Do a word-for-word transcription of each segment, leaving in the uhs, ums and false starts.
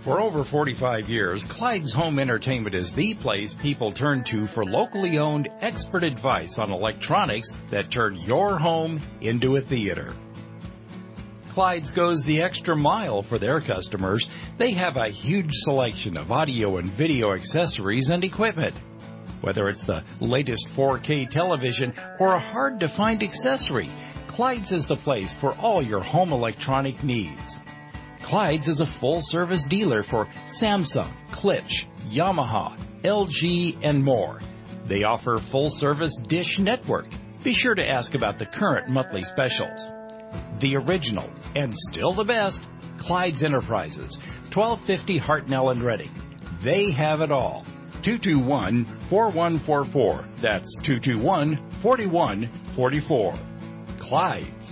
For over forty-five years, Clyde's Home Entertainment is the place people turn to for locally owned expert advice on electronics that turn your home into a theater. Clyde's goes the extra mile for their customers. They have a huge selection of audio and video accessories and equipment. Whether it's the latest four K television or a hard-to-find accessory, Clyde's is the place for all your home electronic needs. Clyde's is a full-service dealer for Samsung, Klipsch, Yamaha, L G, and more. They offer full-service Dish Network. Be sure to ask about the current monthly specials. The original, and still the best, Clyde's Enterprises, twelve fifty Hartnell and Reading. They have it all. two two one, four one four four. That's two two one, four one four four. Clyde's.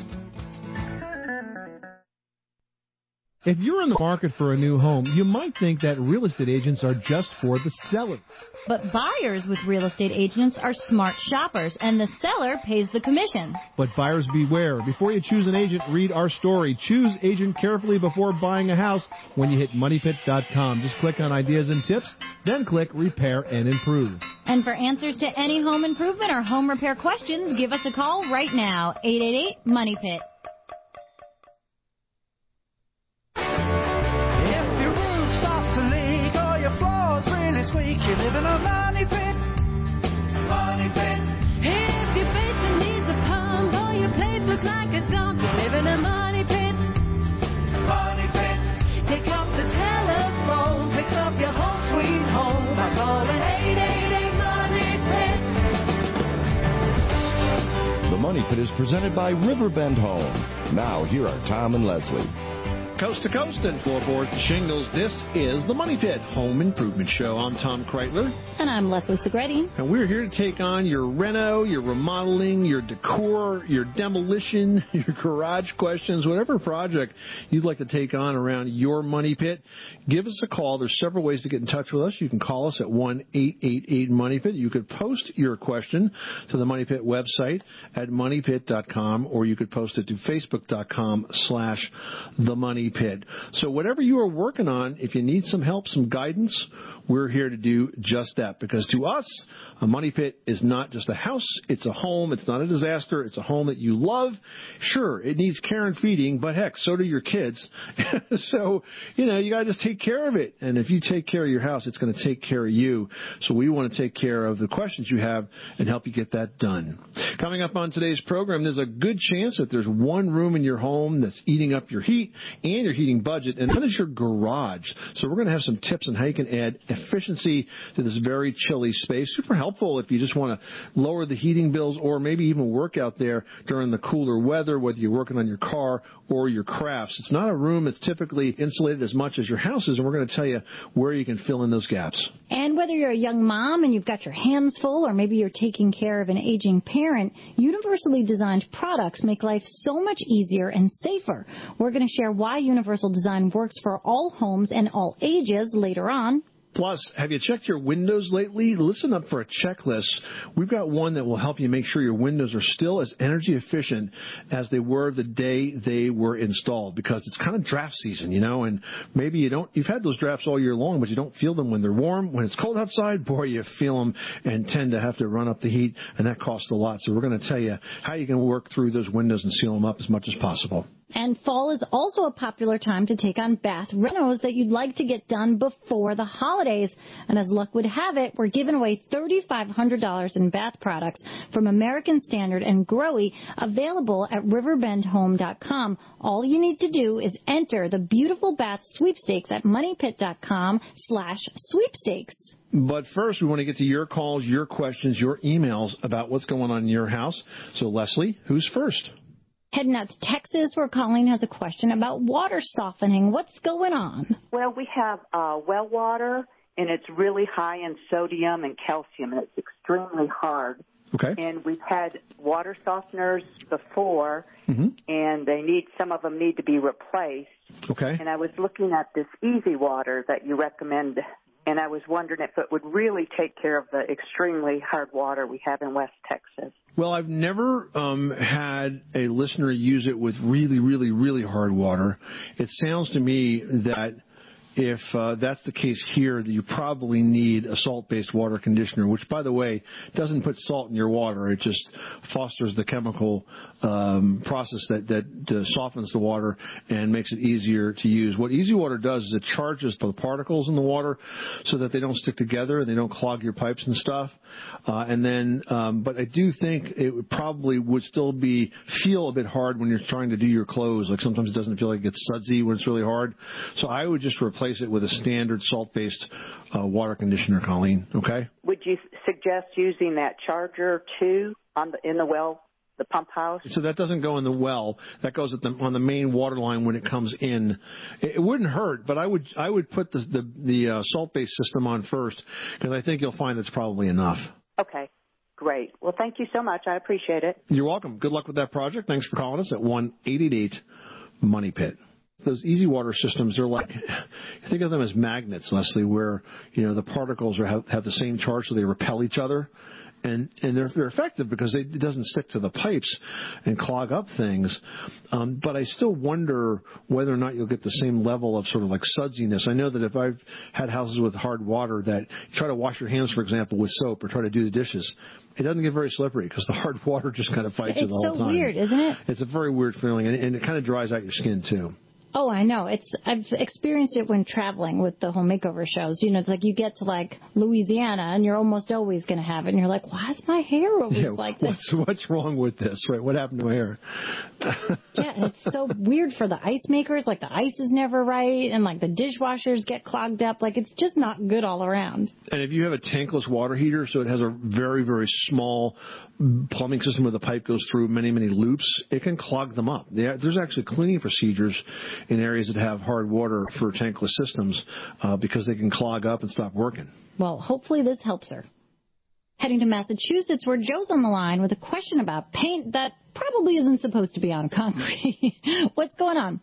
If you're in the market for a new home, you might think that real estate agents are just for the seller. But buyers with real estate agents are smart shoppers, and the seller pays the commission. But buyers beware. Before you choose an agent, read our story. Choose agent carefully before buying a house when you hit money pit dot com. Just click on ideas and tips, then click repair and improve. And for answers to any home improvement or home repair questions, give us a call right now, eight eight eight, money pit. Squeak, you live in a money pit. Money pit. If your basement needs a pump or your place looks like a dump, you live in a money pit. Money pit. Pick up the telephone, fix up your home sweet home by calling eight eight eight, money pit. The Money Pit is presented by Riverbend Home. Now, here are Tom and Leslie. Coast to coast and floorboards and shingles, this is the Money Pit Home Improvement Show. I'm Tom Kreitler. And I'm Leslie Segretti. And we're here to take on your reno, your remodeling, your decor, your demolition, your garage questions, whatever project you'd like to take on around your Money Pit. Give us a call. There's several ways to get in touch with us. You can call us at one eight eight eight, money pit. You could post your question to the Money Pit website at money pit dot com, or you could post it to facebook dot com slash the Money Pit. So whatever you are working on, if you need some help, some guidance, we're here to do just that. Because to us, a money pit is not just a house, it's a home. It's not a disaster. It's a home that you love. Sure, it needs care and feeding, but heck, so do your kids. So, you know, you got to just take care of it. And if you take care of your house, it's going to take care of you. So we want to take care of the questions you have and help you get that done. Coming up on today's program, there's a good chance that there's one room in your home that's eating up your heat and your heating budget, and that is your garage. So we're going to have some tips on how you can add efficiency to this very chilly space. Super helpful if you just want to lower the heating bills or maybe even work out there during the cooler weather, whether you're working on your car or your crafts. It's not a room that's typically insulated as much as your house is, and we're going to tell you where you can fill in those gaps. And whether you're a young mom and you've got your hands full, or maybe you're taking care of an aging parent, universally designed products make life so much easier and safer. We're going to share why universal design works for all homes and all ages later on. Plus, have you checked your windows lately? Listen up for a checklist. We've got one that will help you make sure your windows are still as energy efficient as they were the day they were installed, because it's kind of draft season, you know, and maybe you don't, you've had those drafts all year long, but you don't feel them when they're warm. When it's cold outside, boy, you feel them and tend to have to run up the heat, and that costs a lot. So we're going to tell you how you can work through those windows and seal them up as much as possible. And fall is also a popular time to take on bath renos that you'd like to get done before the holidays. And as luck would have it, we're giving away three thousand five hundred dollars in bath products from American Standard and Grohe, available at riverbend home dot com. All you need to do is enter the beautiful bath sweepstakes at money pit dot com slash sweepstakes. But first, we want to get to your calls, your questions, your emails about what's going on in your house. So, Leslie, who's first? Heading out to Texas, where Colleen has a question about water softening. What's going on? Well, we have uh, well water, and it's really high in sodium and calcium, and it's extremely hard. Okay. And we've had water softeners before, mm-hmm. and they need some of them need to be replaced. Okay. And I was looking at this Easy Water that you recommend, and I was wondering if it would really take care of the extremely hard water we have in West Texas. Well, I've never um, had a listener use it with really, really, really hard water. It sounds to me that if uh, that's the case here, that you probably need a salt-based water conditioner, which, by the way, doesn't put salt in your water. It just fosters the chemical um, process that, that uh, softens the water and makes it easier to use. What Easy Water does is it charges the particles in the water so that they don't stick together and they don't clog your pipes and stuff. Uh, and then, um, but I do think it would probably would still be feel a bit hard when you're trying to do your clothes. Like sometimes it doesn't feel like it gets sudsy when it's really hard. So I would just replace it with a standard salt-based uh, water conditioner, Colleen. Okay. Would you suggest using that charger too on the in the well, the pump house? So that doesn't go in the well. That goes at the, on the main water line when it comes in. It, it wouldn't hurt, but I would I would put the the, the uh, salt-based system on first because I think you'll find that's probably enough. Okay. Great. Well, thank you so much. I appreciate it. You're welcome. Good luck with that project. Thanks for calling us at one eight eight eight money pit. Those Easy Water systems, they're like, think of them as magnets, Leslie, where, you know, the particles are, have, have the same charge, so they repel each other. And, and they're, they're effective because they, it doesn't stick to the pipes and clog up things. Um, but I still wonder whether or not you'll get the same level of sort of like sudsiness. I know that if I've had houses with hard water that you try to wash your hands, for example, with soap or try to do the dishes, it doesn't get very slippery because the hard water just kind of fights it's it the whole so time. It's so weird, isn't it? It's a very weird feeling, and, and it kind of dries out your skin, too. Oh, I know. It's I've experienced it when traveling with the home makeover shows. You know, it's like you get to like Louisiana and you're almost always going to have it, and you're like, why is my hair always yeah, like this? What's, what's wrong with this? Right? What happened to my hair? Yeah, it's so weird for the ice makers. Like the ice is never right, and like the dishwashers get clogged up. Like it's just not good all around. And if you have a tankless water heater, so it has a very, very small plumbing system where the pipe goes through many, many loops, it can clog them up. There's actually cleaning procedures in areas that have hard water for tankless systems uh, because they can clog up and stop working. Well, hopefully this helps her. Heading to Massachusetts, where Joe's on the line with a question about paint that probably isn't supposed to be on concrete. What's going on?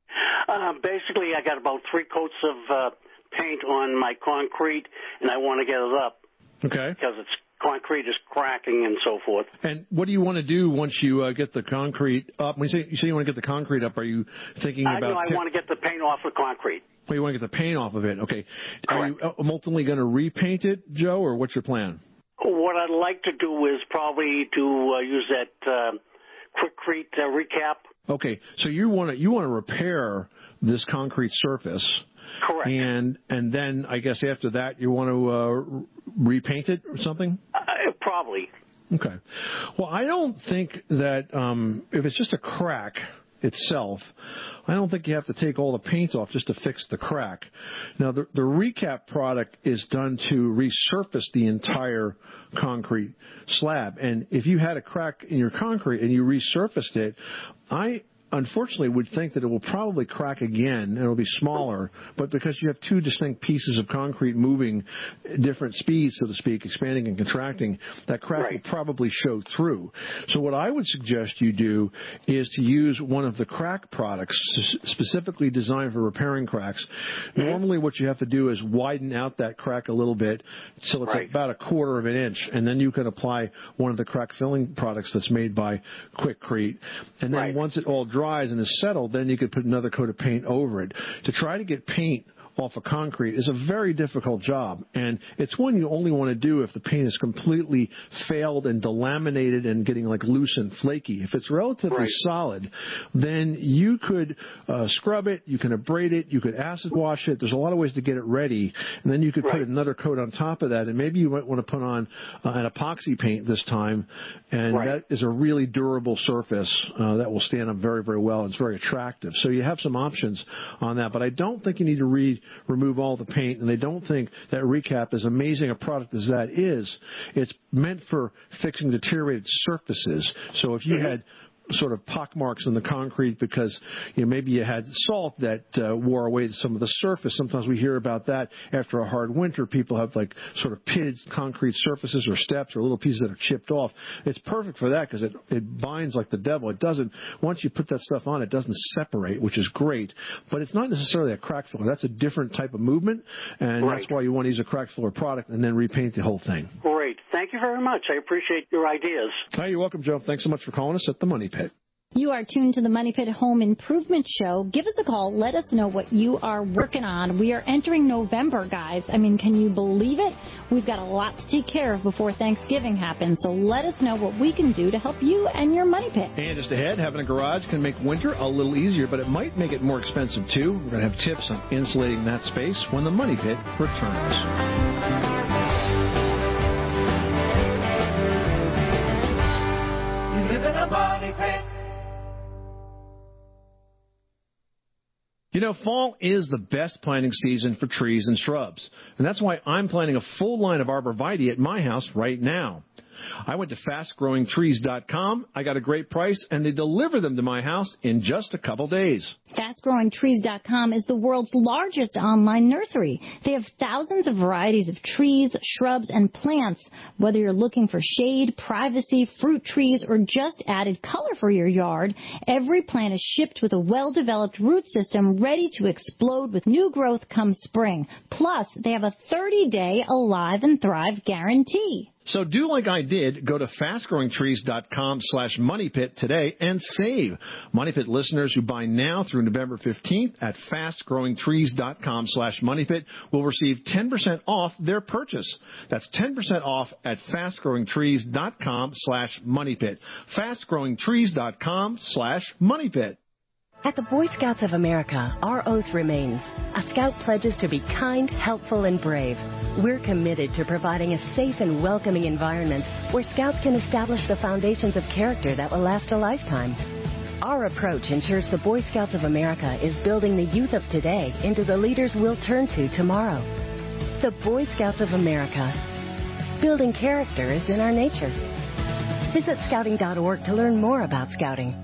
Uh, basically, I got about three coats of uh, paint on my concrete, and I want to get it up. Okay. Because it's concrete is cracking and so forth. And what do you want to do once you uh, get the concrete up? When you say you say you want to get the concrete up, are you thinking I about? know I t- want to get the paint off the concrete. Well, you want to get the paint off of it. Okay. Correct. Are you ultimately going to repaint it, Joe, or what's your plan? What I'd like to do is probably to uh, use that uh, Quikrete uh, recap. Okay. So you want to you want to repair this concrete surface. Correct. And and then I guess after that you want to uh, repaint it or something? Uh, probably. Okay. Well, I don't think that um, if it's just a crack itself, I don't think you have to take all the paint off just to fix the crack. Now, the, the recap product is done to resurface the entire concrete slab. And if you had a crack in your concrete and you resurfaced it, I unfortunately would think that it will probably crack again and it will be smaller, but because you have two distinct pieces of concrete moving different speeds, so to speak, expanding and contracting, that crack right. will probably show through. So what I would suggest you do is to use one of the crack products specifically designed for repairing cracks. Mm-hmm. Normally what you have to do is widen out that crack a little bit so it's right. about a quarter of an inch, and then you can apply one of the crack filling products that's made by Quikrete. And then right. once it all dries and is settled, then you could put another coat of paint over it. To try to get paint off of concrete is a very difficult job, and it's one you only want to do if the paint is completely failed and delaminated and getting like loose and flaky. If it's relatively right. solid, then you could uh, scrub it, you can abrade it, you could acid wash it. There's a lot of ways to get it ready, and then you could right. put another coat on top of that, and maybe you might want to put on uh, an epoxy paint this time, and right. that is a really durable surface uh, that will stand up very, very well. It's very attractive. So you have some options on that, but I don't think you need to read remove all the paint, and they don't think that recap, as amazing a product as that is, it's meant for fixing deteriorated surfaces. So if you mm-hmm. had sort of pockmarks in the concrete because, you know, maybe you had salt that uh, wore away some of the surface. Sometimes we hear about that after a hard winter. People have like sort of pitted concrete surfaces or steps or little pieces that are chipped off. It's perfect for that because it, it binds like the devil. It doesn't, once you put that stuff on, it doesn't separate, which is great. But it's not necessarily a crack filler. That's a different type of movement, and right. that's why you want to use a crack filler product and then repaint the whole thing. Great. Thank you very much. I appreciate your ideas. Hi, you're welcome, Joe. Thanks so much for calling us at the Money Pit. You are tuned to the Money Pit Home Improvement Show. Give us a call. Let us know what you are working on. We are entering November, guys. I mean, can you believe it? We've got a lot to take care of before Thanksgiving happens, so let us know what we can do to help you and your money pit. And just ahead, having a garage can make winter a little easier, but it might make it more expensive, too. We're going to have tips on insulating that space when the Money Pit returns. You live in a money pit. You know, fall is the best planting season for trees and shrubs, and that's why I'm planting a full line of arborvitae at my house right now. I went to fast growing trees dot com. I got a great price, and they deliver them to my house in just a couple days. fast growing trees dot com is the world's largest online nursery. They have thousands of varieties of trees, shrubs, and plants. Whether you're looking for shade, privacy, fruit trees, or just added color for your yard, every plant is shipped with a well-developed root system ready to explode with new growth come spring. Plus, they have a thirty-day Alive and Thrive guarantee. So do like I did. Go to fast growing trees dot com slash money pit today and save. Money Pit listeners who buy now through November fifteenth at fast growing trees dot com slash money pit will receive ten percent off their purchase. That's ten percent off at fast growing trees dot com slash money pit. fast growing trees dot com slash money pit. At the Boy Scouts of America, our oath remains. A Scout pledges to be kind, helpful, and brave. We're committed to providing a safe and welcoming environment where Scouts can establish the foundations of character that will last a lifetime. Our approach ensures the Boy Scouts of America is building the youth of today into the leaders we'll turn to tomorrow. The Boy Scouts of America. Building character is in our nature. Visit scouting dot org to learn more about Scouting.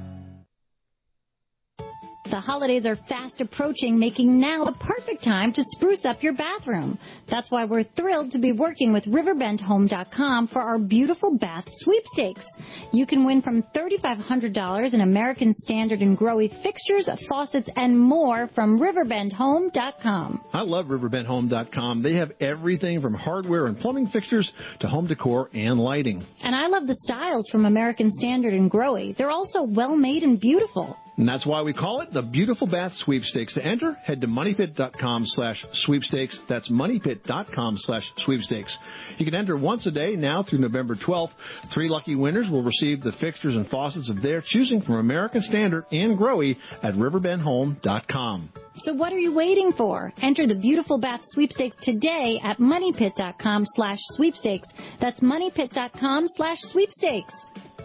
The holidays are fast approaching, making now the perfect time to spruce up your bathroom. That's why we're thrilled to be working with riverbend home dot com for our beautiful bath sweepstakes. You can win from three thousand five hundred dollars in American Standard and Growy fixtures, faucets, and more from riverbend home dot com. I love riverbend home dot com. They have everything from hardware and plumbing fixtures to home decor and lighting. And I love the styles from American Standard and Growy. They're also well-made and beautiful. And that's why we call it the Beautiful Bath Sweepstakes. To enter, head to money pit dot com slash sweepstakes. That's money pit dot com slash sweepstakes. You can enter once a day now through November twelfth. Three lucky winners will receive the fixtures and faucets of their choosing from American Standard and Growy at riverbend home dot com. So what are you waiting for? Enter the Beautiful Bath Sweepstakes today at money pit dot com slash sweepstakes. That's money pit dot com slash sweepstakes.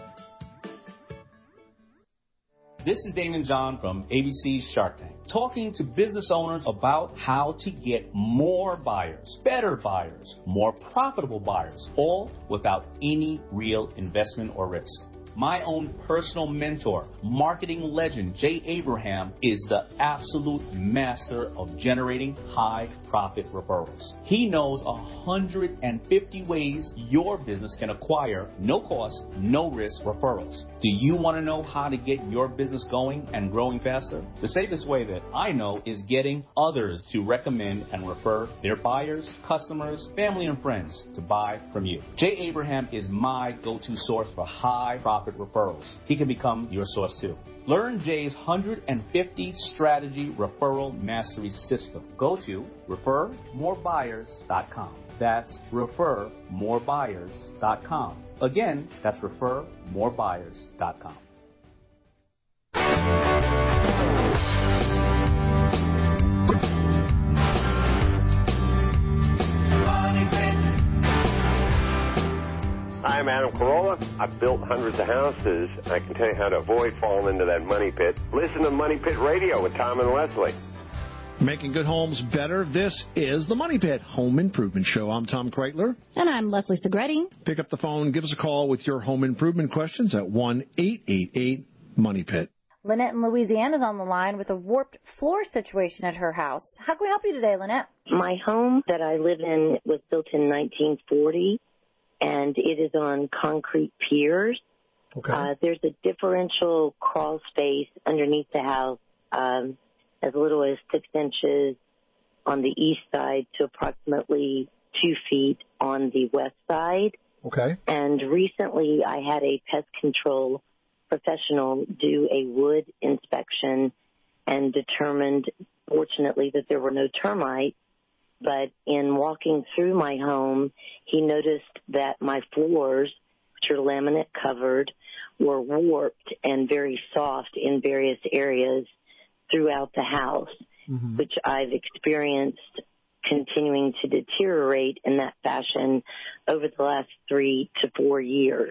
This is Damon John from A B C's Shark Tank, talking to business owners about how to get more buyers, better buyers, more profitable buyers, all without any real investment or risk. My own personal mentor, marketing legend Jay Abraham, is the absolute master of generating high profit referrals. He knows one hundred fifty ways your business can acquire no cost, no risk referrals. Do you want to know how to get your business going and growing faster? The safest way that I know is getting others to recommend and refer their buyers, customers, family, and friends to buy from you. Jay Abraham is my go-to source for high profit referrals. He can become your source too. Learn Jay's one hundred fifty strategy referral mastery system. Go to refer more buyers dot com. That's refer more buyers dot com. Again, that's refer more buyers dot com. Hi, I'm Adam Carolla. I've built hundreds of houses. I can tell you how to avoid falling into that money pit. Listen to Money Pit Radio with Tom and Leslie. Making good homes better. This is the Money Pit Home Improvement Show. I'm Tom Kreitler. And I'm Leslie Segretti. Pick up the phone. Give us a call with your home improvement questions at one eight eight eight money pit. Lynette in Louisiana is on the line with a warped floor situation at her house. How can we help you today, Lynette? My home that I live in was built in nineteen forty, and it is on concrete piers. Okay. Uh, there's a differential crawl space underneath the house, um, as little as six inches on the east side to approximately two feet on the west side. Okay. And recently I had a pest control professional do a wood inspection and determined, fortunately, that there were no termites. But in walking through my home, he noticed that my floors, which are laminate covered, were warped and very soft in various areas throughout the house, mm-hmm. which I've experienced continuing to deteriorate in that fashion over the last three to four years.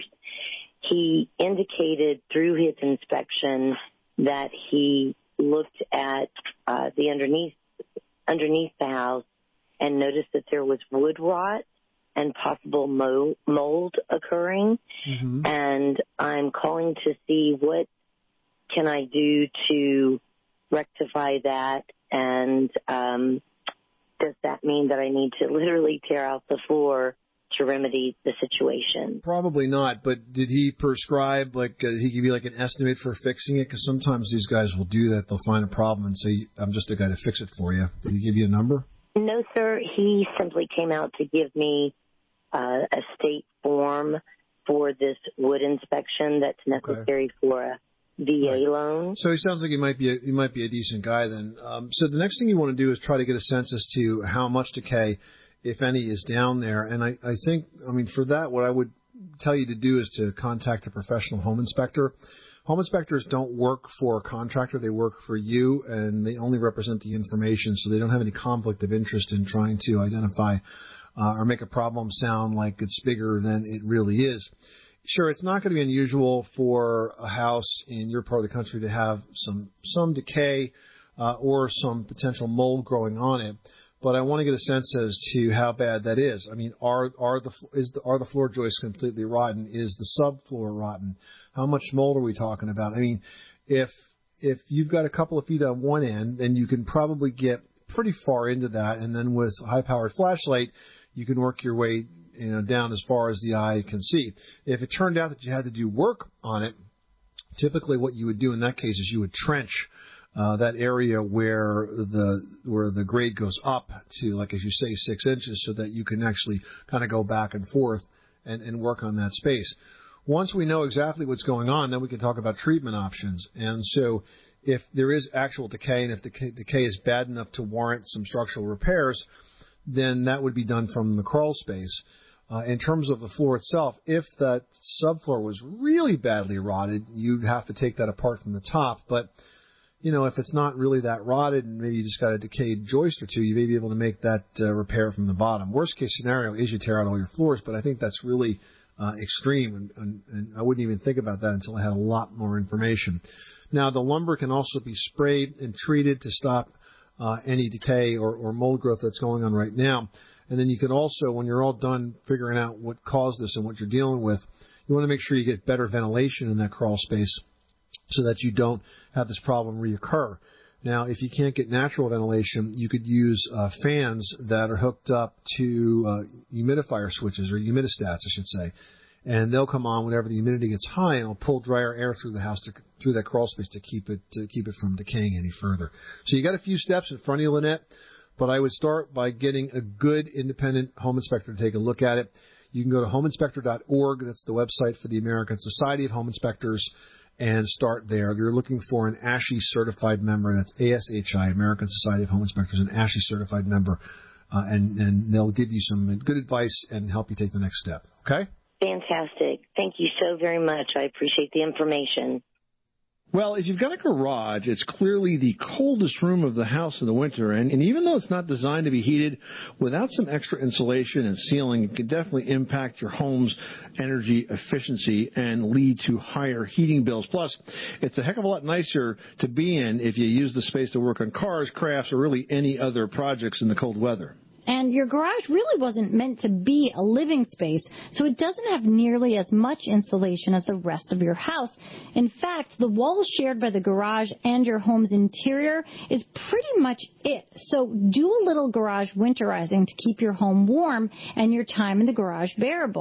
He indicated through his inspection that he looked at uh, the underneath underneath the house and noticed that there was wood rot and possible mo- mold occurring. Mm-hmm. And I'm calling to see what can I do to rectify that, and um, does that mean that I need to literally tear out the floor to remedy the situation? Probably not, but did he prescribe, like, uh, he give you like an estimate for fixing it? Because sometimes these guys will do that. They'll find a problem and say, I'm just a guy to fix it for you. Did he give you a number? No, sir. He simply came out to give me uh, a state form for this wood inspection that's necessary okay. for a V A right. loan. So he sounds like he might be a, he might be a decent guy then. Um, so the next thing you want to do is try to get a sense as to how much decay, if any, is down there. And I, I think, I mean, for that, what I would tell you to do is to contact a professional home inspector. Home inspectors don't work for a contractor. They work for you, and they only represent the information, so they don't have any conflict of interest in trying to identify uh, or make a problem sound like it's bigger than it really is. Sure, it's not going to be unusual for a house in your part of the country to have some some decay uh, or some potential mold growing on it, but I want to get a sense as to how bad that is. I mean, are are the is the, are the floor joists completely rotten? Is the subfloor rotten? How much mold are we talking about? I mean, if if you've got a couple of feet on one end, then you can probably get pretty far into that, and then with a high-powered flashlight, you can work your way, you know, down as far as the eye can see. If it turned out that you had to do work on it, typically what you would do in that case is you would trench uh, that area where the where the grade goes up to, like as you say, six inches, so that you can actually kind of go back and forth and, and work on that space. Once we know exactly what's going on, then we can talk about treatment options. And so if there is actual decay, and if the decay is bad enough to warrant some structural repairs, then that would be done from the crawl space. Uh, in terms of the floor itself, if that subfloor was really badly rotted, you'd have to take that apart from the top. But, you know, if it's not really that rotted and maybe you just got a decayed joist or two, you may be able to make that uh, repair from the bottom. Worst case scenario is you tear out all your floors, but I think that's really uh, extreme, and, and, and I wouldn't even think about that until I had a lot more information. Now, the lumber can also be sprayed and treated to stop Uh, any decay or, or mold growth that's going on right now. And then you can also, when you're all done figuring out what caused this and what you're dealing with, you want to make sure you get better ventilation in that crawl space so that you don't have this problem reoccur. Now, if you can't get natural ventilation, you could use uh, fans that are hooked up to uh, humidifier switches, or humidistats, I should say. And they'll come on whenever the humidity gets high, and it'll pull drier air through the house, to, through that crawl space to keep it to keep it from decaying any further. So you got a few steps in front of you, Lynette, but I would start by getting a good independent home inspector to take a look at it. You can go to home inspector dot org. That's the website for the American Society of Home Inspectors, and start there. You're looking for an A S H I certified member. That's A S H I, American Society of Home Inspectors, an A S H I certified member, uh, and, and they'll give you some good advice and help you take the next step. Okay? Fantastic. Thank you so very much. I appreciate the information. Well, if you've got a garage, it's clearly the coldest room of the house in the winter, and, and even though it's not designed to be heated, without some extra insulation and sealing, it can definitely impact your home's energy efficiency and lead to higher heating bills. Plus, it's a heck of a lot nicer to be in if you use the space to work on cars, crafts, or really any other projects in the cold weather. And your garage really wasn't meant to be a living space, so it doesn't have nearly as much insulation as the rest of your house. In fact, the walls shared by the garage and your home's interior is pretty much it. So do a little garage winterizing to keep your home warm and your time in the garage bearable.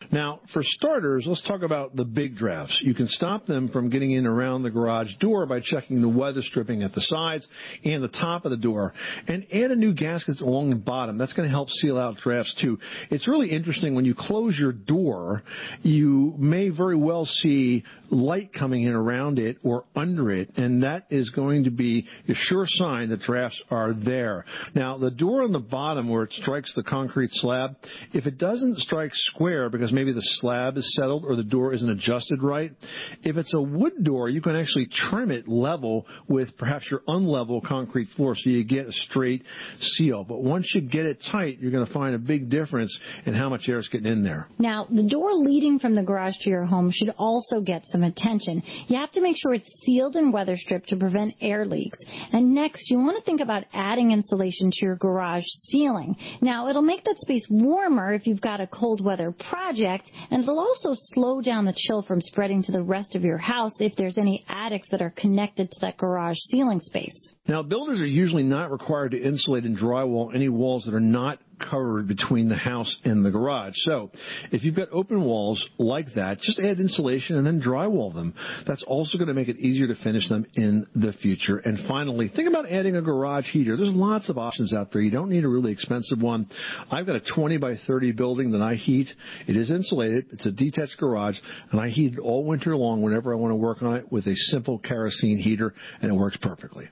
Now, for starters, let's talk about the big drafts. You can stop them from getting in around the garage door by checking the weather stripping at the sides and the top of the door. And add a new gasket along the bottom. That's going to help seal out drafts, too. It's really interesting when you close your door, you may very well see light coming in around it or under it, and that is going to be a sure sign that drafts are there. Now, the door on the bottom where it strikes the concrete slab, if it doesn't strike square because maybe the slab is settled or the door isn't adjusted right, if it's a wood door, you can actually trim it level with perhaps your unlevel concrete floor so you get a straight seal. But once you get it tight, you're going to find a big difference in how much air is getting in there. Now, the door leading from the garage to your home should also get some attention. You have to make sure it's sealed and weather stripped to prevent air leaks. And next, you want to think about adding insulation to your garage ceiling. Now, it'll make that space warmer if you've got a cold weather project, and it'll also slow down the chill from spreading to the rest of your house if there's any attics that are connected to that garage ceiling space. Now, builders are usually not required to insulate and drywall any walls that are not covered between the house and the garage. So if you've got open walls like that, just add insulation and then drywall them. That's also going to make it easier to finish them in the future. And finally, think about adding a garage heater. There's lots of options out there. You don't need a really expensive one. I've got a twenty by thirty building that I heat. It is insulated. It's a detached garage, and I heat it all winter long whenever I want to work on it with a simple kerosene heater, and it works perfectly.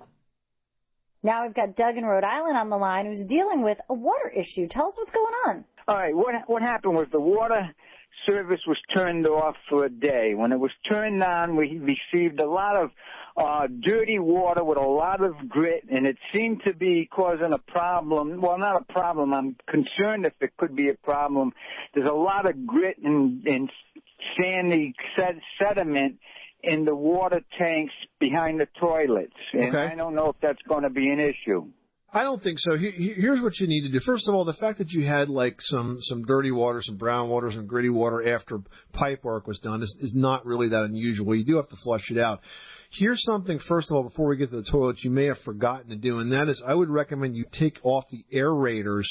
Now we've got Doug in Rhode Island on the line who's dealing with a water issue. Tell us what's going on. All right, what what happened was the water service was turned off for a day. When it was turned on, we received a lot of uh, dirty water with a lot of grit, and it seemed to be causing a problem. Well, not a problem. I'm concerned if it could be a problem. There's a lot of grit and, and sandy sed- sediment in the water tanks behind the toilets, and Okay. I don't know if that's going to be an issue. I don't think so. Here's what you need to do. First of all, the fact that you had like some, some dirty water, some brown water, some gritty water after pipe work was done is, is not really that unusual. You do have to flush it out. Here's something, first of all, before we get to the toilet, you may have forgotten to do, and that is I would recommend you take off the aerators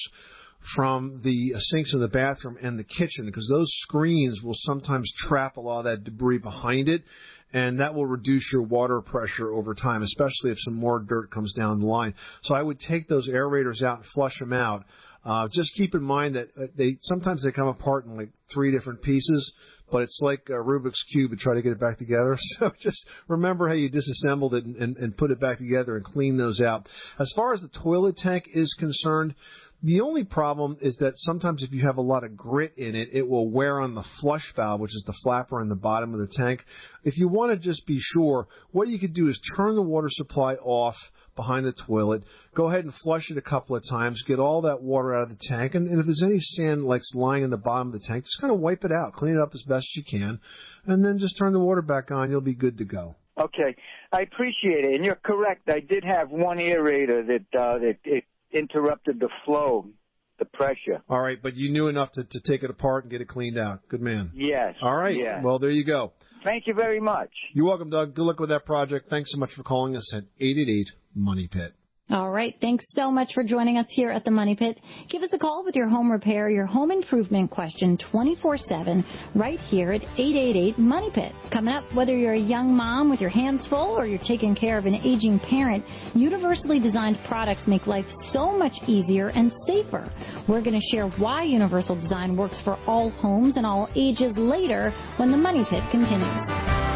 from the sinks in the bathroom and the kitchen, because those screens will sometimes trap a lot of that debris behind it, and that will reduce your water pressure over time, especially if some more dirt comes down the line. So I would take those aerators out and flush them out. Uh, just keep in mind that they sometimes they come apart in like three different pieces, but it's like a Rubik's Cube to try to get it back together. So just remember how you disassembled it and, and, and put it back together and clean those out. As far as the toilet tank is concerned, the only problem is that sometimes if you have a lot of grit in it, it will wear on the flush valve, which is the flapper in the bottom of the tank. If you want to just be sure, what you could do is turn the water supply off behind the toilet, go ahead and flush it a couple of times, get all that water out of the tank, and, and if there's any sand like lying in the bottom of the tank, just kind of wipe it out, clean it up as best you can, and then just turn the water back on. You'll be good to go. Okay, I appreciate it, and you're correct. I did have one aerator that uh, that it interrupted the flow, the pressure. All right, but you knew enough to, to take it apart and get it cleaned out. Good man. Yes. All right. Yes. Well, there you go. Thank you very much. You're welcome, Doug. Good luck with that project. Thanks so much for calling us at eight eight eight, MONEY PIT. All right. Thanks so much for joining us here at the Money Pit. Give us a call with your home repair, your home improvement question twenty-four seven right here at eight eight eight, MONEY PIT. Coming up, whether you're a young mom with your hands full or you're taking care of an aging parent, universally designed products make life so much easier and safer. We're going to share why universal design works for all homes and all ages later when the Money Pit continues.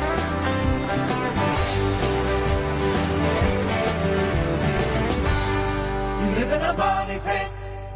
Live in a money pit.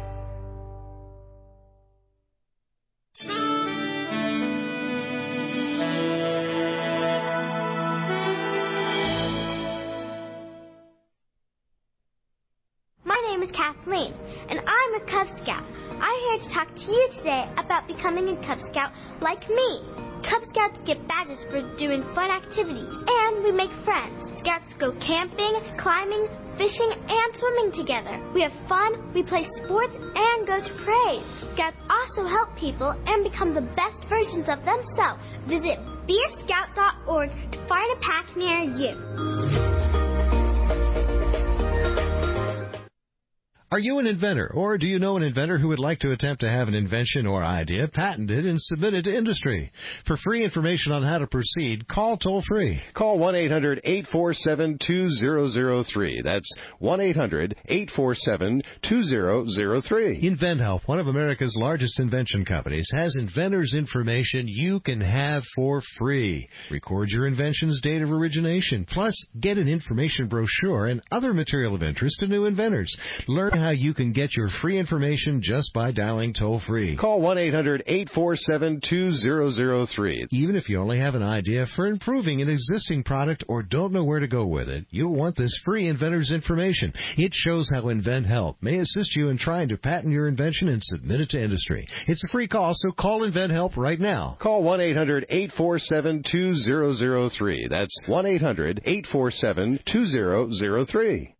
My name is Kathleen, and I'm a Cub Scout. I'm here to talk to you today about becoming a Cub Scout like me. Cub Scouts get badges for doing fun activities, and we make friends. Scouts go camping, climbing, fishing, and swimming together. We have fun, we play sports, and go to parades. Scouts also help people and become the best versions of themselves. Visit be a scout dot org to find a pack near you. Are you an inventor, or do you know an inventor who would like to attempt to have an invention or idea patented and submitted to industry? For free information on how to proceed, call toll-free. Call one eight hundred eight four seven two zero zero three. That's one eight hundred eight four seven two zero zero three. InventHelp, one of America's largest invention companies, has inventors' information you can have for free. Record your invention's date of origination, plus get an information brochure and other material of interest to new inventors. Learn how you can get your free information just by dialing toll-free. Call one eight hundred eight four seven two zero zero three. Even if you only have an idea for improving an existing product or don't know where to go with it, you'll want this free inventor's information. It shows how InventHelp may assist you in trying to patent your invention and submit it to industry. It's a free call, so call InventHelp right now. Call one eight hundred eight four seven two zero zero three. That's one eight hundred eight four seven two zero zero three.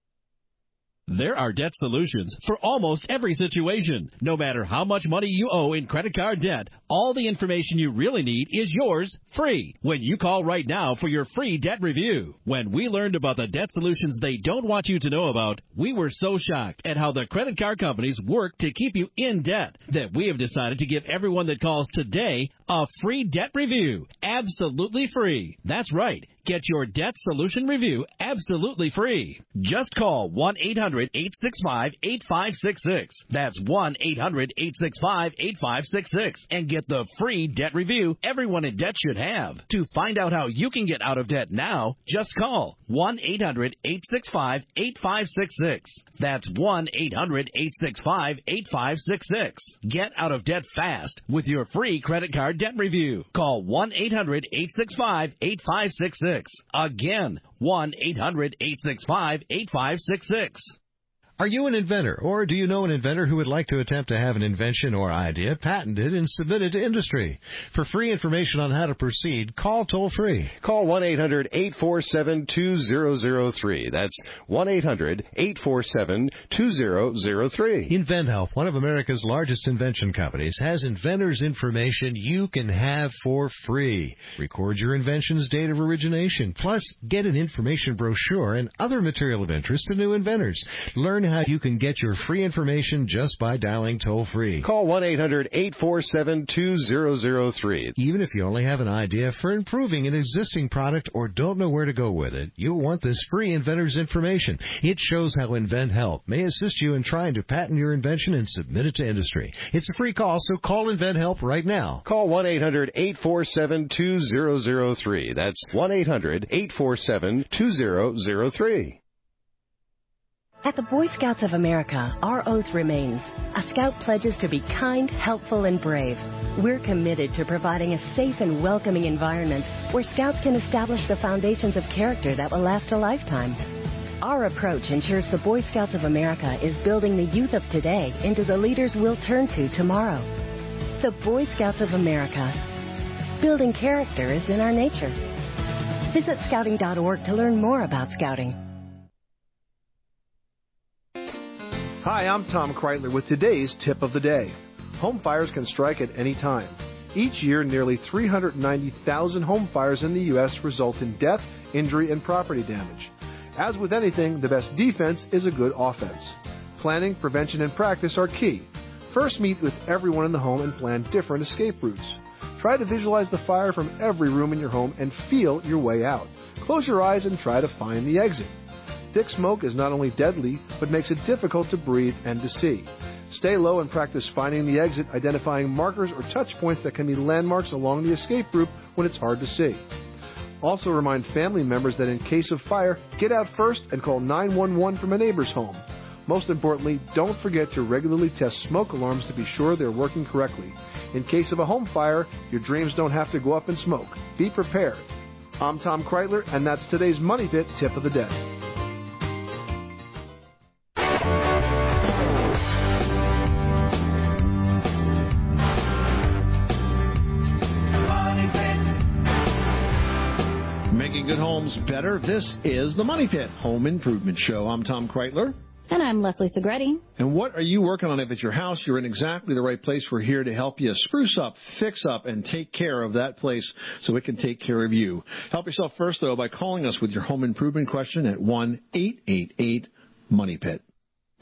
There are debt solutions for almost every situation. No matter how much money you owe in credit card debt, all the information you really need is yours free when you call right now for your free debt review. When we learned about the debt solutions they don't want you to know about, we were so shocked at how the credit card companies work to keep you in debt that we have decided to give everyone that calls today a free debt review. Absolutely free. That's right. Get your debt solution review absolutely free. Just call one eight hundred eight six five eight five six six. That's one eight hundred eight six five eight five six six and get the free debt review everyone in debt should have. To find out how you can get out of debt now, just call one eight hundred eight six five eight five six six. That's one eight hundred eight six five eight five six six. Get out of debt fast with your free credit card debt review. Call one eight hundred eight six five eight five six six. Again, one eight hundred eight six five eight five six six. Are you an inventor, or do you know an inventor who would like to attempt to have an invention or idea patented and submitted to industry? For free information on how to proceed, call toll-free. Call one eight hundred eight four seven two zero zero three. That's one eight hundred eight four seven two zero zero three. InventHelp, one of America's largest invention companies, has inventors' information you can have for free. Record your invention's date of origination, plus get an information brochure and other material of interest to new inventors. Learn how you can get your free information just by dialing toll-free. Call one eight hundred eight four seven two zero zero three. Even if you only have an idea for improving an existing product or don't know where to go with it, you'll want this free inventor's information. It shows how InventHelp may assist you in trying to patent your invention and submit it to industry. It's a free call, so call InventHelp right now. Call one eight hundred eight four seven two zero zero three. That's one eight hundred eight four seven two zero zero three. At the Boy Scouts of America, our oath remains. A Scout pledges to be kind, helpful, and brave. We're committed to providing a safe and welcoming environment where Scouts can establish the foundations of character that will last a lifetime. Our approach ensures the Boy Scouts of America is building the youth of today into the leaders we'll turn to tomorrow. The Boy Scouts of America. Building character is in our nature. Visit scouting dot org to learn more about Scouting. Hi, I'm Tom Kreitler with today's tip of the day. Home fires can strike at any time. Each year, nearly three hundred ninety thousand home fires in the U S result in death, injury, and property damage. As with anything, the best defense is a good offense. Planning, prevention, and practice are key. First, meet with everyone in the home and plan different escape routes. Try to visualize the fire from every room in your home and feel your way out. Close your eyes and try to find the exit. Thick smoke is not only deadly, but makes it difficult to breathe and to see. Stay low and practice finding the exit, identifying markers or touch points that can be landmarks along the escape route when it's hard to see. Also remind family members that in case of fire, get out first and call nine one one from a neighbor's home. Most importantly, don't forget to regularly test smoke alarms to be sure they're working correctly. In case of a home fire, your dreams don't have to go up in smoke. Be prepared. I'm Tom Kreitler, and that's today's Money Pit Tip of the Day. Making good homes better. This is the Money Pit Home Improvement Show. I'm Tom Kreitler. And I'm Leslie Segretti. And what are you working on? If it's your house, you're in exactly the right place. We're here to help you spruce up, fix up, and take care of that place so it can take care of you. Help yourself first, though, by calling us with your home improvement question at one eight eight eight money pit.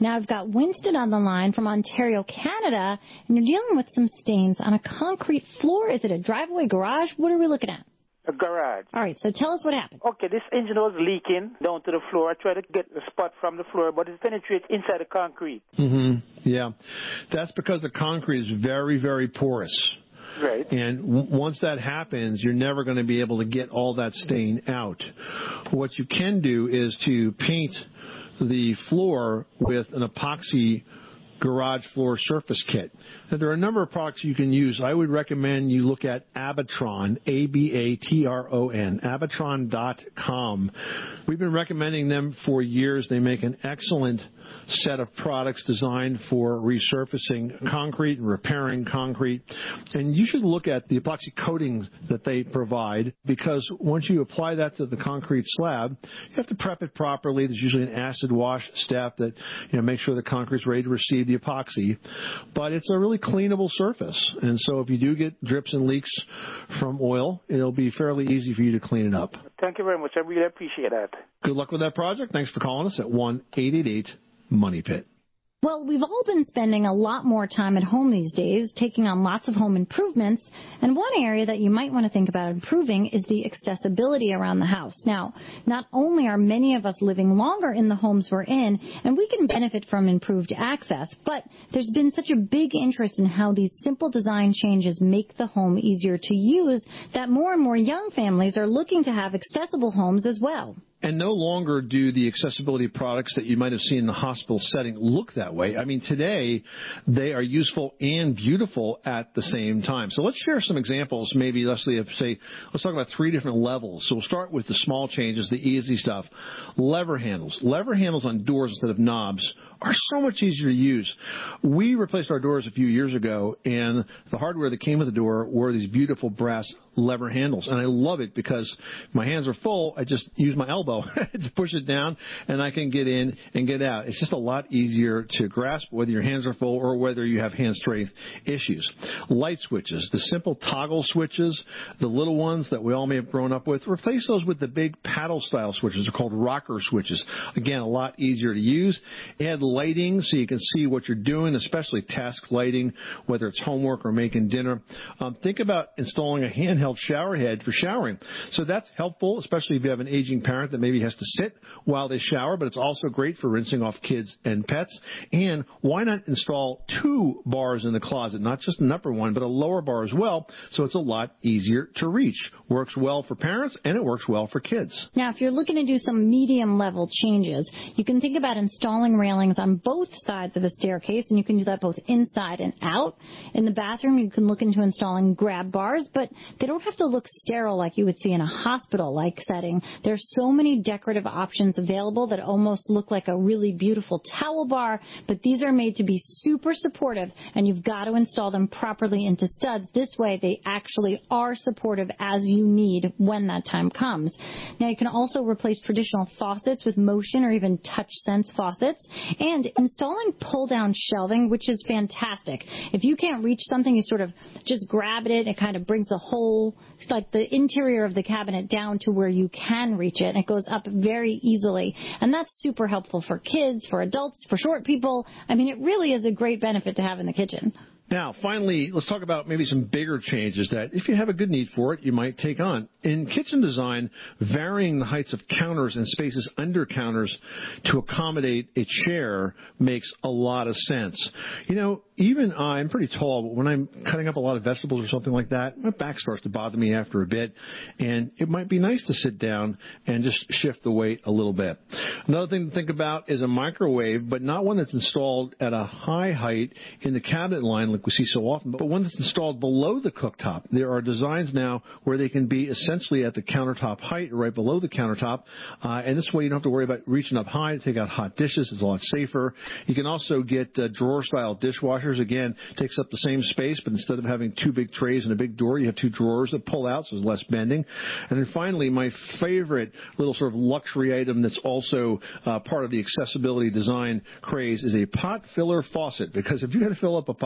Now I've got Winston on the line from Ontario, Canada, and you're dealing with some stains on a concrete floor. Is it a driveway, garage? What are we looking at? A garage. All right, so tell us what happened. Okay, this engine was leaking down to the floor. I tried to get the spot from the floor, but it penetrates inside the concrete. Mm-hmm. Yeah. That's because the concrete is very, very porous. Right. And w- once that happens, you're never going to be able to get all that stain out. What you can do is to paint the floor with an epoxy garage floor surface kit. Now, there are a number of products you can use. I would recommend you look at Abatron, A B A T R O N, abatron dot com. We've been recommending them for years. They make an excellent set of products designed for resurfacing concrete and repairing concrete. And you should look at the epoxy coatings that they provide, because once you apply that to the concrete slab, you have to prep it properly. There's usually an acid wash step that, you know, makes sure the concrete's ready to receive the epoxy. But it's a really cleanable surface. And so if you do get drips and leaks from oil, it'll be fairly easy for you to clean it up. Thank you very much. I really appreciate that. Good luck with that project. Thanks for calling us at one eight eight eight Money Pit. Well, we've all been spending a lot more time at home these days, taking on lots of home improvements, and one area that you might want to think about improving is the accessibility around the house. Now, not only are many of us living longer in the homes we're in, and we can benefit from improved access, but there's been such a big interest in how these simple design changes make the home easier to use that more and more young families are looking to have accessible homes as well. And no longer do the accessibility products that you might have seen in the hospital setting look that way. I mean, today, they are useful and beautiful at the same time. So let's share some examples, maybe, Leslie, of, say, let's talk about three different levels. So we'll start with the small changes, the easy stuff. Lever handles. Lever handles on doors instead of knobs are so much easier to use. We replaced our doors a few years ago, and the hardware that came with the door were these beautiful brass lever handles. And I love it because my hands are full. I just use my elbow to push it down, and I can get in and get out. It's just a lot easier to grasp, whether your hands are full or whether you have hand strength issues. Light switches, the simple toggle switches, the little ones that we all may have grown up with, replace those with the big paddle-style switches. They're called rocker switches. Again, a lot easier to use. Add lighting so you can see what you're doing, especially task lighting, whether it's homework or making dinner. Um, think about installing a handheld shower head for showering. So that's helpful, especially if you have an aging parent that maybe has to sit while they shower, but it's also great for rinsing off kids and pets. And why not install two bars in the closet, not just an upper one, but a lower bar as well, so it's a lot easier to reach. Works well for parents, and it works well for kids. Now, if you're looking to do some medium-level changes, you can think about installing railings on both sides of a staircase, and you can do that both inside and out. In the bathroom, you can look into installing grab bars, but they don't have to look sterile like you would see in a hospital-like setting. There's so many decorative options available that almost look like a really beautiful towel bar, but these are made to be super supportive, and you've got to install them properly into studs. This way, they actually are supportive as you need when that time comes. Now, you can also replace traditional faucets with motion or even touch sense faucets, and installing pull-down shelving, which is fantastic. If you can't reach something, you sort of just grab it, and it kind of brings the whole, it's like the interior of the cabinet down to where you can reach it, and it goes up very easily. And that's super helpful for kids, for adults, for short people. I mean, it really is a great benefit to have in the kitchen. Now, finally, let's talk about maybe some bigger changes that, if you have a good need for it, you might take on. In kitchen design, varying the heights of counters and spaces under counters to accommodate a chair makes a lot of sense. You know, even I, I'm pretty tall, but when I'm cutting up a lot of vegetables or something like that, my back starts to bother me after a bit, and it might be nice to sit down and just shift the weight a little bit. Another thing to think about is a microwave, but not one that's installed at a high height in the cabinet line like we see so often, but one that's installed below the cooktop. There are designs now where they can be essentially at the countertop height, right below the countertop, uh, and this way you don't have to worry about reaching up high to take out hot dishes. It's a lot safer. You can also get uh, drawer-style dishwashers. Again, takes up the same space, but instead of having two big trays and a big door, you have two drawers that pull out, so there's less bending. And then finally, my favorite little sort of luxury item that's also uh, part of the accessibility design craze is a pot filler faucet, because if you got to fill up a pot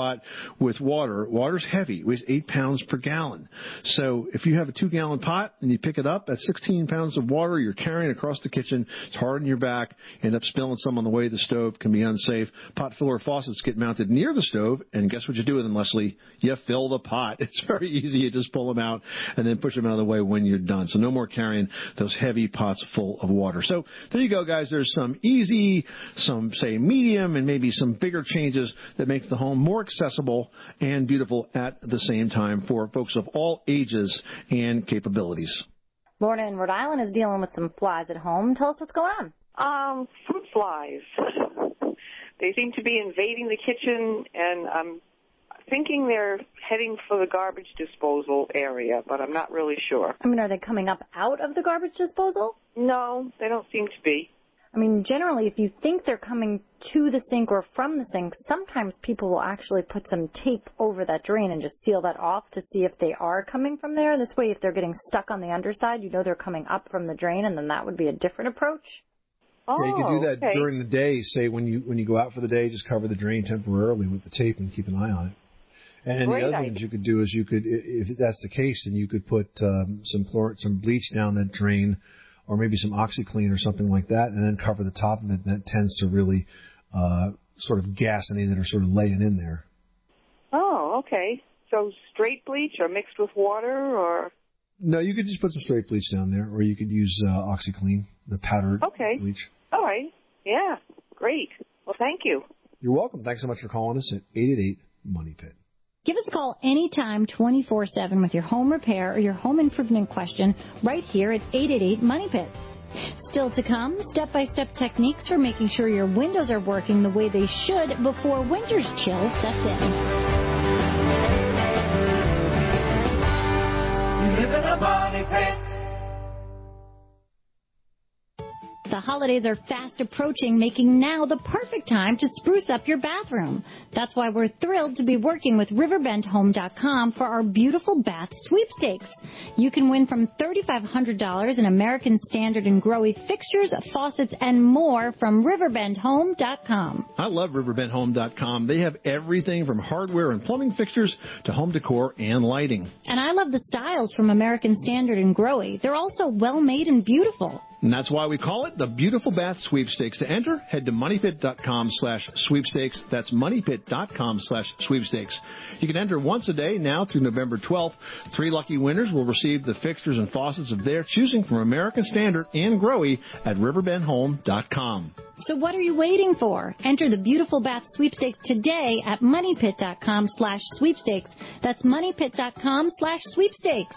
with water, water's heavy. It weighs eight pounds per gallon. So if you have a two-gallon pot and you pick it up, that's sixteen pounds of water you're carrying across the kitchen. It's hard on your back. End up spilling some on the way to the stove. Can be unsafe. Pot filler faucets get mounted near the stove, and guess what you do with them, Leslie? You fill the pot. It's very easy. You just pull them out and then push them out of the way when you're done. So no more carrying those heavy pots full of water. So there you go, guys. There's some easy, some, say, medium, and maybe some bigger changes that make the home more accessible and beautiful at the same time for folks of all ages and capabilities. Lorna in Rhode Island is dealing with some flies at home. Tell us what's going on. Um, fruit flies. They seem to be invading the kitchen, and I'm thinking they're heading for the garbage disposal area, but I'm not really sure. I mean, are they coming up out of the garbage disposal? No, they don't seem to be. I mean, generally, if you think they're coming to the sink or from the sink, sometimes people will actually put some tape over that drain and just seal that off to see if they are coming from there. This way, if they're getting stuck on the underside, you know they're coming up from the drain, and then that would be a different approach. Oh, yeah, you could do that okay. during the day. Say when you when you go out for the day, just cover the drain temporarily with the tape and keep an eye on it. And Great the other idea. things you could do is you could, if that's the case, then you could put um, some chlor- some bleach down that drain, or maybe some OxyClean or something like that, and then cover the top of it. That tends to really uh, sort of gas any that are sort of laying in there. Oh, okay. So straight bleach or mixed with water, or? No, you could just put some straight bleach down there, or you could use uh, OxyClean, the powdered Okay. bleach. All right. Yeah. Great. Well, thank you. You're welcome. Thanks so much for calling us at eight eight eight, Money Pit. Give us a call anytime, twenty-four seven, with your home repair or your home improvement question right here at eight eight eight, Money Pit. Still to come, step-by-step techniques for making sure your windows are working the way they should before winter's chill sets in. You live in a money pit. The holidays are fast approaching, making now the perfect time to spruce up your bathroom. That's why we're thrilled to be working with riverbend home dot com for our beautiful bath sweepstakes. You can win from three thousand five hundred dollars in American Standard and Growy fixtures, faucets, and more from riverbend home dot com. I love riverbend home dot com. They have everything from hardware and plumbing fixtures to home decor and lighting. And I love the styles from American Standard and Growy. They're also well-made and beautiful. And that's why we call it the Beautiful Bath Sweepstakes. To enter, head to money pit dot com slash sweepstakes. That's money pit dot com slash sweepstakes. You can enter once a day now through November twelfth. Three lucky winners will receive the fixtures and faucets of their choosing from American Standard and Growy at riverbend home dot com. So what are you waiting for? Enter the Beautiful Bath Sweepstakes today at money pit dot com slash sweepstakes. That's money pit dot com slash sweepstakes.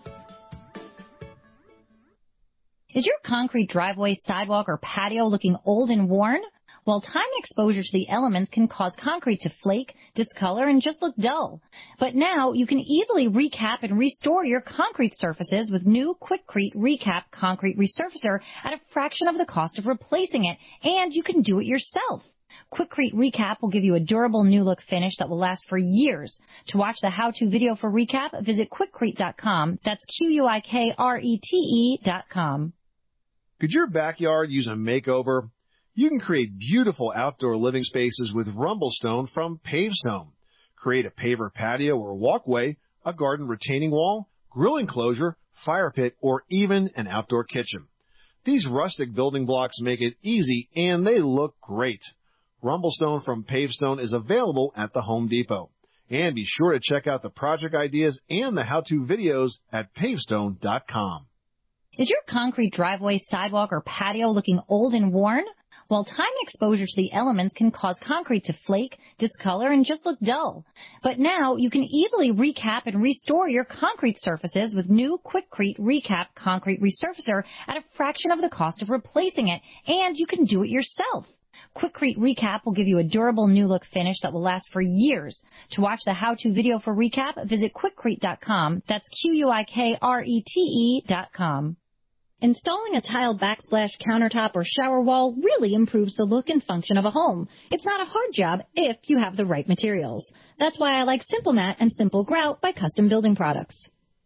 Is your concrete driveway, sidewalk, or patio looking old and worn? Well, time and exposure to the elements can cause concrete to flake, discolor, and just look dull. But now you can easily recap and restore your concrete surfaces with new Quikrete Recap Concrete Resurfacer at a fraction of the cost of replacing it, and you can do it yourself. Quikrete Recap will give you a durable new look finish that will last for years. To watch the how-to video for Recap, visit quikrete dot com. That's Q U I K R E T E dot com. Could your backyard use a makeover? You can create beautiful outdoor living spaces with Rumblestone from Pavestone. Create a paver patio or walkway, a garden retaining wall, grill enclosure, fire pit, or even an outdoor kitchen. These rustic building blocks make it easy and they look great. Rumblestone from Pavestone is available at the Home Depot. And be sure to check out the project ideas and the how-to videos at pavestone dot com. Is your concrete driveway, sidewalk, or patio looking old and worn? Well, time and exposure to the elements can cause concrete to flake, discolor, and just look dull. But now you can easily recap and restore your concrete surfaces with new Quikrete Recap Concrete Resurfacer at a fraction of the cost of replacing it, and you can do it yourself. Quikrete Recap will give you a durable new look finish that will last for years. To watch the how-to video for Recap, visit quikrete dot com. That's Q U I K R E T E dot com. Installing a tile backsplash countertop or shower wall really improves the look and function of a home. It's not a hard job if you have the right materials. That's why I like Simple Mat and Simple Grout by Custom Building Products.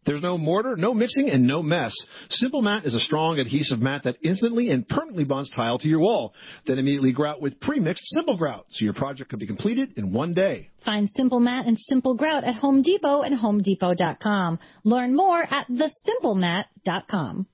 There's no mortar, no mixing, and no mess. Simple Mat is a strong adhesive mat that instantly and permanently bonds tile to your wall. Then immediately grout with pre-mixed Simple Grout, so your project can be completed in one day. Find Simple Mat and Simple Grout at Home Depot and home depot dot com. Learn more at the simple mat dot com.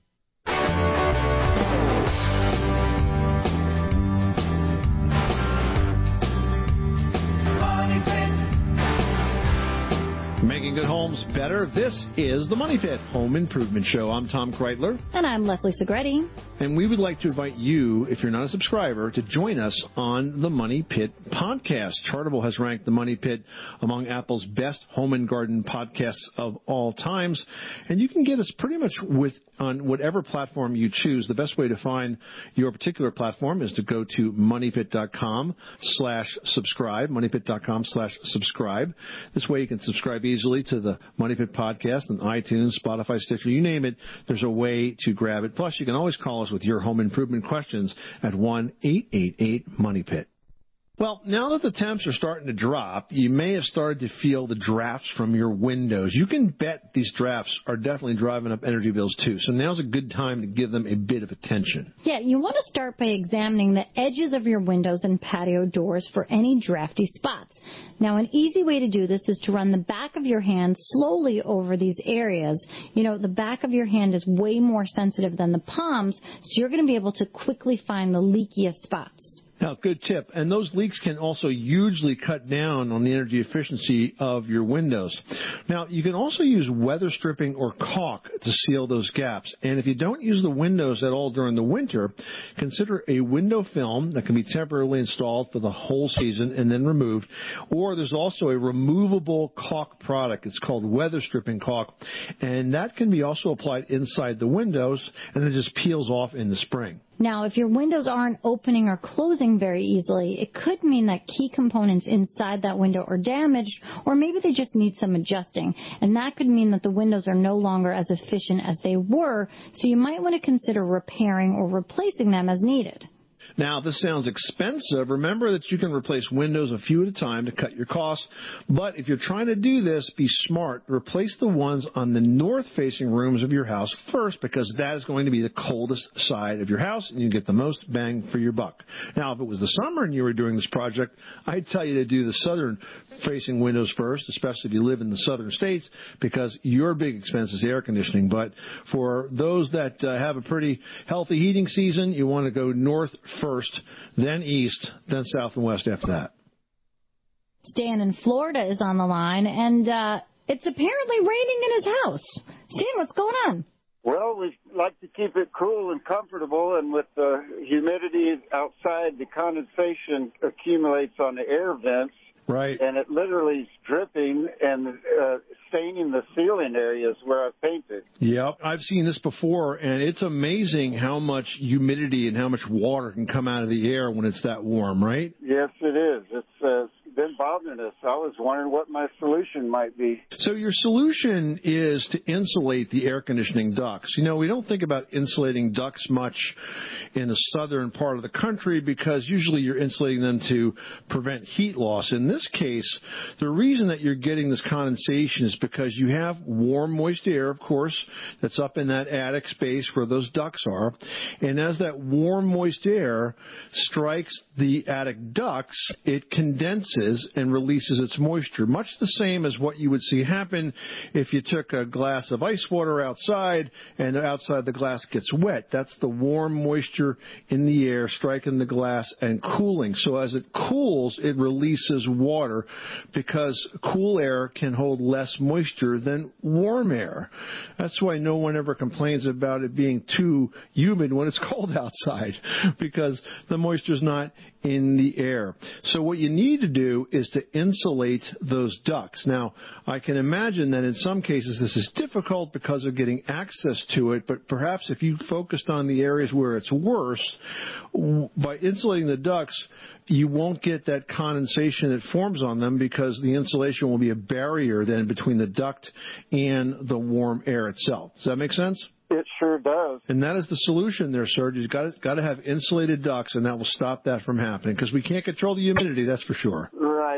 Making good homes better. This is the Money Pit Home Improvement Show. I'm Tom Kreitler. And I'm Leslie Segretti. And we would like to invite you, if you're not a subscriber, to join us on the Money Pit podcast. Chartable has ranked the Money Pit among Apple's best home and garden podcasts of all times. And you can get us pretty much with on whatever platform you choose. The best way to find your particular platform is to go to moneypit.com slash subscribe, moneypit.com slash subscribe. This way you can subscribe easily to the Money Pit podcast on iTunes, Spotify, Stitcher, you name it. There's a way to grab it. Plus, you can always call us with your home improvement questions at one eight eight eight money pit. Well, now that the temps are starting to drop, you may have started to feel the drafts from your windows. You can bet these drafts are definitely driving up energy bills too. So now's a good time to give them a bit of attention. Yeah, you want to start by examining the edges of your windows and patio doors for any drafty spots. Now, an easy way to do this is to run the back of your hand slowly over these areas. You know, the back of your hand is way more sensitive than the palms, so you're going to be able to quickly find the leakiest spots. Now, good tip. And those leaks can also hugely cut down on the energy efficiency of your windows. Now, you can also use weather stripping or caulk to seal those gaps. And if you don't use the windows at all during the winter, consider a window film that can be temporarily installed for the whole season and then removed. Or there's also a removable caulk product. It's called weather stripping caulk. And that can be also applied inside the windows and then just peels off in the spring. Now, if your windows aren't opening or closing very easily, it could mean that key components inside that window are damaged, or maybe they just need some adjusting. And that could mean that the windows are no longer as efficient as they were, so you might want to consider repairing or replacing them as needed. Now, this sounds expensive. Remember that you can replace windows a few at a time to cut your costs. But if you're trying to do this, be smart. Replace the ones on the north-facing rooms of your house first, because that is going to be the coldest side of your house, and you get the most bang for your buck. Now, if it was the summer and you were doing this project, I'd tell you to do the southern-facing windows first, especially if you live in the southern states, because your big expense is air conditioning. But for those that uh, have a pretty healthy heating season, you want to go north first, then east, then south and west after that. Stan in Florida is on the line, and uh, it's apparently raining in his house. Stan, what's going on? Well, we like to keep it cool and comfortable, and with the humidity outside, the condensation accumulates on the air vents. Right. And it literally is dripping and uh, staining the ceiling areas where I painted. Yep. I've seen this before, and it's amazing how much humidity and how much water can come out of the air when it's that warm, right? Yes, it is. It's uh, been bothering us. I was wondering what my solution might be. So your solution is to insulate the air conditioning ducts. You know, we don't think about insulating ducts much in the southern part of the country because usually you're insulating them to prevent heat loss. In this case, the reason that you're getting this condensation is because you have warm, moist air, of course, that's up in that attic space where those ducts are. And as that warm, moist air strikes the attic ducts, it condenses and releases its moisture, much the same as what you would see happen if you took a glass of ice water outside and outside the glass gets wet. That's the warm moisture in the air striking the glass and cooling. So as it cools, it releases water because cool air can hold less moisture than warm air. That's why no one ever complains about it being too humid when it's cold outside, because the moisture's not in the air. So what you need to do is to insulate those ducts. Now, I can imagine that in some cases this is difficult because of getting access to it, but perhaps if you focused on the areas where it's worse, by insulating the ducts, you won't get that condensation that forms on them because the insulation will be a barrier then between the duct and the warm air itself. Does that make sense? It sure does. And that is the solution there, sir. You've got to, got to have insulated ducts, and that will stop that from happening because we can't control the humidity, that's for sure. Right.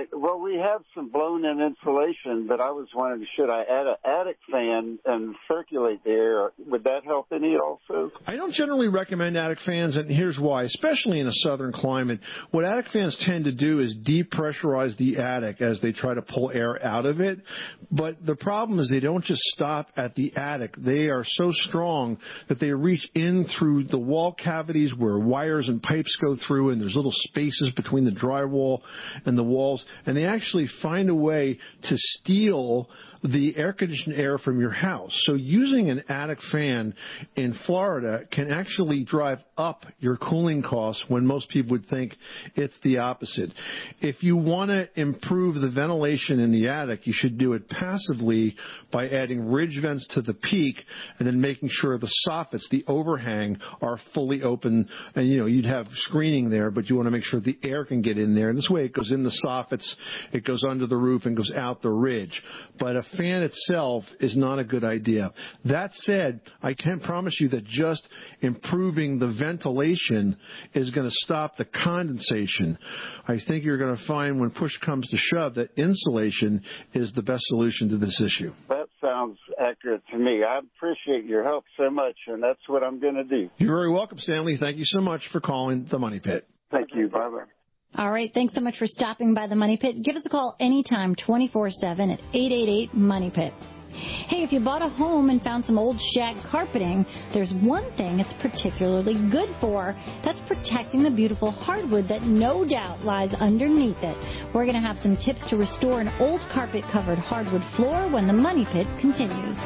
Right. Well, we have some blown-in insulation, but I was wondering, should I add an attic fan and circulate the air? Would that help any also? I don't generally recommend attic fans, and here's why. Especially in a southern climate, what attic fans tend to do is depressurize the attic as they try to pull air out of it. But the problem is they don't just stop at the attic. They are so strong that they reach in through the wall cavities where wires and pipes go through, and there's little spaces between the drywall and the wall. And they actually find a way to steal the air-conditioned air from your house. So using an attic fan in Florida can actually drive up your cooling costs when most people would think it's the opposite. If you want to improve the ventilation in the attic, you should do it passively by adding ridge vents to the peak and then making sure the soffits, the overhang, are fully open. And, you know, you'd have screening there, but you want to make sure the air can get in there. And this way it goes in the soffits, it goes under the roof, and goes out the ridge. But a fan itself is not a good idea. That said, I can promise you that just improving the ventilation is going to stop the condensation. I think you're going to find when push comes to shove that insulation is the best solution to this issue. That sounds accurate to me. I appreciate your help so much, and that's what I'm going to do. You're very welcome, Stanley. Thank you so much for calling the Money Pit. Thank you. Bye-bye. All right. Thanks so much for stopping by the Money Pit. Give us a call anytime, twenty-four seven at eight eight eight, MONEY PIT. Hey, if you bought a home and found some old shag carpeting, there's one thing it's particularly good for. That's protecting the beautiful hardwood that no doubt lies underneath it. We're going to have some tips to restore an old carpet-covered hardwood floor when the Money Pit continues.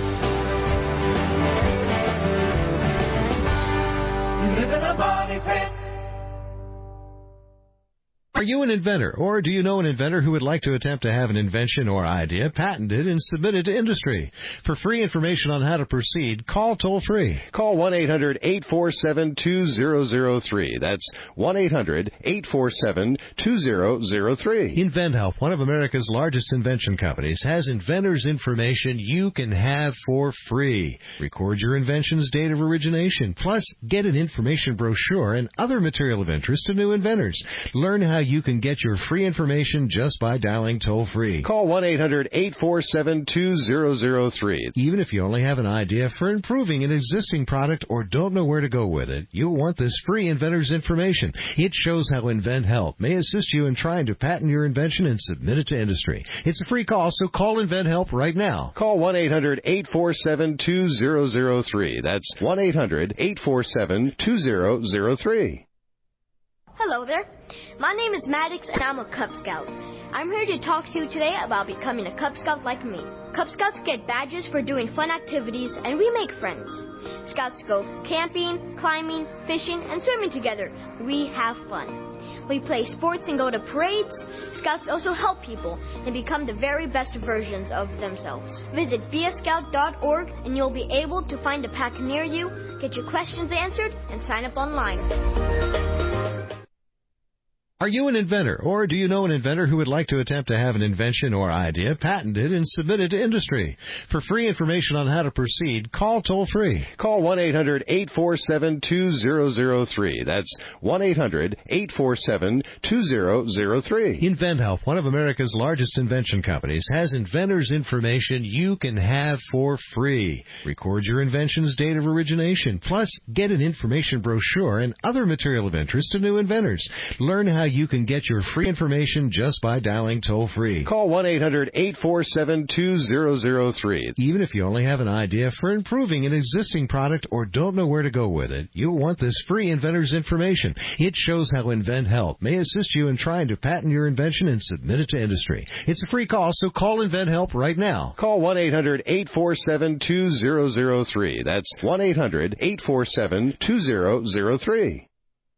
You live in a money pit. Are you an inventor, or do you know an inventor who would like to attempt to have an invention or idea patented and submitted to industry? For free information on how to proceed, call toll-free. Call one eight hundred, eight four seven, two zero zero three. That's one eight hundred, eight four seven, two zero zero three. InventHelp, one of America's largest invention companies, has inventors' information you can have for free. Record your invention's date of origination, plus get an information brochure and other material of interest to new inventors. Learn how you can get your free information just by dialing toll-free. Call one eight hundred, eight four seven, two zero zero three. Even if you only have an idea for improving an existing product or don't know where to go with it, you'll want this free inventor's information. It shows how InventHelp may assist you in trying to patent your invention and submit it to industry. It's a free call, so call InventHelp right now. Call one eight hundred, eight four seven, two zero zero three. That's one eight hundred, eight four seven, two zero zero three. Hello there. My name is Maddox, and I'm a Cub Scout. I'm here to talk to you today about becoming a Cub Scout like me. Cub Scouts get badges for doing fun activities, and we make friends. Scouts go camping, climbing, fishing, and swimming together. We have fun. We play sports and go to parades. Scouts also help people and become the very best versions of themselves. Visit be a scout dot org, and you'll be able to find a pack near you, get your questions answered, and sign up online. Are you an inventor, or do you know an inventor who would like to attempt to have an invention or idea patented and submitted to industry? For free information on how to proceed, call toll-free. Call one eight hundred, eight four seven, two zero zero three. That's one eight hundred, eight four seven, two zero zero three. InventHelp, one of America's largest invention companies, has inventors' information you can have for free. Record your invention's date of origination, plus get an information brochure and other material of interest to new inventors. Learn how you can get your free information just by dialing toll-free. Call one eight hundred, eight four seven, two zero zero three. Even if you only have an idea for improving an existing product or don't know where to go with it, you'll want this free inventor's information. It shows how InventHelp may assist you in trying to patent your invention and submit it to industry. It's a free call, so call InventHelp right now. Call one eight hundred, eight four seven, two zero zero three. That's one eight hundred, eight four seven, two zero zero three.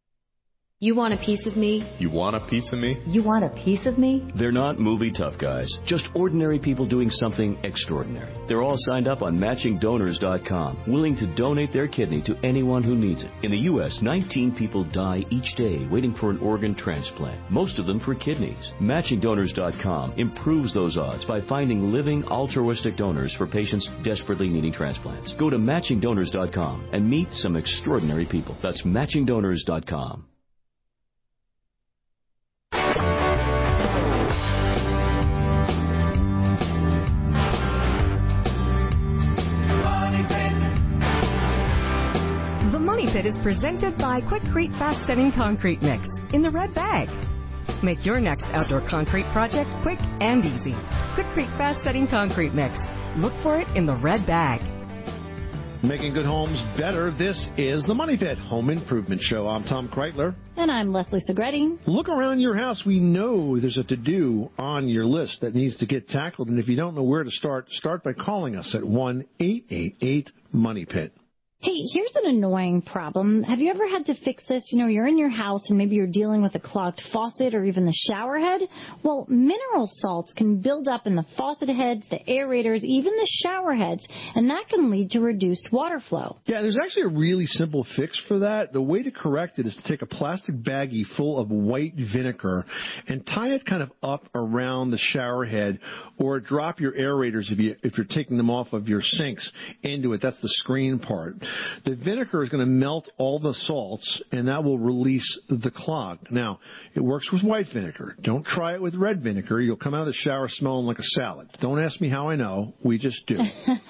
You want a piece of me? You want a piece of me? You want a piece of me? They're not movie tough guys, just ordinary people doing something extraordinary. They're all signed up on matching donors dot com, willing to donate their kidney to anyone who needs it. In the U S, nineteen people die each day waiting for an organ transplant, most of them for kidneys. matching donors dot com improves those odds by finding living altruistic donors for patients desperately needing transplants. Go to matching donors dot com and meet some extraordinary people. That's matching donors dot com. Pit is presented by Quikrete Fast Setting Concrete Mix in the red bag. Make your next outdoor concrete project quick and easy. Quikrete Fast Setting Concrete Mix. Look for it in the red bag. Making good homes better. This is the Money Pit Home Improvement Show. I'm Tom Kreitler. And I'm Leslie Segretti. Look around your house. We know there's a to-do on your list that needs to get tackled. And if you don't know where to start, start by calling us at one eight eight eight money pit. Hey, here's an annoying problem. Have you ever had to fix this? You know, you're in your house and maybe you're dealing with a clogged faucet or even the shower head. Well, mineral salts can build up in the faucet heads, the aerators, even the shower heads, and that can lead to reduced water flow. Yeah, there's actually a really simple fix for that. The way to correct it is to take a plastic baggie full of white vinegar and tie it kind of up around the shower head, or drop your aerators if, you, if you're taking them off of your sinks into it. That's the screen part. The vinegar is going to melt all the salts, and that will release the clog. Now, it works with white vinegar. Don't try it with red vinegar. You'll come out of the shower smelling like a salad. Don't ask me how I know. We just do.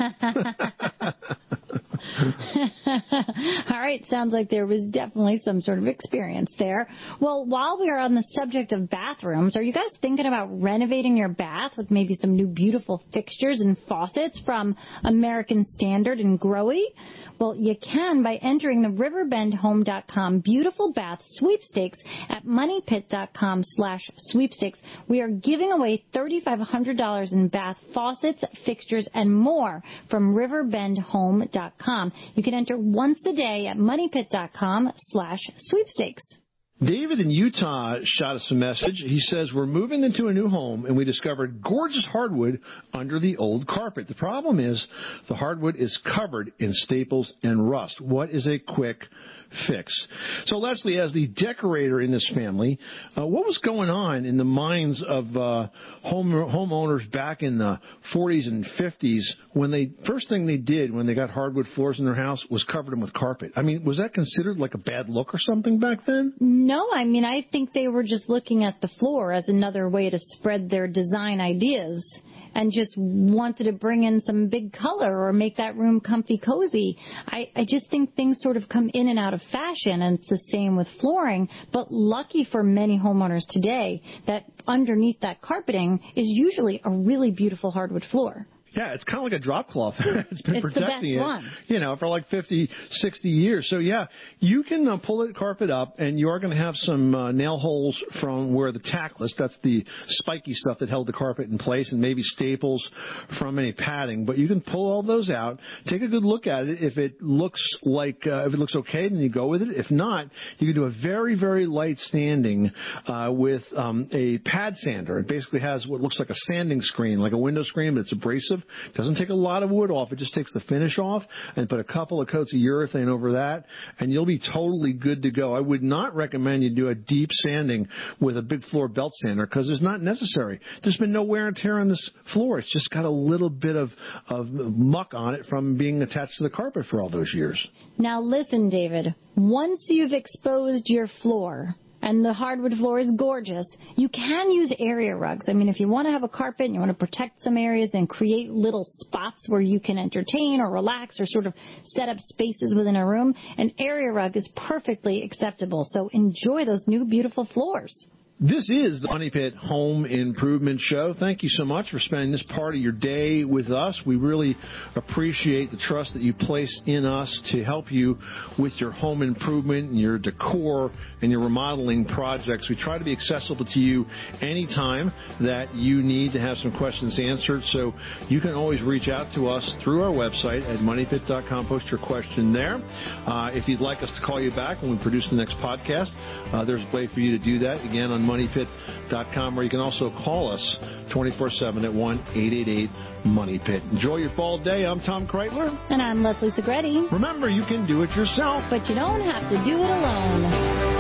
All right, sounds like there was definitely some sort of experience there. Well, while we are on the subject of bathrooms, are you guys thinking about renovating your bath with maybe some new beautiful fixtures and faucets from American Standard and Growy? Well, you can by entering the riverbend home dot com Beautiful Bath Sweepstakes at money pit dot com slash sweepstakes. We are giving away three thousand five hundred dollars in bath faucets, fixtures, and more from riverbend home dot com. You can enter once a day at money pit dot com slash sweepstakes. David in Utah shot us a message. He says, we're moving into a new home, and we discovered gorgeous hardwood under the old carpet. The problem is the hardwood is covered in staples and rust. What is a quick fix? So, Leslie, as the decorator in this family, uh, what was going on in the minds of uh, home homeowners back in the forties and fifties when they first thing they did when they got hardwood floors in their house was covered them with carpet? I mean, was that considered like a bad look or something back then? No, I mean, I think they were just looking at the floor as another way to spread their design ideas and just wanted to bring in some big color or make that room comfy cozy. I, I just think things sort of come in and out of fashion, and it's the same with flooring. But lucky for many homeowners today that underneath that carpeting is usually a really beautiful hardwood floor. Yeah, it's kind of like a drop cloth. It's been it's protecting the best it, one. you know, for like fifty, sixty years. So, yeah, you can uh, pull the carpet up, and you are going to have some uh, nail holes from where the tackless, that's the spiky stuff that held the carpet in place, and maybe staples from any padding. But you can pull all those out, take a good look at it. If it looks like, uh, if it looks okay, then you go with it. If not, you can do a very, very light sanding uh, with um, a pad sander. It basically has what looks like a sanding screen, like a window screen, but it's abrasive. Doesn't take a lot of wood off. It just takes the finish off, and put a couple of coats of urethane over that, and you'll be totally good to go. I would not recommend you do a deep sanding with a big floor belt sander because it's not necessary. There's been no wear and tear on this floor. It's just got a little bit of, of muck on it from being attached to the carpet for all those years. Now listen, David, once you've exposed your floor, and the hardwood floor is gorgeous, you can use area rugs. I mean, if you want to have a carpet and you want to protect some areas and create little spots where you can entertain or relax or sort of set up spaces within a room, an area rug is perfectly acceptable. So enjoy those new beautiful floors. This is the Money Pit Home Improvement Show. Thank you so much for spending this part of your day with us. We really appreciate the trust that you place in us to help you with your home improvement and your decor and your remodeling projects. We try to be accessible to you anytime that you need to have some questions answered. So you can always reach out to us through our website at money pit dot com. Post your question there. Uh, if you'd like us to call you back when we produce the next podcast, uh, there's a way for you to do that. Again, on money pit dot com, or you can also call us twenty-four seven at one eight eight eight money pit. Enjoy your fall day. I'm Tom Kreitler. And I'm Leslie Segretti. Remember, you can do it yourself, but you don't have to do it alone.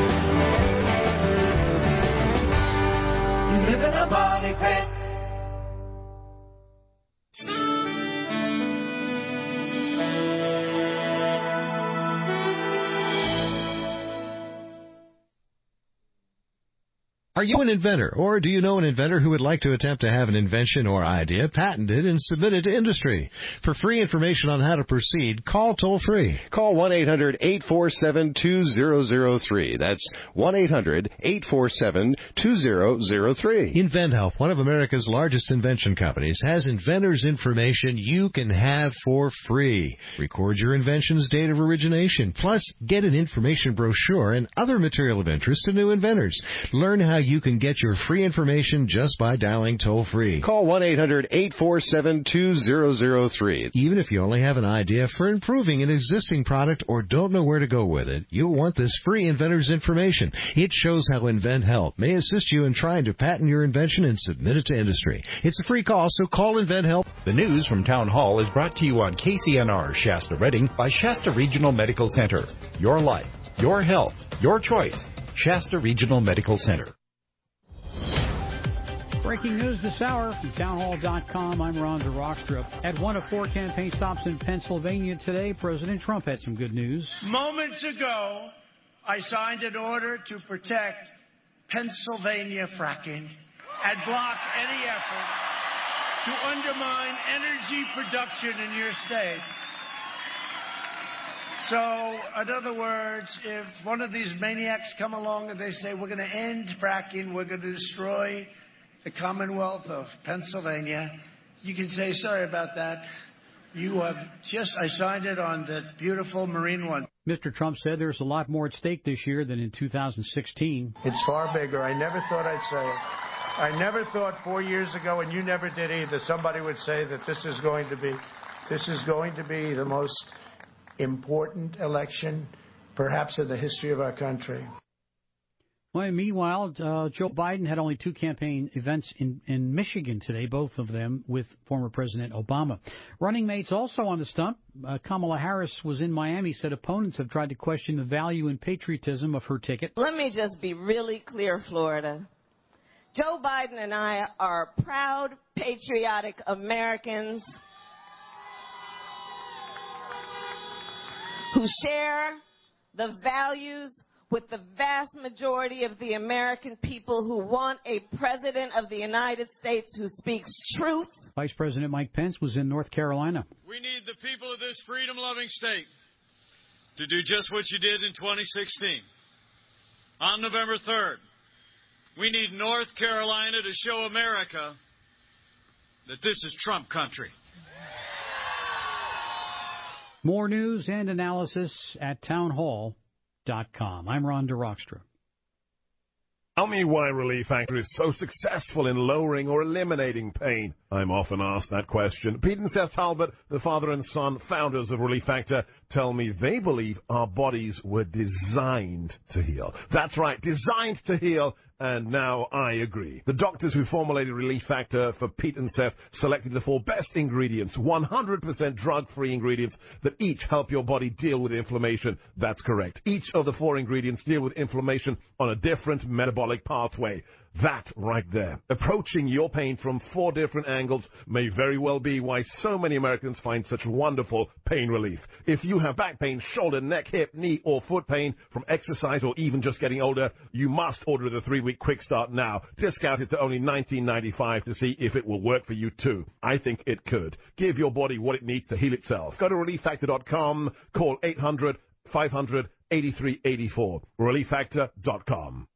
You live in a money pit. Are you an inventor, or do you know an inventor who would like to attempt to have an invention or idea patented and submitted to industry? For free information on how to proceed, call toll-free. Call one eight hundred eight four seven two zero zero three. That's one eight hundred eight four seven two zero zero three. InventHelp, one of America's largest invention companies, has inventors' information you can have for free. Record your invention's date of origination, plus get an information brochure and other material of interest to new inventors. Learn how you can get your free information just by dialing toll-free. Call one eight hundred eight four seven two zero zero three. Even if you only have an idea for improving an existing product or don't know where to go with it, you'll want this free inventor's information. It shows how InventHelp may assist you in trying to patent your invention and submit it to industry. It's a free call, so call InventHelp. The news from Town Hall is brought to you on K C N R Shasta Redding by Shasta Regional Medical Center. Your life, your health, your choice. Shasta Regional Medical Center. Breaking news this hour from town hall dot com. I'm Ron DeRockstra. At one of four campaign stops in Pennsylvania today, President Trump had some good news. Moments ago, I signed an order to protect Pennsylvania fracking and block any effort to undermine energy production in your state. So, in other words, if one of these maniacs come along and they say, we're going to end fracking, we're going to destroy the Commonwealth of Pennsylvania, you can say, sorry about that. You have just, I signed it on the beautiful Marine One. Mister Trump said there's a lot more at stake this year than in two thousand sixteen. It's far bigger. I never thought I'd say it. I never thought four years ago, and you never did either, somebody would say that this is going to be, this is going to be the most important election, perhaps in the history of our country. Well, meanwhile, uh, Joe Biden had only two campaign events in, in Michigan today, both of them with former President Obama. Running mates also on the stump. Uh, Kamala Harris was in Miami, said opponents have tried to question the value and patriotism of her ticket. Let me just be really clear, Florida. Joe Biden and I are proud, patriotic Americans who share the values with the vast majority of the American people who want a president of the United States who speaks truth. Vice President Mike Pence was in North Carolina. We need the people of this freedom-loving state to do just what you did in twenty sixteen. On November third, we need North Carolina to show America that this is Trump country. More news and analysis at town hall dot com. I'm Ron DeRockstra. Tell me why Relief Factor is so successful in lowering or eliminating pain. I'm often asked that question. Pete and Seth Talbot, the father and son founders of Relief Factor, tell me they believe our bodies were designed to heal. That's right, designed to heal. And now I agree. The doctors who formulated Relief Factor for Pete and Seth selected the four best ingredients, one hundred percent drug-free ingredients that each help your body deal with inflammation. That's correct. Each of the four ingredients deal with inflammation on a different metabolic pathway. That right there. Approaching your pain from four different angles may very well be why so many Americans find such wonderful pain relief. If you have back pain, shoulder, neck, hip, knee, or foot pain from exercise or even just getting older, you must order the three-week quick start now. Discounted to only nineteen ninety-five to see if it will work for you too. I think it could. Give your body what it needs to heal itself. Go to relief factor dot com. Call eight hundred five hundred eighty-three eighty-four. relief factor dot com.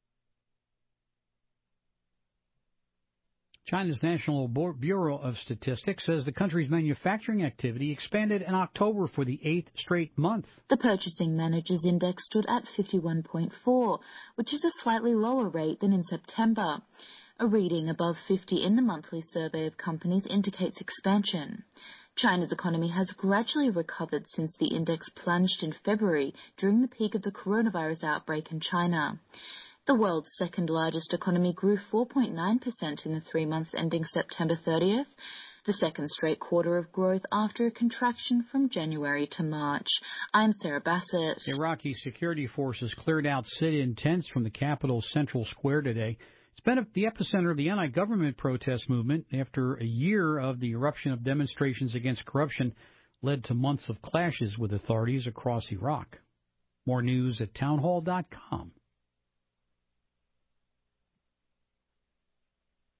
China's National Bureau of Statistics says the country's manufacturing activity expanded in October for the eighth straight month. The Purchasing Managers' Index stood at fifty-one point four, which is a slightly lower rate than in September. A reading above fifty in the monthly survey of companies indicates expansion. China's economy has gradually recovered since the index plunged in February during the peak of the coronavirus outbreak in China. The world's second-largest economy grew four point nine percent in the three months ending September thirtieth, the second straight quarter of growth after a contraction from January to March. I'm Sarah Bassett. Iraqi security forces cleared out sit-in tents from the capital's central square today. It's been the epicenter of the anti-government protest movement after a year of the eruption of demonstrations against corruption led to months of clashes with authorities across Iraq. More news at town hall dot com.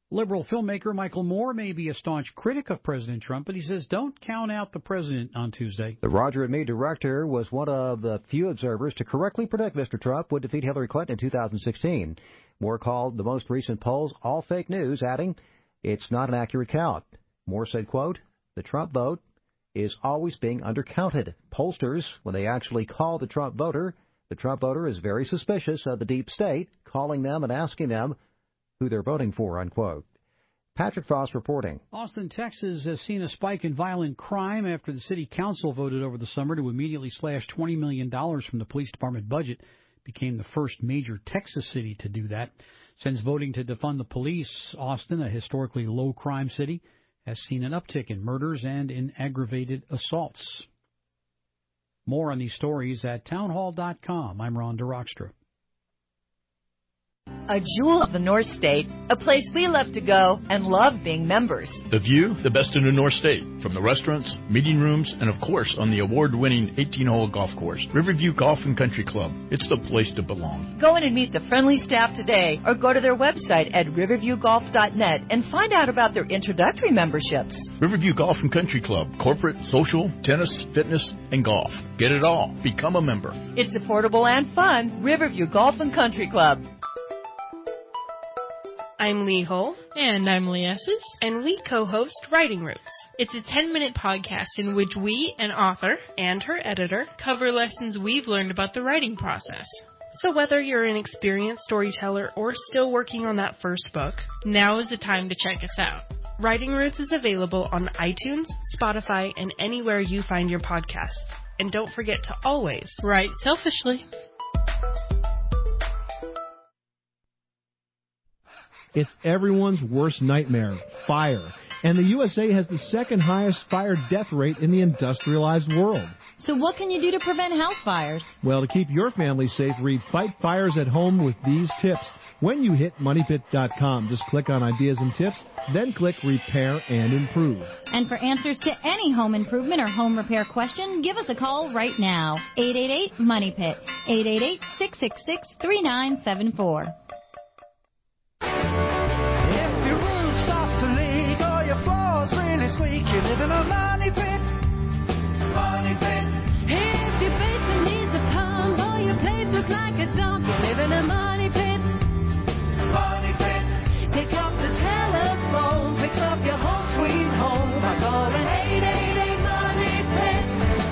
Liberal filmmaker Michael Moore may be a staunch critic of President Trump, but he says don't count out the president on Tuesday. The Roger and Me director was one of the few observers to correctly predict Mister Trump would defeat Hillary Clinton in two thousand sixteen. Moore called the most recent polls all fake news, adding, it's not an accurate count. Moore said, quote, the Trump vote is always being undercounted. Pollsters, when they actually call the Trump voter, the Trump voter is very suspicious of the deep state, calling them and asking them who they're voting for, unquote. Patrick Frost reporting. Austin, Texas has seen a spike in violent crime after the city council voted over the summer to immediately slash twenty million dollars from the police department budget. It became the first major Texas city to do that. Since voting to defund the police, Austin, a historically low-crime city, has seen an uptick in murders and in aggravated assaults. More on these stories at townhall dot com. I'm Ron DeRockstra. A jewel of the North State, a place we love to go and love being members. The view, the best in the North State, from the restaurants, meeting rooms, and of course on the award-winning eighteen-hole golf course, Riverview Golf and Country Club. It's the place to belong. Go in and meet the friendly staff today or go to their website at riverview golf dot net and find out about their introductory memberships. Riverview Golf and Country Club, corporate, social, tennis, fitness, and golf. Get it all. Become a member. It's affordable and fun. Riverview Golf and Country Club. I'm Lee Hull. And I'm Lee Esses. And we co-host Writing Roots. It's a ten-minute podcast in which we, an author, and her editor, cover lessons we've learned about the writing process. So whether you're an experienced storyteller or still working on that first book, now is the time to check us out. Writing Roots is available on iTunes, Spotify, and anywhere you find your podcasts. And don't forget to always write selfishly. It's everyone's worst nightmare, fire. And the U S A has the second highest fire death rate in the industrialized world. So what can you do to prevent house fires? Well, to keep your family safe, read Fight Fires at Home with these tips. When you hit money pit dot com, just click on Ideas and Tips, then click Repair and Improve. And for answers to any home improvement or home repair question, give us a call right now. eight eight eight, money pit, eight eight eight, six six six, three nine seven four. You live in a money pit, money pit. If your basement needs a pump or your place looks like a dump, you live in a money pit, money pit. Pick up the telephone, pick up your home sweet home by calling eight eight eight, money pit.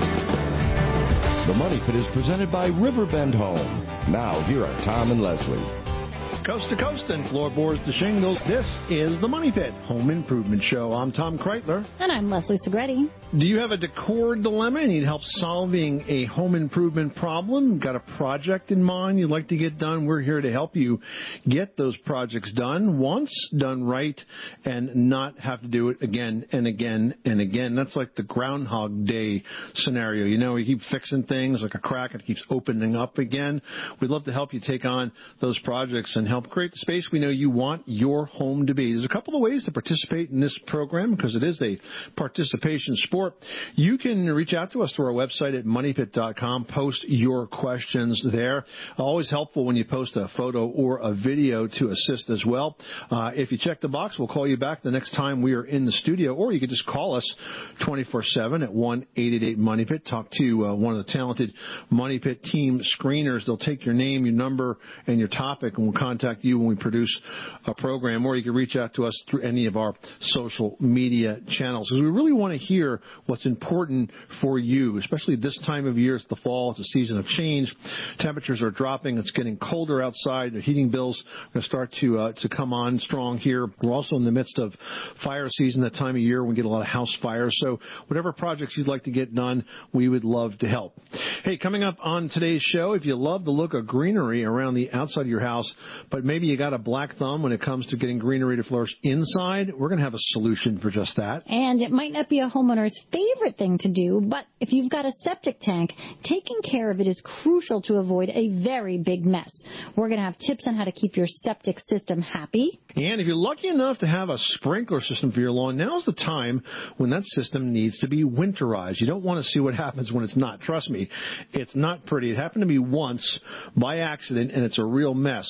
The Money Pit is presented by Riverbend Home. Now, here are Tom and Leslie. Coast to coast and floorboards to shingles, this is the Money Pit Home Improvement Show. I'm Tom Kreitler. And I'm Leslie Segretti. Do you have a decor dilemma and need help solving a home improvement problem? Got a project in mind you'd like to get done? We're here to help you get those projects done once, done right, and not have to do it again and again and again. That's like the Groundhog Day scenario. You know, you keep fixing things like a crack, it keeps opening up again. We'd love to help you take on those projects and help create the space we know you want your home to be. There's a couple of ways to participate in this program because it is a participation sport. You can reach out to us through our website at money pit dot com. Post your questions there. Always helpful when you post a photo or a video to assist as well. Uh, if you check the box, we'll call you back the next time we are in the studio, or you can just call us twenty-four seven at one eight eight eight money pit. Talk to uh, one of the talented Money Pit team screeners. They'll take your name, your number, and your topic, and we'll contact you when we produce a program, or you can reach out to us through any of our social media channels, because we really want to hear what's important for you, especially this time of year. It's the fall. It's a season of change. Temperatures are dropping. It's getting colder outside. The heating bills are going to start to uh, to come on strong here. We're also in the midst of fire season, that time of year when we get a lot of house fires. So whatever projects you'd like to get done, we would love to help. Hey, coming up on today's show, if you love the look of greenery around the outside of your house, but maybe you got a black thumb when it comes to getting greenery to flourish inside, we're going to have a solution for just that. And it might not be a homeowner's favorite thing to do, but if you've got a septic tank, taking care of it is crucial to avoid a very big mess. We're going to have tips on how to keep your septic system happy. And if you're lucky enough to have a sprinkler system for your lawn, now's the time when that system needs to be winterized. You don't want to see what happens when it's not. Trust me, it's not pretty. It happened to me once by accident, and it's a real mess. So we're going to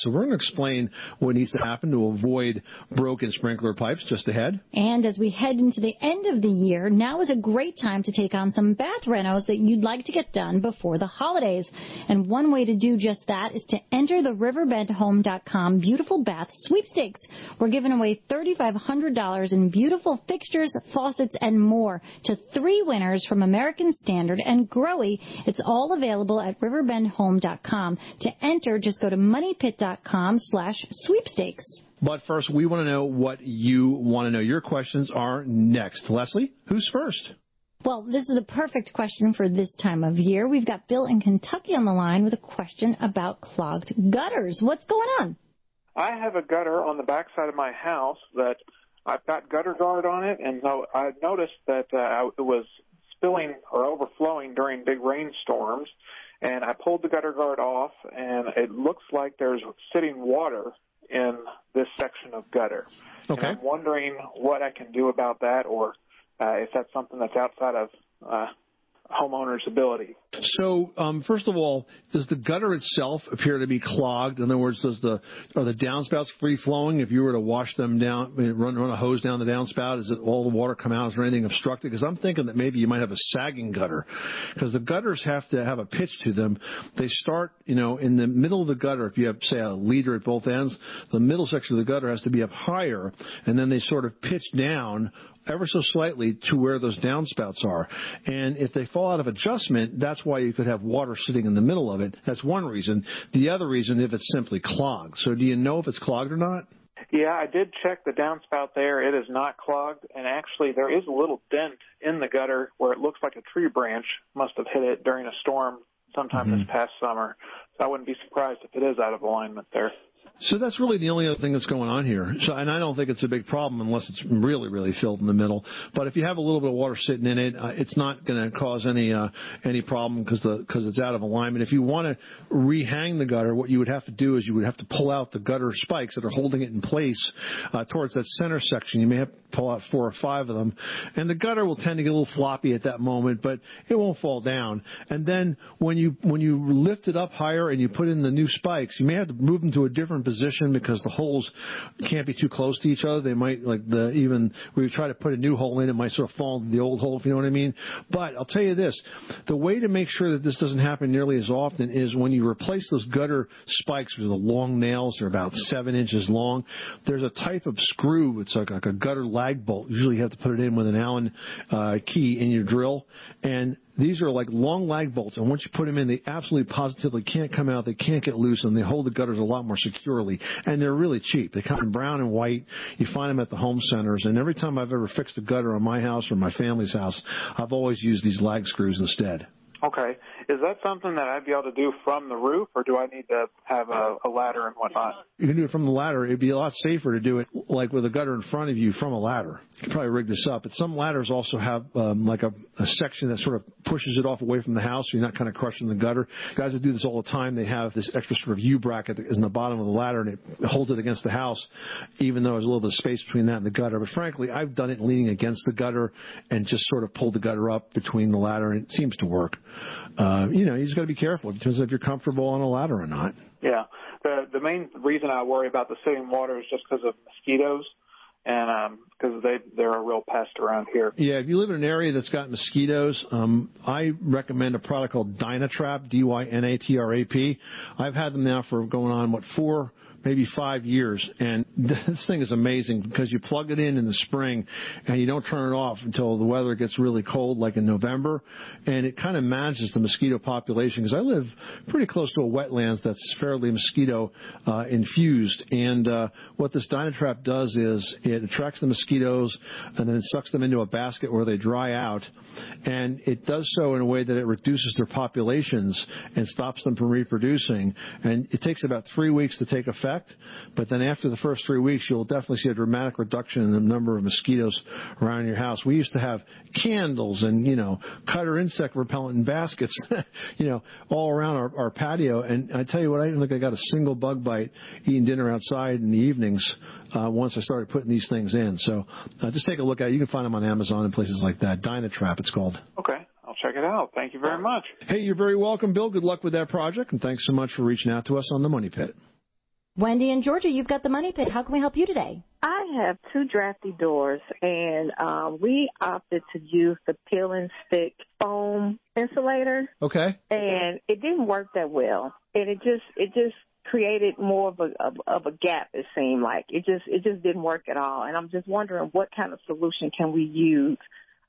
explain what needs to happen to avoid broken sprinkler pipes just ahead. And as we head into the end of the year, now is a great time to take on some bath renos that you'd like to get done before the holidays. And one way to do just that is to enter the riverbend home dot com Beautiful Bath Sweepstakes. We're giving away three thousand five hundred dollars in beautiful fixtures, faucets, and more to three winners from American Standard and Growy. It's all available at riverbend home dot com. To enter, just go to money pit dot com slash sweepstakes. But first, we want to know what you want to know. Your questions are next. Leslie, who's first? Well, this is a perfect question for this time of year. We've got Bill in Kentucky on the line with a question about clogged gutters. What's going on? I have a gutter on the backside of my house that I've got gutter guard on it, and so I noticed that uh, it was spilling or overflowing during big rainstorms, and I pulled the gutter guard off, and it looks like there's sitting water in this section of gutter. Okay. And I'm wondering what I can do about that, or uh, if that's something that's outside of uh, homeowner's ability. So, um, first of all, does the gutter itself appear to be clogged? In other words, does the are the downspouts free flowing? If you were to wash them down, run run a hose down the downspout, is it all the water come out? Is there anything obstructed? Because I'm thinking that maybe you might have a sagging gutter, because the gutters have to have a pitch to them. They start, you know, in the middle of the gutter. If you have, say, a leader at both ends, the middle section of the gutter has to be up higher, and then they sort of pitch down ever so slightly to where those downspouts are. And if they fall out of adjustment, that's why you could have water sitting in the middle of it. That's one reason. The other reason, if it's simply clogged. So do you know if it's clogged or not? Yeah, I did check the downspout there. It is not clogged, and actually there is a little dent in the gutter where it looks like a tree branch must have hit it during a storm sometime mm-hmm. this past summer. So I wouldn't be surprised if it is out of alignment there. So that's really the only other thing that's going on here. So, and I don't think it's a big problem unless it's really, really filled in the middle. But if you have a little bit of water sitting in it, uh, it's not going to cause any uh, any problem because the because it's out of alignment. If you want to rehang the gutter, what you would have to do is you would have to pull out the gutter spikes that are holding it in place uh, towards that center section. You may have to pull out four or five of them, and the gutter will tend to get a little floppy at that moment, but it won't fall down. And then when you when you lift it up higher and you put in the new spikes, you may have to move them to a different position because the holes can't be too close to each other. They might, like the even when you try to put a new hole in, it might sort of fall into the old hole, if you know what I mean. But I'll tell you this, the way to make sure that this doesn't happen nearly as often is when you replace those gutter spikes with the long nails. They're about seven inches long. There's a type of screw. It's like, like a gutter lag bolt. Usually you have to put it in with an Allen uh, key in your drill. And these are like long lag bolts, and once you put them in, they absolutely positively can't come out. They can't get loose, and they hold the gutters a lot more securely. And they're really cheap. They come in brown and white. You find them at the home centers. And every time I've ever fixed a gutter on my house or my family's house, I've always used these lag screws instead. Okay. Is that something that I'd be able to do from the roof, or do I need to have a, a ladder and whatnot? You can do it from the ladder. It'd be a lot safer to do it like with a gutter in front of you from a ladder. You could probably rig this up. But some ladders also have um, like a, a section that sort of pushes it off away from the house so you're not kind of crushing the gutter. Guys that do this all the time, they have this extra sort of U-bracket that is in the bottom of the ladder, and it holds it against the house, even though there's a little bit of space between that and the gutter. But frankly, I've done it leaning against the gutter and just sort of pulled the gutter up between the ladder, and it seems to work. Uh, you know, you just got to be careful. It depends if you're comfortable on a ladder or not. Yeah. The the main reason I worry about the sitting water is just because of mosquitoes, and because um, they, they're a real pest around here. Yeah, if you live in an area that's got mosquitoes, um, I recommend a product called Dynatrap, D Y N A T R A P. I've had them now for going on, what, four maybe five years. And this thing is amazing because you plug it in in the spring and you don't turn it off until the weather gets really cold, like in November. And it kind of manages the mosquito population because I live pretty close to a wetlands that's fairly mosquito uh, infused. And uh, what this Dynatrap does is it attracts the mosquitoes and then it sucks them into a basket where they dry out. And it does so in a way that it reduces their populations and stops them from reproducing. And it takes about three weeks to take effect. But then after the first three weeks, you'll definitely see a dramatic reduction in the number of mosquitoes around your house. We used to have candles and, you know, cutter insect repellent in baskets, you know, all around our, our patio. And I tell you what, I didn't think I got a single bug bite eating dinner outside in the evenings uh, once I started putting these things in. So uh, just take a look at it. You can find them on Amazon and places like that. Dynatrap, it's called. Okay. I'll check it out. Thank you very much. Hey, you're very welcome, Bill. Good luck with that project. And thanks so much for reaching out to us on the Money Pit. Wendy in Georgia, you've got the Money Pit. How can we help you today? I have two drafty doors, and um, we opted to use the peel and stick foam insulator. Okay. And it didn't work that well, and it just it just created more of a of, of a gap. It seemed like it just it just didn't work at all. And I'm just wondering what kind of solution can we use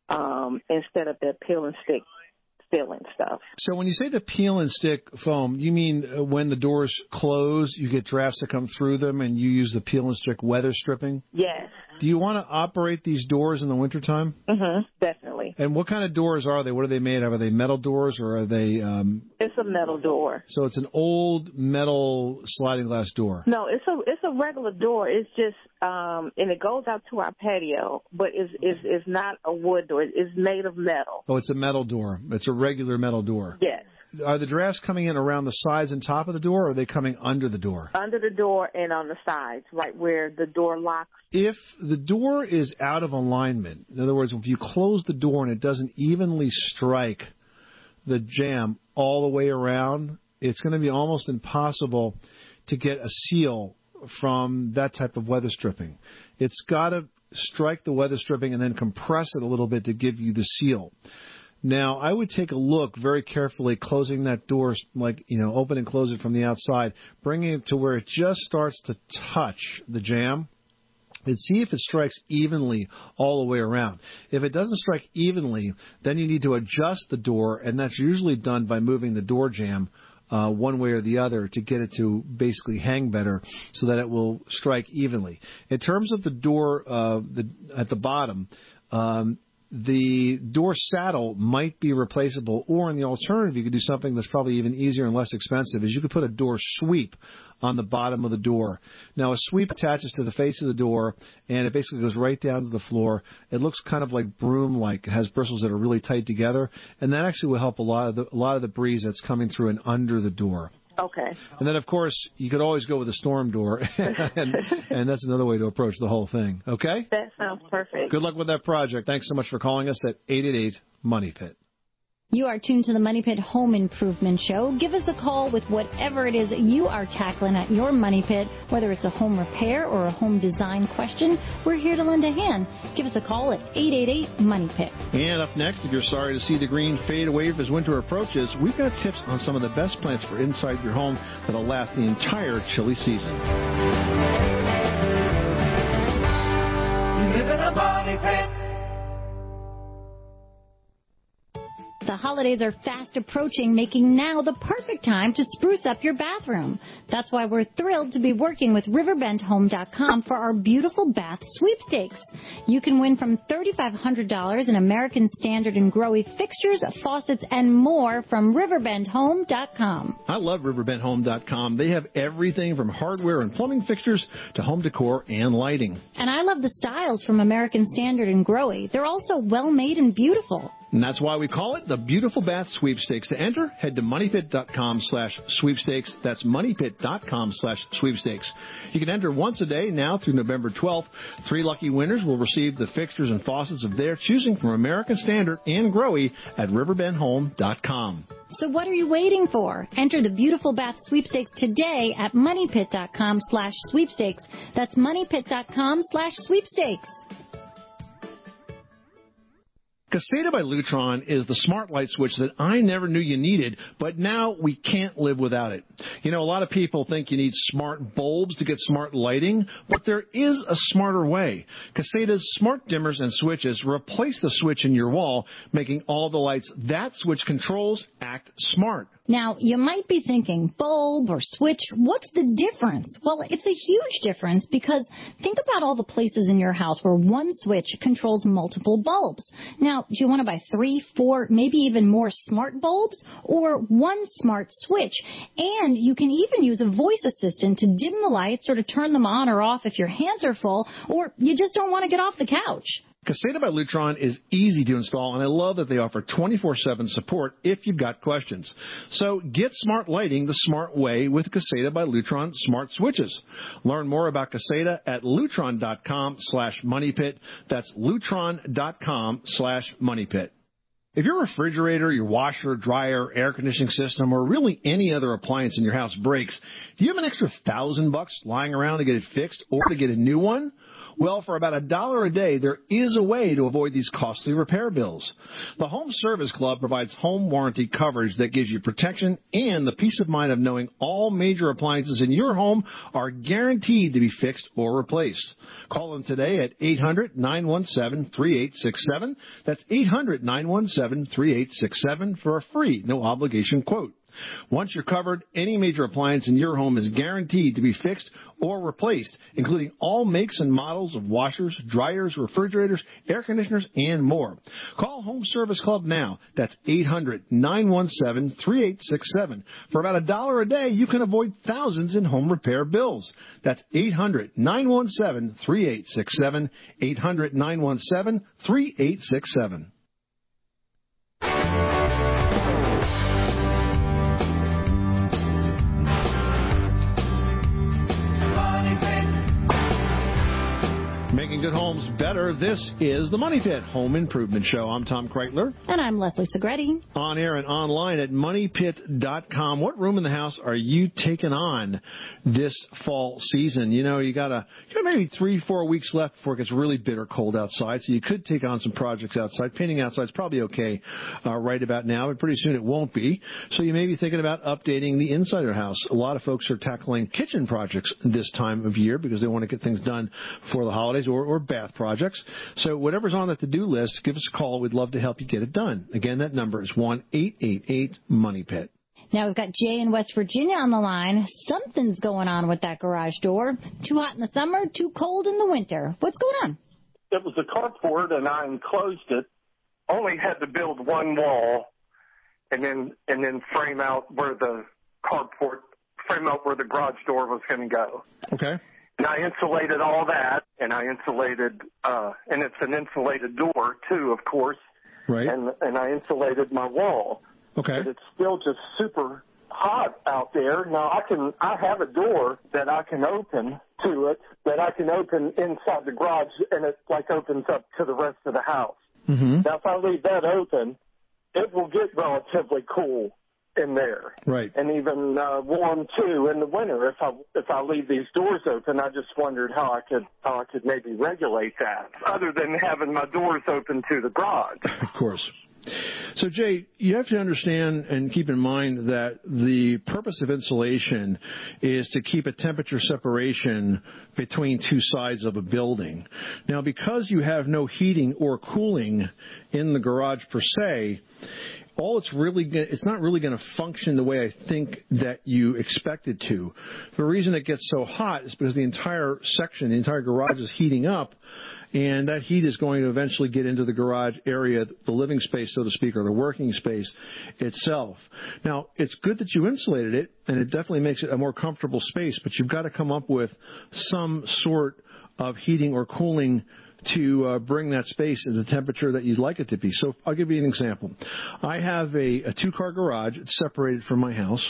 um, instead of the peel and stick filling stuff. So when you say the peel and stick foam, you mean uh, when the doors close, you get drafts that come through them, and you use the peel and stick weather stripping? Yes. Do you want to operate these doors in the wintertime? Mm-hmm, definitely. And what kind of doors are they? What are they made of? Are they metal doors or are they... Um... It's a metal door. So it's an old metal sliding glass door. No, it's a it's a regular door. It's just, um, and it goes out to our patio, but it's, it's, it's not a wood door. It's made of metal. Oh, it's a metal door. It's a regular metal door. Yes. Are the drafts coming in around the sides and top of the door, or are they coming under the door? Under the door and on the sides, right where the door locks. If the door is out of alignment, in other words, if you close the door and it doesn't evenly strike the jamb all the way around, it's going to be almost impossible to get a seal from that type of weather stripping. It's got to strike the weather stripping and then compress it a little bit to give you the seal. Now, I would take a look very carefully, closing that door, like, you know, open and close it from the outside, bringing it to where it just starts to touch the jamb, and see if it strikes evenly all the way around. If it doesn't strike evenly, then you need to adjust the door, and that's usually done by moving the door jamb uh, one way or the other to get it to basically hang better so that it will strike evenly. In terms of the door uh, the, at the bottom, um, the door saddle might be replaceable, or in the alternative, you could do something that's probably even easier and less expensive, is you could put a door sweep on the bottom of the door. Now, a sweep attaches to the face of the door, and it basically goes right down to the floor. It looks kind of like broom-like. It has bristles that are really tight together, and that actually will help a lot of the, a lot of the breeze that's coming through and under the door. Okay. And then, of course, you could always go with a storm door, and, and that's another way to approach the whole thing. Okay? That sounds perfect. Good luck with that project. Thanks so much for calling us at eight eight eight, MONEY PIT. You are tuned to the Money Pit Home Improvement Show. Give us a call with whatever it is you are tackling at your Money Pit, whether it's a home repair or a home design question. We're here to lend a hand. Give us a call at eight eight eight, MONEY PIT. And up next, if you're sorry to see the green fade away as winter approaches, we've got tips on some of the best plants for inside your home that'll last the entire chilly season. You live in a Money Pit. The holidays are fast approaching, making now the perfect time to spruce up your bathroom. That's why we're thrilled to be working with Riverbend Home dot com for our beautiful bath sweepstakes. You can win from three thousand five hundred dollars in American Standard and Growy fixtures, faucets, and more from Riverbend Home dot com. I love Riverbend Home dot com. They have everything from hardware and plumbing fixtures to home decor and lighting. And I love the styles from American Standard and Growy. They're also well-made and beautiful. And that's why we call it the Beautiful Bath Sweepstakes. To enter, head to money pit dot com slash sweepstakes. That's money pit dot com slash sweepstakes. You can enter once a day now through November twelfth. Three lucky winners will receive the fixtures and faucets of their choosing from American Standard and Growy at Riverbend Home dot com. So what are you waiting for? Enter the Beautiful Bath Sweepstakes today at money pit dot com slash sweepstakes. That's money pit dot com slash sweepstakes. Caseta by Lutron is the smart light switch that I never knew you needed, but now we can't live without it. You know, a lot of people think you need smart bulbs to get smart lighting, but there is a smarter way. Caseta's smart dimmers and switches replace the switch in your wall, making all the lights that switch controls act smart. Now, you might be thinking, bulb or switch, what's the difference? Well, it's a huge difference because think about all the places in your house where one switch controls multiple bulbs. Now, do you want to buy three, four, maybe even more smart bulbs or one smart switch? And you can even use a voice assistant to dim the lights or to turn them on or off if your hands are full or you just don't want to get off the couch. Caseta by Lutron is easy to install, and I love that they offer twenty-four seven support if you've got questions. So get smart lighting the smart way with Caseta by Lutron smart switches. Learn more about Caseta at lutron dot com slash money pit. That's lutron dot com slash money pit. If your refrigerator, your washer, dryer, air conditioning system, or really any other appliance in your house breaks, do you have an extra thousand bucks lying around to get it fixed or to get a new one? Well, for about a dollar a day, there is a way to avoid these costly repair bills. The Home Service Club provides home warranty coverage that gives you protection and the peace of mind of knowing all major appliances in your home are guaranteed to be fixed or replaced. Call them today at eight hundred, nine one seven, three eight six seven. That's eight hundred, nine one seven, three eight six seven for a free, no-obligation quote. Once you're covered, any major appliance in your home is guaranteed to be fixed or replaced, including all makes and models of washers, dryers, refrigerators, air conditioners, and more. Call Home Service Club now. That's eight hundred, nine one seven, three eight six seven. For about a dollar a day, you can avoid thousands in home repair bills. That's eight hundred, nine one seven, three eight six seven, eight hundred, nine one seven, three eight six seven. Making good homes better. This is the Money Pit Home Improvement Show. I'm Tom Kreitler. And I'm Leslie Segretti. On air and online at money pit dot com. What room in the house are you taking on this fall season? You know, you got a, you got maybe three, four weeks left before it gets really bitter cold outside, so you could take on some projects outside. Painting outside is probably okay uh, right about now, but pretty soon it won't be. So you may be thinking about updating the inside of your house. A lot of folks are tackling kitchen projects this time of year because they want to get things done before the holidays. Or, or bath projects. So whatever's on the to-do list, give us a call. We'd love to help you get it done. Again, that number is one eight eight eight money pit. Now we've got Jay in West Virginia on the line. Something's going on with that garage door. Too hot in the summer, too cold in the winter. What's going on? It was a carport, and I enclosed it. Only had to build one wall, and then and then frame out where the carport, frame out where the garage door was going to go. Okay. And I insulated all that, and I insulated, uh, and it's an insulated door too, of course. Right. And and I insulated my wall. Okay. But it's still just super hot out there. Now I can, I have a door that I can open to it, that I can open inside the garage, and it like opens up to the rest of the house. Mm-hmm. Now if I leave that open, it will get relatively cool in there. Right. And even uh, warm too in the winter if I if I leave these doors open. I just wondered how I could how I could maybe regulate that other than having my doors open to the garage. Of course. So, Jay, you have to understand and keep in mind that the purpose of insulation is to keep a temperature separation between two sides of a building. Now, because you have no heating or cooling in the garage per se, all it's really gonna, it's not really going to function the way I think that you expect it to. The reason it gets so hot is because the entire section, the entire garage is heating up, and that heat is going to eventually get into the garage area, the living space, so to speak, or the working space itself. Now, it's good that you insulated it, and it definitely makes it a more comfortable space, but you've got to come up with some sort of heating or cooling to uh, bring that space to the temperature that you'd like it to be. So I'll give you an example. I have a, a two-car garage. It's separated from my house.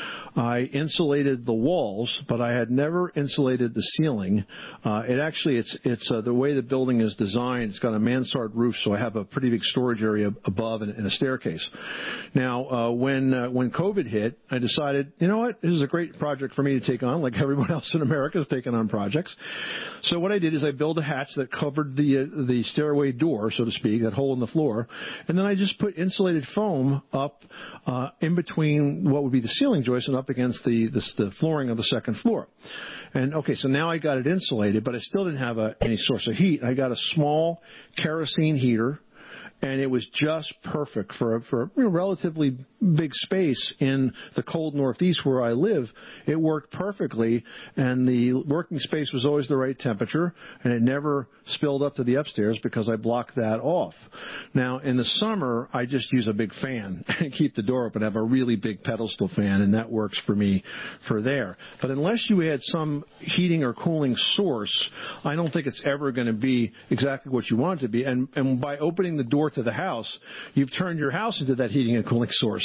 I insulated the walls, but I had never insulated the ceiling. Uh, it actually, it's it's uh, the way the building is designed. It's got a mansard roof, so I have a pretty big storage area above and, and a staircase. Now, uh, when uh, when COVID hit, I decided, you know what, this is a great project for me to take on, like everyone else in America is taking on projects. So what I did is I built a hatch that covered the uh, the stairway door, so to speak, that hole in the floor, and then I just put insulated foam up uh, in between what would be the ceiling joist and up against the, the the flooring of the second floor. And okay, so now I got it insulated, but I still didn't have a, any source of heat. I got a small kerosene heater, and it was just perfect for a, for a you know, relatively big space in the cold Northeast where I live. It worked perfectly, and the working space was always the right temperature, and it never spilled up to the upstairs because I blocked that off. Now, in the summer, I just use a big fan and keep the door open. I have a really big pedestal fan, and that works for me for there. But unless you had some heating or cooling source, I don't think it's ever going to be exactly what you want it to be. And, and by opening the door to the house, you've turned your house into that heating and cooling source.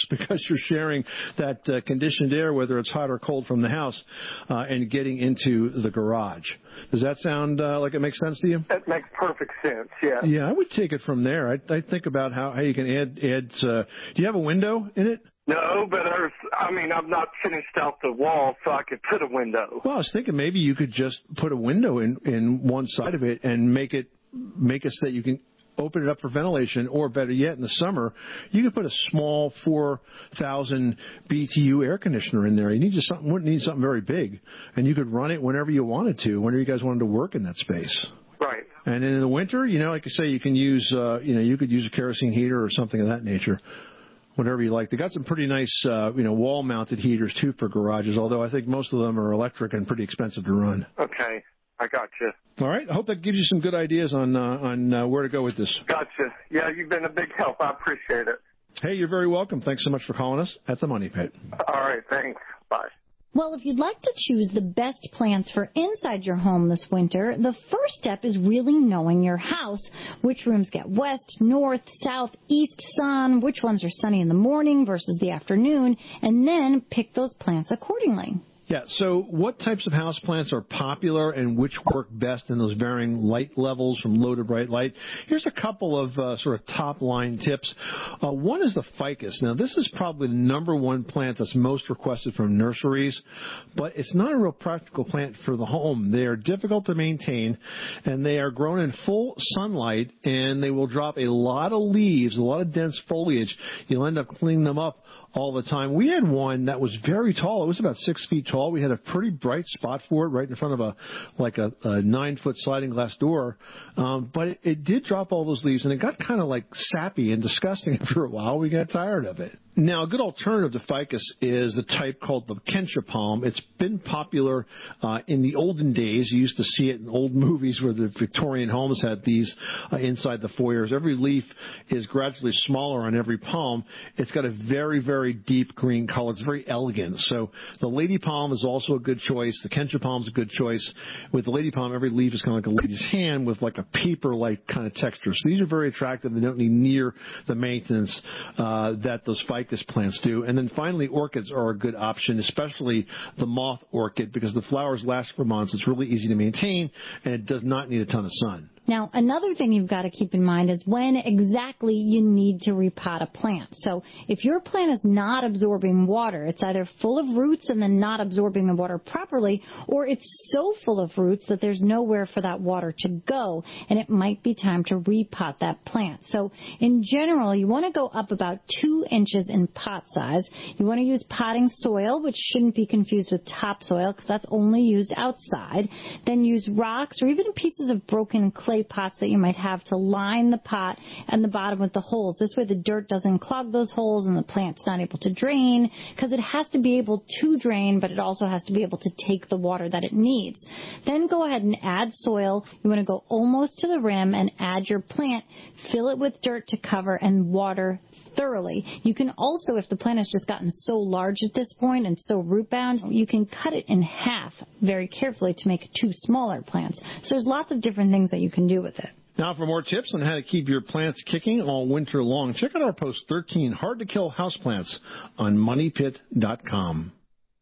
because you're sharing that uh, conditioned air, whether it's hot or cold from the house, uh, and getting into the garage. Does that sound uh, like it makes sense to you? That makes perfect sense, yeah. Yeah, I would take it from there. I, I think about how, how you can add, add uh, do you have a window in it? No, but there's, I mean, I've not finished out the wall, so I could put a window. Well, I was thinking maybe you could just put a window in, in one side of it and make it make it so that you can open it up for ventilation, or better yet, in the summer, you could put a small four thousand B T U air conditioner in there. You need just something, wouldn't need something very big, and you could run it whenever you wanted to, whenever you guys wanted to work in that space. Right. And in the winter, you know, like I say, you can use, uh, you know, you could use a kerosene heater or something of that nature. Whatever you like. They got some pretty nice, uh, you know, wall-mounted heaters, too, for garages, although I think most of them are electric and pretty expensive to run. Okay, I got you. All right. I hope that gives you some good ideas on uh, on uh, where to go with this. Gotcha. Yeah, you've been a big help. I appreciate it. Hey, you're very welcome. Thanks so much for calling us at the Money Pit. All right, thanks. Bye. Well, if you'd like to choose the best plants for inside your home this winter, the first step is really knowing your house. Which rooms get west, north, south, east sun, which ones are sunny in the morning versus the afternoon, and then pick those plants accordingly. Yeah, so what types of houseplants are popular and which work best in those varying light levels from low to bright light? Here's a couple of uh, sort of top-line tips. Uh, one is the ficus. Now, this is probably the number one plant that's most requested from nurseries, but it's not a real practical plant for the home. They are difficult to maintain, and they are grown in full sunlight, and they will drop a lot of leaves, a lot of dense foliage. You'll end up cleaning them up all the time. We had one that was very tall. It was about six feet tall. We had a pretty bright spot for it right in front of a like a, a nine-foot sliding glass door. Um, but it, it did drop all those leaves, and it got kind of like sappy and disgusting after a while. We got tired of it. Now, a good alternative to ficus is a type called the Kentia palm. It's been popular uh, in the olden days. You used to see it in old movies where the Victorian homes had these uh, inside the foyers. Every leaf is gradually smaller on every palm. It's got a very, very deep green color. It's very elegant. So the lady palm is also a good choice. The Kentia palm is a good choice. With the lady palm, every leaf is kind of like a lady's hand with like a paper-like kind of texture. So these are very attractive. They don't need near the maintenance uh, that those ficus plants do. And then finally, orchids are a good option, especially the moth orchid, because the flowers last for months. It's really easy to maintain, and it does not need a ton of sun. Now, another thing you've got to keep in mind is when exactly you need to repot a plant. So if your plant is not absorbing water, it's either full of roots and then not absorbing the water properly, or it's so full of roots that there's nowhere for that water to go, and it might be time to repot that plant. So in general, you want to go up about two inches in pot size. You want to use potting soil, which shouldn't be confused with topsoil because that's only used outside. Then use rocks or even pieces of broken clay pots that you might have to line the pot and the bottom with the holes. This way the dirt doesn't clog those holes and the plant's not able to drain, because it has to be able to drain, but it also has to be able to take the water that it needs. Then go ahead and add soil. You want to go almost to the rim and add your plant. Fill it with dirt to cover and water thoroughly. You can also, if the plant has just gotten so large at this point and so root bound, you can cut it in half very carefully to make two smaller plants. So there's lots of different things that you can do with it. Now, for more tips on how to keep your plants kicking all winter long, check out our post thirteen Hard to Kill Houseplants on money pit dot com.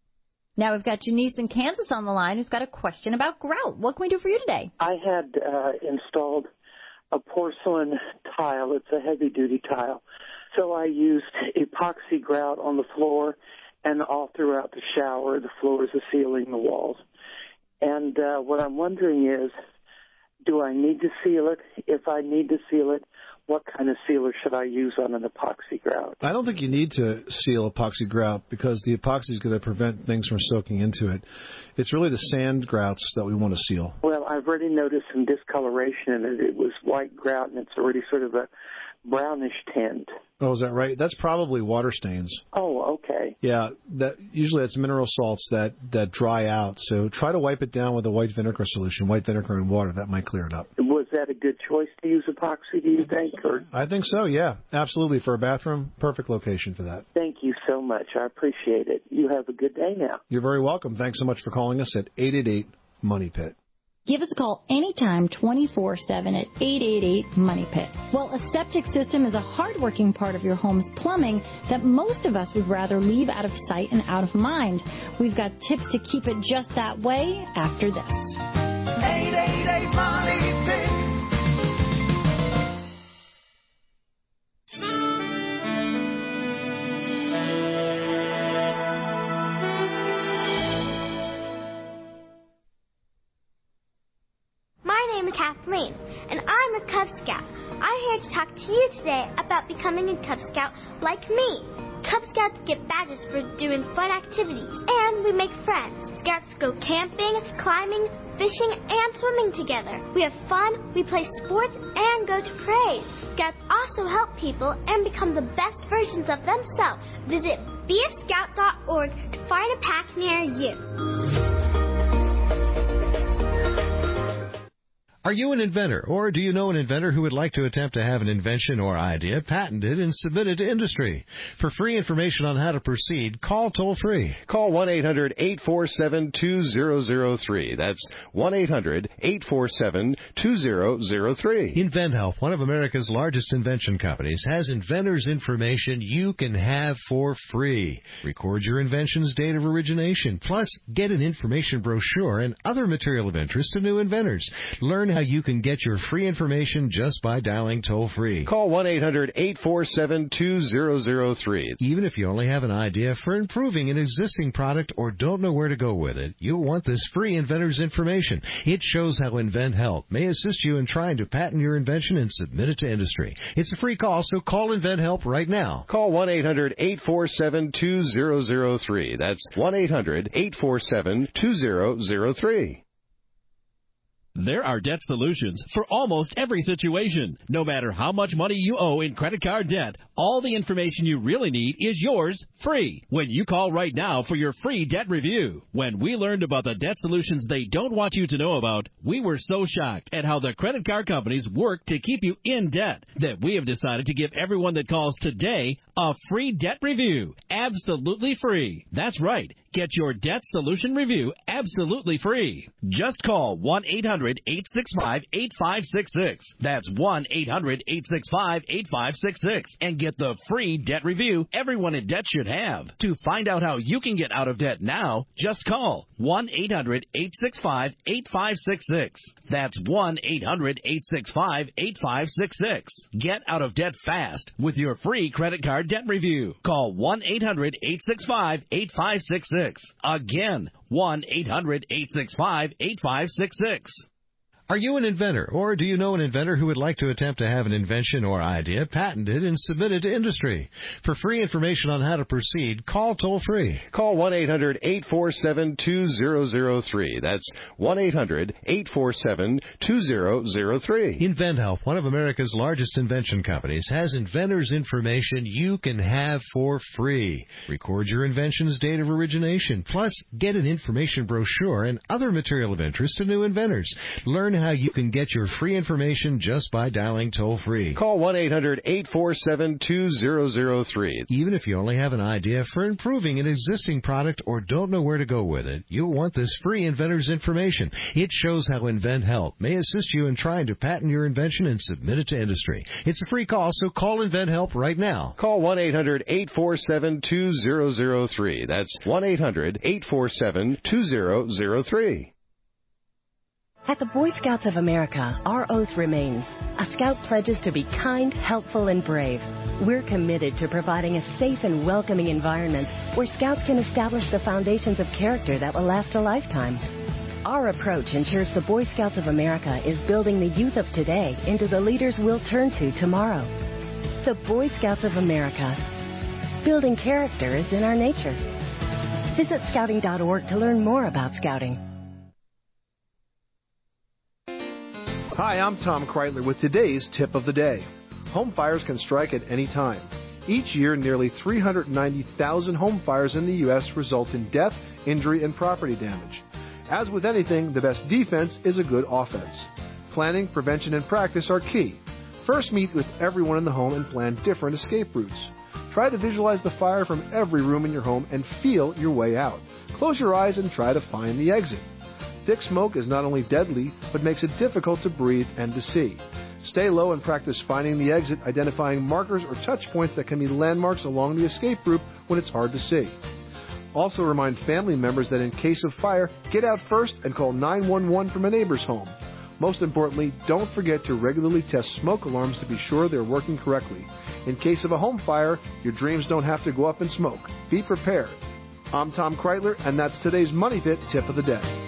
Now we've got Janice in Kansas on the line who's got a question about grout. What can we do for you today? I had uh, installed a porcelain tile. It's a heavy-duty tile. So I used epoxy grout on the floor and all throughout the shower, the floors, the ceiling, the walls. And uh, what I'm wondering is, do I need to seal it? If I need to seal it, what kind of sealer should I use on an epoxy grout? I don't think you need to seal epoxy grout because the epoxy is going to prevent things from soaking into it. It's really the sand grouts that we want to seal. Well, I've already noticed some discoloration in it. It was white grout, and it's already sort of a brownish tint. Oh, is that right? That's probably water stains. Oh, okay. Yeah, that usually it's mineral salts that, that dry out. So try to wipe it down with a white vinegar solution, white vinegar and water. That might clear it up. Was that a good choice to use epoxy, do you think? Or? I think so, yeah. Absolutely. For a bathroom, perfect location for that. Thank you so much. I appreciate it. You have a good day now. You're very welcome. Thanks so much for calling us at eight eight eight, money pit. Give us a call anytime, twenty-four seven at eight eight eight, money pit. Well, a septic system is a hard-working part of your home's plumbing that most of us would rather leave out of sight and out of mind. We've got tips to keep it just that way after this. eight eight eight, money pit. My name is Kathleen, and I'm a Cub Scout. I'm here to talk to you today about becoming a Cub Scout like me. Cub Scouts get badges for doing fun activities, and we make friends. Scouts go camping, climbing, fishing, and swimming together. We have fun, we play sports, and go to parades. Scouts also help people and become the best versions of themselves. Visit be a scout dot org to find a pack near you. Are you an inventor, or do you know an inventor who would like to attempt to have an invention or idea patented and submitted to industry? For free information on how to proceed, call toll-free. Call one eight hundred, eight four seven, two zero zero three. That's one eight hundred, eight four seven, two zero zero three. InventHelp, one of America's largest invention companies, has inventors' information you can have for free. Record your invention's date of origination, plus get an information brochure and other material of interest to new inventors. Learn how you can get your free information just by dialing toll-free. Call one eight hundred, eight four seven, two zero zero three. Even if you only have an idea for improving an existing product or don't know where to go with it, you'll want this free inventor's information. It shows how InventHelp may assist you in trying to patent your invention and submit it to industry. It's a free call, so call InventHelp right now. Call one eight hundred, eight four seven, two zero zero three. That's one eight hundred, eight four seven, two zero zero three. There are debt solutions for almost every situation. No matter how much money you owe in credit card debt, all the information you really need is yours free when you call right now for your free debt review. When we learned about the debt solutions they don't want you to know about, we were so shocked at how the credit card companies work to keep you in debt that we have decided to give everyone that calls today a free debt review. Absolutely free. That's right. Get your debt solution review absolutely free. Just call one eight hundred, eight six five, eight five six six. That's one eight hundred, eight six five, eight five six six and get the free debt review everyone in debt should have. To find out how you can get out of debt now, just call one eight hundred, eight six five, eight five six six. That's one eight hundred, eight six five, eight five six six. Get out of debt fast with your free credit card debt review. Call one eight hundred, eight six five, eight five six six. Again, one eight hundred, eight six five, eight five six six. Are you an inventor, or do you know an inventor who would like to attempt to have an invention or idea patented and submitted to industry? For free information on how to proceed, call toll-free. Call one eight hundred, eight four seven, two zero zero three. That's one eight hundred, eight four seven, two zero zero three. InventHelp, one of America's largest invention companies, has inventors' information you can have for free. Record your invention's date of origination, plus get an information brochure and other material of interest to new inventors. Learn how you can get your free information just by dialing toll-free. Call one eight hundred, eight four seven, two zero zero three. Even if you only have an idea for improving an existing product or don't know where to go with it, you'll want this free inventor's information. It shows how InventHelp may assist you in trying to patent your invention and submit it to industry. It's a free call, so call InventHelp right now. Call one eight hundred, eight four seven, two zero zero three. That's one eight hundred, eight four seven, two zero zero three. At the Boy Scouts of America, our oath remains. A Scout pledges to be kind, helpful, and brave. We're committed to providing a safe and welcoming environment where Scouts can establish the foundations of character that will last a lifetime. Our approach ensures the Boy Scouts of America is building the youth of today into the leaders we'll turn to tomorrow. The Boy Scouts of America. Building character is in our nature. Visit scouting dot org to learn more about Scouting. Hi, I'm Tom Kreitler with today's tip of the day. Home fires can strike at any time. Each year, nearly three hundred ninety thousand home fires in the U S result in death, injury, and property damage. As with anything, the best defense is a good offense. Planning, prevention, and practice are key. First, meet with everyone in the home and plan different escape routes. Try to visualize the fire from every room in your home and feel your way out. Close your eyes and try to find the exit. Thick smoke is not only deadly, but makes it difficult to breathe and to see. Stay low and practice finding the exit, identifying markers or touch points that can be landmarks along the escape route when it's hard to see. Also remind family members that in case of fire, get out first and call nine one one from a neighbor's home. Most importantly, don't forget to regularly test smoke alarms to be sure they're working correctly. In case of a home fire, your dreams don't have to go up in smoke. Be prepared. I'm Tom Kreitler, and that's today's Money Pit Tip of the Day.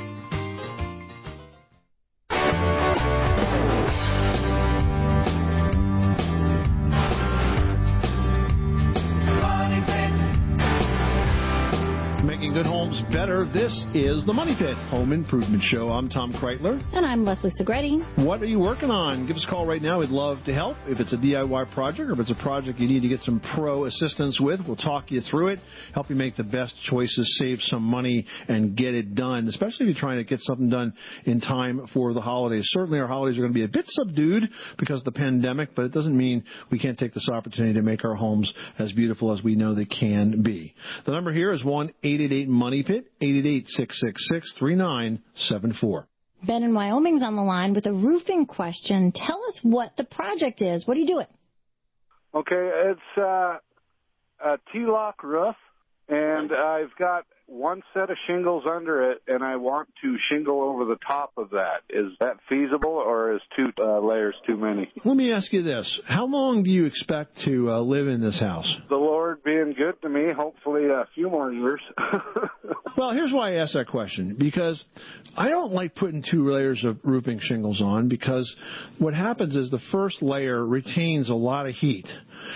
Good homes better. This is the Money Pit Home Improvement Show. I'm Tom Kreitler. And I'm Leslie Segretti. What are you working on? Give us a call right now. We'd love to help. If it's a D I Y project or if it's a project you need to get some pro assistance with, we'll talk you through it, help you make the best choices, save some money, and get it done, especially if you're trying to get something done in time for the holidays. Certainly our holidays are going to be a bit subdued because of the pandemic, but it doesn't mean we can't take this opportunity to make our homes as beautiful as we know they can be. The number here is one eight eight eight Money Pit, eight eight eight, six six six, three nine seven four. Ben in Wyoming's on the line with a roofing question. Tell us what the project is. What are you doing? Okay, it's uh, a T-lock roof, and I've got one set of shingles under it, and I want to shingle over the top of that. Is that feasible, or is two uh, layers too many? Let me ask you this. How long do you expect to uh, live in this house? The Lord being good to me, hopefully a few more years. Well, here's why I asked that question, because I don't like putting two layers of roofing shingles on, because what happens is the first layer retains a lot of heat,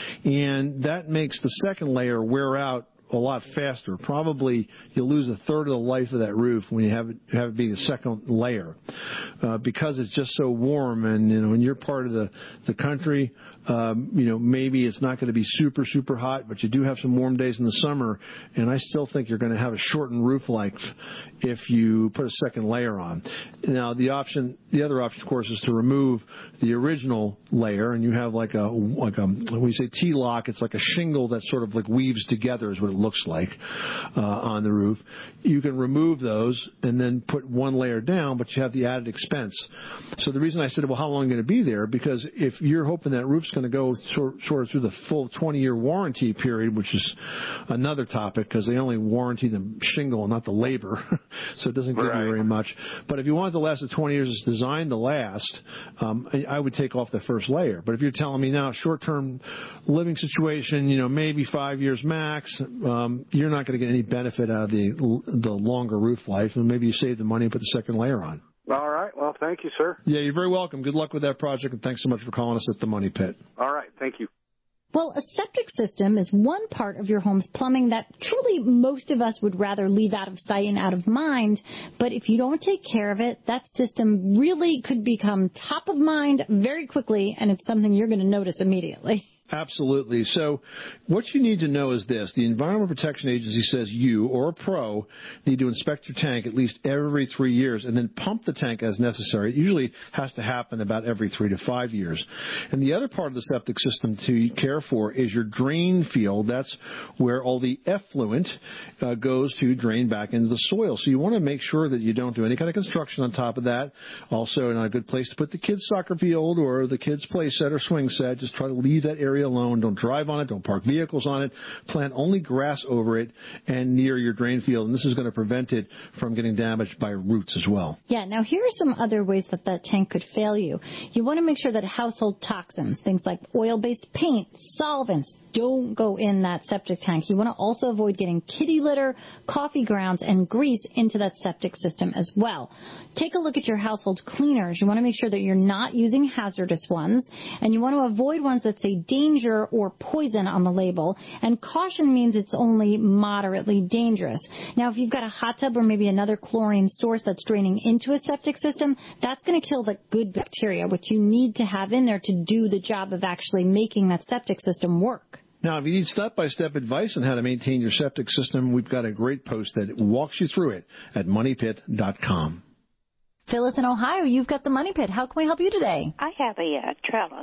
and that makes the second layer wear out a lot faster. Probably you'll lose a third of the life of that roof when you have it, have it be the second layer, uh, because it's just so warm. And you know, when you're part of the the country, um, you know, maybe it's not going to be super super hot, but you do have some warm days in the summer. And I still think you're going to have a shortened roof life if you put a second layer on. Now, the option, the other option, of course, is to remove the original layer, and you have like a like a when we say T-lock, it's like a shingle that sort of like weaves together, is what it looks like uh, on the roof. You can remove those and then put one layer down, but you have the added expense. So the reason I said, well, how long are you going to be there? Because if you're hoping that roof's going to go sort, sort of through the full twenty-year warranty period, which is another topic because they only warranty the shingle and not the labor, so it doesn't give right. you very much. But if you want it to last the twenty years it's designed to last, um, I would take off the first layer. But if you're telling me now short-term living situation, you know, maybe five years max, Um, you're not going to get any benefit out of the the longer roof life, and maybe you save the money and put the second layer on. All right. Well, thank you, sir. Yeah, you're very welcome. Good luck with that project, and thanks so much for calling us at the Money Pit. All right. Thank you. Well, a septic system is one part of your home's plumbing that truly most of us would rather leave out of sight and out of mind. But if you don't take care of it, that system really could become top of mind very quickly, and it's something you're going to notice immediately. Absolutely. So what you need to know is this. The Environmental Protection Agency says you, or a pro, need to inspect your tank at least every three years and then pump the tank as necessary. It usually has to happen about every three to five years. And the other part of the septic system to care for is your drain field. That's where all the effluent uh, goes to drain back into the soil. So you want to make sure that you don't do any kind of construction on top of that. Also, not a good place to put the kids' soccer field or the kids' play set or swing set. Just try to leave that area alone. Don't drive on it. Don't park vehicles on it. Plant only grass over it and near your drain field. And this is going to prevent it from getting damaged by roots as well. Yeah. Now, here are some other ways that that tank could fail you. You want to make sure that household toxins, things like oil-based paint, solvents, don't go in that septic tank. You want to also avoid getting kitty litter, coffee grounds, and grease into that septic system as well. Take a look at your household cleaners. You want to make sure that you're not using hazardous ones, and you want to avoid ones that say danger or poison on the label. And caution means it's only moderately dangerous. Now, if you've got a hot tub or maybe another chlorine source that's draining into a septic system, that's going to kill the good bacteria, which you need to have in there to do the job of actually making that septic system work. Now, if you need step-by-step advice on how to maintain your septic system, we've got a great post that walks you through it at money pit dot com. Phyllis in Ohio, you've got the Money Pit. How can we help you today? I have a uh, trellis.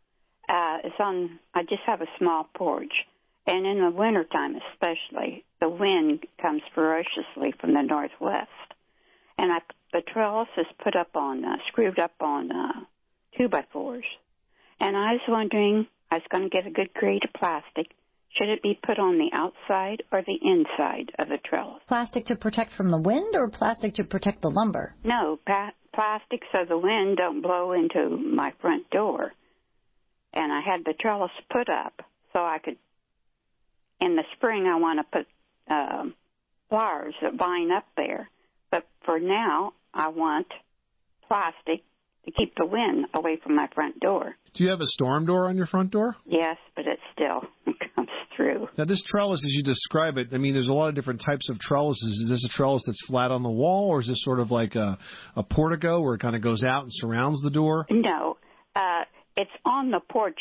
Uh, it's on. I just have a small porch, and in the wintertime especially, the wind comes ferociously from the northwest. and I, the trellis is put up on, uh, screwed up on uh, two by fours. And I was wondering, I was going to get a good grade of plastic. Should it be put on the outside or the inside of the trellis? Plastic to protect from the wind or plastic to protect the lumber? No, pa- plastic so the wind don't blow into my front door. And I had the trellis put up so I could, in the spring I want to put uh, flowers that vine up there. But for now, I want plastic to keep the wind away from my front door. Do you have a storm door on your front door? Yes, but it still comes through. Now, this trellis, as you describe it, I mean, there's a lot of different types of trellises. Is this a trellis that's flat on the wall, or is this sort of like a, a portico where it kind of goes out and surrounds the door? No, uh, it's on the porch.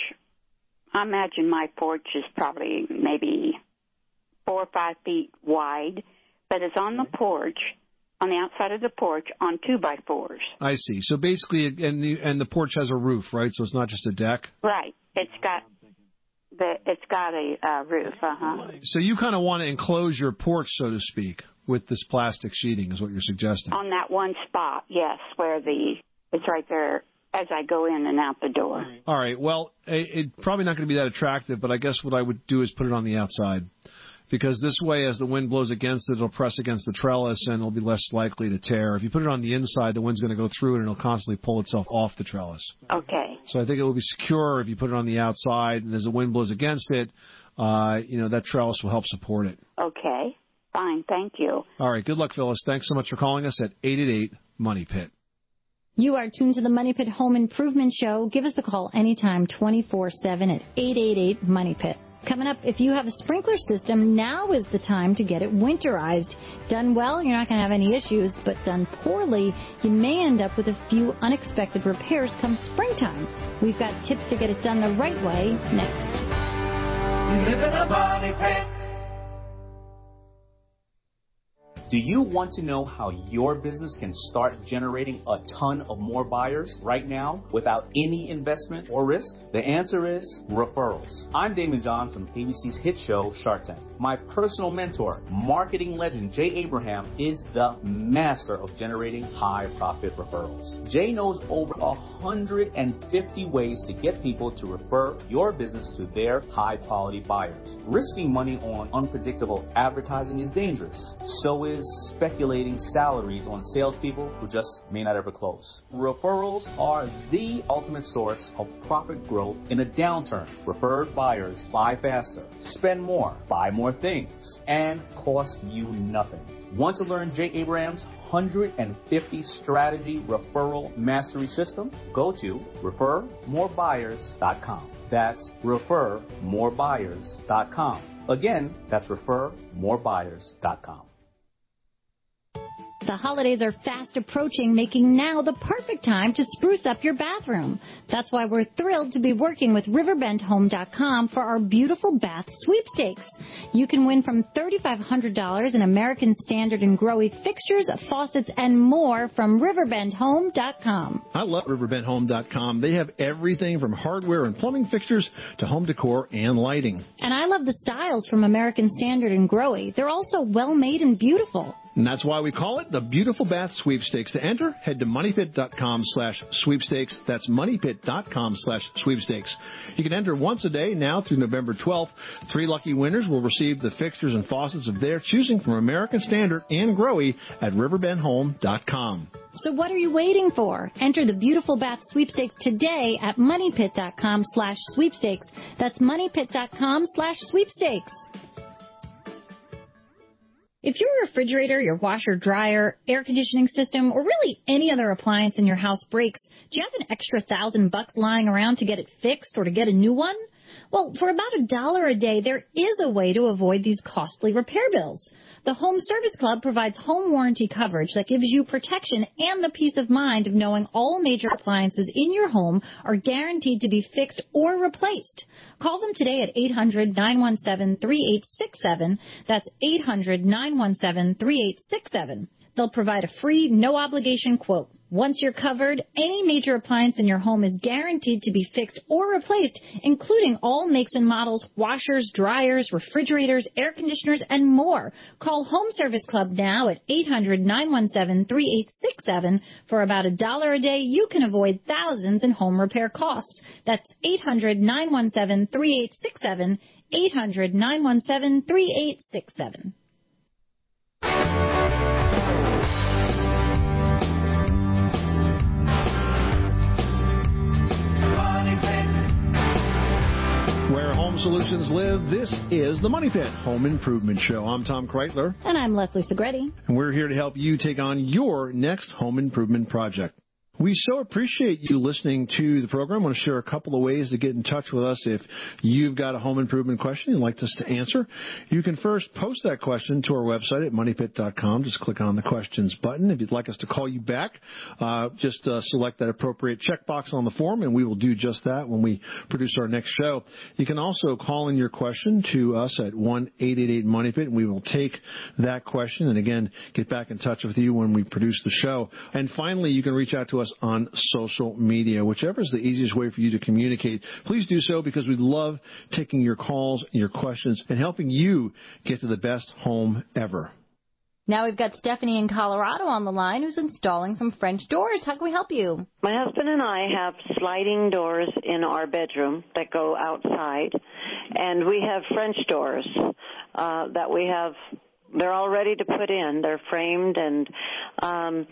I imagine my porch is probably maybe four or five feet wide, but it's on the porch, on the outside of the porch, on two by fours. I see. So basically, and the and the porch has a roof, right? So it's not just a deck. Right. It's got the it's got a uh, roof. Uh huh. So you kind of want to enclose your porch, so to speak, with this plastic sheeting, is what you're suggesting. On that one spot, yes, where the it's right there as I go in and out the door. All right. Well, it, it probably not going to be that attractive, but I guess what I would do is put it on the outside. Because this way, as the wind blows against it, it'll press against the trellis and it'll be less likely to tear. If you put it on the inside, the wind's going to go through it and it'll constantly pull itself off the trellis. Okay. So I think it will be secure if you put it on the outside, and as the wind blows against it, uh, you know, that trellis will help support it. Okay. Fine. Thank you. All right. Good luck, Phyllis. Thanks so much for calling us at eight eight eight, MONEY PIT. You are tuned to the Money Pit Home Improvement Show. Give us a call anytime, twenty-four seven at eight eight eight, MONEY PIT. Coming up, if you have a sprinkler system, now is the time to get it winterized. Done well, you're not going to have any issues, but done poorly, you may end up with a few unexpected repairs come springtime. We've got tips to get it done the right way next. You live in a money pit. Do you want to know how your business can start generating a ton of more buyers right now without any investment or risk? The answer is referrals. I'm Damon John from A B C's hit show, Shark Tank. My personal mentor, marketing legend Jay Abraham, is the master of generating high-profit referrals. Jay knows over one hundred fifty ways to get people to refer your business to their high-quality buyers. Risking money on unpredictable advertising is dangerous. So is speculating salaries on salespeople who just may not ever close. Referrals are the ultimate source of profit growth in a downturn. Referred buyers buy faster, spend more, buy more things, and cost you nothing. Want to learn Jay Abraham's one hundred fifty strategy referral mastery system? Go to refer more buyers dot com. That's refer more buyers dot com. Again, that's refer more buyers dot com. The holidays are fast approaching, making now the perfect time to spruce up your bathroom. That's why we're thrilled to be working with riverbend home dot com for our beautiful bath sweepstakes. You can win from three thousand five hundred dollars in American Standard and Growy fixtures, faucets, and more from riverbend home dot com. I love riverbend home dot com. They have everything from hardware and plumbing fixtures to home decor and lighting. And I love the styles from American Standard and Growy. They're also well-made and beautiful. And that's why we call it the Beautiful Bath Sweepstakes. To enter, head to money pit dot com slash sweepstakes. That's money pit dot com slash sweepstakes. You can enter once a day now through November twelfth. Three lucky winners will receive the fixtures and faucets of their choosing from American Standard and Growy at riverbend home dot com. So what are you waiting for? Enter the Beautiful Bath Sweepstakes today at money pit dot com slash sweepstakes. That's money pit dot com slash sweepstakes. If your refrigerator, your washer, dryer, air conditioning system, or really any other appliance in your house breaks, do you have an extra thousand bucks lying around to get it fixed or to get a new one? Well, for about a dollar a day, there is a way to avoid these costly repair bills. The Home Service Club provides home warranty coverage that gives you protection and the peace of mind of knowing all major appliances in your home are guaranteed to be fixed or replaced. Call them today at eight hundred, nine one seven, three eight six seven. That's eight hundred, nine one seven, three eight six seven. They'll provide a free, no-obligation quote. Once you're covered, any major appliance in your home is guaranteed to be fixed or replaced, including all makes and models, washers, dryers, refrigerators, air conditioners, and more. Call Home Service Club now at eight hundred, nine one seven, three eight six seven. For about a dollar a day, you can avoid thousands in home repair costs. That's eight hundred, nine one seven, three eight six seven, eight hundred, nine one seven, three eight six seven. Where home solutions live, this is the Money Pit Home Improvement Show. I'm Tom Kreitler. And I'm Leslie Segretti. And we're here to help you take on your next home improvement project. We so appreciate you listening to the program. I want to share a couple of ways to get in touch with us if you've got a home improvement question you'd like us to answer. You can first post that question to our website at money pit dot com. Just click on the questions button. If you'd like us to call you back, uh, just uh, select that appropriate checkbox on the form, and we will do just that when we produce our next show. You can also call in your question to us at one eight eight eight money pit, and we will take that question and, again, get back in touch with you when we produce the show. And finally, you can reach out to us on social media. Whichever is the easiest way for you to communicate, please do so, because we love taking your calls, your questions, and helping you get to the best home ever. Now we've got Stephanie in Colorado on the line who's installing some French doors. How can we help you? My husband and I have sliding doors in our bedroom that go outside, and we have French doors uh, that we have. They're all ready to put in. They're framed, and um,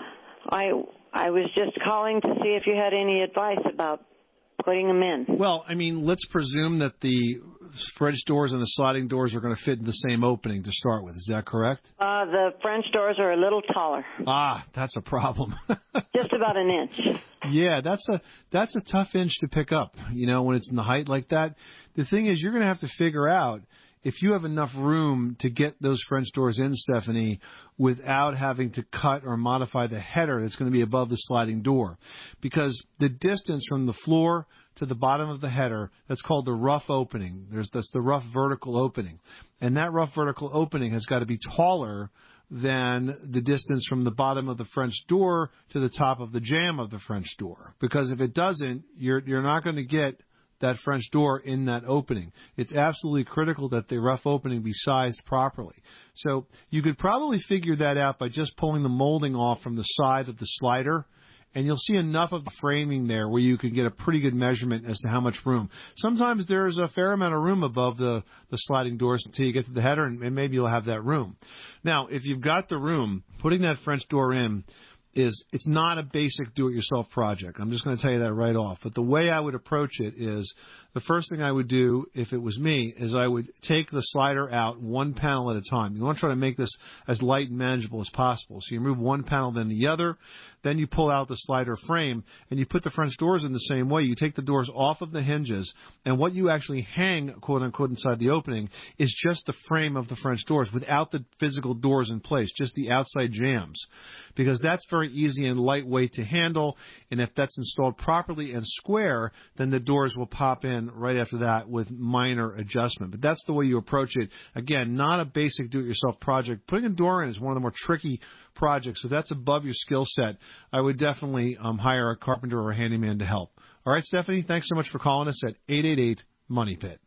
I... I was just calling to see if you had any advice about putting them in. Well, I mean, let's presume that the French doors and the sliding doors are going to fit in the same opening to start with. Is that correct? Uh, the French doors are a little taller. Ah, that's a problem. Just about an inch. Yeah, that's a that's a tough inch to pick up, you know, when it's in the height like that. The thing is, you're going to have to figure out if you have enough room to get those French doors in, Stephanie, without having to cut or modify the header that's going to be above the sliding door. Because the distance from the floor to the bottom of the header, that's called the rough opening. There's that's the rough vertical opening. And that rough vertical opening has got to be taller than the distance from the bottom of the French door to the top of the jamb of the French door. Because if it doesn't, you're you're not going to get that French door in that opening. It's absolutely critical that the rough opening be sized properly. So you could probably figure that out by just pulling the molding off from the side of the slider, and you'll see enough of the framing there where you can get a pretty good measurement as to how much room. Sometimes there's a fair amount of room above the, the sliding doors until you get to the header, and, and maybe you'll have that room. Now, if you've got the room, putting that French door in is it's not a basic do-it-yourself project. I'm just going to tell you that right off. But the way I would approach it is the first thing I would do if it was me is I would take the slider out one panel at a time. You want to try to make this as light and manageable as possible. So you remove one panel, then the other. Then you pull out the slider frame, and you put the French doors in the same way. You take the doors off of the hinges, and what you actually hang, quote-unquote, inside the opening is just the frame of the French doors without the physical doors in place, just the outside jambs, because that's very easy and lightweight to handle, and if that's installed properly and square, then the doors will pop in right after that with minor adjustment. But that's the way you approach it. Again, not a basic do-it-yourself project. Putting a door in is one of the more tricky projects, so if that's above your skill set, I would definitely um, hire a carpenter or a handyman to help. All right, Stephanie, thanks so much for calling us at eight eight eight money pit.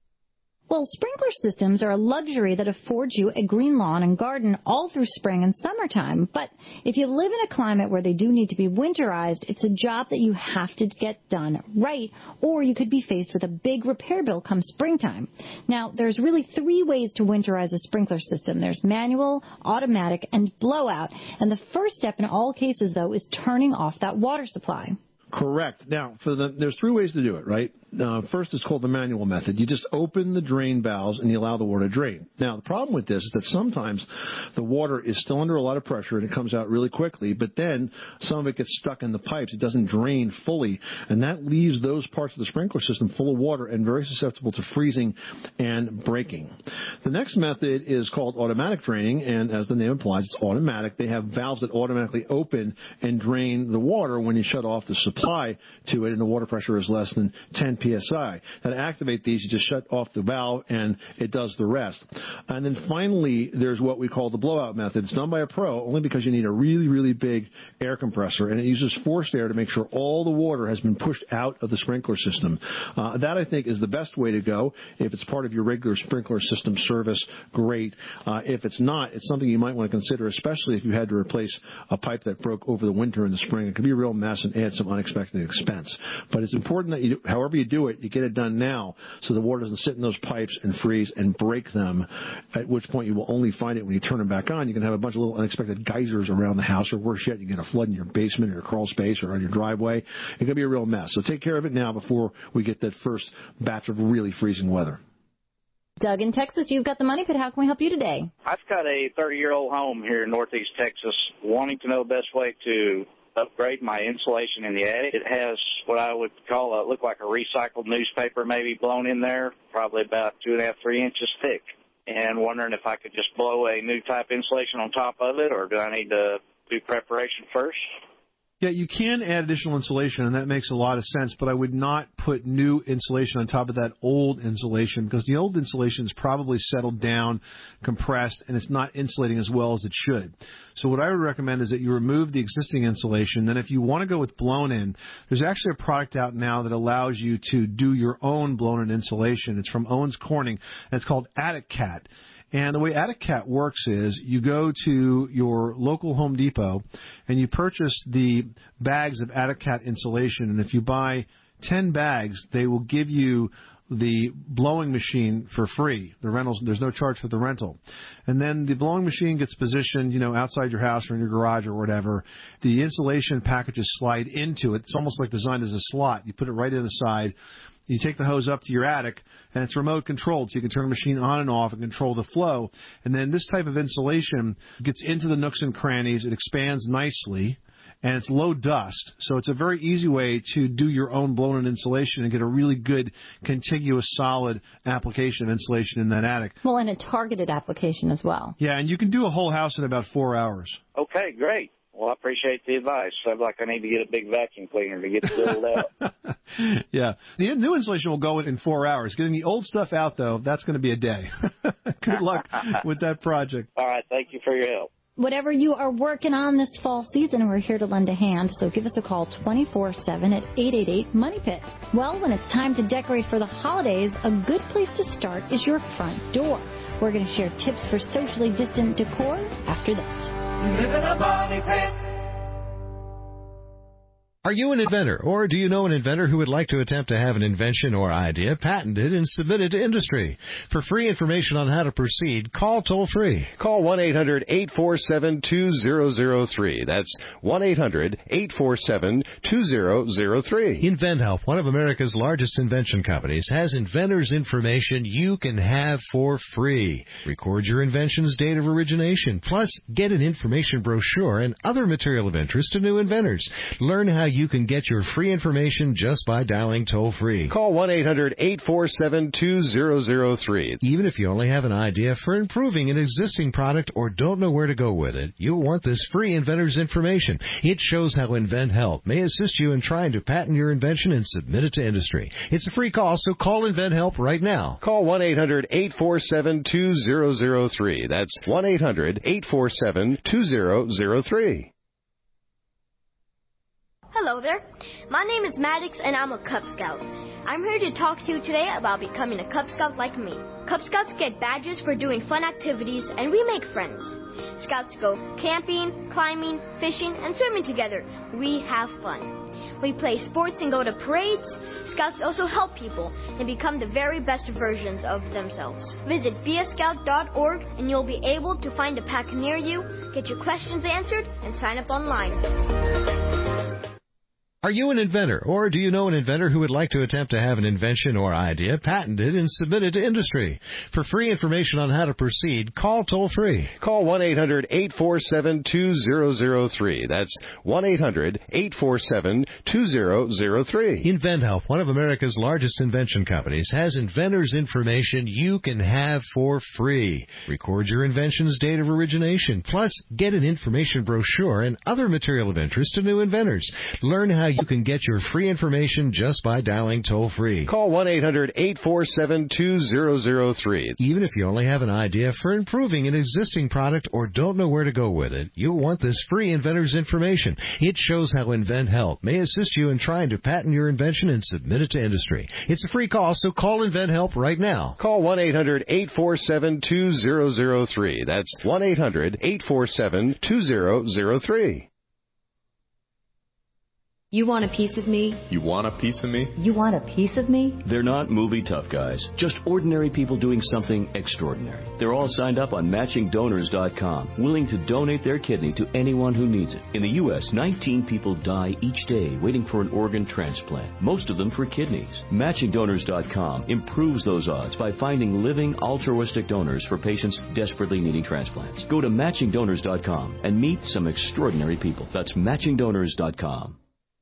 Well, sprinkler systems are a luxury that affords you a green lawn and garden all through spring and summertime. But if you live in a climate where they do need to be winterized, it's a job that you have to get done right, or you could be faced with a big repair bill come springtime. Now, there's really three ways to winterize a sprinkler system. There's manual, automatic, and blowout. And the first step in all cases, though, is turning off that water supply. Correct. Now, for the, there's three ways to do it, right? Uh, first is called the manual method. You just open the drain valves and you allow the water to drain. Now, the problem with this is that sometimes the water is still under a lot of pressure and it comes out really quickly, but then some of it gets stuck in the pipes. It doesn't drain fully, and that leaves those parts of the sprinkler system full of water and very susceptible to freezing and breaking. The next method is called automatic draining, and as the name implies, it's automatic. They have valves that automatically open and drain the water when you shut off the supply. supply to it and the water pressure is less than ten P S I. Now, to activate these, you just shut off the valve and it does the rest. And then finally, there's what we call the blowout method. It's done by a pro only because you need a really, really big air compressor, and it uses forced air to make sure all the water has been pushed out of the sprinkler system. Uh, that, I think, is the best way to go. If it's part of your regular sprinkler system service, great. Uh, if it's not, it's something you might want to consider, especially if you had to replace a pipe that broke over the winter and the spring. It could be a real mess and add some unexpected expense. But it's important that you, however you do it, you get it done now so the water doesn't sit in those pipes and freeze and break them, at which point you will only find it when you turn them back on. You can have a bunch of little unexpected geysers around the house, or worse yet, you get a flood in your basement or your crawl space or on your driveway. It could be a real mess. So take care of it now before we get that first batch of really freezing weather. Doug in Texas, you've got the Money Pit. How can we help you today? I've got a thirty-year-old home here in northeast Texas, wanting to know the best way to upgrade my insulation in the attic. It has what I would call a, look like a recycled newspaper maybe blown in there, probably about two and a half, three inches thick. And wondering if I could just blow a new type insulation on top of it, or do I need to do preparation first? Yeah, you can add additional insulation, and that makes a lot of sense, but I would not put new insulation on top of that old insulation, because the old insulation is probably settled down, compressed, and it's not insulating as well as it should. So what I would recommend is that you remove the existing insulation. Then if you want to go with blown-in, there's actually a product out now that allows you to do your own blown-in insulation. It's from Owens Corning, and it's called Attic Cat. And the way Attic Cat works is you go to your local Home Depot and you purchase the bags of Attic Cat insulation. And if you buy ten bags, they will give you the blowing machine for free. The rentals, there's no charge for the rental. And then the blowing machine gets positioned, you know, outside your house or in your garage or whatever. The insulation packages slide into it. It's almost like designed as a slot. You put it right in the side. You take the hose up to your attic, and it's remote controlled, so you can turn the machine on and off and control the flow. And then this type of insulation gets into the nooks and crannies. It expands nicely, and it's low dust. So it's a very easy way to do your own blown-in insulation and get a really good, contiguous, solid application of insulation in that attic. Well, and a targeted application as well. Yeah, and you can do a whole house in about four hours. Okay, great. Well, I appreciate the advice. Sounds like I need to get a big vacuum cleaner to get it filled out. Yeah. The new insulation will go in four hours. Getting the old stuff out, though, that's going to be a day. Good luck with that project. All right. Thank you for your help. Whatever you are working on this fall season, we're here to lend a hand, so give us a call twenty-four seven at eight eight eight, MONEY PIT. Well, when it's time to decorate for the holidays, a good place to start is your front door. We're going to share tips for socially distant decor after this. Live in a money pit. Are you an inventor, or do you know an inventor who would like to attempt to have an invention or idea patented and submitted to industry? For free information on how to proceed, call toll-free. Call one eight hundred eight four seven two zero zero three. That's one eight hundred eight four seven two zero zero three. InventHelp, one of America's largest invention companies, has inventors' information you can have for free. Record your invention's date of origination, plus get an information brochure and other material of interest to new inventors. Learn how you can get your free information just by dialing toll-free. Call one eight hundred eight four seven two zero zero three. Even if you only have an idea for improving an existing product or don't know where to go with it, you'll want this free inventor's information. It shows how InventHelp may assist you in trying to patent your invention and submit it to industry. It's a free call, so call InventHelp right now. Call one eight hundred eight four seven two zero zero three. That's one eight hundred eight four seven two zero zero three. Hello there. My name is Maddox and I'm a Cub Scout. I'm here to talk to you today about becoming a Cub Scout like me. Cub Scouts get badges for doing fun activities and we make friends. Scouts go camping, climbing, fishing, and swimming together. We have fun. We play sports and go to parades. Scouts also help people and become the very best versions of themselves. Visit be a scout dot org and you'll be able to find a pack near you, get your questions answered, and sign up online. Are you an inventor, or do you know an inventor who would like to attempt to have an invention or idea patented and submitted to industry? For free information on how to proceed, call toll-free. Call one eight hundred eight four seven two zero zero three. That's one eight hundred eight four seven two zero zero three. InventHelp, one of America's largest invention companies, has inventors' information you can have for free. Record your invention's date of origination, plus get an information brochure and other material of interest to new inventors. Learn how You can get your free information just by dialing toll-free. Call one eight hundred eight four seven two zero zero three. Even if you only have an idea for improving an existing product or don't know where to go with it, you'll want this free inventor's information. It shows how InventHelp may assist you in trying to patent your invention and submit it to industry. It's a free call, so call InventHelp right now. Call one eight hundred eight four seven two zero zero three. That's one eight hundred eight four seven two zero zero three. You want a piece of me? You want a piece of me? You want a piece of me? They're not movie tough guys, just ordinary people doing something extraordinary. They're all signed up on matching donors dot com, willing to donate their kidney to anyone who needs it. In the U S, nineteen people die each day waiting for an organ transplant, most of them for kidneys. matching donors dot com improves those odds by finding living altruistic donors for patients desperately needing transplants. Go to matching donors dot com and meet some extraordinary people. That's matching donors dot com.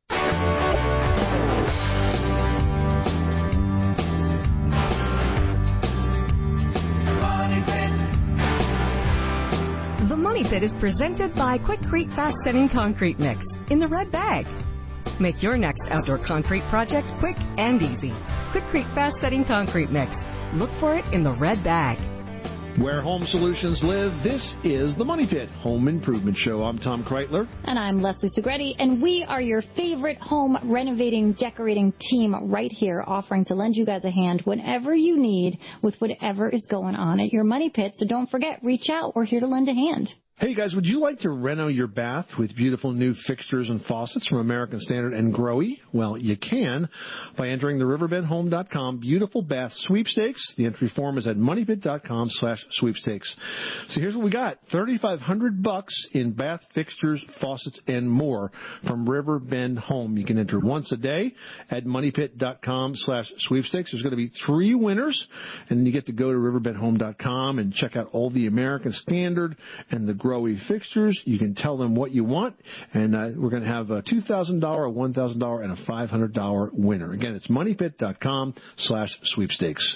The Money Pit is presented by Quikrete Fast Setting Concrete Mix in the red bag. Make your next outdoor concrete project quick and easy. Quikrete Fast Setting Concrete Mix. Look for it in the red bag. Where home solutions live, this is the Money Pit Home Improvement Show. I'm Tom Kreitler. And I'm Leslie Segretti, and we are your favorite home renovating, decorating team right here, offering to lend you guys a hand whenever you need with whatever is going on at your Money Pit. So don't forget, reach out. We're here to lend a hand. Hey guys, would you like to reno your bath with beautiful new fixtures and faucets from American Standard and Grohe? Well, you can by entering the riverbend home dot com Beautiful Bath Sweepstakes. The entry form is at money pit dot com slash sweepstakes. So here's what we got. thirty-five hundred bucks in bath fixtures, faucets, and more from Riverbend Home. You can enter once a day at money pit dot com slash sweepstakes. There's going to be three winners, and then you get to go to riverbend home dot com and check out all the American Standard and the Grohe fixtures. You can tell them what you want, and uh, we're going to have a two thousand dollars, a one thousand dollars, and a five hundred dollars winner. Again, it's money pit dot com slash sweepstakes.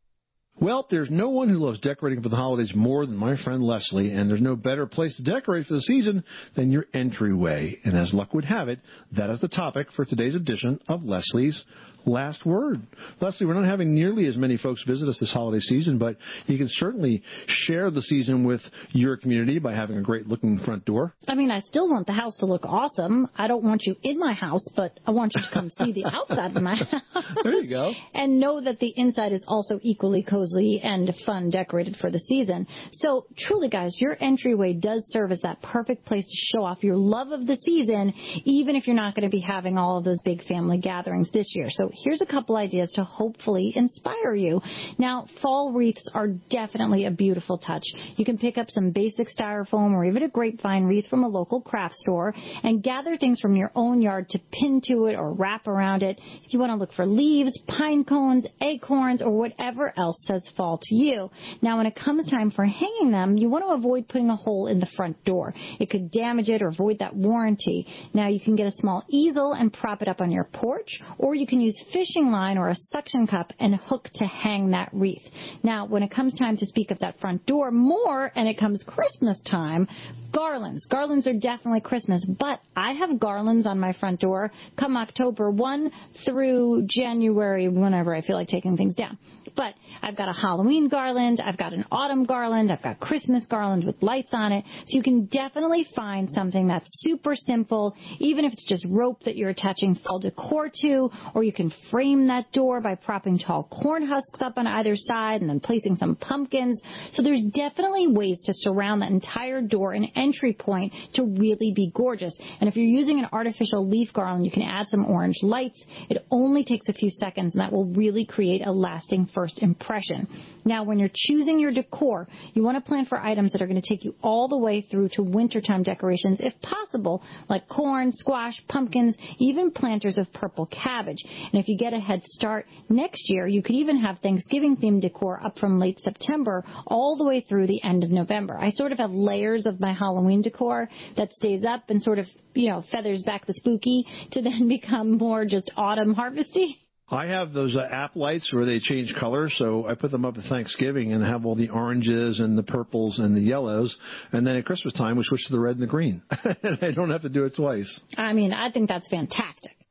Well, there's no one who loves decorating for the holidays more than my friend Leslie, and there's no better place to decorate for the season than your entryway. And as luck would have it, that is the topic for today's edition of Leslie's Last Word. Leslie, we're not having nearly as many folks visit us this holiday season, but you can certainly share the season with your community by having a great-looking front door. I mean, I still want the house to look awesome. I don't want you in my house, but I want you to come see the outside of my house. There you go. And know that the inside is also equally cozy and fun decorated for the season. So, truly, guys, your entryway does serve as that perfect place to show off your love of the season, even if you're not going to be having all of those big family gatherings this year. So, here's a couple ideas to hopefully inspire you. Now, fall wreaths are definitely a beautiful touch. You can pick up some basic styrofoam or even a grapevine wreath from a local craft store and gather things from your own yard to pin to it or wrap around it. If you want to look for leaves, pine cones, acorns, or whatever else says fall to you. Now, when it comes time for hanging them, you want to avoid putting a hole in the front door. It could damage it or void that warranty. Now, you can get a small easel and prop it up on your porch, or you can use fishing line or a suction cup and hook to hang that wreath. Now, when it comes time to speak of that front door more, and it comes Christmas time, garlands. Garlands are definitely Christmas, but I have garlands on my front door come October first through January, whenever I feel like taking things down. But I've got a Halloween garland, I've got an autumn garland, I've got Christmas garland with lights on it. So you can definitely find something that's super simple, even if it's just rope that you're attaching fall decor to, or you can frame that door by propping tall corn husks up on either side and then placing some pumpkins. So there's definitely ways to surround that entire door and entry point to really be gorgeous. And if you're using an artificial leaf garland, you can add some orange lights. It only takes a few seconds, and that will really create a lasting first impression. Now, when you're choosing your decor, you want to plan for items that are going to take you all the way through to wintertime decorations, if possible, like corn, squash, pumpkins, even planters of purple cabbage. And if you get a head start next year, you could even have Thanksgiving-themed decor up from late September all the way through the end of November. I sort of have layers of my Halloween decor that stays up and sort of, you know, feathers back the spooky to then become more just autumn harvesty. I have those uh, app lights where they change color, so I put them up at Thanksgiving and have all the oranges and the purples and the yellows, and then at Christmas time we switch to the red and the green. And I don't have to do it twice. I mean, I think that's fantastic.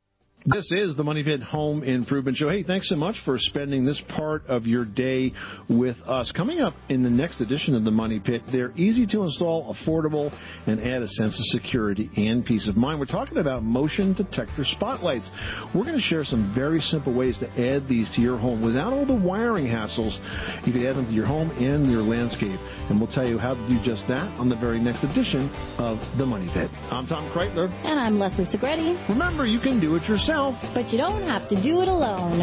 This is the Money Pit Home Improvement Show. Hey, thanks so much for spending this part of your day with us. Coming up in the next edition of the Money Pit, they're easy to install, affordable, and add a sense of security and peace of mind. We're talking about motion detector spotlights. We're going to share some very simple ways to add these to your home without all the wiring hassles. You can add them to your home and your landscape. And we'll tell you how to do just that on the very next edition of the Money Pit. I'm Tom Kreitler. And I'm Leslie Segretti. Remember, you can do it yourself. But you don't have to do it alone.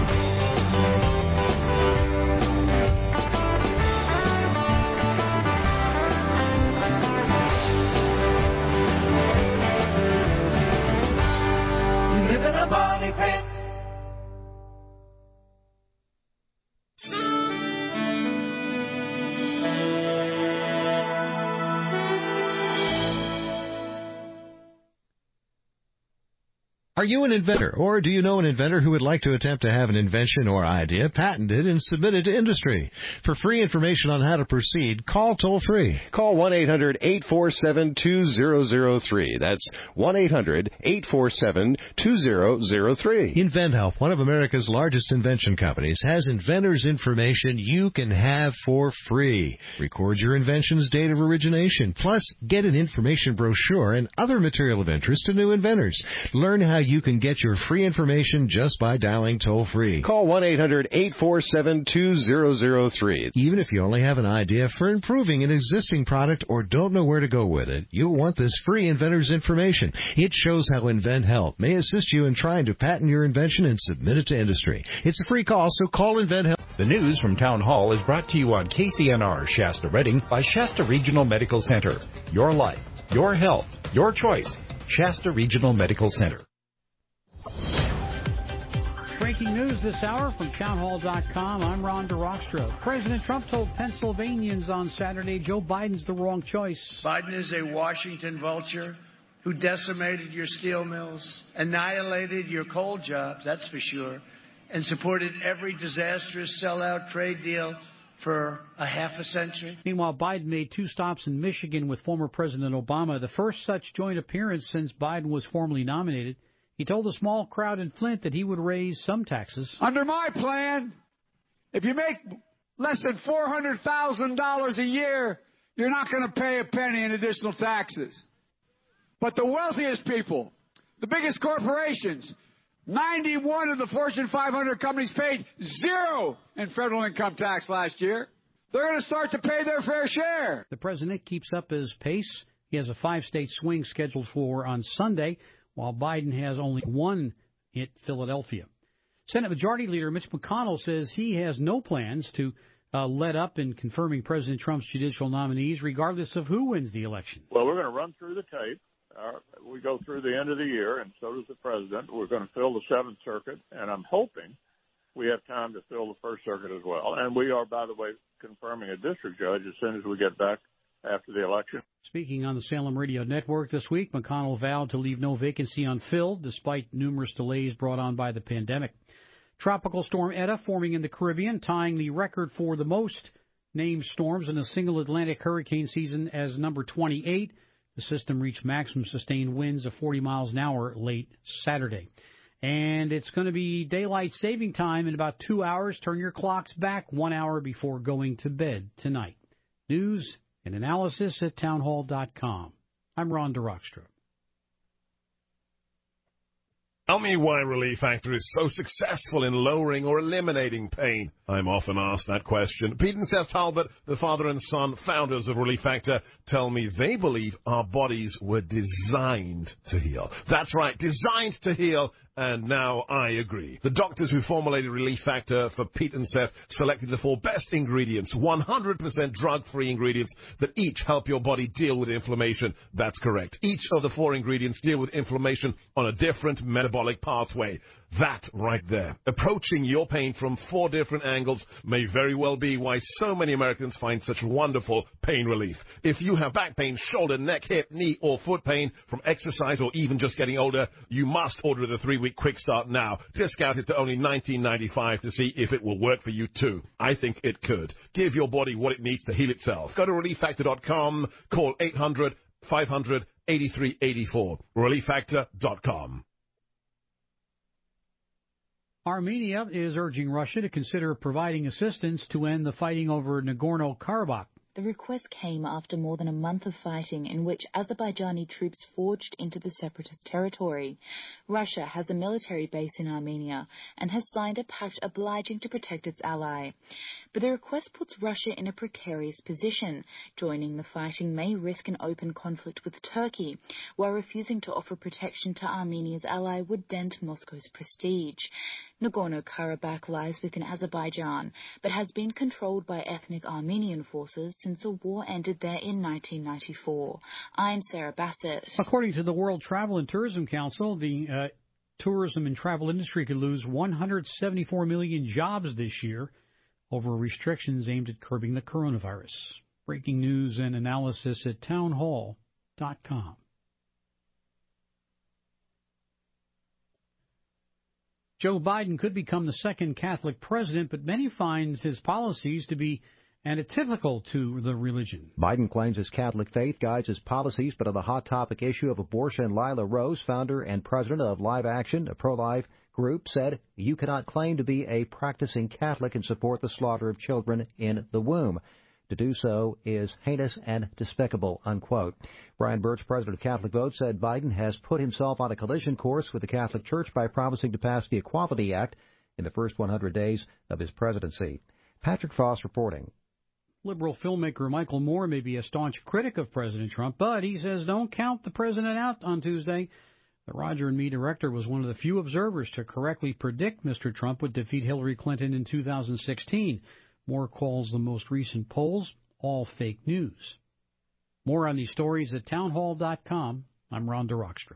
You live in a money pit. Are you an inventor, or do you know an inventor who would like to attempt to have an invention or idea patented and submitted to industry? For free information on how to proceed, call toll-free. Call one eight hundred eight four seven two zero zero three. That's one eight hundred eight four seven two zero zero three. InventHelp, one of America's largest invention companies, has inventors' information you can have for free. Record your invention's date of origination, plus get an information brochure and other material of interest to new inventors. Learn how you can get your free information just by dialing toll-free. Call one eight hundred eight four seven two zero zero three. Even if you only have an idea for improving an existing product or don't know where to go with it, you'll want this free inventor's information. It shows how InventHelp may assist you in trying to patent your invention and submit it to industry. It's a free call, so call InventHelp. The news from Town Hall is brought to you on K C N R Shasta Redding by Shasta Regional Medical Center. Your life, your health, your choice. Shasta Regional Medical Center. Breaking news this hour from town hall dot com. I'm Ron DeRockstra. President Trump told Pennsylvanians on Saturday Joe Biden's the wrong choice. Biden is a Washington vulture who decimated your steel mills, annihilated your coal jobs, that's for sure, and supported every disastrous sellout trade deal for a half a century. Meanwhile, Biden made two stops in Michigan with former President Obama, the first such joint appearance since Biden was formally nominated. He told a small crowd in Flint that he would raise some taxes. Under my plan, if you make less than four hundred thousand dollars a year, you're not going to pay a penny in additional taxes. But the wealthiest people, the biggest corporations, ninety-one of the Fortune five hundred companies paid zero in federal income tax last year. They're going to start to pay their fair share. The president keeps up his pace. He has a five-state swing scheduled for on Sunday, while Biden has only one in Philadelphia. Senate Majority Leader Mitch McConnell says he has no plans to uh, let up in confirming President Trump's judicial nominees, regardless of who wins the election. Well, we're going to run through the tape. Uh, we go through the end of the year, and so does the president. We're going to fill the Seventh Circuit, and I'm hoping we have time to fill the First Circuit as well. And we are, by the way, confirming a district judge as soon as we get back after the election. Speaking on the Salem Radio Network this week, McConnell vowed to leave no vacancy unfilled despite numerous delays brought on by the pandemic. Tropical Storm Eta forming in the Caribbean, tying the record for the most named storms in a single Atlantic hurricane season as number twenty-eight. The system reached maximum sustained winds of forty miles an hour late Saturday. And it's going to be daylight saving time in about two hours. Turn your clocks back one hour before going to bed tonight. News and analysis at town hall dot com. I'm Ron DeRockstra. Tell me why Relief Factor is so successful in lowering or eliminating pain. I'm often asked that question. Pete and Seth Talbot, the father and son founders of Relief Factor, tell me they believe our bodies were designed to heal. That's right, designed to heal, and now I agree. The doctors who formulated Relief Factor for Pete and Seth selected the four best ingredients, one hundred percent drug-free ingredients that each help your body deal with inflammation. That's correct. Each of the four ingredients deal with inflammation on a different metabolic pathway. That right there, approaching your pain from four different angles, may very well be why so many Americans find such wonderful pain relief. If you have back pain, shoulder, neck, hip, knee, or foot pain from exercise or even just getting older, you must order the three-week quick start now. Discounted to only nineteen ninety-five to see if it will work for you too. I think it could. Give your body what it needs to heal itself. Go to relief factor dot com, call eight hundred five hundred eighty-three eighty-four, relief factor dot com. Armenia is urging Russia to consider providing assistance to end the fighting over Nagorno-Karabakh. The request came after more than a month of fighting in which Azerbaijani troops forged into the separatist territory. Russia has a military base in Armenia and has signed a pact obliging to protect its ally. But the request puts Russia in a precarious position. Joining the fighting may risk an open conflict with Turkey, while refusing to offer protection to Armenia's ally would dent Moscow's prestige. Nagorno-Karabakh lies within Azerbaijan, but has been controlled by ethnic Armenian forces since a war ended there in nineteen ninety-four. I'm Sarah Bassett. According to the World Travel and Tourism Council, the uh, tourism and travel industry could lose one hundred seventy-four million jobs this year over restrictions aimed at curbing the coronavirus. Breaking news and analysis at townhall dot com. Joe Biden could become the second Catholic president, but many find his policies to be antithetical to the religion. Biden claims his Catholic faith guides his policies, but on the hot topic issue of abortion, Lila Rose, founder and president of Live Action, a pro-life group, said, "You cannot claim to be a practicing Catholic and support the slaughter of children in the womb. To do so is heinous and despicable," unquote. Brian Birch, president of Catholic Vote, said Biden has put himself on a collision course with the Catholic Church by promising to pass the Equality Act in the first one hundred days of his presidency. Patrick Foss reporting. Liberal filmmaker Michael Moore may be a staunch critic of President Trump, but he says don't count the president out on Tuesday. The Roger and Me director was one of the few observers to correctly predict Mister Trump would defeat Hillary Clinton in two thousand sixteen. Moore calls the most recent polls all fake news. More on these stories at townhall dot com. I'm Rhonda Rockstra.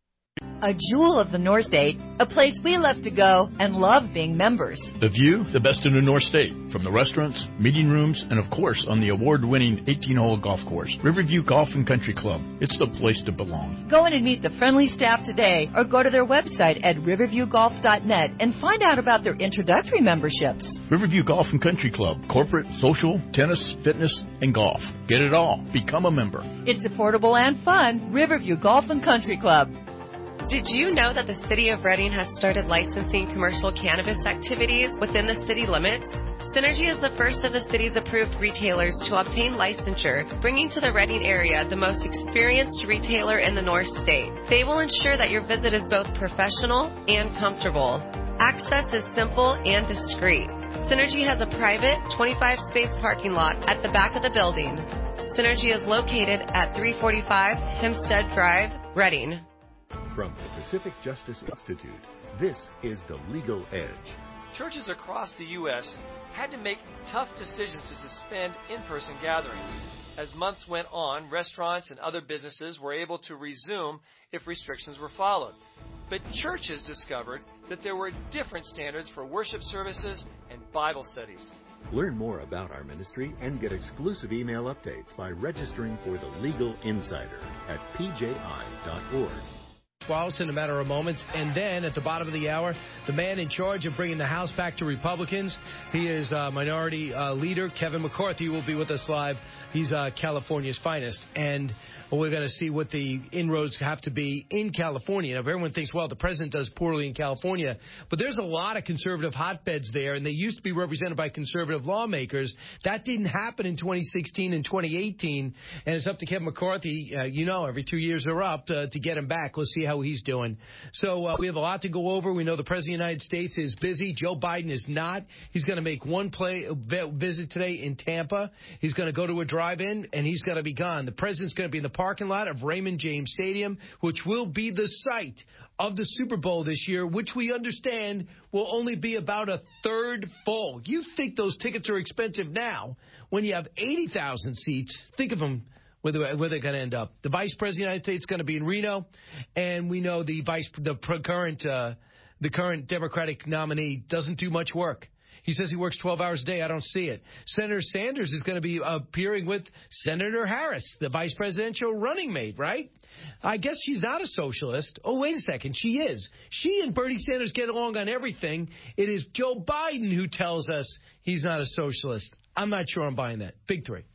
A jewel of the North State, a place we love to go and love being members. The view, the best in the North State, from the restaurants, meeting rooms, and of course on the award-winning eighteen-hole golf course, Riverview Golf and Country Club. It's the place to belong. Go in and meet the friendly staff today or go to their website at riverview golf dot net and find out about their introductory memberships. Riverview Golf and Country Club, corporate, social, tennis, fitness, and golf. Get it all. Become a member. It's affordable and fun. Riverview Golf and Country Club. Did you know that the City of Reading has started licensing commercial cannabis activities within the city limits? Synergy is the first of the city's approved retailers to obtain licensure, bringing to the Reading area the most experienced retailer in the North State. They will ensure that your visit is both professional and comfortable. Access is simple and discreet. Synergy has a private twenty-five space parking lot at the back of the building. Synergy is located at three forty-five Hempstead Drive, Reading. From the Pacific Justice Institute, this is The Legal Edge. Churches across the U S had to make tough decisions to suspend in-person gatherings. As months went on, restaurants and other businesses were able to resume if restrictions were followed. But churches discovered that there were different standards for worship services and Bible studies. Learn more about our ministry and get exclusive email updates by registering for The Legal Insider at p j i dot org. twelve in a matter of moments. And then at the bottom of the hour, the man in charge of bringing the House back to Republicans, he is uh, Minority uh, Leader Kevin McCarthy, will be with us live. He's uh, California's finest. And we're going to see what the inroads have to be in California. Now, everyone thinks, well, the president does poorly in California, but there's a lot of conservative hotbeds there, and they used to be represented by conservative lawmakers. That didn't happen in twenty sixteen and twenty eighteen, and it's up to Kevin McCarthy. Uh, you know, every two years are up uh, to get him back. Let's see how he's doing. So uh, we have a lot to go over. We know the president of the United States is busy. Joe Biden is not. He's going to make one play visit today in Tampa. He's going to go to a drive-in, and he's going to be gone. The president's going to be in the parking lot of Raymond James Stadium, which will be the site of the Super Bowl this year, which we understand will only be about a third full. You think those tickets are expensive now. When you have eighty thousand seats, think of them where they're, where they're going to end up. The vice president of the United States is going to be in Reno, and we know the vice, the current, uh, the current Democratic nominee doesn't do much work. He says he works twelve hours a day. I don't see it. Senator Sanders is going to be appearing with Senator Harris, the vice presidential running mate, right? I guess she's not a socialist. Oh, wait a second. She is. She and Bernie Sanders get along on everything. It is Joe Biden who tells us he's not a socialist. I'm not sure I'm buying that. Big three.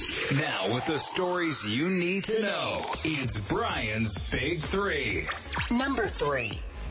Now, with the stories you need to know, it's Brian's Big Three. Number three.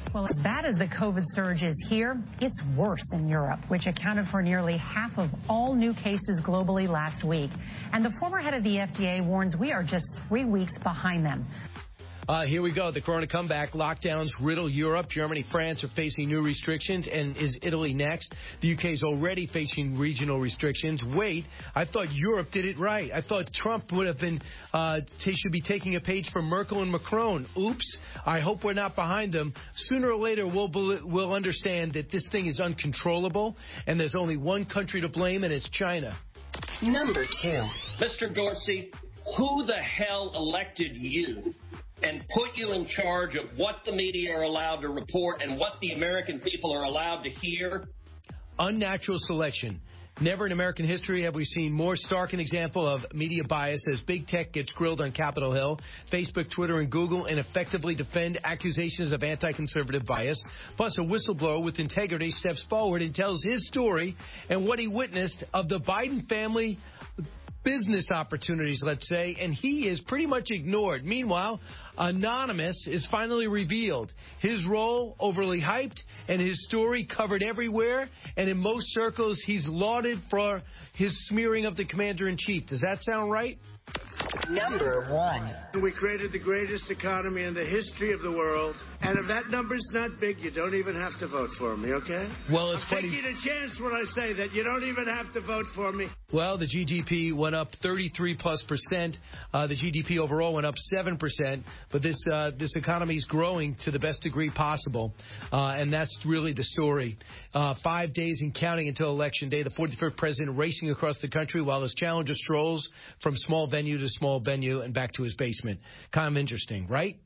Well, as bad as the COVID surge is here, it's worse in Europe, which accounted for nearly half of all new cases globally last week. And the former head of the F D A warns we are just three weeks behind them. Uh, here we go. The corona comeback. Lockdowns riddle Europe. Germany, France are facing new restrictions. And is Italy next? The U K is already facing regional restrictions. Wait, I thought Europe did it right. I thought Trump would have been, uh, t- should be taking a page from Merkel and Macron. Oops. I hope we're not behind them. Sooner or later, we'll, we'll understand that this thing is uncontrollable. And there's only one country to blame, and it's China. Number two. Mister Dorsey, who the hell elected you and put you in charge of what the media are allowed to report and what the American people are allowed to hear? Unnatural selection. Never in American history have we seen more stark an example of media bias as big tech gets grilled on Capitol Hill, Facebook, Twitter, and Google, and effectively defend accusations of anti-conservative bias. Plus, a whistleblower with integrity steps forward and tells his story and what he witnessed of the Biden family business opportunities, let's say, and he is pretty much ignored. Meanwhile, Anonymous is finally revealed. His role overly hyped and his story covered everywhere, and in most circles he's lauded for his smearing of the commander-in-chief. Does that sound right? Number one. We created the greatest economy in the history of the world, and if that number's not big, you don't even have to vote for me, okay? Well, it's I'm funny. taking a chance when I say that. You don't even have to vote for me. Well, the G D P went up thirty-three plus percent. Uh, the G D P overall went up seven percent. But this uh, this economy is growing to the best degree possible, uh, and that's really the story. Uh, five days and counting until Election Day. The forty-fifth president racing across the country while his challenger strolls from small venue to small venue and back to his basement. Kind of interesting, right?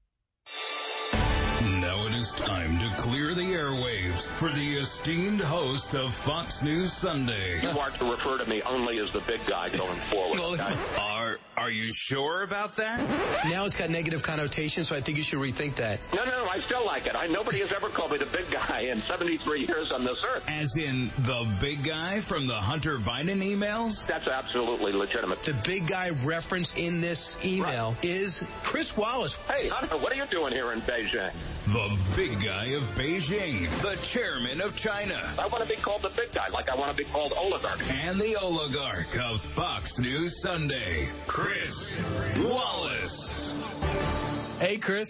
Now it is time to clear the airwaves for the esteemed host of Fox News Sunday. You are to refer to me only as the big guy going forward. Okay? Are are you sure about that? Now it's got negative connotations, so I think you should rethink that. No, no, I still like it. I, nobody has ever called me the big guy in seventy-three years on this earth. As in the big guy from the Hunter Biden emails? That's absolutely legitimate. The big guy referenced in this email right. is Chris Wallace. Hey, Hunter, what are you doing here in Beijing? The big guy of Beijing, the chairman of China. I want to be called the big guy, like I want to be called oligarch. And the oligarch of Fox News Sunday, Chris Wallace. Hey, Chris.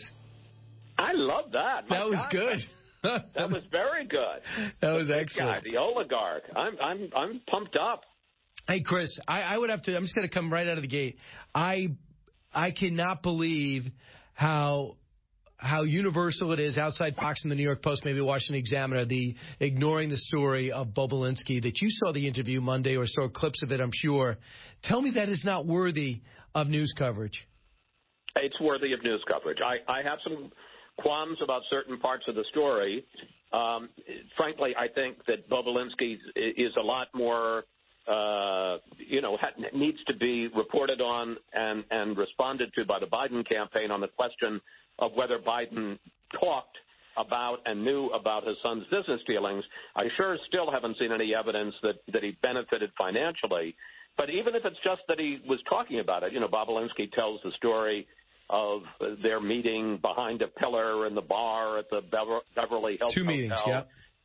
I love that. My that was God, good. That was very good. That was the excellent. Guy, the oligarch. I'm I'm I'm pumped up. Hey, Chris, I, I would have to. I'm just going to come right out of the gate. I I cannot believe how. how universal it is outside Fox and the New York Post, maybe Washington Examiner, the ignoring the story of Bobulinski, that you saw the interview Monday or saw clips of it, I'm sure. Tell me that is not worthy of news coverage. It's worthy of news coverage. I, I have some qualms about certain parts of the story. Um, frankly, I think that Bobulinski is a lot more, uh, you know, needs to be reported on and, and responded to by the Biden campaign on the question of whether Biden talked about and knew about his son's business dealings. I sure still haven't seen any evidence that, that he benefited financially. But even if it's just that he was talking about it, you know, Bobulinski tells the story of their meeting behind a pillar in the bar at the Beverly Hills Two Hotel. meetings, yeah.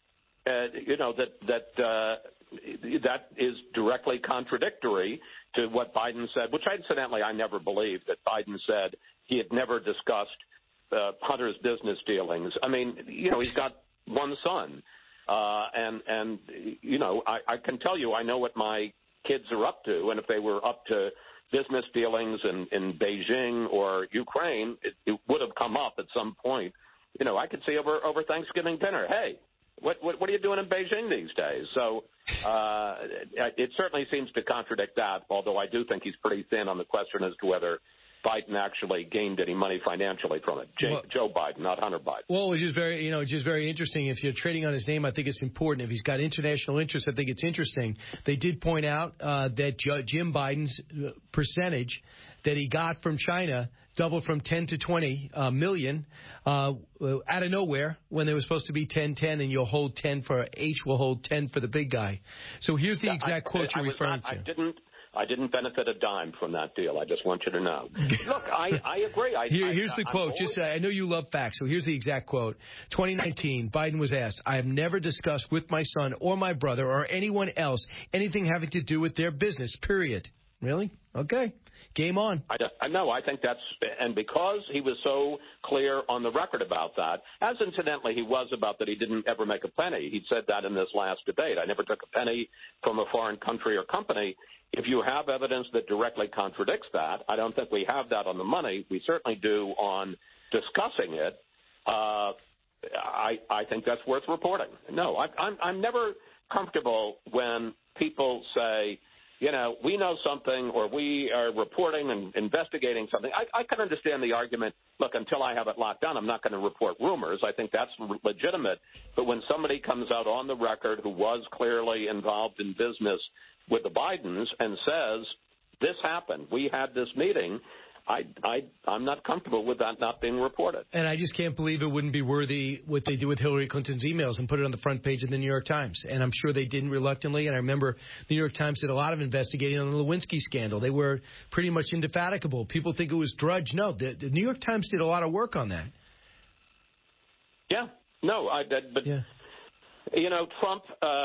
Uh, you know, that, that, uh, that is directly contradictory to what Biden said, which incidentally I never believed that Biden said he had never discussed Uh, Hunter's business dealings. I mean, you know, he's got one son. Uh, and, and you know, I, I can tell you I know what my kids are up to. And if they were up to business dealings in, in Beijing or Ukraine, it, it would have come up at some point. You know, I could see over, over Thanksgiving dinner, hey, what, what, what are you doing in Beijing these days? So uh, it certainly seems to contradict that, although I do think he's pretty thin on the question as to whether Biden actually gained any money financially from it. J- well, Joe Biden, not Hunter Biden. Well, which is very, you know, just very interesting. If you're trading on his name, I think it's important. If he's got international interest, I think it's interesting. They did point out uh, that J- Jim Biden's percentage that he got from China doubled from ten to twenty uh, million uh, out of nowhere when there was supposed to be ten ten, and you'll hold ten for H will hold ten for the big guy. So here's the exact I, quote I, you're I referring not, to. I didn't. I didn't benefit a dime from that deal. I just want you to know. Look, I, I agree. I, Here, I, here's the I, quote. always... Just uh, I know you love facts, so here's the exact quote. twenty nineteen, Biden was asked, I have never discussed with my son or my brother or anyone else anything having to do with their business, period. Really? Okay. Game on. I, I know. I think that's – and because he was so clear on the record about that, as incidentally he was about that he didn't ever make a penny. He said that in this last debate. I never took a penny from a foreign country or company. If you have evidence that directly contradicts that, I don't think we have that on the money. We certainly do on discussing it. Uh, I, I think that's worth reporting. No, I, I'm, I'm never comfortable when people say – you know, we know something or we are reporting and investigating something. I, I can understand the argument, look, until I have it locked down, I'm not going to report rumors. I think that's legitimate. But when somebody comes out on the record who was clearly involved in business with the Bidens and says, this happened, we had this meeting, I, I, I'm not comfortable with that not being reported. And I just can't believe it wouldn't be worthy what they do with Hillary Clinton's emails and put it on the front page of the New York Times. And I'm sure they didn't reluctantly. And I remember the New York Times did a lot of investigating on the Lewinsky scandal. They were pretty much indefatigable. People think it was Drudge. No, the, the New York Times did a lot of work on that. Yeah. No, I did. But, yeah. you know, Trump uh,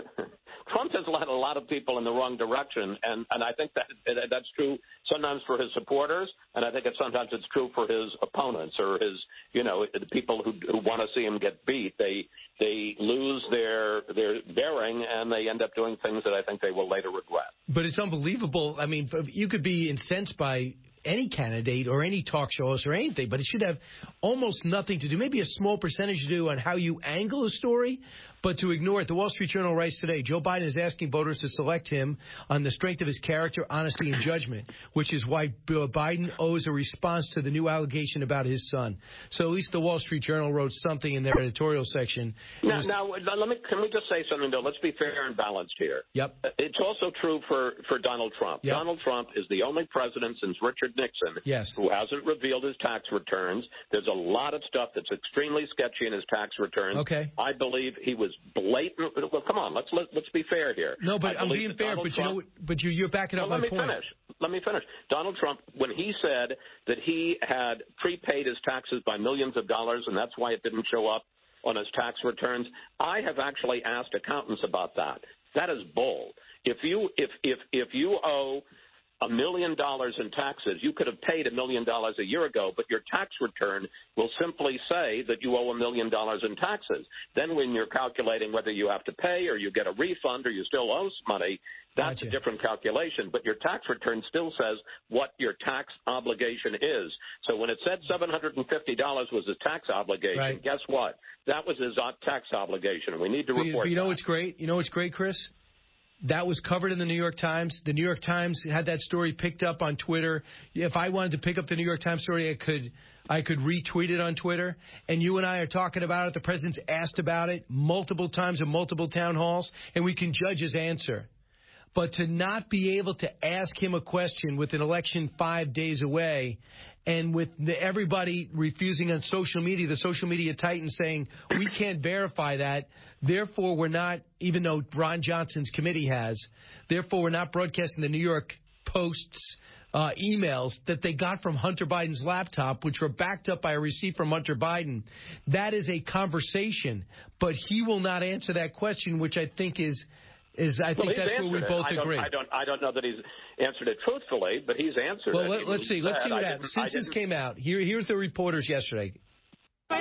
Trump has led a lot of people in the wrong direction, and, and I think that that's true sometimes for his supporters, and I think it's sometimes it's true for his opponents or his, you know, the people who, who want to see him get beat. They they lose their their bearing, and they end up doing things that I think they will later regret. But it's unbelievable. I mean, you could be incensed by any candidate or any talk show host or anything, but it should have almost nothing to do, maybe a small percentage to do on how you angle a story, but to ignore it. The Wall Street Journal writes today, Joe Biden is asking voters to select him on the strength of his character, honesty, and judgment, which is why Biden owes a response to the new allegation about his son. So at least the Wall Street Journal wrote something in their editorial section. Now, was, now let me, can we just say something, though? Let's be fair and balanced here. Yep. It's also true for, for Donald Trump. Yep. Donald Trump is the only president since Richard Nixon yes. who hasn't revealed his tax returns. There's a lot of stuff that's extremely sketchy in his tax returns. Okay. I believe he was blatant. Well, come on, let's let, let's be fair here. No, but I I'm being fair. Donald but Trump, you know, but you you're backing up well, my let me point. Finish. Let me finish. Donald Trump, when he said that he had prepaid his taxes by millions of dollars, and that's why it didn't show up on his tax returns, I have actually asked accountants about that. That is bull. If you if if if you owe a million dollars in taxes, you could have paid a million dollars a year ago, but your tax return will simply say that you owe a million dollars in taxes. Then when you're calculating whether you have to pay or you get a refund or you still owe money, that's gotcha. a different calculation. But your tax return still says what your tax obligation is. So when it said seven hundred fifty dollars was his tax obligation, right. guess what? That was his tax obligation, and we need to but report you, but you know that. what's great? You know what's great, Chris? That was covered in the New York Times. The New York Times had that story picked up on Twitter. If I wanted to pick up the New York Times story, I could I could retweet it on Twitter. And you and I are talking about it. The president's asked about it multiple times in multiple town halls, and we can judge his answer. But to not be able to ask him a question with an election five days away and with the, everybody refusing on social media, the social media titans saying, we can't verify that, therefore we're not, even though Ron Johnson's committee has, therefore we're not broadcasting the New York Post's uh, emails that they got from Hunter Biden's laptop, which were backed up by a receipt from Hunter Biden. That is a conversation, but he will not answer that question, which I think is... Is I think well, that's where we both I agree. I don't, I don't know that he's answered it truthfully, but he's answered well, it. Well, let, let's see. Let's see what happens. Since this came out, here, here's the reporters yesterday. Uh,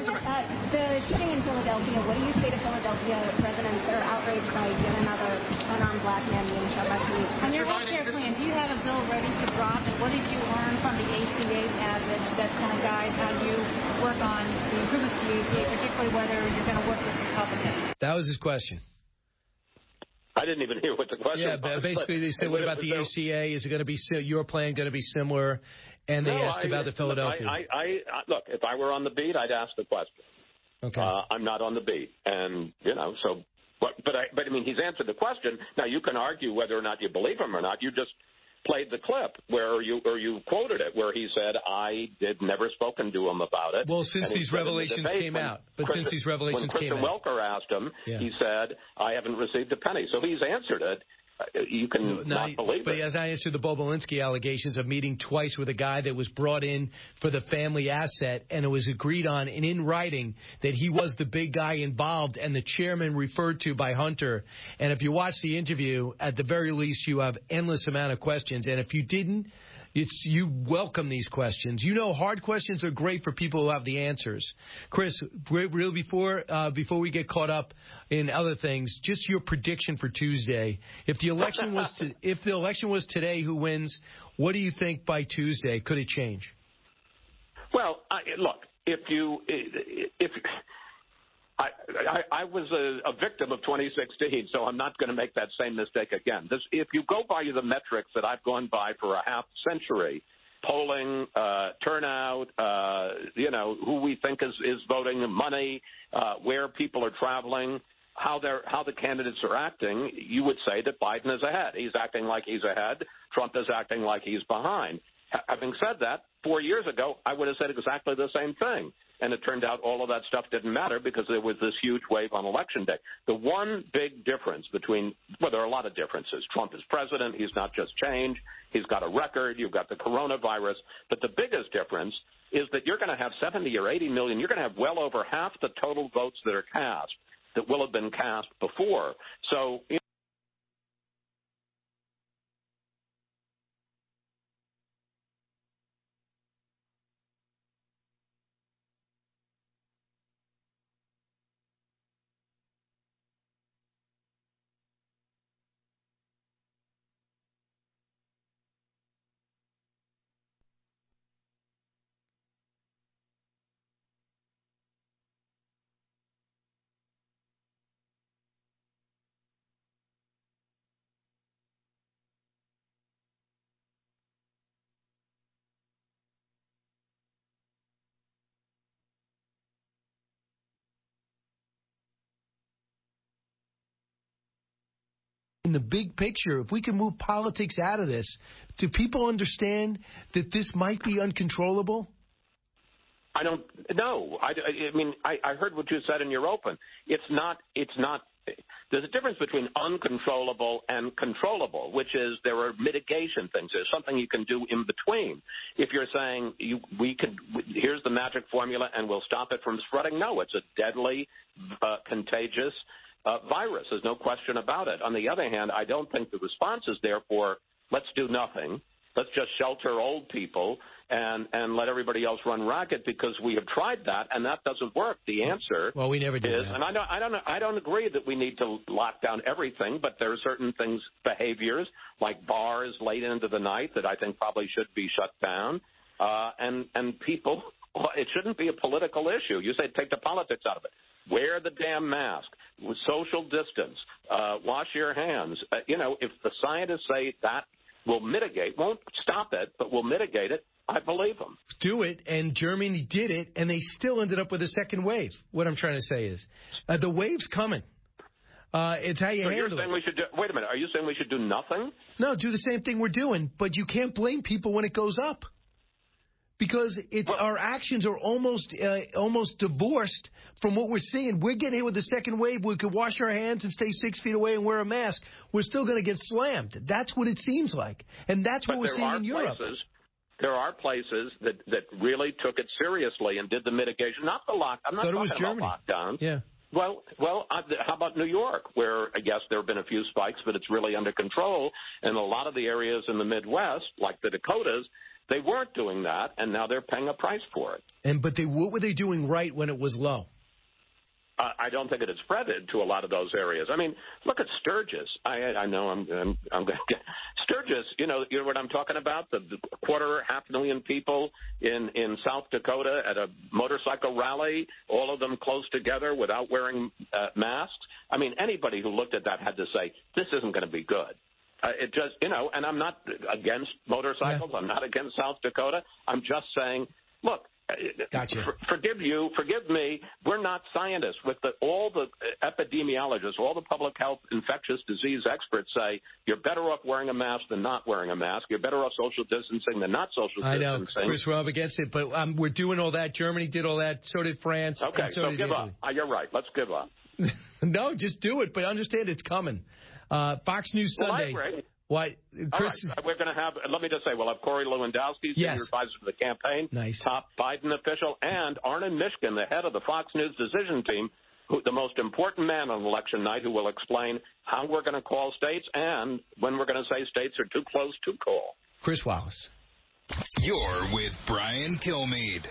the shooting in Philadelphia, what do you say to Philadelphia residents that are outraged by yet another unarmed black man being shot by police? On your health care plan, do you have a bill ready to drop? And what did you learn from the A C A passage that kind of guides how you work on the improvements to the A C A, particularly whether you're going to work with Republicans? That was his question. I didn't even hear what the question yeah, was. Yeah, basically they said, what about the A C A? Is it going to be your plan going to be similar? And they no, asked I, about the Philadelphia. Look, I, I, I, look, if I were on the beat, I'd ask the question. Okay. Uh, I'm not on the beat, and you know, so. But, but I, but I mean, he's answered the question. Now you can argue whether or not you believe him or not. You just played the clip where you or you quoted it where he said I did never spoken to him about it. Well, since these revelations the came when, out, but Kristen, since these revelations when came Kristen out, Welker asked him, yeah. he said I haven't received a penny. So he's answered it. You can no, not believe but it. But he has not answered the Bobulinski allegations of meeting twice with a guy that was brought in for the family asset, and it was agreed on and in writing that he was the big guy involved and the chairman referred to by Hunter. And if you watch the interview, at the very least, you have endless amount of questions. And if you didn't, It's you welcome these questions. You know, hard questions are great for people who have the answers. Chris, real before uh, before we get caught up in other things, just your prediction for Tuesday. If the election was to, if the election was today, who wins? What do you think by Tuesday? Could it change? Well, I, look, if you if I, I, I was a, a victim of twenty sixteen, so I'm not going to make that same mistake again. This, if you go by the metrics that I've gone by for a half century, polling, uh, turnout, uh, you know, who we think is, is voting, money, uh, where people are traveling, how they're how the candidates are acting, you would say that Biden is ahead. He's acting like he's ahead. Trump is acting like he's behind. H- having said that, four years ago, I would have said exactly the same thing. And it turned out all of that stuff didn't matter because there was this huge wave on Election Day. The one big difference between, well, there are a lot of differences. Trump is president. He's not just change. He's got a record. You've got the coronavirus. But the biggest difference is that you're going to have seventy or eighty million. You're going to have well over half the total votes that are cast that will have been cast before. So, you know, In the big picture, if we can move politics out of this, do people understand that this might be uncontrollable? I don't know. I, I mean, I, I heard what you said in your open. It's not. It's not. There's a difference between uncontrollable and controllable, which is there are mitigation things. There's something you can do in between. If you're saying you, we could, here's the magic formula and we'll stop it from spreading. No, it's a deadly, uh, contagious uh, virus. There's no question about it. On the other hand, I don't think the response is therefore let's do nothing. Let's just shelter old people and, and let everybody else run ragged, because we have tried that and that doesn't work. The answer well, we never did is, that. and I don't, I don't, I don't agree that we need to lock down everything, but there are certain things, behaviors like bars late into the night that I think probably should be shut down. Uh, and and people, it shouldn't be a political issue. You say take the politics out of it. Wear the damn mask. With social distance. Uh, wash your hands. Uh, you know, if the scientists say that will mitigate, won't stop it, but will mitigate it, I believe them. Do it, and Germany did it, and they still ended up with a second wave. What I'm trying to say is, uh, the wave's coming. Uh, it's how you so handle you're saying it. We should do, wait a minute, are you saying we should do nothing? No, do the same thing we're doing, but you can't blame people when it goes up. Because it's, our actions are almost uh, almost divorced from what we're seeing. We're getting hit with the second wave. We could wash our hands and stay six feet away and wear a mask. We're still going to get slammed. That's what it seems like. And that's what but we're seeing in Europe. Places, there are places that, that really took it seriously and did the mitigation. Not the lock. I'm not so talking was Germany. about lockdowns. Yeah. Well, well, uh, how about New York, where I guess there have been a few spikes, but it's really under control. And a lot of the areas in the Midwest, like the Dakotas, they weren't doing that, and now they're paying a price for it. And but they what were they doing right when it was low? Uh, I don't think it had spread to a lot of those areas. I mean, look at Sturgis. I, I know I'm, I'm, I'm going to get Sturgis. You know, you know what I'm talking about? The, the quarter, half million people in in South Dakota at a motorcycle rally, all of them close together without wearing uh, masks. I mean, anybody who looked at that had to say, this isn't going to be good. Uh, it just, you know, and I'm not against motorcycles. Yeah. I'm not against South Dakota. I'm just saying, look, gotcha. for, forgive you, forgive me. We're not scientists. With the, all the epidemiologists, all the public health infectious disease experts say you're better off wearing a mask than not wearing a mask. You're better off social distancing than not social I distancing. I know, Chris, we're up against it, but um, we're doing all that. Germany did all that. So did France. Okay, and so, so did give Italy. up. Uh, you're right. Let's give up. No, just do it, but understand it's coming. Uh, Fox News Sunday. Well, I agree. What, Chris? Right. We're going to have, let me just say, we'll have Corey Lewandowski, senior yes. advisor to the campaign, nice. top Biden official, and Arnon Mishkin, the head of the Fox News decision team, who, the most important man on election night, who will explain how we're going to call states and when we're going to say states are too close to call. Chris Wallace. You're with Brian Kilmeade.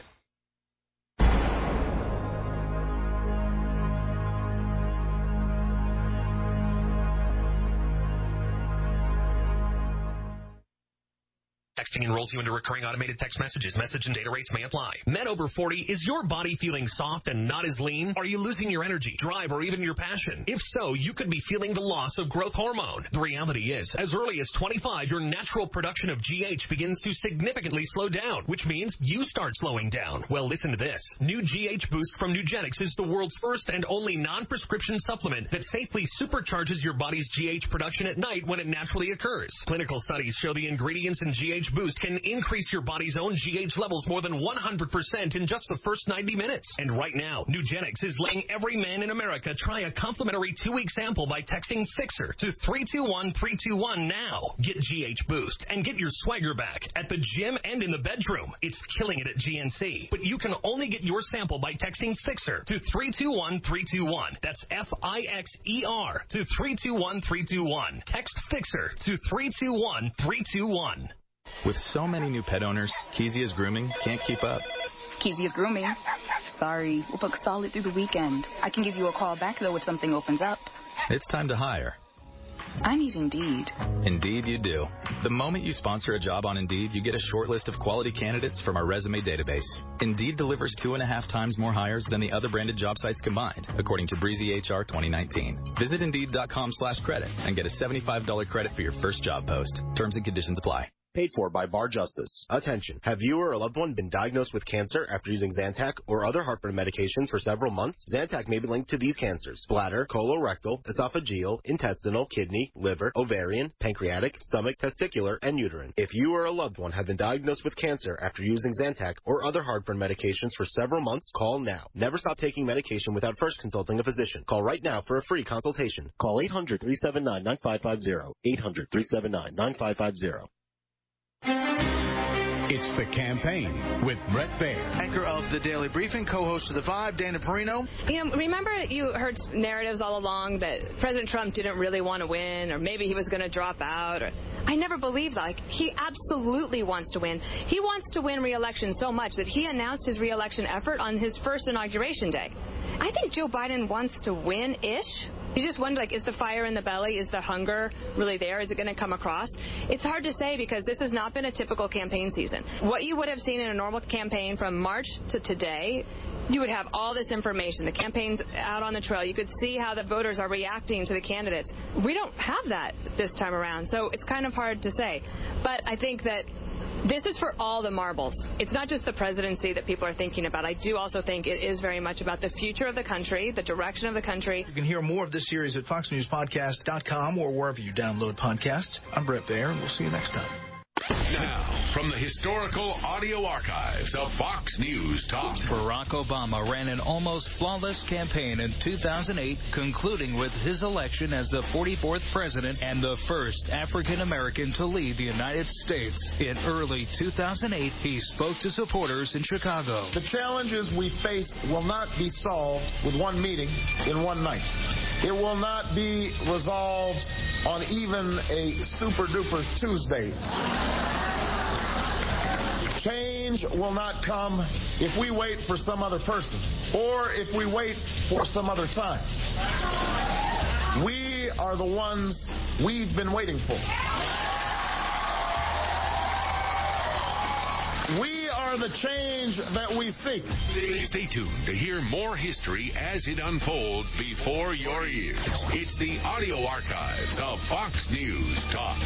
Texting enrolls you into recurring automated text messages. Message and data rates may apply. Men over forty, is your body feeling soft and not as lean? Are you losing your energy, drive, or even your passion? If so, you could be feeling the loss of growth hormone. The reality is, as early as twenty-five, your natural production of G H begins to significantly slow down, which means you start slowing down. Well, listen to this. New G H Boost from Nugenix is the world's first and only non-prescription supplement that safely supercharges your body's G H production at night when it naturally occurs. Clinical studies show the ingredients in G H Boost can increase your body's own G H levels more than one hundred percent in just the first ninety minutes. And right now, Nugenix is letting every man in America try a complimentary two-week sample by texting FIXER to three two one three two one now. Get G H Boost and get your swagger back at the gym and in the bedroom. It's killing it at G N C. But you can only get your sample by texting FIXER to three two one three two one. That's F I X E R to three two one three two one. Text FIXER to three two one three two one. With so many new pet owners, Kezia's Grooming can't keep up. Kezia's Grooming? Sorry, we'll book solid through the weekend. I can give you a call back, though, if something opens up. It's time to hire. I need Indeed. Indeed you do. The moment you sponsor a job on Indeed, you get a short list of quality candidates from our resume database. Indeed delivers two and a half times more hires than the other branded job sites combined, according to Breezy H R twenty nineteen. Visit Indeed.com slash credit and get a seventy-five dollars credit for your first job post. Terms and conditions apply. Paid for by Bar Justice. Attention. Have you or a loved one been diagnosed with cancer after using Zantac or other heartburn medications for several months? Zantac may be linked to these cancers: bladder, colorectal, esophageal, intestinal, kidney, liver, ovarian, pancreatic, stomach, testicular, and uterine. If you or a loved one have been diagnosed with cancer after using Zantac or other heartburn medications for several months, call now. Never stop taking medication without first consulting a physician. Call right now for a free consultation. Call eight hundred three seven nine nine five five zero. eight hundred three seven nine nine five five zero. It's The Campaign with Brett Baier. Anchor of the Daily Briefing, co-host of The Five, Dana Perino. You know, remember you heard narratives all along that President Trump didn't really want to win, or maybe he was going to drop out. Or, I never believed that. Like, he absolutely wants to win. He wants to win re-election so much that he announced his re-election effort on his first inauguration day. I think Joe Biden wants to win-ish. You just wonder, like, is the fire in the belly? Is the hunger really there? Is it going to come across? It's hard to say because this has not been a typical campaign season. What you would have seen in a normal campaign from March to today, you would have all this information. The campaign's out on the trail. You could see how the voters are reacting to the candidates. We don't have that this time around, so it's kind of hard to say. But I think that this is for all the marbles. It's not just the presidency that people are thinking about. I do also think it is very much about the future of the country, the direction of the country. You can hear more of this series at fox news podcast dot com or wherever you download podcasts. I'm Brett Baier, and we'll see you next time. Now, from the historical audio archives of Fox News Talk. Barack Obama ran an almost flawless campaign in two thousand eight, concluding with his election as the forty-fourth president and the first African American to lead the United States. In early two thousand eight, he spoke to supporters in Chicago. The challenges we face will not be solved with one meeting in one night. It will not be resolved on even a super-duper Tuesday. Change will not come if we wait for some other person or if we wait for some other time. We are the ones we've been waiting for. We are the change that we seek. Stay tuned to hear more history as it unfolds before your ears. It's the audio archives of Fox News Talk.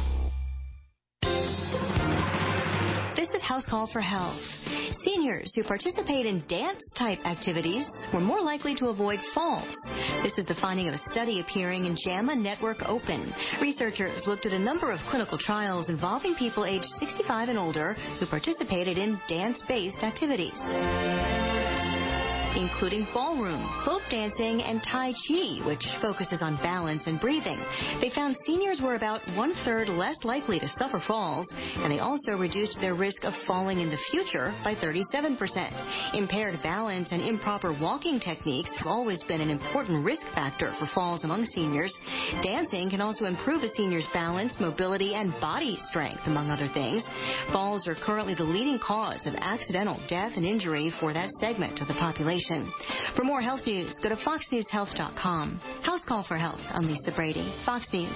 This is House Call for Health. Seniors who participate in dance-type activities were more likely to avoid falls. This is the finding of a study appearing in JAMA Network Open. Researchers looked at a number of clinical trials involving people aged sixty-five and older who participated in dance-based activities. including ballroom, folk dancing, and Tai Chi, which focuses on balance and breathing. They found seniors were about one-third less likely to suffer falls, and they also reduced their risk of falling in the future by thirty-seven percent. Impaired balance and improper walking techniques have always been an important risk factor for falls among seniors. Dancing can also improve a senior's balance, mobility, and body strength, among other things. Falls are currently the leading cause of accidental death and injury for that segment of the population. For more health news, go to fox news health dot com. House Call for Health. I'm Lisa Brady, Fox News.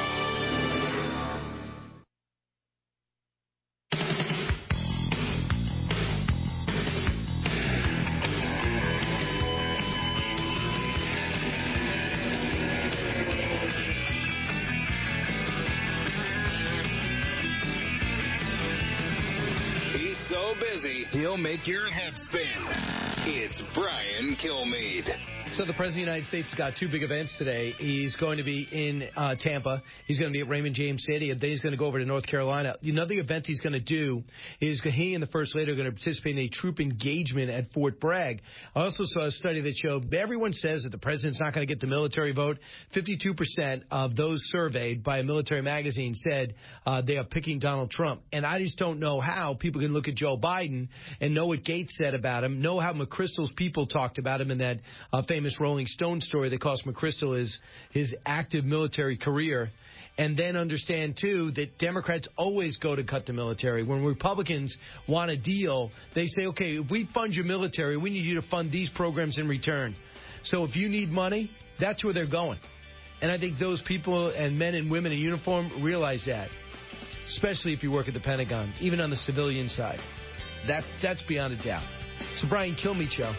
Busy, he'll make your head spin. It's Brian Kilmeade. So the President of the United States has got two big events today. He's going to be in uh, Tampa. He's going to be at Raymond James Stadium. Then he's going to go over to North Carolina. Another event he's going to do is he and the First Lady are going to participate in a troop engagement at Fort Bragg. I also saw a study that showed everyone says that the President's not going to get the military vote. fifty-two percent of those surveyed by a military magazine said uh, they are picking Donald Trump. And I just don't know how people can look at Joe Biden and know what Gates said about him, know how McChrystal's people talked about him in that uh, famous Rolling Stone story that cost McChrystal his, his active military career, and then understand, too, that Democrats always go to cut the military. When Republicans want a deal, they say, okay, if we fund your military, we need you to fund these programs in return. So if you need money, that's where they're going. And I think those people and men and women in uniform realize that, especially if you work at the Pentagon, even on the civilian side. That, that's beyond a doubt. So, Brian Kilmeade Show.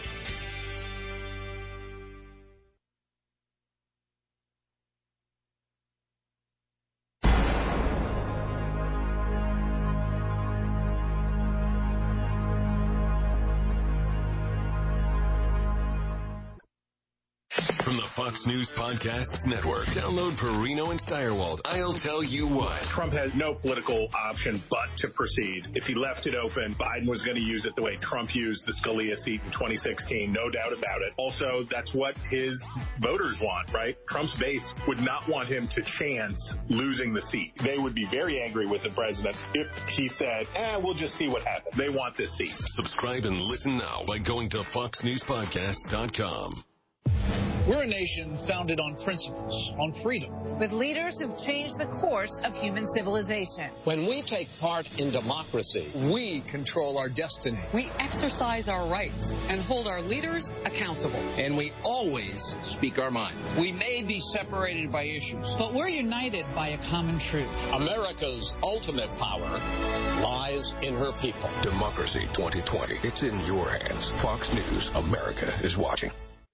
From the Fox News Podcasts Network, download Perino and Steyerwalt. I'll tell you what. Trump has no political option but to proceed. If he left it open, Biden was going to use it the way Trump used the Scalia seat in twenty sixteen, no doubt about it. Also, that's what his voters want, right? Trump's base would not want him to chance losing the seat. They would be very angry with the president if he said, eh, we'll just see what happens. They want this seat. Subscribe and listen now by going to fox news podcast dot com. We're a nation founded on principles, on freedom. With leaders who've changed the course of human civilization. When we take part in democracy, we control our destiny. We exercise our rights and hold our leaders accountable. And we always speak our mind. We may be separated by issues, but we're united by a common truth. America's ultimate power lies in her people. Democracy twenty twenty. It's in your hands. Fox News. America is watching.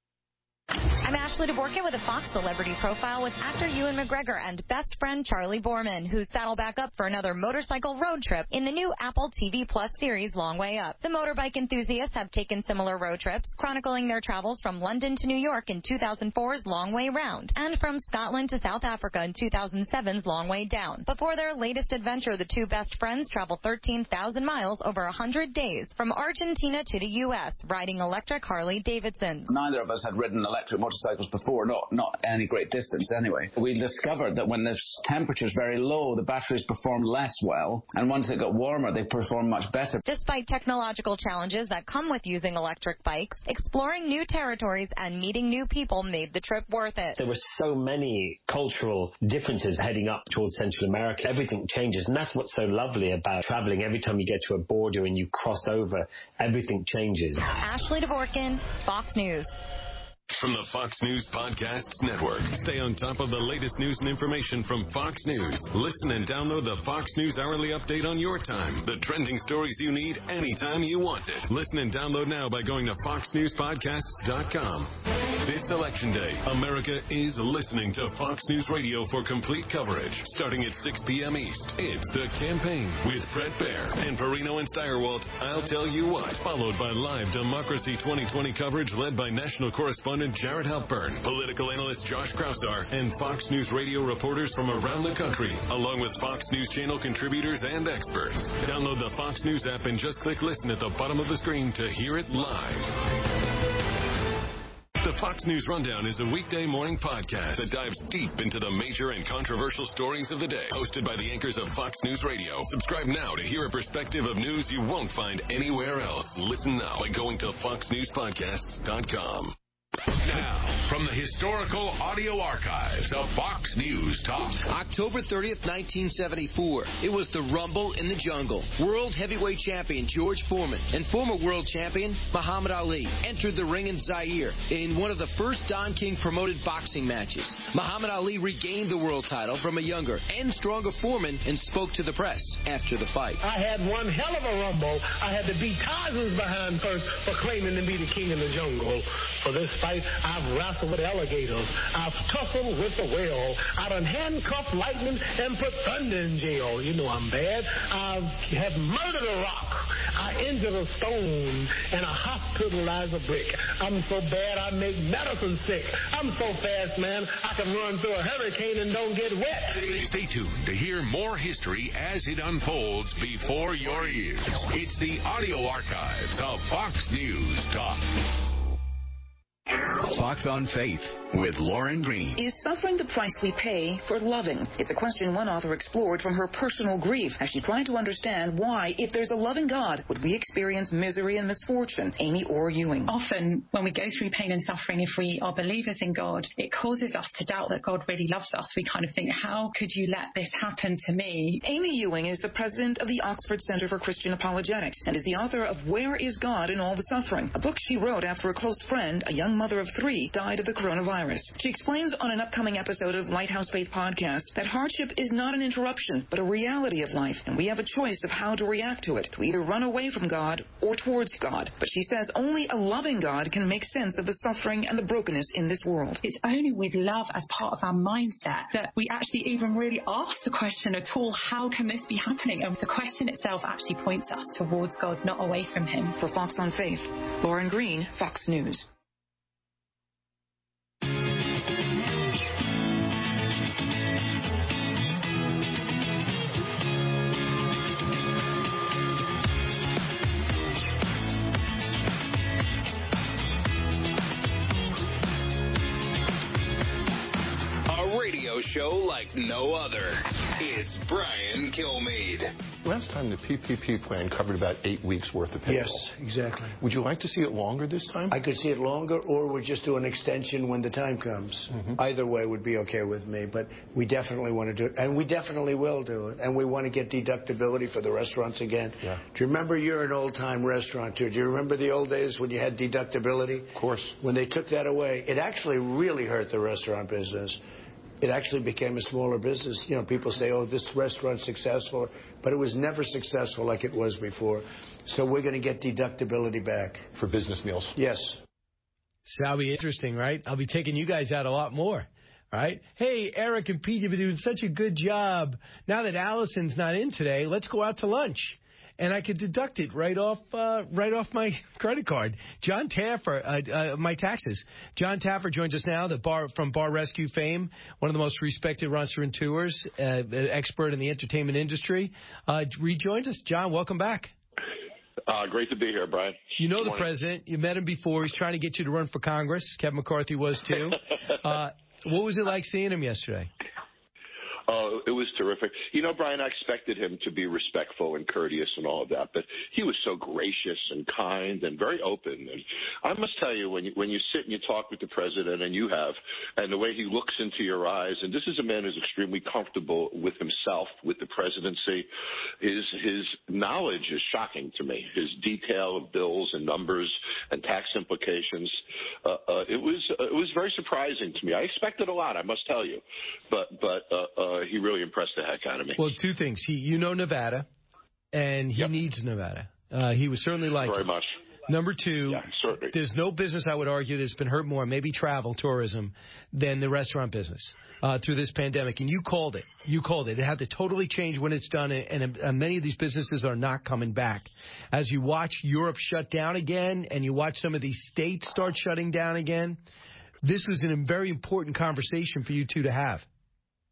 I'm Ashley DeBorkin with a Fox Celebrity Profile with actor Ewan McGregor and best friend Charlie Borman, who saddle back up for another motorcycle road trip in the new Apple T V Plus series Long Way Up. The motorbike enthusiasts have taken similar road trips, chronicling their travels from London to New York in two thousand four's Long Way Round, and from Scotland to South Africa in two thousand seven's Long Way Down. Before their latest adventure, the two best friends traveled thirteen thousand miles over one hundred days, from Argentina to the U S, riding electric Harley-Davidsons. Neither of us had ridden electric motorcycles before, not not any great distance anyway. We discovered that when the temperature is very low, the batteries perform less well, and once it got warmer, they perform much better. Despite technological challenges that come with using electric bikes, exploring new territories and meeting new people made the trip worth it. There were so many cultural differences heading up towards Central America. Everything changes, and that's what's so lovely about traveling. Every time you get to a border and you cross over, everything changes. Ashley DeBorkin, Fox News. From the Fox News Podcasts Network. Stay on top of the latest news and information from Fox News. Listen and download the Fox News Hourly Update on your time. The trending stories you need anytime you want it. Listen and download now by going to fox news podcasts dot com. This election day, America is listening to Fox News Radio for complete coverage. Starting at six p.m. East, it's The Campaign with Brett Baer and Perino and Steyerwalt. I'll tell you what. Followed by live Democracy twenty twenty coverage led by national correspondent Jared Halpern, political analyst Josh Krausar, and Fox News Radio reporters from around the country, along with Fox News Channel contributors and experts. Download the Fox News app and just click listen at the bottom of the screen to hear it live. The Fox News Rundown is a weekday morning podcast that dives deep into the major and controversial stories of the day. Hosted by the anchors of Fox News Radio. Subscribe now to hear a perspective of news you won't find anywhere else. Listen now by going to fox news podcasts dot com. Now, from the historical audio archives of Fox News Talk. October thirtieth, nineteen seventy-four. It was the Rumble in the Jungle. World heavyweight champion George Foreman and former world champion Muhammad Ali entered the ring in Zaire in one of the first Don King promoted boxing matches. Muhammad Ali regained the world title from a younger and stronger Foreman and spoke to the press after the fight. I had one hell of a rumble. I had to beat Tarzan's behind first for claiming to be the king of the jungle. For this fight, I've wrestled with alligators. I've tussled with the whale. I done handcuffed lightning and put thunder in jail. You know I'm bad. I have murdered a rock. I injured a stone, and I hospitalized a brick. I'm so bad I make medicine sick. I'm so fast, man, I can run through a hurricane and don't get wet. Stay tuned to hear more history as it unfolds before your ears. It's the audio archives of Fox News Talk. Fox on Faith with Lauren Green. Is suffering the price we pay for loving? It's a question one author explored from her personal grief as she tried to understand why, if there's a loving God, would we experience misery and misfortune? Amy Orr Ewing. Often when we go through pain and suffering, if we are believers in God, it causes us to doubt that God really loves us. We kind of think, how could you let this happen to me? Amy Ewing is the president of the Oxford Center for Christian Apologetics and is the author of Where is God in All the Suffering, a book she wrote after a close friend, a young mother of three, died of the coronavirus. She explains on an upcoming episode of Lighthouse Faith Podcast that hardship is not an interruption, but a reality of life, and we have a choice of how to react to it, to either run away from God or towards God. But she says only a loving God can make sense of the suffering and the brokenness in this world. It's only with love as part of our mindset that we actually even really ask the question at all, how can this be happening? And the question itself actually points us towards God, not away from him. For Fox on Faith, Lauren Green, Fox News. Show like no other. It's Brian Kilmeade. Last time the P P P plan covered about eight weeks worth of payroll. Yes, exactly. Would you like to see it longer this time? I could see it longer, or we'd just do an extension when the time comes. Mm-hmm. Either way would be okay with me, but we definitely want to do it, and we definitely will do it, and we want to get deductibility for the restaurants again. Yeah. Do you remember, you're an old-time restaurateur, do you remember the old days when you had deductibility? Of course. When they took that away, it actually really hurt the restaurant business. It actually became a smaller business. You know, people say, oh, this restaurant's successful, but it was never successful like it was before. So we're going to get deductibility back. For business meals? Yes. So that'll be interesting, right? I'll be taking you guys out a lot more, right? Hey, Eric and Pete, you've been doing such a good job. Now that Allison's not in today, let's go out to lunch. And I could deduct it right off uh, right off my credit card. John Taffer, uh, uh, my taxes. John Taffer joins us now, the bar from Bar Rescue fame, one of the most respected restaurateurs, uh, expert in the entertainment industry. Uh, rejoined us. John, welcome back. Uh, great to be here, Brian. You know the president. You met him before. He's trying to get you to run for Congress. Kevin McCarthy was, too. uh, what was it like seeing him yesterday? Oh, it was terrific. You know, Brian, I expected him to be respectful and courteous and all of that, but he was so gracious and kind and very open. And I must tell you, when you, when you sit and you talk with the president, and you have, and the way he looks into your eyes, and this is a man who's extremely comfortable with himself, with the presidency, his, his knowledge is shocking to me. His detail of bills and numbers and tax implications, uh, uh, it was uh, it was very surprising to me. I expected a lot, I must tell you, but, but uh, uh, Uh, he really impressed the heck out of me. Well, two things. He, you know Nevada, and he yep. needs Nevada. Uh, he was certainly like Very it. much. Number two, yeah, certainly. There's no business, I would argue, that's been hurt more, maybe travel, tourism, than the restaurant business uh, through this pandemic. And you called it. You called it. It had to totally change when it's done, and, and many of these businesses are not coming back. As you watch Europe shut down again, and you watch some of these states start shutting down again, this was a very important conversation for you two to have.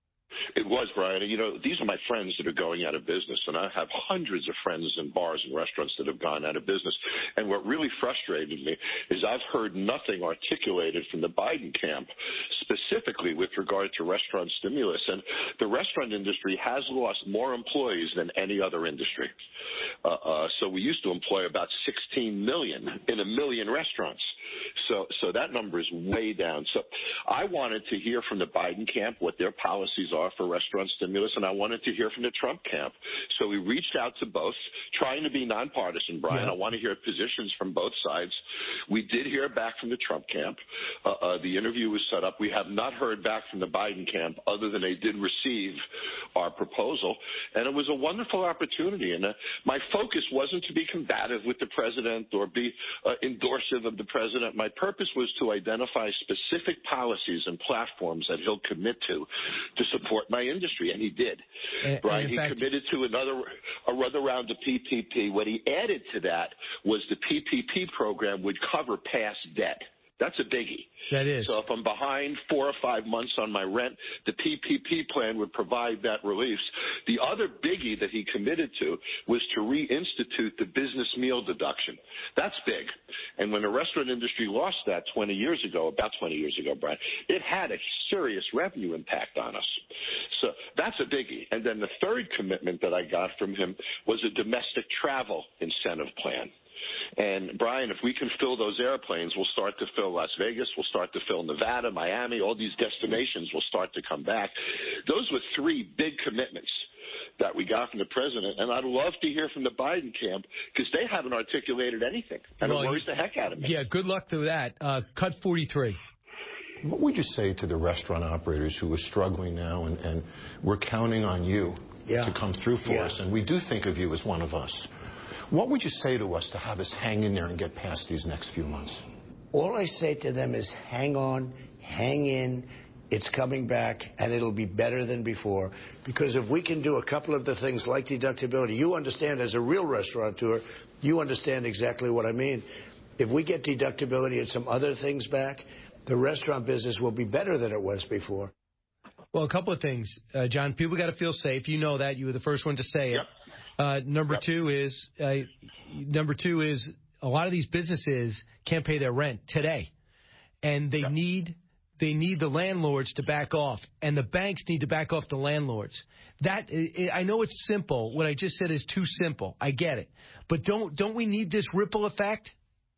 It was, Brian. You know, these are my friends that are going out of business, and I have hundreds of friends in bars and restaurants that have gone out of business. And what really frustrated me is I've heard nothing articulated from the Biden camp specifically with regard to restaurant stimulus. And the restaurant industry has lost more employees than any other industry. Uh, uh, so we used to employ about sixteen million in a million restaurants. So, so that number is way down. So I wanted to hear from the Biden camp what their policies are for restaurant stimulus, and I wanted to hear from the Trump camp. So we reached out to both, trying to be nonpartisan, Brian. Yeah. I want to hear positions from both sides. We did hear back from the Trump camp. Uh, uh, the interview was set up. We have not heard back from the Biden camp other than they did receive our proposal, and it was a wonderful opportunity. And uh, my focus wasn't to be combative with the president or be uh, endorsive of the president. My purpose was to identify specific policies and platforms that he'll commit to to support my industry, and he did. And, Brian, and he fact, committed to another another round of P P P. What he added to that was the P P P program would cover past debt. That's a biggie. That is. So if I'm behind four or five months on my rent, the P P P plan would provide that relief. The other biggie that he committed to was to reinstitute the business meal deduction. That's big. And when the restaurant industry lost that twenty years ago, about twenty years ago, Brian, it had a serious revenue impact on us. So that's a biggie. And then the third commitment that I got from him was a domestic travel incentive plan. And, Brian, if we can fill those airplanes, we'll start to fill Las Vegas, we'll start to fill Nevada, Miami, all these destinations will start to come back. Those were three big commitments that we got from the president, and I'd love to hear from the Biden camp because they haven't articulated anything, and well, it worries the heck out of me. Yeah, good luck to that. Uh, cut forty-three. What would you say to the restaurant operators who are struggling now, and, and we're counting on you yeah. to come through for yeah. us, and we do think of you as one of us? What would you say to us to have us hang in there and get past these next few months? All I say to them is hang on, hang in. It's coming back, and it'll be better than before. Because if we can do a couple of the things like deductibility, you understand as a real restaurateur, you understand exactly what I mean. If we get deductibility and some other things back, the restaurant business will be better than it was before. Well, a couple of things, uh, John. People got to feel safe. You know that. You were the first one to say it. Yep. Uh, number yep. two is uh, number two is a lot of these businesses can't pay their rent today, and they yep. need they need the landlords to back off, and the banks need to back off the landlords. That I know it's simple. What I just said is too simple. I get it, but don't don't we need this ripple effect?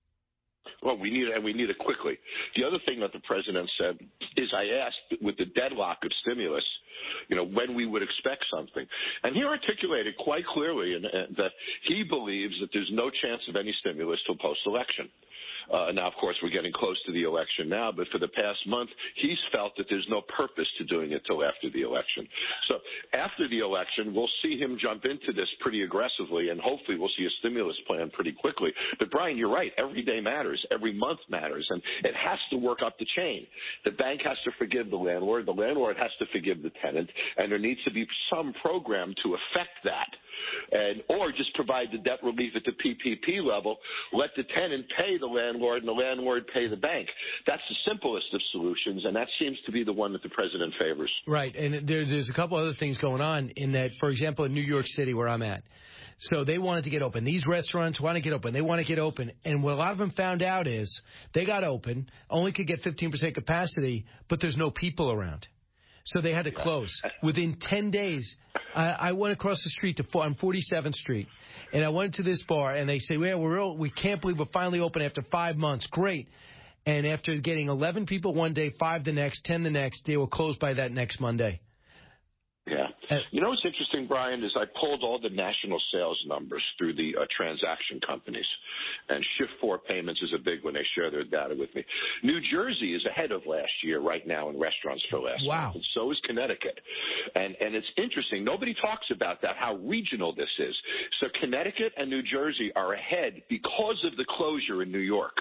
Well, we need it, and we need it quickly. The other thing that the president said is I asked, with the deadlock of stimulus, you know, when we would expect something. And he articulated quite clearly and, and that he believes that there's no chance of any stimulus till post-election. Uh, now, of course, we're getting close to the election now, but for the past month, he's felt that there's no purpose to doing it till after the election. So after the election, we'll see him jump into this pretty aggressively, and hopefully we'll see a stimulus plan pretty quickly. But, Brian, you're right. Every day matters. Every month matters, and it has to work up the chain. The bank has to forgive the landlord. The landlord has to forgive the tenant, and there needs to be some program to affect that. And or just provide the debt relief at the P P P level, let the tenant pay the landlord and the landlord pay the bank. That's the simplest of solutions, and that seems to be the one that the president favors. Right, and there's, there's a couple other things going on in that, for example, in New York City where I'm at. So they wanted to get open. These restaurants want to get open. They want to get open. And what a lot of them found out is they got open, only could get fifteen percent capacity, but there's no people around. So they had to close. Within ten days, I, I went across the street to on forty-seventh Street, and I went to this bar, and they say, well, we're all, we can't believe we're finally open after five months. Great. And after getting eleven people one day, five the next, ten the next, they were closed by that next Monday. Yeah. You know what's interesting, Brian, is I pulled all the national sales numbers through the uh, transaction companies, and Shift four Payments is a big one. They share their data with me. New Jersey is ahead of last year right now in restaurants for last wow. month, and so is Connecticut. And, and it's interesting. Nobody talks about that, how regional this is. So Connecticut and New Jersey are ahead because of the closure in New York.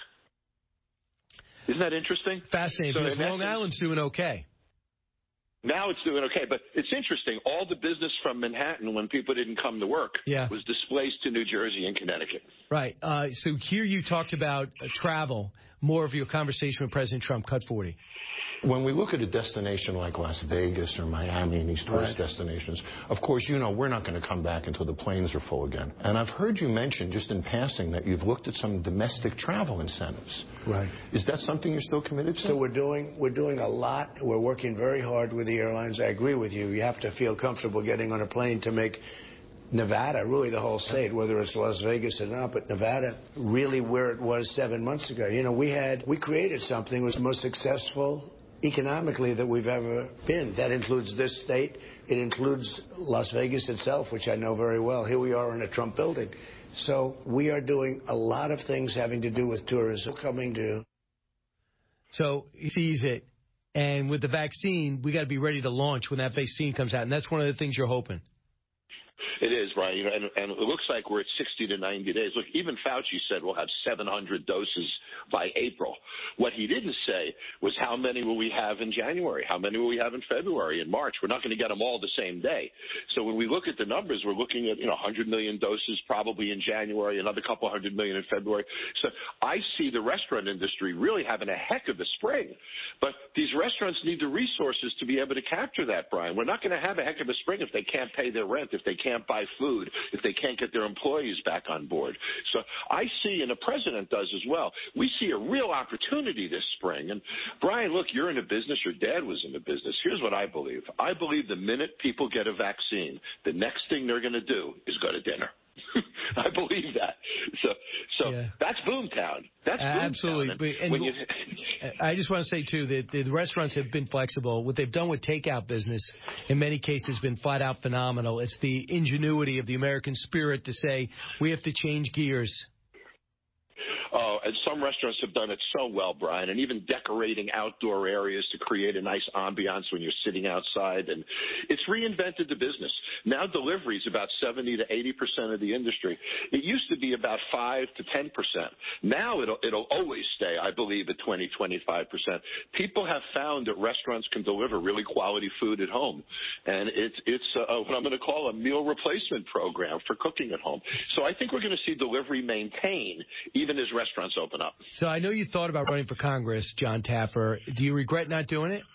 Isn't that interesting? Fascinating, so because Long Island's doing okay. Now it's doing okay, but it's interesting. All the business from Manhattan, when people didn't come to work, yeah. was displaced to New Jersey and Connecticut. Right. Uh, so here you talked about uh, travel, more of your conversation with President Trump. Cut forty. When we look at a destination like Las Vegas or Miami and these tourist right. destinations, of course, you know, we're not going to come back until the planes are full again. And I've heard you mention, just in passing, that you've looked at some domestic travel incentives. Right. Is that something you're still committed to? So we're doing, we're doing a lot. We're working very hard with the airlines. I agree with you. You have to feel comfortable getting on a plane to make Nevada, really the whole state, whether it's Las Vegas or not, but Nevada, really where it was seven months ago. You know, we had, we created something that was the most successful economically that we've ever been. That includes this state. It includes Las Vegas itself, which I know very well. Here we are in a Trump building. So we are doing a lot of things having to do with tourism coming to. So he sees it. And with the vaccine, we got to be ready to launch when that vaccine comes out. And that's one of the things you're hoping. It is, Brian, you know, and, and it looks like we're at sixty to ninety days. Look, even Fauci said we'll have seven hundred doses by April. What he didn't say was how many will we have in January, how many will we have in February and March. We're not going to get them all the same day. So when we look at the numbers, we're looking at, you know, one hundred million doses probably in January, another couple hundred million in February. So I see the restaurant industry really having a heck of a spring. But these restaurants need the resources to be able to capture that, Brian. We're not going to have a heck of a spring if they can't pay their rent, if they can't buy food, if they can't get their employees back on board. So I see, and the president does as well, we see a real opportunity this spring. And Brian, look, you're in a business, your dad was in the business. Here's what I believe. I believe the minute people get a vaccine, the next thing they're going to do is go to dinner. I believe that. So, so yeah. That's Boomtown. That's Boomtown. Absolutely. And, and you... I just want to say, too, that the restaurants have been flexible. What they've done with takeout business, in many cases, has been flat out phenomenal. It's the ingenuity of the American spirit to say, we have to change gears. Oh, and some restaurants have done it so well, Brian, and even decorating outdoor areas to create a nice ambiance when you're sitting outside. And it's reinvented the business. Now delivery is about seventy to eighty percent of the industry. It used to be about five to ten percent. Now it'll, it'll always stay, I believe, at twenty, twenty-five percent. People have found that restaurants can deliver really quality food at home. And it's, it's uh, what I'm going to call a meal replacement program for cooking at home. So I think we're going to see delivery maintain even as restaurants open up. So I know you thought about running for Congress, John Taffer. Do you regret not doing it?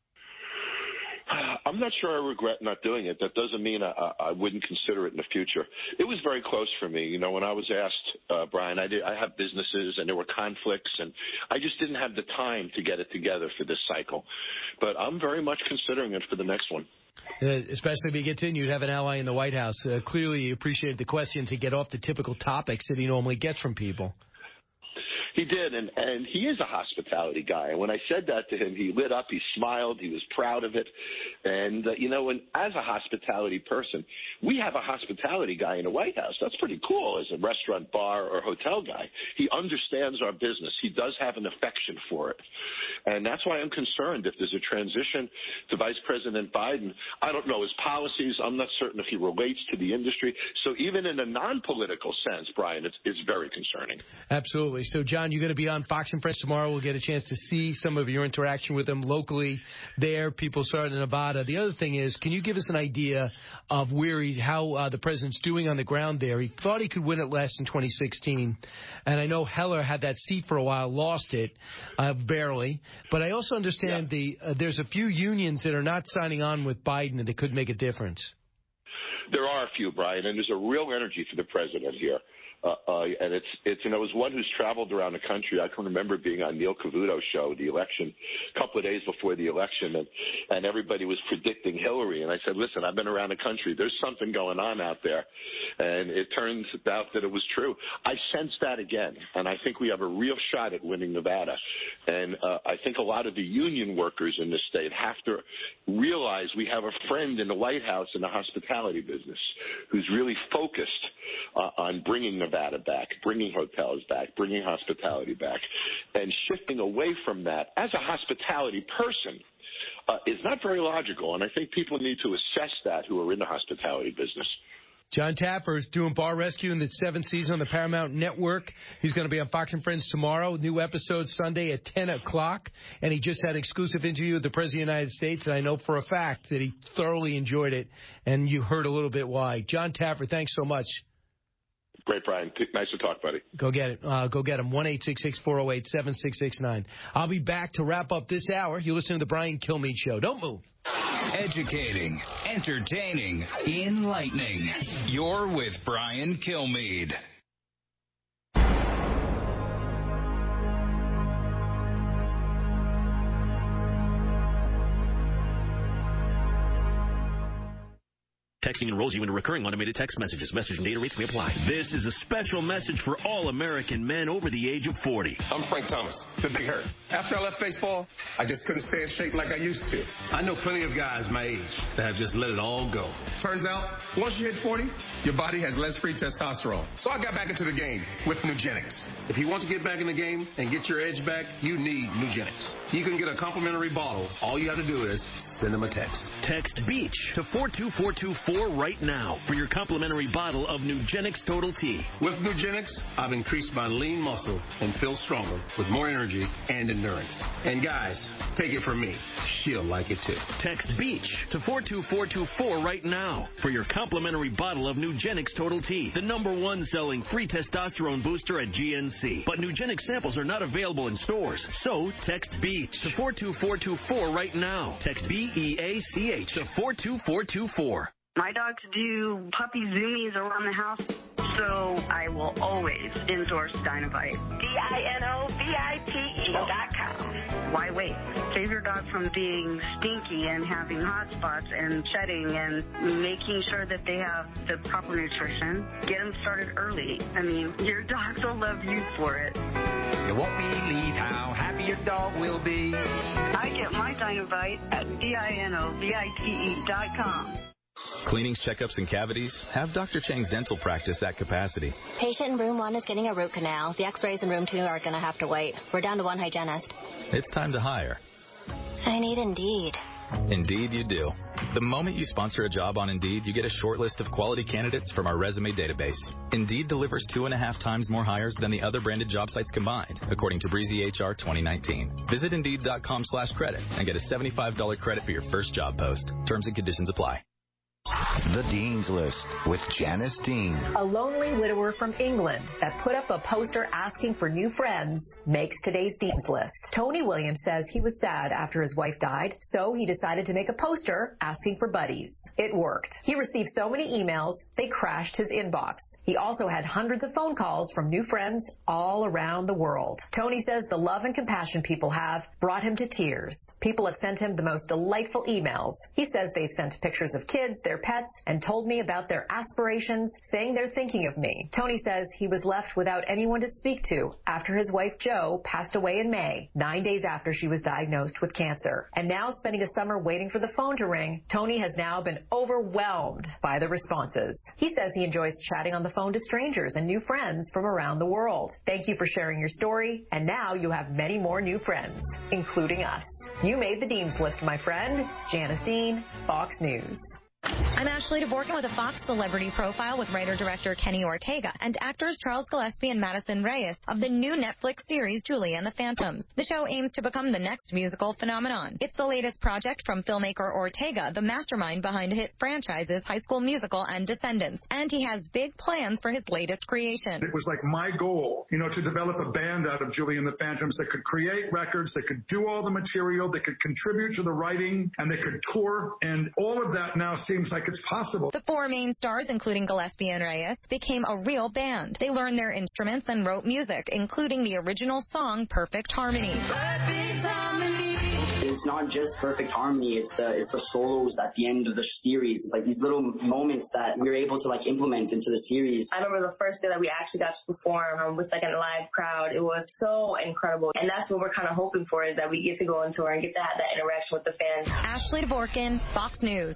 I'm not sure I regret not doing it. That doesn't mean I, I wouldn't consider it in the future. It was very close for me. You know, when I was asked, uh, Brian, I did. I have businesses, and there were conflicts, and I just didn't have the time to get it together for this cycle. But I'm very much considering it for the next one. Uh, especially if he gets in, you'd have an ally in the White House. Uh, clearly, you appreciate the questions to get off the typical topics that he normally gets from people. He did, and, and he is a hospitality guy. And when I said that to him, he lit up, he smiled, he was proud of it. And, uh, you know, and as a hospitality person, we have a hospitality guy in the White House. That's pretty cool as a restaurant, bar, or hotel guy. He understands our business. He does have an affection for it. And that's why I'm concerned if there's a transition to Vice President Biden. I don't know his policies. I'm not certain if he relates to the industry. So even in a non-political sense, Brian, it's, it's very concerning. Absolutely. So, John, you're going to be on Fox and Friends tomorrow. We'll get a chance to see some of your interaction with them locally there, people starting in Nevada. The other thing is, can you give us an idea of where he, how uh, the president's doing on the ground there? He thought he could win it last in twenty sixteen, and I know Heller had that seat for a while, lost it uh, barely. But I also understand yeah. the uh, there's a few unions that are not signing on with Biden, and it could make a difference. There are a few, Brian, and there's a real energy for the president here. Uh, uh, and it's, it's, you know, as one who's traveled around the country, I can remember being on Neil Cavuto's show, the election, a couple of days before the election, and, and everybody was predicting Hillary. And I said, listen, I've been around the country. There's something going on out there. And it turns out that it was true. I sense that again, and I think we have a real shot at winning Nevada. And uh, I think a lot of the union workers in this state have to realize we have a friend in the White House in the hospitality business who's really focused uh, on bringing Nevada Nevada back, bringing hotels back, bringing hospitality back, and shifting away from that as a hospitality person uh, is not very logical. And I think people need to assess that who are in the hospitality business. John Taffer is doing Bar Rescue in the seventh season on the Paramount Network. He's going to be on Fox and Friends tomorrow. New episode Sunday at ten o'clock. And he just had an exclusive interview with the President of the United States, and I know for a fact that he thoroughly enjoyed it, and you heard a little bit why. John Taffer, thanks so much. Great, Brian. Nice to talk, buddy. Go get it. Uh, go get him. one eight six six, four oh eight, seven six six nine. I'll be back to wrap up this hour. You listen to the Brian Kilmeade Show. Don't move. Educating, entertaining, enlightening. You're with Brian Kilmeade. Texting enrolls you into recurring automated text messages. Message and data rates may apply. This is a special message for all American men over the age of forty. I'm Frank Thomas, the Big Hurt. After I left baseball, I just couldn't stay in shape like I used to. I know plenty of guys my age that have just let it all go. Turns out, once you hit forty, your body has less free testosterone. So I got back into the game with Nugenics. If you want to get back in the game and get your edge back, you need Nugenics. You can get a complimentary bottle. All you have to do is send them a text. Text BEACH to four two four two four right now for your complimentary bottle of Nugenics Total T. With Nugenics, I've increased my lean muscle and feel stronger with more energy and endurance. And guys, take it from me, she'll like it too. Text BEACH to four two four two four right now for your complimentary bottle of Nugenics Total T, the number one selling free testosterone booster at G N C. But Nugenics samples are not available in stores, so text BEACH to four two four two four right now. Text B E A C H to four two four two four. My dogs do puppy zoomies around the house, so I will always endorse Dinovite. D I N O V I T E dot com. Why wait? Save your dog from being stinky and having hot spots and shedding and making sure that they have the proper nutrition. Get them started early. I mean, your dogs will love you for it. You won't believe how happy your dog will be. I get my Dinovite at D I N O V I T E dot com. Cleanings, checkups, and cavities? Have Doctor Chang's dental practice at capacity. Patient in room one is getting a root canal. The x-rays in room two are going to have to wait. We're down to one hygienist. It's time to hire. I need Indeed. Indeed you do. The moment you sponsor a job on Indeed, you get a short list of quality candidates from our resume database. Indeed delivers two and a half times more hires than the other branded job sites combined, according to Breezy H R twenty nineteen. Visit Indeed.com slash credit and get a seventy-five dollars credit for your first job post. Terms and conditions apply. The Dean's List with Janice Dean. A lonely widower from England that put up a poster asking for new friends makes today's Dean's List. Tony Williams says he was sad after his wife died, so he decided to make a poster asking for buddies. It worked. He received so many emails, they crashed his inbox. He also had hundreds of phone calls from new friends all around the world. Tony says the love and compassion people have brought him to tears. People have sent him the most delightful emails. He says they've sent pictures of kids, their pets, and told me about their aspirations, saying they're thinking of me. Tony says he was left without anyone to speak to after his wife Jo passed away in May, nine days after she was diagnosed with cancer. And now, spending a summer waiting for the phone to ring, Tony has now been overwhelmed by the responses. He says he enjoys chatting on the phone to strangers and new friends from around the world. Thank you for sharing your story, and now you have many more new friends, including us. You made the Dean's List, my friend. Janice Dean, Fox News. I'm Ashley DeBorkin with a Fox Celebrity Profile with writer-director Kenny Ortega and actors Charles Gillespie and Madison Reyes of the new Netflix series Julie and the Phantoms. The show aims to become the next musical phenomenon. It's the latest project from filmmaker Ortega, the mastermind behind hit franchises High School Musical and Descendants, and he has big plans for his latest creation. It was like my goal, you know, to develop a band out of Julie and the Phantoms that could create records, that could do all the material, that could contribute to the writing, and that could tour, and all of that now seems like it's possible. The four main stars, including Gillespie and Reyes, became a real band. They learned their instruments and wrote music, including the original song Perfect Harmony. Perfect Harmony. It's not just Perfect Harmony, it's the it's the solos at the end of the series. It's like these little moments that we were able to like implement into the series. I remember the first day that we actually got to perform um, with like a live crowd. It was so incredible. And that's what we're kind of hoping for, is that we get to go on tour and get to have that interaction with the fans. Ashley DeBorkin, Fox News.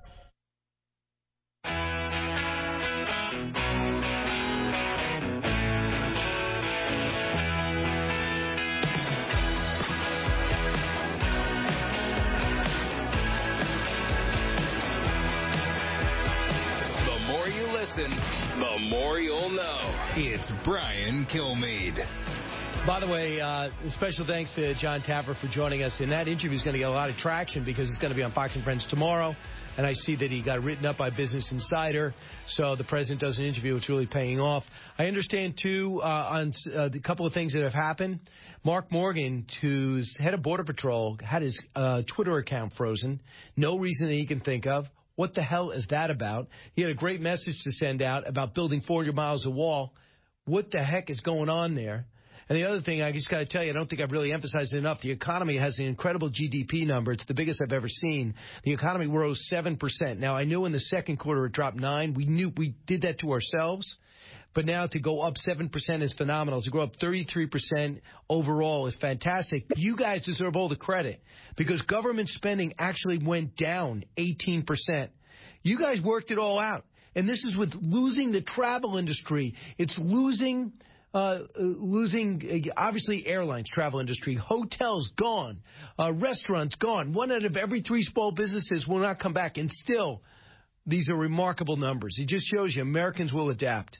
The more you'll know. It's Brian Kilmeade. By the way, uh, special thanks to John Tapper for joining us. And that interview is going to get a lot of traction because it's going to be on Fox and Friends tomorrow. and I see that he got written up by Business Insider, so the president does an interview. It's really paying off. I understand, too, uh, on uh, the couple of things that have happened. Mark Morgan, who's head of Border Patrol, had his uh, Twitter account frozen. No reason that he can think of. What the hell is that about? He had a great message to send out about building four hundred miles of wall. What the heck is going on there? And the other thing, I just got to tell you, I don't think I've really emphasized it enough. The economy has an incredible G D P number. It's the biggest I've ever seen. The economy rose seven percent. Now, I knew in the second quarter it dropped nine. We knew we did that to ourselves. But now to go up seven percent is phenomenal. To go up thirty-three percent overall is fantastic. You guys deserve all the credit because government spending actually went down eighteen percent. You guys worked it all out. And this is with losing the travel industry. It's losing... Uh, losing, uh, obviously, airlines, travel industry, hotels gone, uh, restaurants gone. One out of every three small businesses will not come back. And still, these are remarkable numbers. It just shows you Americans will adapt.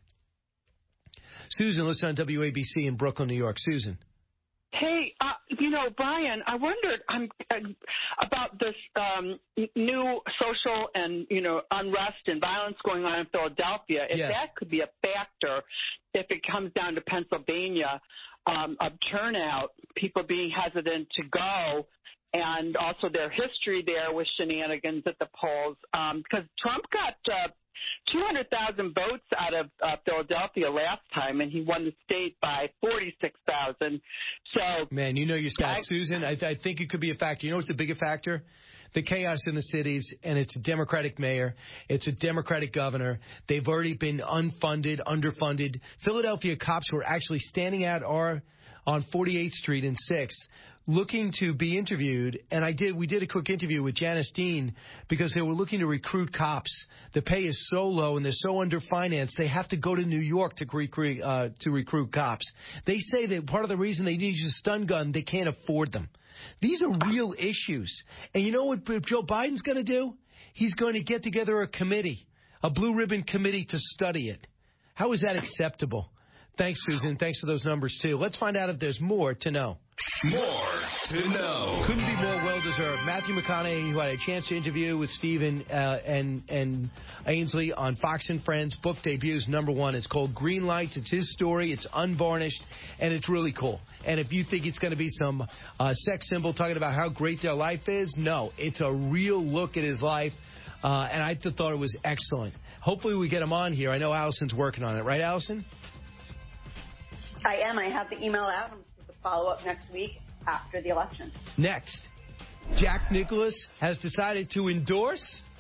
Susan, listen on W A B C in Brooklyn, New York. Susan. Hey, uh, you know, Brian, I wondered um, about this um, new social and, you know, unrest and violence going on in Philadelphia. If yes. that could be a factor, if it comes down to Pennsylvania, um, of turnout, people being hesitant to go, and also their history there with shenanigans at the polls, um, because Trump got uh, two hundred thousand votes out of uh, Philadelphia last time, and he won the state by forty-six thousand. So, man, you know your stats, I, Susan. I, I think it could be a factor. You know what's the bigger factor? The chaos in the cities, and it's a Democratic mayor. It's a Democratic governor. They've already been unfunded, underfunded. Philadelphia cops were actually standing out our, on forty-eighth Street and sixth, looking to be interviewed, and I did. We did a quick interview with Janice Dean because they were looking to recruit cops. The pay is so low and they're so underfinanced. They have to go to New York to recruit uh, to recruit cops. They say that part of the reason they need a stun gun, they can't afford them. These are real issues. And you know what Joe Biden's going to do? He's going to get together a committee, a blue ribbon committee to study it. How is that acceptable? Thanks, Susan. Thanks for those numbers, too. Let's find out if there's more to know. More to know. Couldn't be more well-deserved. Matthew McConaughey, who had a chance to interview with Stephen uh, and, and Ainsley on Fox and Friends, book debuts number one. It's called Green Lights. It's his story. It's unvarnished, and it's really cool. And if you think it's going to be some uh, sex symbol talking about how great their life is, no. It's a real look at his life, uh, and I thought it was excellent. Hopefully we get him on here. I know Allison's working on it. Right, Allison? I am. I have the email out. I'm supposed to follow up next week after the election. Next, Jack Nicklaus has decided to endorse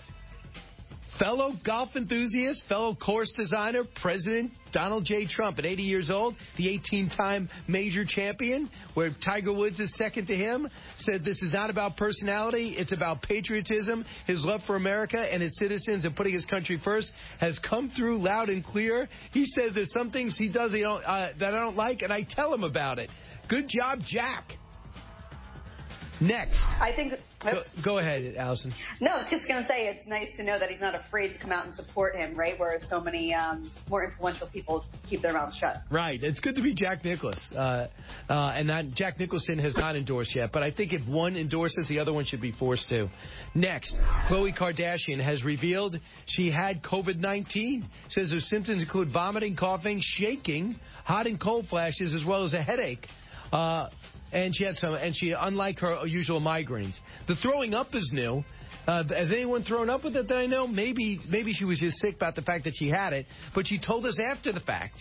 fellow golf enthusiast, fellow course designer, President Donald J. Trump. At eighty years old, the eighteen-time major champion, where Tiger Woods is second to him, said this is not about personality, it's about patriotism, his love for America and its citizens and putting his country first has come through loud and clear. He says there's some things he does he don't, uh, that I don't like, and I tell him about it. Good job, Jack. Next. I think. Go, go ahead, Allison. No, I was just going to say it's nice to know that he's not afraid to come out and support him, right? Whereas so many um, more influential people keep their mouths shut. Right. It's good to be Jack Nicklaus. Uh, uh, and that Jack Nicholson has not endorsed yet. But I think if one endorses, the other one should be forced to. Next, Khloe Kardashian has revealed she had COVID nineteen. Says her symptoms include vomiting, coughing, shaking, hot and cold flashes, as well as a headache. Uh, And she had some, and she, unlike her usual migraines. The throwing up is new. Uh, has anyone thrown up with it that I know? Maybe, maybe she was just sick about the fact that she had it, but she told us after the fact.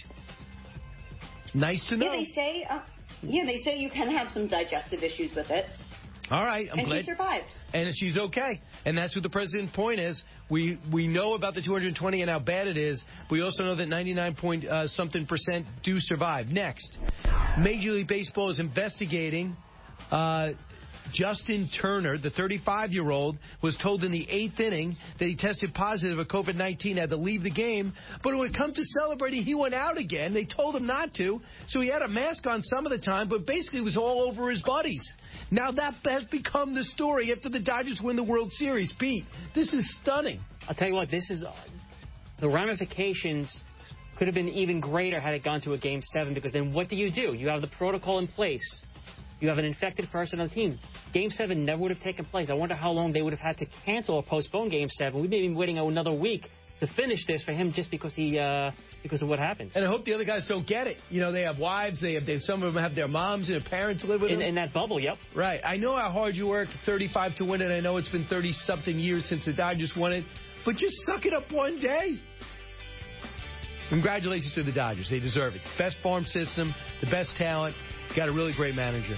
Nice to know. Yeah, they say. Uh, yeah, they say you can have some digestive issues with it. All right, I'm and glad. And she survived. And she's okay. And that's what the president's point is. We we know about the two hundred twenty and how bad it is. We also know that ninety-nine point uh, something percent do survive. Next, Major League Baseball is investigating uh, Justin Turner, the thirty-five-year-old, was told in the eighth inning that he tested positive of COVID nineteen, had to leave the game. But when it comes to celebrating, he went out again. They told him not to, so he had a mask on some of the time, but basically was all over his buddies. Now that has become the story after the Dodgers win the World Series. Pete, this is stunning. I'll tell you what, this is the ramifications could have been even greater had it gone to a game seven, because then what do you do? You have the protocol in place. You have an infected person on the team. Game seven never would have taken place. I wonder how long they would have had to cancel or postpone Game seven. We've been waiting another week to finish this for him just because he uh, because of what happened. And I hope the other guys don't get it. You know, they have wives. They have they, some of them have their moms and their parents live with in, them. In that bubble, yep. Right. I know how hard you worked, thirty-five to win it. I know it's been thirty-something years since the Dodgers won it. But just suck it up one day. Congratulations to the Dodgers. They deserve it. Best farm system, the best talent. Got a really great manager.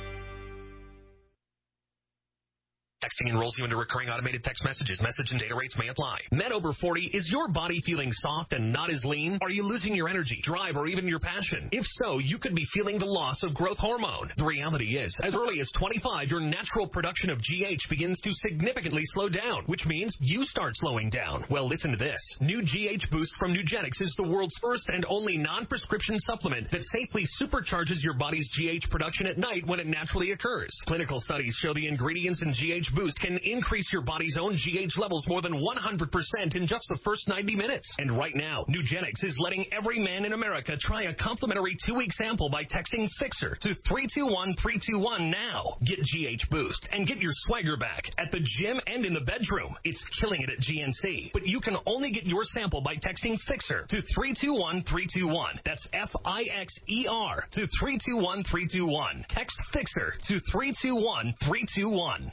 Texting enrolls you into recurring automated text messages. Message and data rates may apply. Men over forty, is your body feeling soft and not as lean? Are you losing your energy, drive, or even your passion? If so, you could be feeling the loss of growth hormone. The reality is, as early as twenty-five, your natural production of G H begins to significantly slow down, which means you start slowing down. Well, listen to this. New G H Boost from Nugenix is the world's first and only non-prescription supplement that safely supercharges your body's G H production at night when it naturally occurs. Clinical studies show the ingredients in G H Boost can increase your body's own G H levels more than one hundred percent in just the first ninety minutes. And right now, Nugenix is letting every man in America try a complimentary two-week sample by texting FIXER to three two one three two one now. Get G H Boost and get your swagger back at the gym and in the bedroom. It's killing it at G N C. But you can only get your sample by texting FIXER to three two one three two one. That's F I X E R to three two one three two one. Text FIXER to three two one three two one.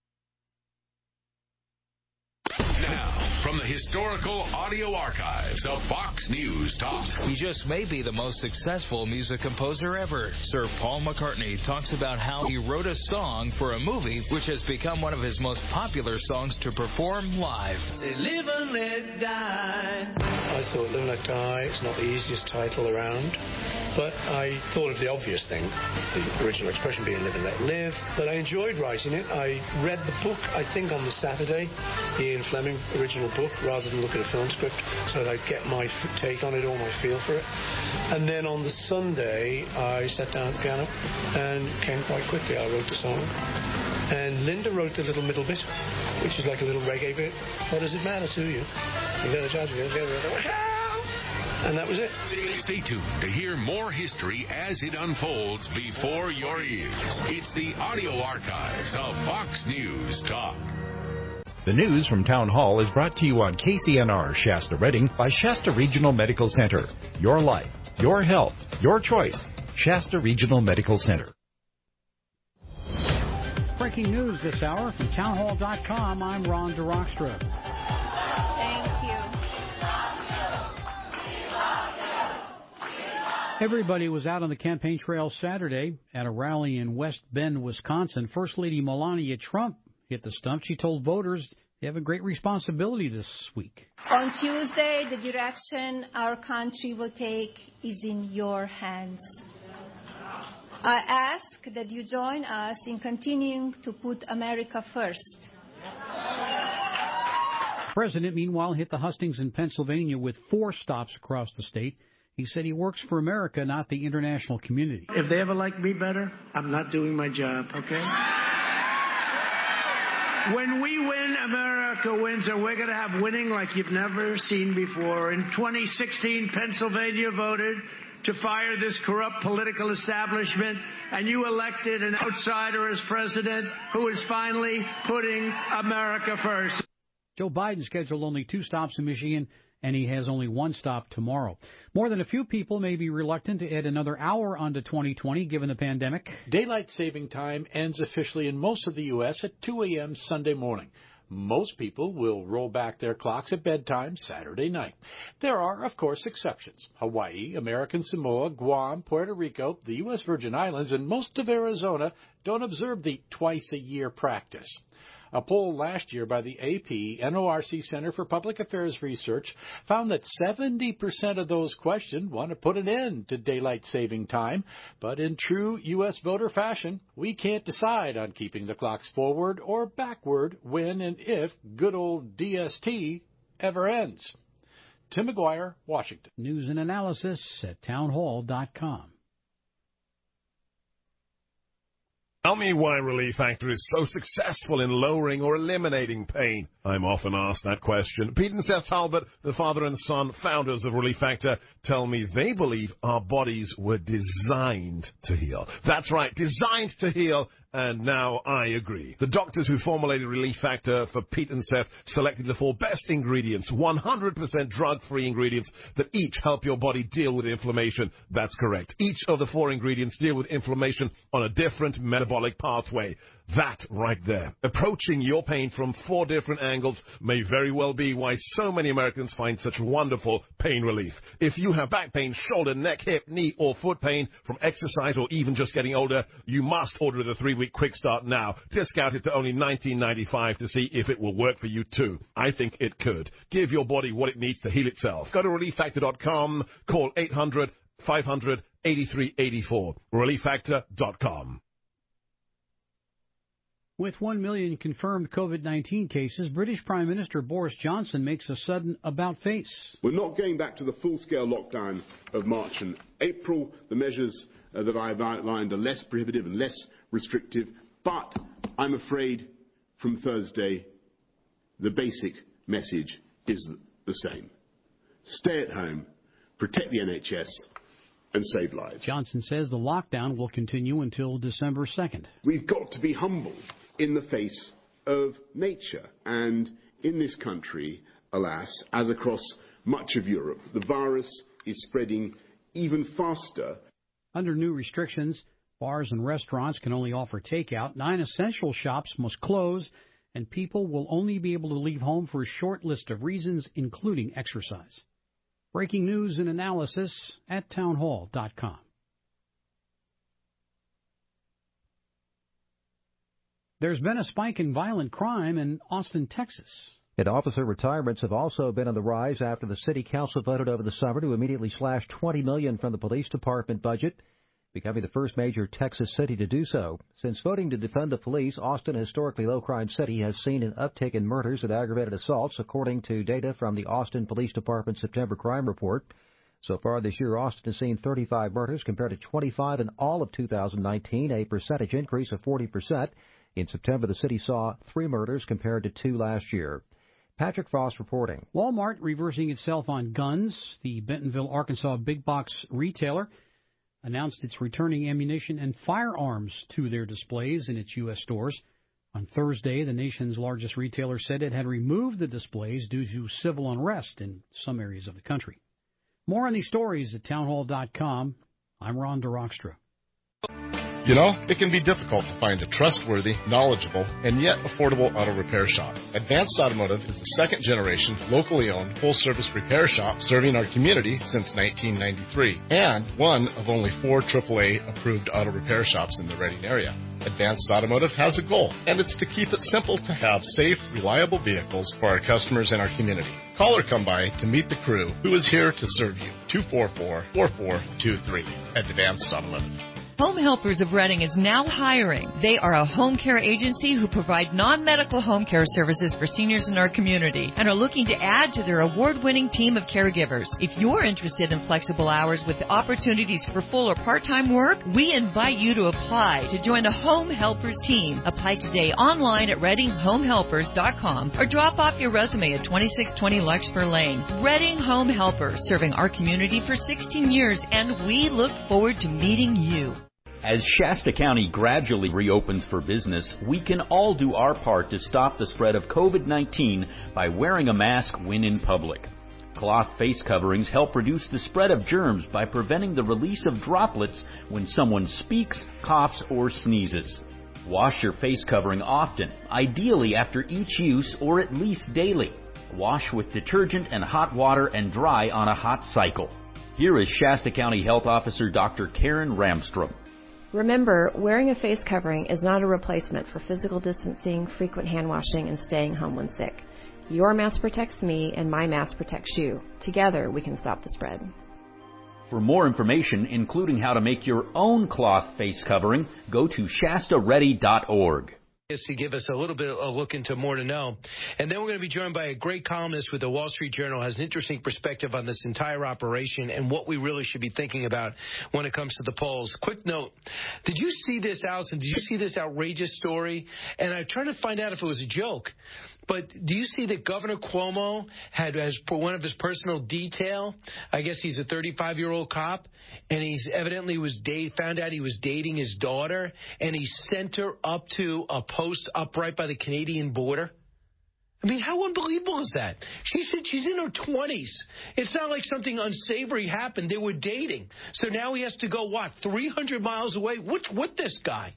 Now, from the historical audio archives of Fox News Talk. He just may be the most successful music composer ever. Sir Paul McCartney talks about how he wrote a song for a movie which has become one of his most popular songs to perform live. Say, live and let die. I thought Live and Let Die is not the easiest title around, but I thought of the obvious thing, the original expression being Live and Let Live. But I enjoyed writing it. I read the book, I think, on the Saturday, the Ian Fleming original book, rather than look at a film script, so that I'd get my take on it or my feel for it. And then on the Sunday, I sat down at the piano and came quite quickly. I wrote the song. And Linda wrote the little middle bit, which is like a little reggae bit. What does it matter to you? You got a chance to get together. And that was it. Stay tuned to hear more history as it unfolds before your ears. It's the audio archives of Fox News Talk. The news from Town Hall is brought to you on K C N R Shasta Redding by Shasta Regional Medical Center. Your life, your health, your choice. Shasta Regional Medical Center. Breaking news this hour from town hall dot com. I'm Ron DeRockstra. Thank you. Everybody was out on the campaign trail Saturday at a rally in West Bend, Wisconsin. First Lady Melania Trump hit the stump. She told voters they have a great responsibility this week. On Tuesday, the direction our country will take is in your hands. I ask that you join us in continuing to put America first. The president, meanwhile, hit the hustings in Pennsylvania with four stops across the state. He said he works for America, not the international community. If they ever like me better, I'm not doing my job, okay? When we win, America wins, and we're going to have winning like you've never seen before. In twenty sixteen, Pennsylvania voted to fire this corrupt political establishment, and you elected an outsider as president who is finally putting America first. Joe Biden scheduled only two stops in Michigan, and he has only one stop tomorrow. More than a few people may be reluctant to add another hour onto twenty twenty given the pandemic. Daylight saving time ends officially in most of the U S at two a.m. Sunday morning. Most people will roll back their clocks at bedtime Saturday night. There are, of course, exceptions. Hawaii, American Samoa, Guam, Puerto Rico, the U S Virgin Islands, and most of Arizona don't observe the twice-a-year practice. A poll last year by the A P N O R C Center for Public Affairs Research found that seventy percent of those questioned want to put an end to daylight saving time. But in true U S voter fashion, we can't decide on keeping the clocks forward or backward when and if good old D S T ever ends. Tim McGuire, Washington. News and analysis at town hall dot com. Tell me why Relief Factor is so successful in lowering or eliminating pain. I'm often asked that question. Pete and Seth Talbot, the father and son founders of Relief Factor, tell me they believe our bodies were designed to heal. That's right, designed to heal. And now I agree. The doctors who formulated Relief Factor for Pete and Seth selected the four best ingredients, one hundred percent drug-free ingredients that each help your body deal with inflammation. That's correct. Each of the four ingredients deal with inflammation on a different metabolic pathway. That right there. Approaching your pain from four different angles may very well be why so many Americans find such wonderful pain relief. If you have back pain, shoulder, neck, hip, knee, or foot pain from exercise or even just getting older, you must order the three-week Quick Start now. Discounted to only nineteen ninety-five to see if it will work for you too. I think it could. Give your body what it needs to heal itself. Go to relief factor dot com. Call eight hundred, five hundred, eighty-three eighty-four. relief factor dot com. With one million confirmed COVID nineteen cases, British Prime Minister Boris Johnson makes a sudden about-face. We're not going back to the full-scale lockdown of March and April. The measures uh, that I've outlined are less prohibitive and less restrictive. But I'm afraid from Thursday, the basic message is the same. Stay at home, protect the N H S, and save lives. Johnson says the lockdown will continue until December second. We've got to be humble in the face of nature. And in this country, alas, as across much of Europe, the virus is spreading even faster. Under new restrictions, bars and restaurants can only offer takeout. Nine essential shops must close, and people will only be able to leave home for a short list of reasons, including exercise. Breaking news and analysis at townhall dot com. There's been a spike in violent crime in Austin, Texas. And officer retirements have also been on the rise after the city council voted over the summer to immediately slash twenty million dollars from the police department budget, becoming the first major Texas city to do so. Since voting to defund the police, Austin, a historically low-crime city, has seen an uptick in murders and aggravated assaults, according to data from the Austin Police Department September Crime Report. So far this year, Austin has seen thirty-five murders compared to twenty-five in all of two thousand nineteen, a percentage increase of forty percent. In September, the city saw three murders compared to two last year. Patrick Frost reporting. Walmart reversing itself on guns. The Bentonville, Arkansas big box retailer announced it's returning ammunition and firearms to their displays in its U S stores. On Thursday, the nation's largest retailer said it had removed the displays due to civil unrest in some areas of the country. More on these stories at townhall dot com. I'm Ron DeRockstra. You know, it can be difficult to find a trustworthy, knowledgeable, and yet affordable auto repair shop. Advanced Automotive is the second generation, locally owned, full-service repair shop serving our community since nineteen ninety-three, and one of only four triple A approved auto repair shops in the Reading area. Advanced Automotive has a goal, and it's to keep it simple to have safe, reliable vehicles for our customers and our community. Call or come by to meet the crew who is here to serve you. two four four, four four two three. Advanced Automotive. Home Helpers of Reading is now hiring. They are a home care agency who provide non-medical home care services for seniors in our community and are looking to add to their award-winning team of caregivers. If you're interested in flexible hours with opportunities for full or part-time work, we invite you to apply to join the Home Helpers team. Apply today online at reading home helpers dot com or drop off your resume at twenty-six twenty Larkspur Lane. Reading Home Helpers, serving our community for sixteen years, and we look forward to meeting you. As Shasta County gradually reopens for business, we can all do our part to stop the spread of COVID nineteen by wearing a mask when in public. Cloth face coverings help reduce the spread of germs by preventing the release of droplets when someone speaks, coughs, or sneezes. Wash your face covering often, ideally after each use or at least daily. Wash with detergent and hot water and dry on a hot cycle. Here is Shasta County Health Officer Doctor Karen Ramstrom. Remember, wearing a face covering is not a replacement for physical distancing, frequent hand washing, and staying home when sick. Your mask protects me, and my mask protects you. Together, we can stop the spread. For more information, including how to make your own cloth face covering, go to shasta ready dot org. to give us a little bit of a look into more to know. And then we're going to be joined by a great columnist with the Wall Street Journal, has an interesting perspective on this entire operation and what we really should be thinking about when it comes to the polls. Quick note, did you see this, Allison? Did you see this outrageous story? And I'm trying to find out if it was a joke. But do you see that Governor Cuomo had, as for one of his personal detail, I guess he's a thirty-five-year-old cop, and he's evidently was date, found out he was dating his daughter, and he sent her up to a post up right by the Canadian border? I mean, how unbelievable is that? She said she's in her twenties. It's not like something unsavory happened. They were dating. So now he has to go, what, three hundred miles away? What's with this guy?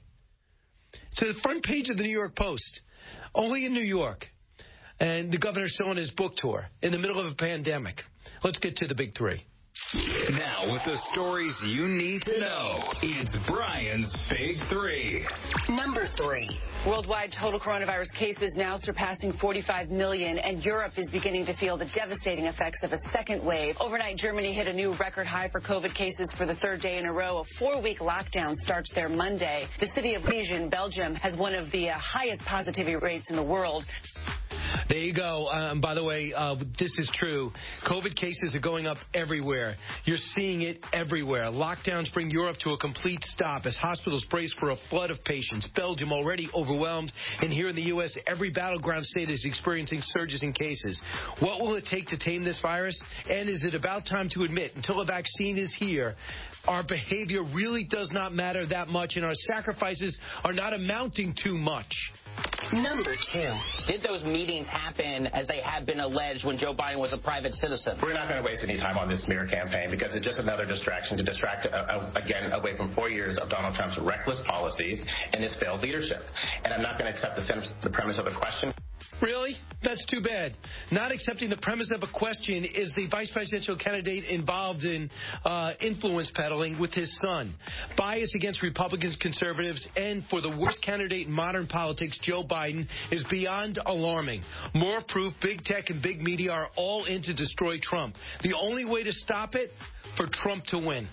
To the front page of the New York Post, only in New York. And the governor's still on his book tour in the middle of a pandemic. Let's get to the big three. Now, with the stories you need to know, it's Brian's Big Three. Number three. Worldwide total coronavirus cases now surpassing forty-five million, and Europe is beginning to feel the devastating effects of a second wave. Overnight, Germany hit a new record high for COVID cases for the third day in a row. A four-week lockdown starts there Monday. The city of Liège in Belgium has one of the uh, highest positivity rates in the world. There you go. Um, by the way, uh, this is true. COVID cases are going up everywhere. You're seeing it everywhere. Lockdowns bring Europe to a complete stop as hospitals brace for a flood of patients. Belgium already overwhelmed. And here in the U S, every battleground state is experiencing surges in cases. What will it take to tame this virus? And is it about time to admit, until a vaccine is here, our behavior really does not matter that much and our sacrifices are not amounting to much? Number two. Did those meetings happen as they have been alleged when Joe Biden was a private citizen? We're not going to waste any time on this smear campaign because it's just another distraction to distract, uh, uh, again, away from four years of Donald Trump's reckless policies and his failed leadership. And I'm not going to accept the, the premise of the question. Really? That's too bad. Not accepting the premise of a question is the vice presidential candidate involved in uh, influence peddling with his son. Bias against Republicans, conservatives, and for the worst candidate in modern politics, Joe Biden, is beyond alarming. More proof big tech and big media are all in to destroy Trump. The only way to stop it, for Trump to win.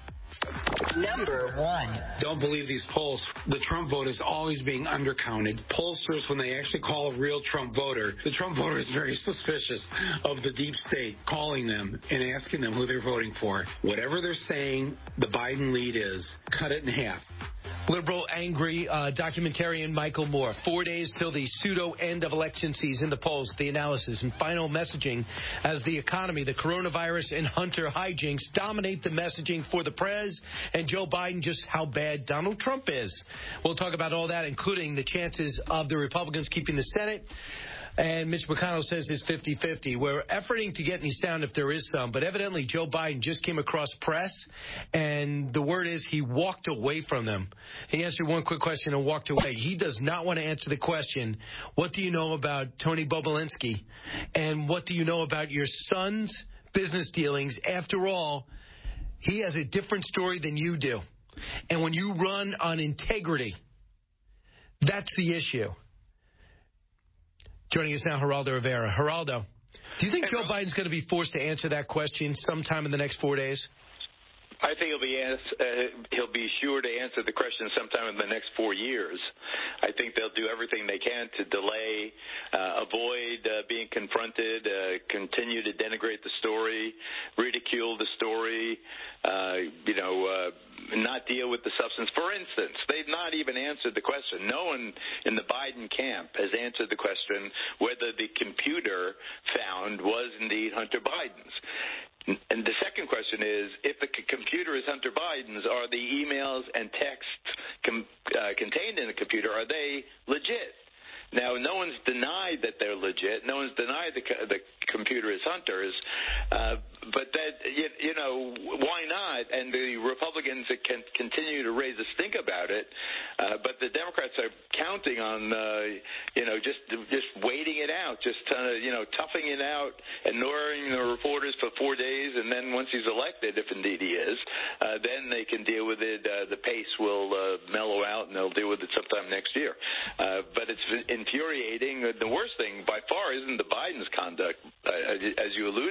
Number one. Don't believe these polls. The Trump vote is always being undercounted. Pollsters, when they actually call a real Trump voter, the Trump voter is very suspicious of the deep state calling them and asking them who they're voting for. Whatever they're saying the Biden lead is, cut it in half. Liberal angry uh, documentarian Michael Moore. Four days till the pseudo end of election season. The polls, the analysis, and final messaging as the economy, the coronavirus, and Hunter hijinks dominate the messaging for the prez and Joe Biden, just how bad Donald Trump is. We'll talk about all that, including the chances of the Republicans keeping the Senate. And Mitch McConnell says it's fifty-fifty. We're efforting to get any sound if there is some, but evidently Joe Biden just came across press, and the word is he walked away from them. He answered one quick question and walked away. He does not want to answer the question, what do you know about Tony Bobulinski? And what do you know about your son's business dealings? After all, he has a different story than you do. And when you run on integrity, that's the issue. Joining us now, Geraldo Rivera. Geraldo, do you think Joe Biden's going to be forced to answer that question sometime in the next four days? I think he'll be asked, uh, he'll be sure to answer the question sometime in the next four years. I think they'll do everything they can to delay, uh, avoid uh, being confronted, uh, continue to denigrate the story, ridicule the story, uh, you know, uh, not deal with the substance. For instance, they've not even answered the question. No one in the Biden camp has answered the question whether the computer found was indeed Hunter Biden's. And the second question is, if the c- computer is Hunter Biden's, are the emails and texts com- uh, contained in the computer, are they legit? Now, no one's denied that they're legit. No one's denied the, co- the computer is Hunter's. Uh, but that, you, you know, why not? And the Republicans can continue to raise a stink about it. Uh, but the Democrats are counting on, uh, you know, just just waiting it out, just, uh, you know, toughing it out, ignoring the reporters for four days. And then once he's elected, if indeed he is, uh, then they can deal with it. Uh, the pace will uh, mellow out, and they'll deal with it sometime next year. Uh, but it's infuriating. The worst thing by far isn't the Biden's conduct, uh, as you alluded, Brian.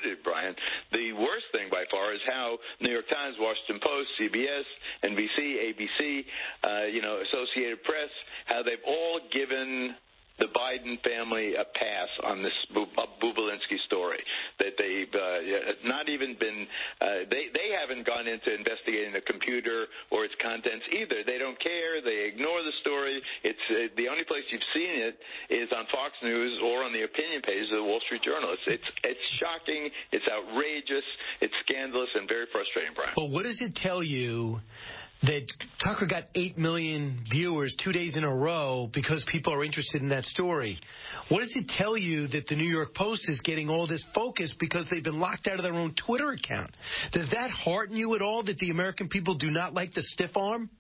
And the worst thing by far is how New York Times, Washington Post, C B S, N B C, A B C, uh, you know, Associated Press, how they've all given the Biden family a pass on this Bobulinski story, that they've uh, not even been, uh, they, they haven't gone into investigating the computer or its contents either. They don't care. They ignore the story. It's uh, the only place you've seen it is on Fox News or on the opinion page of the Wall Street Journal. It's, it's, it's shocking. It's outrageous. It's scandalous and very frustrating, Brian. But what does it tell you that Tucker got eight million viewers two days in a row because people are interested in that story? What does it tell you that the New York Post is getting all this focus because they've been locked out of their own Twitter account? Does that hearten you at all that the American people do not like the stiff arm?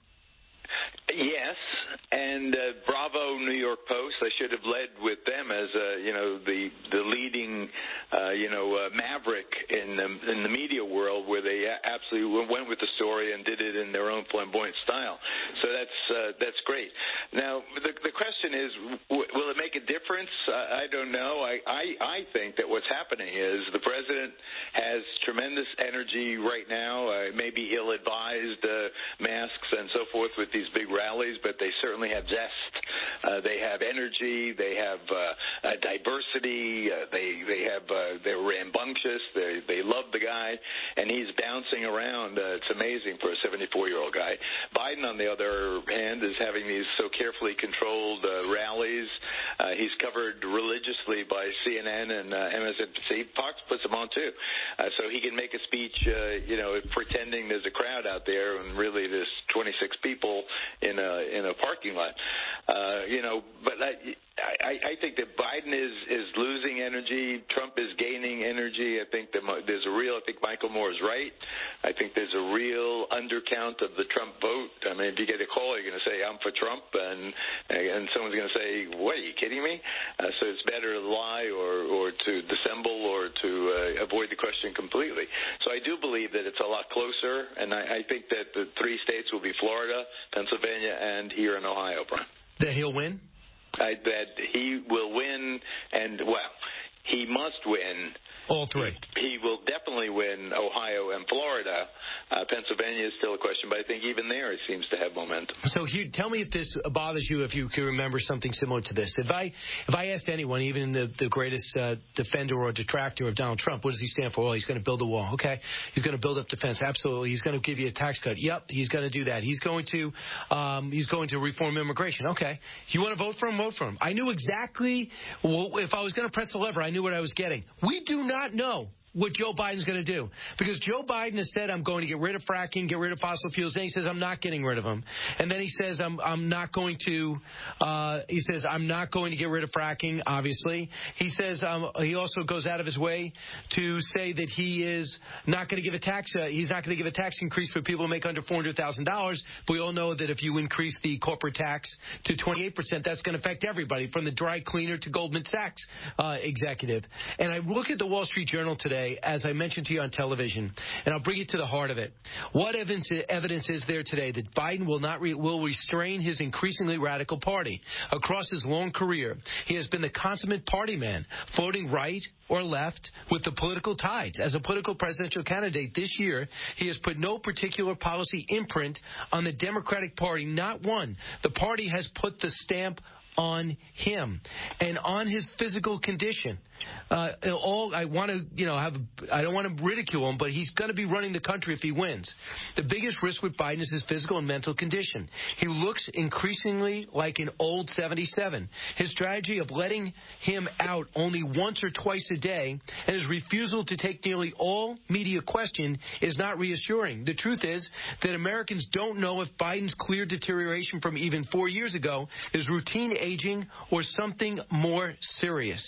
Yes, and uh, bravo, New York Post. I should have led with them as uh, you know the the leading uh, you know uh, maverick in the in the media world, where they absolutely went with the story and did it in their own flamboyant style. So that's uh, that's great. Now the the question is, w- will it make a difference? Uh, I don't know. I, I I think that what's happening is the president has tremendous energy right now. Uh, maybe ill-advised uh, masks and so forth with these big rallies, but they certainly have zest. Uh, they have energy. They have uh, uh, diversity. Uh, they they have uh, they're rambunctious. They they love the guy, and he's bouncing around. Uh, it's amazing for a seventy-four-year-old guy. Biden, on the other hand, is having these so carefully controlled uh, rallies. Uh, he's covered religiously by C N N and uh, M S N B C. Fox puts him on too, uh, so he can make a speech, uh, you know, pretending there's a crowd out there, and really there's twenty-six people in a in a parking lot. Uh, you know, but I, I, I think that Biden is, is losing energy. Trump is gaining energy. I think that there's a real, I think Michael Moore is right. I think there's a real undercount of the Trump vote. I mean, if you get a call, you're going to say, I'm for Trump, and and someone's going to say, what, are you kidding me? Uh, so it's better to lie or, or to dissemble or to uh, avoid the question completely. So I do believe that it's a lot closer, and I, I think that the three states will be Florida, Pennsylvania, and here in Ohio, Brian. That he'll win? I, that he will win, and, well, he must win. All three. He, he will definitely win Ohio and Florida. Uh, Pennsylvania is still a question, but I think even there it seems to have momentum. So, Hugh, tell me if this bothers you, if you can remember something similar to this. If I if I asked anyone, even the, the greatest uh, defender or detractor of Donald Trump, what does he stand for? Well, he's going to build a wall. Okay. He's going to build up defense. Absolutely. He's going to give you a tax cut. Yep. He's going to do that. He's going to um, he's going to reform immigration. Okay. You want to vote for him? Vote for him. I knew exactly, well, if I was going to press the lever, I knew what I was getting. We do not know what Joe Biden's going to do. Because Joe Biden has said, I'm going to get rid of fracking, get rid of fossil fuels. Then he says, I'm not getting rid of them. And then he says, I'm I'm not going to, uh, he says, I'm not going to get rid of fracking, obviously. He says, um, he also goes out of his way to say that he is not going to give a tax, uh, he's not going to give a tax increase for people who make under four hundred thousand dollars. But we all know that if you increase the corporate tax to twenty-eight percent, that's going to affect everybody, from the dry cleaner to Goldman Sachs uh, executive. And I look at the Wall Street Journal today, as I mentioned to you on television, and I'll bring it to the heart of it. What evidence, evidence is there today that Biden will not re, will restrain his increasingly radical party? Across his long career, he has been the consummate party man, floating right or left with the political tides. As a political presidential candidate this year, he has put no particular policy imprint on the Democratic Party, not one. The party has put the stamp on him and on his physical condition. Uh, all I want to, you know, have. I don't want to ridicule him, but he's going to be running the country if he wins. The biggest risk with Biden is his physical and mental condition. He looks increasingly like an old seventy-seven. His strategy of letting him out only once or twice a day and his refusal to take nearly all media question is not reassuring. The truth is that Americans don't know if Biden's clear deterioration from even four years ago is routine aging or something more serious.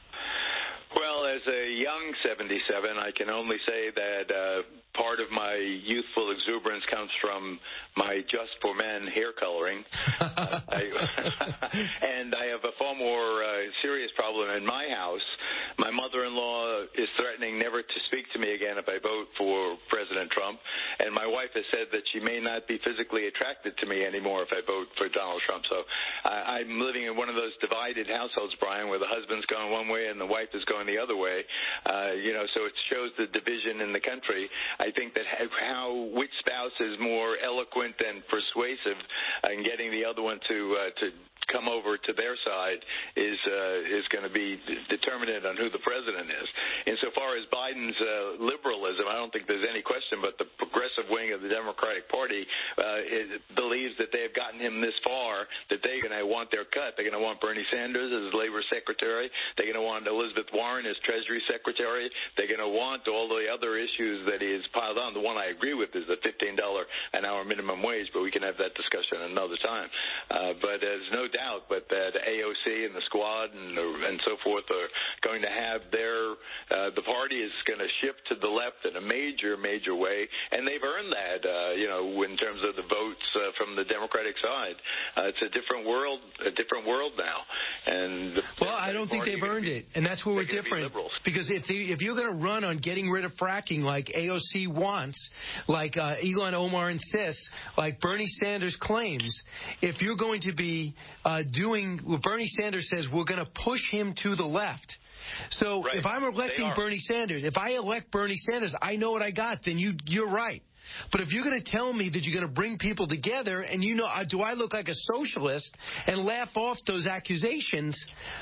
Well, as a young seventy-seven, I can only say that uh, part of my youthful exuberance comes from my Just for Men hair coloring. uh, I, and I have a far more uh, serious problem in my house. My mother-in-law is threatening never to speak to me again if I vote for President Trump. And my wife has said that she may not be physically attracted to me anymore if I vote for Donald Trump. So uh, I'm living in one of those divided households, Brian, where the husband's going one way and the wife is going the other other way. Uh, you know, so it shows the division in the country. I think that how which spouse is more eloquent and persuasive in getting the other one to uh, to come over to their side is uh, is going to be determinant on who the president is. Insofar as Biden's uh, liberalism, I don't think there's any question, but the progressive wing of the Democratic Party uh, is, believes that they have gotten him this far that they're going to want their cut. They're going to want Bernie Sanders as Labor Secretary. They're going to want Elizabeth Warren as Treasury Secretary. They're going to want all the other issues that he has piled on. The one I agree with is the fifteen dollars an hour minimum wage, but we can have that discussion another time. Uh, but there's no doubt but that A O C and the squad and and so forth are going to have their uh, the party is going to shift to the left in a major major way, and they've earned that uh, you know in terms of the votes uh, from the Democratic side. Uh, it's a different world a different world now. And the well, I don't think they've earned be, it, and that's where we're different. Be because if they, if you're going to run on getting rid of fracking like A O C wants, like uh, Ilhan Omar insists, like Bernie Sanders claims, if you're going to be uh, doing what Bernie Sanders says, we're going to push him to the left. So right. if I'm electing Bernie Sanders, if I elect Bernie Sanders, I know what I got, then you, you're right. But if you're going to tell me that you're going to bring people together and, you know, do I look like a socialist and laugh off those accusations,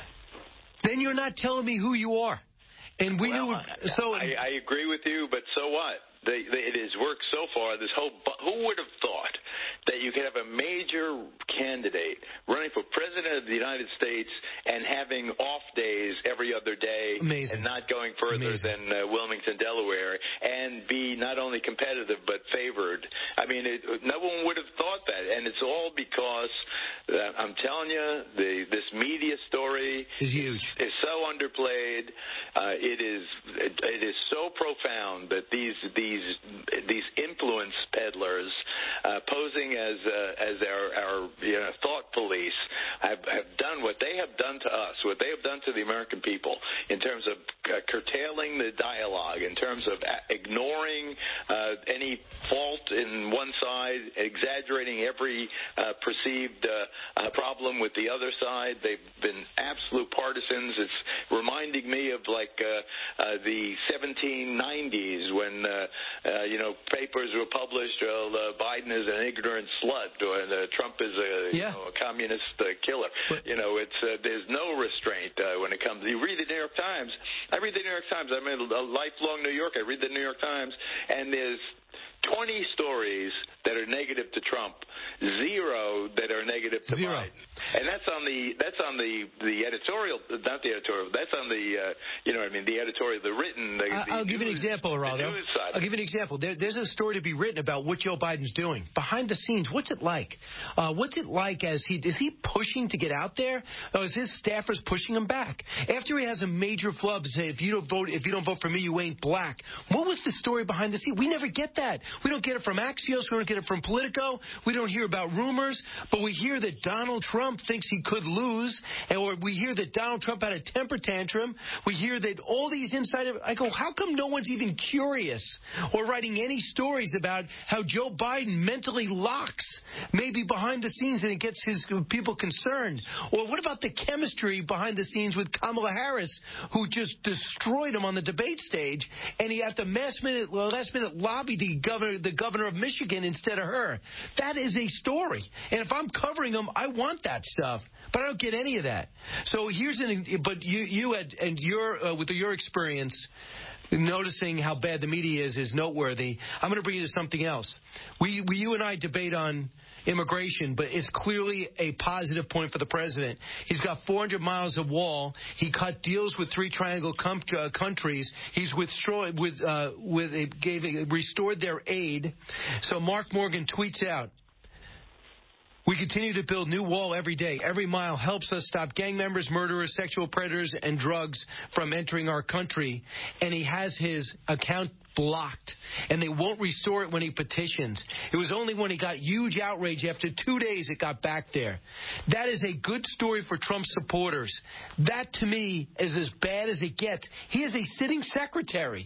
then you're not telling me who you are. And we well, knew. So I, I agree with you, but so what? They, they, it has worked so far. This whole who would have thought that you could have a major candidate running for president of the United States and having off days every other day Amazing. and not going further Amazing. than uh, Wilmington, Delaware, and be not only competitive but favored. I mean, it, no one would have thought that, and it's all because uh, I'm telling you, the this media story is huge. Is so underplayed. Uh, it is it, it is so profound that these these These, these influence peddlers uh, posing as uh, as our, our you know, thought police have, have done what they have done to us, what they have done to the American people in terms of uh, curtailing the dialogue, in terms of a- ignoring uh, any fault in one side, exaggerating every uh, perceived uh, uh, problem with the other side. They've been absolute partisans. It's reminding me of like uh, uh, the seventeen nineties when uh, Uh, you know, papers were published, well, uh, Biden is an ignorant slut, or uh, Trump is a, yeah. you know, a communist uh, killer. But, you know, it's uh, there's no restraint uh, when it comes. You read the New York Times. I read the New York Times. I'm a lifelong New Yorker. I read the New York Times, and there's twenty stories that are negative to Trump, zero that are negative to zero. Biden, and that's on the that's on the the editorial, not the editorial. That's on the uh, you know what I mean the editorial, the written. The, I, the I'll news, give you an example, Geraldo. I'll give you an example. There, there's a story to be written about what Joe Biden's doing behind the scenes. What's it like? Uh, what's it like as he is he pushing to get out there? Or is his staffers pushing him back after he has a major flub? Say if you don't vote if you don't vote for me, you ain't black. What was the story behind the scenes? We never get that. We don't get it from Axios. We don't get it from Politico. We don't hear about rumors, but we hear that Donald Trump thinks he could lose, or we hear that Donald Trump had a temper tantrum. We hear that all these insider. I go, how come no one's even curious or writing any stories about how Joe Biden mentally locks, maybe behind the scenes, and it gets his people concerned? Or what about the chemistry behind the scenes with Kamala Harris, who just destroyed him on the debate stage, and he at the last minute, well, last minute lobbied the governor, the governor of Michigan instead of her? That is a story. And if I'm covering them, I want that stuff. But I don't get any of that. So here's an. But you, you had, and your uh, with your experience, noticing how bad the media is is noteworthy. I'm going to bring you to something else. We, we, you and I debate on immigration, but it's clearly a positive point for the president. He's got four hundred miles of wall. He cut deals with three triangle com- uh, countries. He's withdrawn, with, uh, with a, gave a, restored their aid. So Mark Morgan tweets out, "We continue to build new wall every day. Every mile helps us stop gang members, murderers, sexual predators, and drugs from entering our country." And he has his account blocked, and they won't restore it when he petitions. It was only when he got huge outrage after two days it got back there. That is a good story for Trump supporters. That, to me, is as bad as it gets. He is a sitting secretary.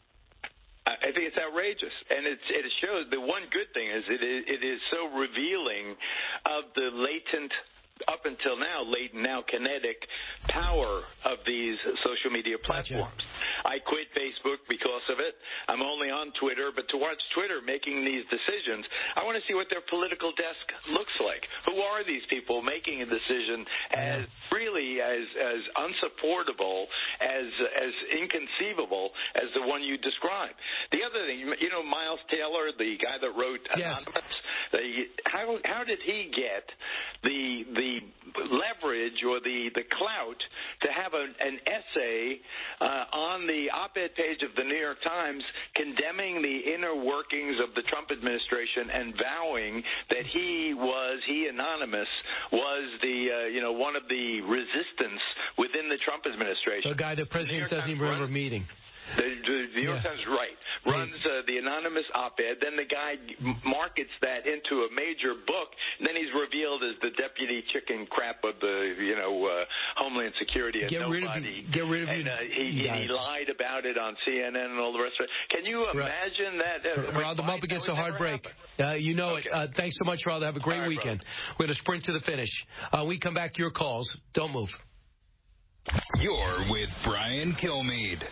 I think it's outrageous, and it's, it shows. The one good thing is it is, it is so revealing of the latent up until now, latent, now kinetic power of these social media platforms. Gotcha. I quit Facebook because of it. I'm only on Twitter, but to watch Twitter making these decisions, I want to see what their political desk looks like. Who are these people making a decision as really as as unsupportable, as as inconceivable as the one you described? The other thing, you know, Miles Taylor, the guy that wrote Anonymous, yes. the, how how did he get the the leverage or the the clout to have a, an essay uh, on the op-ed page of the New York Times condemning the inner workings of the Trump administration and vowing that he was, he Anonymous, was the, uh, you know, one of the resistance within the Trump administration. The guy the president doesn't even remember meeting. The, the, the New York yeah. Times, right, runs uh, the anonymous op-ed. Then the guy markets that into a major book. And then he's revealed as the deputy chicken crap of the, you know, uh, Homeland Security. And get nobody. rid of you. Get rid of and, you. Uh, he, he, he lied about it on C N N and all the rest of it. Can you imagine right. that? Uh, Rob, I'm up against a hard break. Uh, you know okay. it. Uh, thanks so much, Rob. Have a great right, weekend. Brother. We're going to sprint to the finish. Uh, we come back to your calls. Don't move. You're with Brian Kilmeade.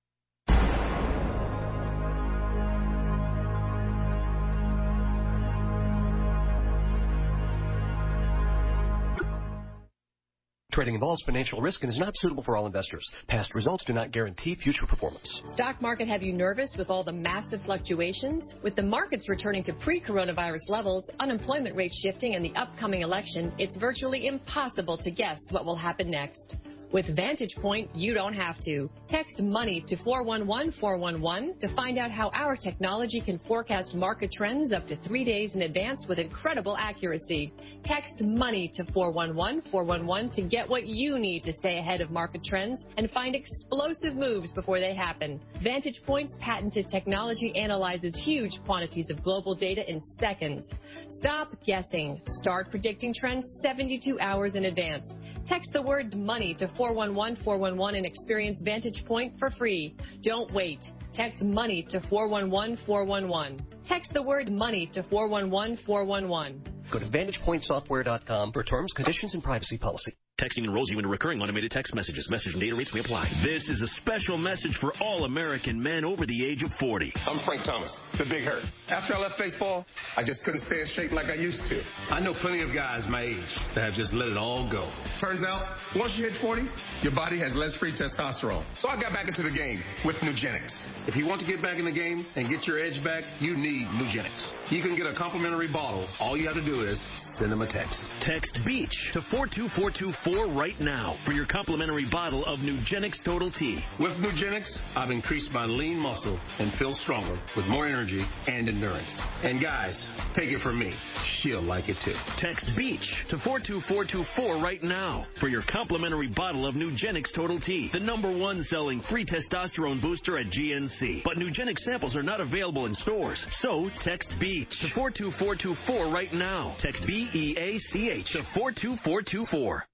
Trading involves financial risk and is not suitable for all investors. Past results do not guarantee future performance. Stock market have you nervous with all the massive fluctuations? With the markets returning to pre-coronavirus levels, unemployment rates shifting, and the upcoming election, it's virtually impossible to guess what will happen next. With Vantage Point, you don't have to. Text MONEY to four one one four one one to find out how our technology can forecast market trends up to three days in advance with incredible accuracy. Text MONEY to four one one four one one to get what you need to stay ahead of market trends and find explosive moves before they happen. Vantage Point's patented technology analyzes huge quantities of global data in seconds. Stop guessing. Start predicting trends seventy-two hours in advance. Text the word MONEY to four one one four one one and experience Vantage Point for free. Don't wait. Text MONEY to four one one four one one. Text the word MONEY to four one one four one one. Go to vantage point software dot com for terms, conditions, and privacy policy. Texting enrolls you into recurring automated text messages. Message and data rates may apply. This is a special message for all American men over the age of forty. I'm Frank Thomas, the Big Hurt. After I left baseball, I just couldn't stay in shape like I used to. I know plenty of guys my age that have just let it all go. Turns out, once you hit forty, your body has less free testosterone. So I got back into the game with Nugenics. If you want to get back in the game and get your edge back, you need Nugenics. You can get a complimentary bottle. All you have to do is send them a text. Text BEACH to four two four two four right now for your complimentary bottle of Nugenics Total T. With Nugenics, I've increased my lean muscle and feel stronger with more energy and endurance. And guys, take it from me. She'll like it too. Text BEACH to four two four two four right now for your complimentary bottle of Nugenics Total T, the number one selling free testosterone booster at G N C. But Nugenics samples are not available in stores, so text BEACH to four two four two four right now. Text B E A C H to four two four two four.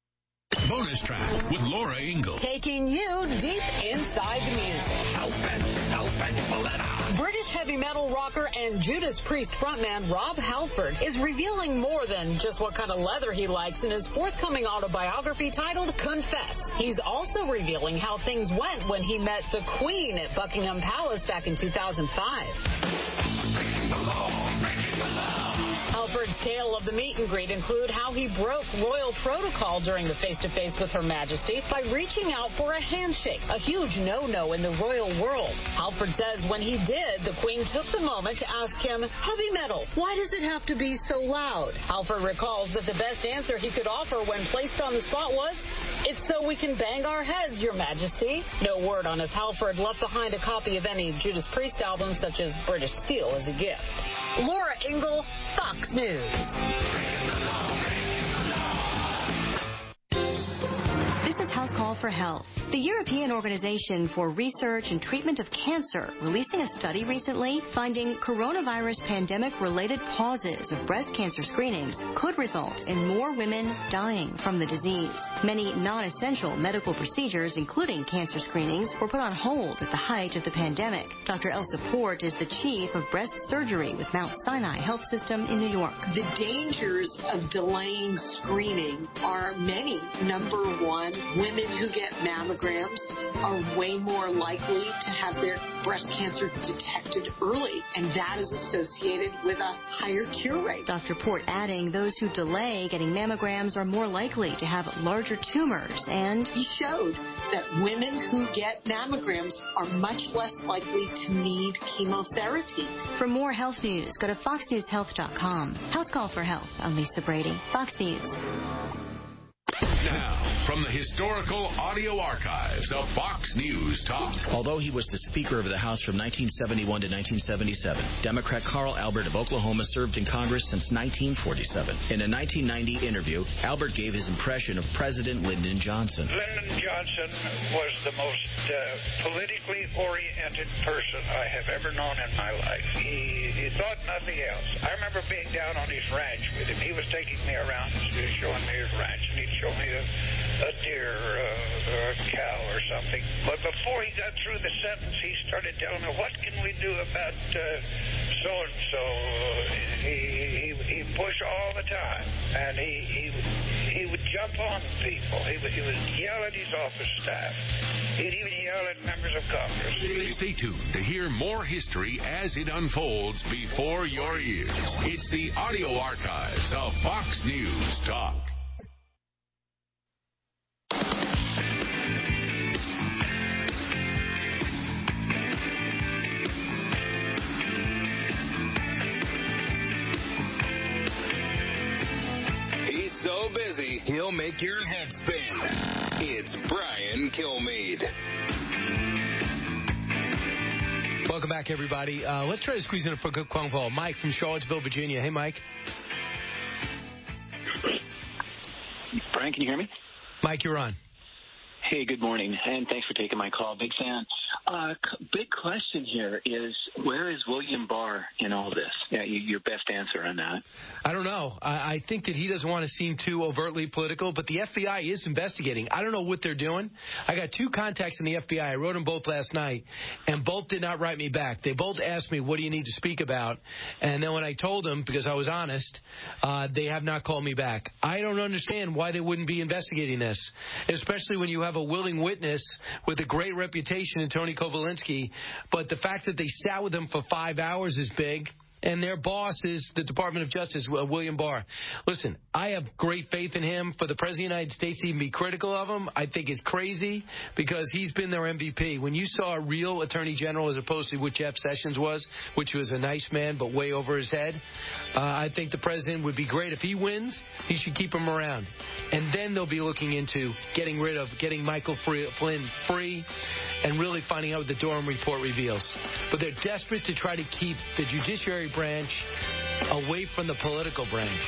Bonus track with Laura Ingle. Taking you deep inside the music. Open, open, pull it out. British heavy metal rocker and Judas Priest frontman Rob Halford is revealing more than just what kind of leather he likes in his forthcoming autobiography titled Confess. He's also revealing how things went when he met the Queen at Buckingham Palace back in two thousand five. Breaking the law, breaking the law. Halford's tale of the meet and greet include how he broke royal protocol during the face-to-face with Her Majesty by reaching out for a handshake, a huge no-no in the royal world. Halford says when he did, the Queen took the moment to ask him, heavy metal, why does it have to be so loud? Halford recalls that the best answer he could offer when placed on the spot was, it's so we can bang our heads, Your Majesty. No word on if Halford left behind a copy of any Judas Priest album, such as British Steel, as a gift. Laura Ingle, Fox News. This is House Call for Health. The European Organization for Research and Treatment of Cancer releasing a study recently finding coronavirus pandemic-related pauses of breast cancer screenings could result in more women dying from the disease. Many non-essential medical procedures, including cancer screenings, were put on hold at the height of the pandemic. Doctor Elsa Port is the chief of breast surgery with Mount Sinai Health System in New York. The dangers of delaying screening are many. Number one, women who get mammograms are way more likely to have their breast cancer detected early, and that is associated with a higher cure rate. Doctor Port adding those who delay getting mammograms are more likely to have larger tumors, and he showed that women who get mammograms are much less likely to need chemotherapy. For more health news, go to fox news health dot com. House Call for Health. I'm Lisa Brady, Fox News. Now, from the historical audio archives of Fox News Talk. Although he was the Speaker of the House from nineteen seventy-one to nineteen seventy-seven, Democrat Carl Albert of Oklahoma served in Congress since nineteen forty-seven. In a nineteen ninety interview, Albert gave his impression of President Lyndon Johnson. Lyndon Johnson was the most uh, politically oriented person I have ever known in my life. He, he thought nothing else. I remember being down on his ranch with him. He was taking me around and showing me his ranch, and he'd show me a, a deer uh, or a cow or something. But before he got through the sentence, he started telling me, what can we do about uh, so-and-so? He, he, he'd push all the time, and he, he, he would jump on people. He would, he would yell at his office staff. He'd even yell at members of Congress. Stay tuned to hear more history as it unfolds before your ears. It's the audio archives of Fox News Talk. So busy, he'll make your head spin. It's Brian Kilmeade. Welcome back, everybody. Uh, let's try to squeeze in a quick phone call. Mike from Charlottesville, Virginia. Hey, Mike. Brian, can you hear me? Mike, you're on. Hey, good morning, and thanks for taking my call. Big fan. Uh, big question here is, where is William Barr in all this? Yeah, your best answer on that. I don't know. I, I think that he doesn't want to seem too overtly political, but the F B I is investigating. I don't know what they're doing. I got two contacts in the F B I. I wrote them both last night, and both did not write me back. They both asked me, what do you need to speak about? And then when I told them, because I was honest, uh, they have not called me back. I don't understand why they wouldn't be investigating this, especially when you have a willing witness with a great reputation in Tony Kovalinsky, but the fact that they sat with him for five hours is big. And their boss is the Department of Justice, William Barr. Listen, I have great faith in him. For the President of the United States to even be critical of him, I think is crazy because he's been their M V P. When you saw a real Attorney General as opposed to what Jeff Sessions was, which was a nice man but way over his head, uh, I think the President would be great. If he wins, he should keep him around. And then they'll be looking into getting rid of, getting Michael Flynn free and really finding out what the Durham report reveals. But they're desperate to try to keep the judiciary branch away from the political branch.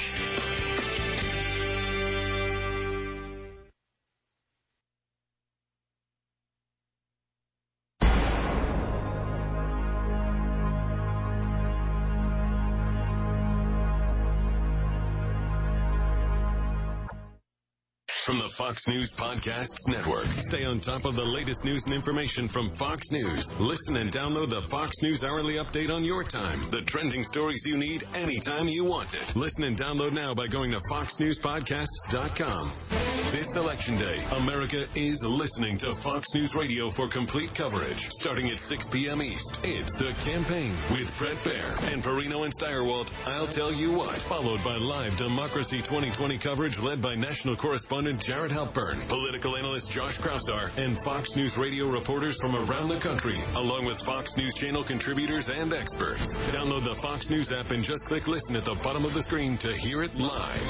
From the Fox News Podcasts Network. Stay on top of the latest news and information from Fox News. Listen and download the Fox News Hourly Update on your time. The trending stories you need anytime you want it. Listen and download now by going to fox news podcasts dot com. This Election Day, America is listening to Fox News Radio for complete coverage. Starting at six p.m. East, it's The Campaign with Bret Baier and Perino and Steyerwalt. I'll Tell You What. Followed by live Democracy twenty twenty coverage led by national correspondent Jared Halpern, political analyst Josh Krausar, and Fox News Radio reporters from around the country, along with Fox News Channel contributors and experts. Download the Fox News app and just click listen at the bottom of the screen to hear it live.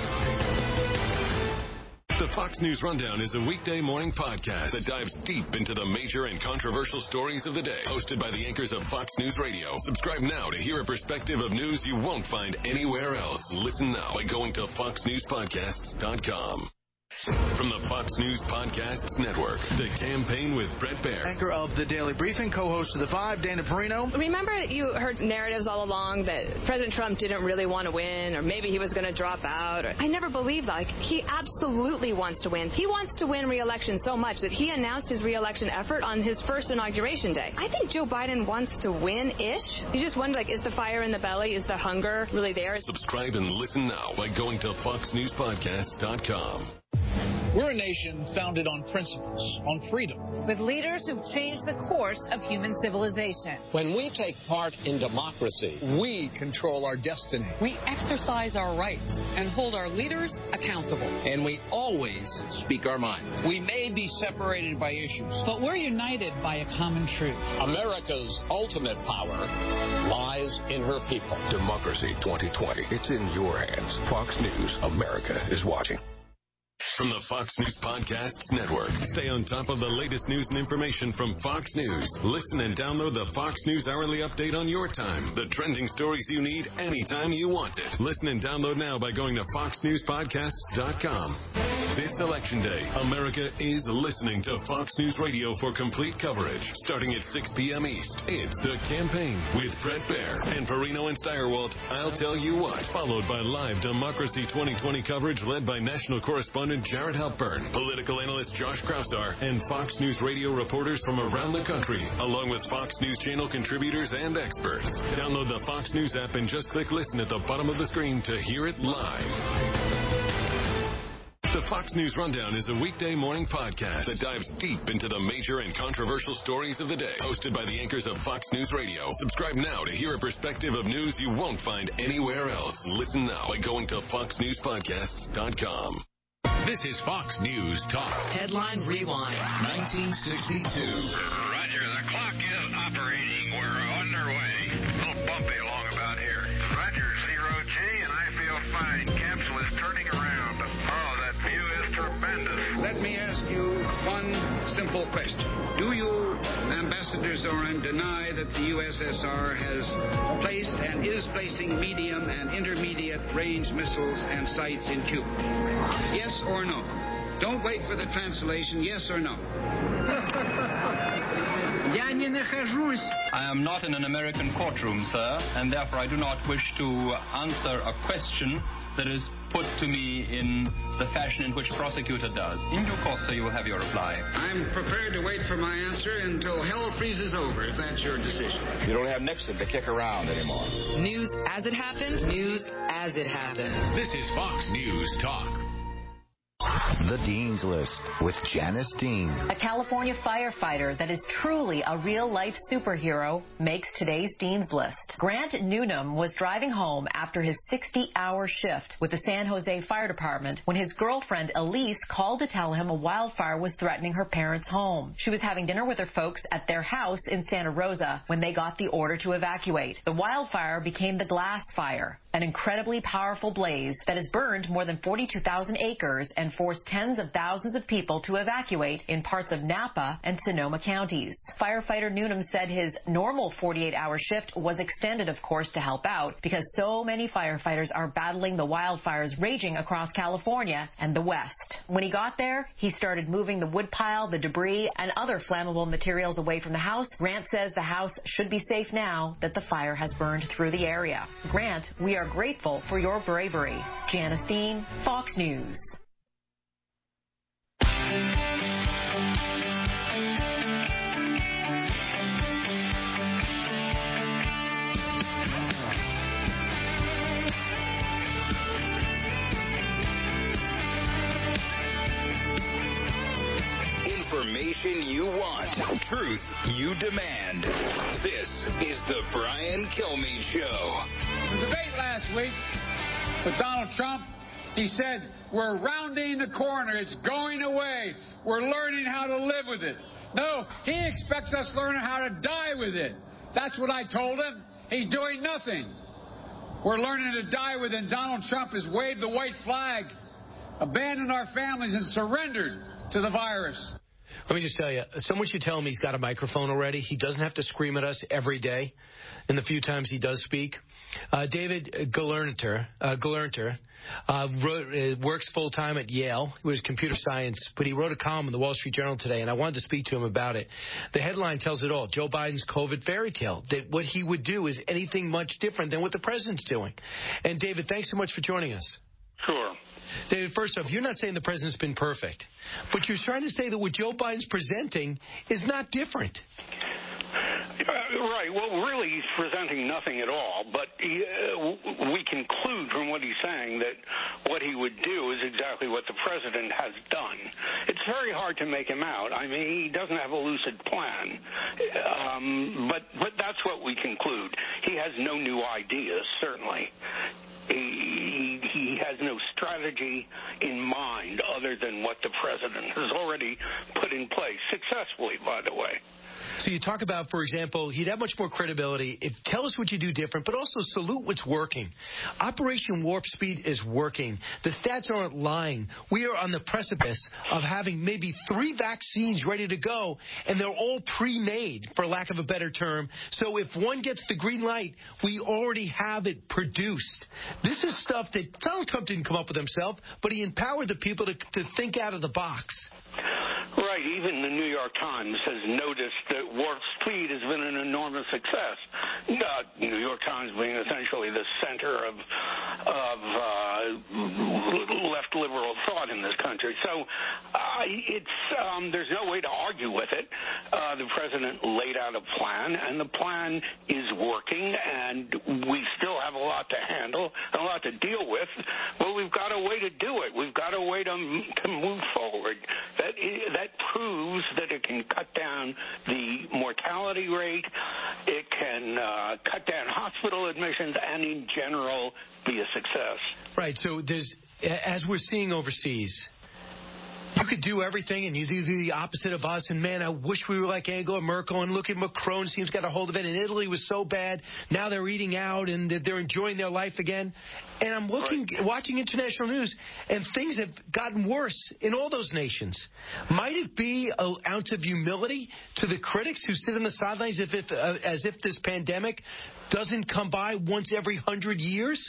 The Fox News Rundown is a weekday morning podcast that dives deep into the major and controversial stories of the day. Hosted by the anchors of Fox News Radio. Subscribe now to hear a perspective of news you won't find anywhere else. Listen now by going to fox news podcasts dot com. From the Fox News Podcasts Network, The Campaign with Bret Baier. Anchor of The Daily Briefing, co-host of The Five, Dana Perino. Remember you heard narratives all along that President Trump didn't really want to win, or maybe he was going to drop out. Or, I never believed that. Like, he absolutely wants to win. He wants to win re-election so much that he announced his re-election effort on his first inauguration day. I think Joe Biden wants to win-ish. You just wonder, like, is the fire in the belly? Is the hunger really there? Subscribe and listen now by going to fox news podcasts dot com. We're a nation founded on principles, on freedom. With leaders who've changed the course of human civilization. When we take part in democracy, we control our destiny. We exercise our rights and hold our leaders accountable. And we always speak our mind. We may be separated by issues, but we're united by a common truth. America's ultimate power lies in her people. Democracy twenty twenty. It's in your hands. Fox News. America is watching. From the Fox News Podcasts Network. Stay on top of the latest news and information from Fox News. Listen and download the Fox News Hourly Update on your time. The trending stories you need anytime you want it. Listen and download now by going to fox news podcasts dot com. This Election Day, America is listening to Fox News Radio for complete coverage. Starting at six p.m. East, it's The Campaign with Bret Baier and Perino and Steyerwalt. I'll tell you what. Followed by live Democracy twenty twenty coverage led by national correspondent Jared Halpern, political analyst Josh Krausar, and Fox News Radio reporters from around the country, along with Fox News Channel contributors and experts. Download the Fox News app and just click listen at the bottom of the screen to hear it live. The Fox News Rundown is a weekday morning podcast that dives deep into the major and controversial stories of the day. Hosted by the anchors of Fox News Radio. Subscribe now to hear a perspective of news you won't find anywhere else. Listen now by going to fox news podcasts dot com. This is Fox News Talk. Headline Rewind. nineteen sixty-two. Roger, the clock is operating. We're underway. A little bumpy along about here. Roger, zero G, and I feel fine. Capsule is turning around. Oh, that view is tremendous. Let me ask you one simple question. Do you, Ambassador Zorin, deny that the U S S R has placed and is placing medium and intermediate range missiles and sites in Cuba? Yes or no? Don't wait for the translation. Yes or no? I am not in an American courtroom, sir, and therefore I do not wish to answer a question that is put to me in the fashion in which prosecutor does. In due course, sir, you will have your reply. I'm prepared to wait for my answer until hell freezes over, if that's your decision. You don't have Nixon to kick around anymore. News as it happened. News as it happened. This is Fox News Talk. The Dean's List with Janice Dean. A California firefighter that is truly a real-life superhero makes today's Dean's List. Grant Newnham was driving home after his sixty-hour shift with the San Jose Fire Department when his girlfriend Elise called to tell him a wildfire was threatening her parents' home. She was having dinner with her folks at their house in Santa Rosa when they got the order to evacuate. The wildfire became the Glass Fire, an incredibly powerful blaze that has burned more than forty-two thousand acres and forced tens of thousands of people to evacuate in parts of Napa and Sonoma counties. Firefighter Newnham said his normal forty-eight hour shift was extended, of course, to help out because so many firefighters are battling the wildfires raging across California and the West. When he got there, he started moving the woodpile, the debris, and other flammable materials away from the house. Grant says the house should be safe now that the fire has burned through the area. Grant, we are grateful for your bravery. Janice Dean, Fox News. Information you want, truth you demand. This is the Brian Kilmeade Show. The debate last week with Donald Trump, he said, we're rounding the corner. It's going away. We're learning how to live with it. No, he expects us learning how to die with it. That's what I told him. He's doing nothing. We're learning to die with it. Donald Trump has waved the white flag, abandoned our families, and surrendered to the virus. Let me just tell you, someone should tell him he's got a microphone already. He doesn't have to scream at us every day in the few times he does speak. Uh, David Gelernter, uh, Gelernter uh, wrote, uh, works full-time at Yale. He was computer science, but he wrote a column in the Wall Street Journal today, and I wanted to speak to him about it. The headline tells it all. Joe Biden's COVID fairy tale, that what he would do is anything much different than what the president's doing. And, David, thanks so much for joining us. Sure. David, first off, you're not saying the president's been perfect, but you're trying to say that what Joe Biden's presenting is not different. Uh, right. Well, really, he's presenting nothing at all. But he, uh, we conclude from what he's saying that what he would do is exactly what the president has done. It's very hard to make him out. I mean, he doesn't have a lucid plan. Um, but, but that's what we conclude. He has no new ideas, certainly. He, he has no strategy in mind other than what the president has already put in place, successfully, by the way. So you talk about, for example, he'd have much more credibility if tell us what you do different, but also salute what's working. Operation Warp Speed is working. The stats aren't lying. We are on the precipice of having maybe three vaccines ready to go, and they're all pre-made, for lack of a better term. So if one gets the green light, we already have it produced. This is stuff that Donald Trump didn't come up with himself, but he empowered the people to, to think out of the box. Right. Even the New York Times has noticed that Warp Speed has been an enormous success. Uh, New York Times being essentially the center of of uh, left liberal thought in this country. So uh, it's um, there's no way to argue with it. Uh, the president laid out a plan, and the plan is working, and we still have a lot to handle, a lot to deal with. But we've got a way to do it. We've got a way to to move forward. That that proves that it can cut down the mortality rate, it can uh, cut down hospital admissions, and in general be a success. Right. So there's, as we're seeing overseas, you could do everything and you do the opposite of us. And, man, I wish we were like Angela Merkel. And look at Macron, seems got a hold of it. And Italy was so bad. Now they're eating out and they're enjoying their life again. And I'm looking, right. watching international news, and things have gotten worse in all those nations. Might it be an ounce of humility to the critics who sit on the sidelines if, if, uh, as if this pandemic doesn't come by once every hundred years?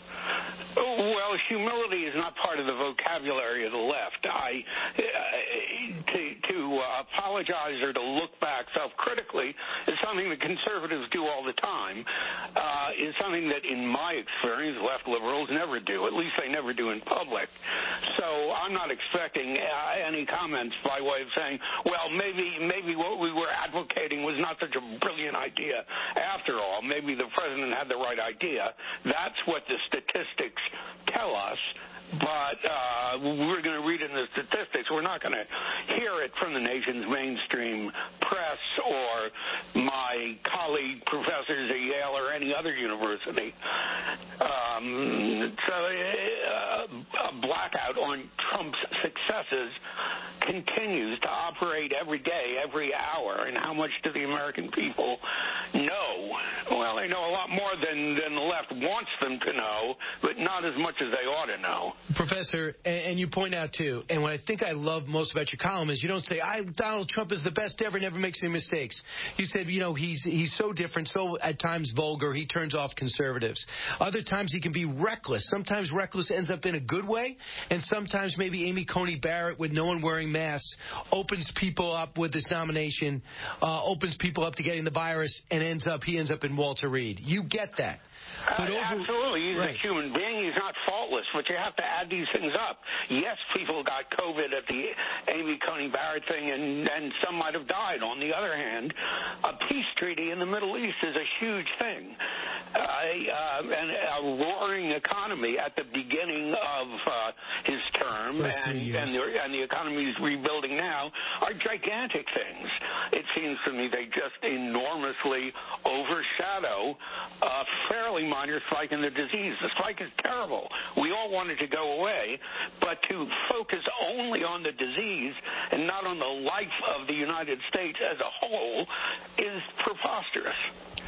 Well, humility is not part of the vocabulary of the left. I uh, to to uh, apologize or to look back self-critically is something that conservatives do all the time. Uh, is something that, in my experience, left liberals never do. At least they never do in public. So I'm not expecting uh, any comments by way of saying, well, maybe maybe what we were advocating was not such a brilliant idea after all. Maybe the president had the right idea. That's what the statistics tell us, but uh, we're going to read in the statistics. We're not going to hear it from the nation's mainstream press or my colleague professors at Yale or any other university. Um, so uh, a blackout on Trump's successes continues to operate every day, every hour. And how much do the American people know? Well, they know a lot more than, than the left wants them to know, but not as much as they ought to know. Professor, and you point out, too, and what I think I love most about your column is you don't say, I, Donald Trump is the best ever, never makes any mistakes. You said, you know, he's he's so different, so at times vulgar, he turns off conservatives. Other times he can be reckless. Sometimes reckless ends up in a good way, and sometimes maybe Amy Coney Barrett, with no one wearing masks, opens people up with this nomination, uh, opens people up to getting the virus, and ends up he ends up in Walter Reed. You get that. But uh, over, absolutely. He's right. a human being. He's not faultless, but you have to add these things up. Yes, people got COVID at the Amy Coney Barrett thing, and, and some might have died. On the other hand, a peace treaty in the Middle East is a huge thing. Uh, uh, and a roaring economy at the beginning of uh, his term, and, and, the, and the economy is rebuilding now, are gigantic things. It seems to me they just enormously overshadow a fairly minor spike in the disease. The spike is terrible. We all want it to go away, but to focus only on the disease and not on the life of the United States as a whole is preposterous.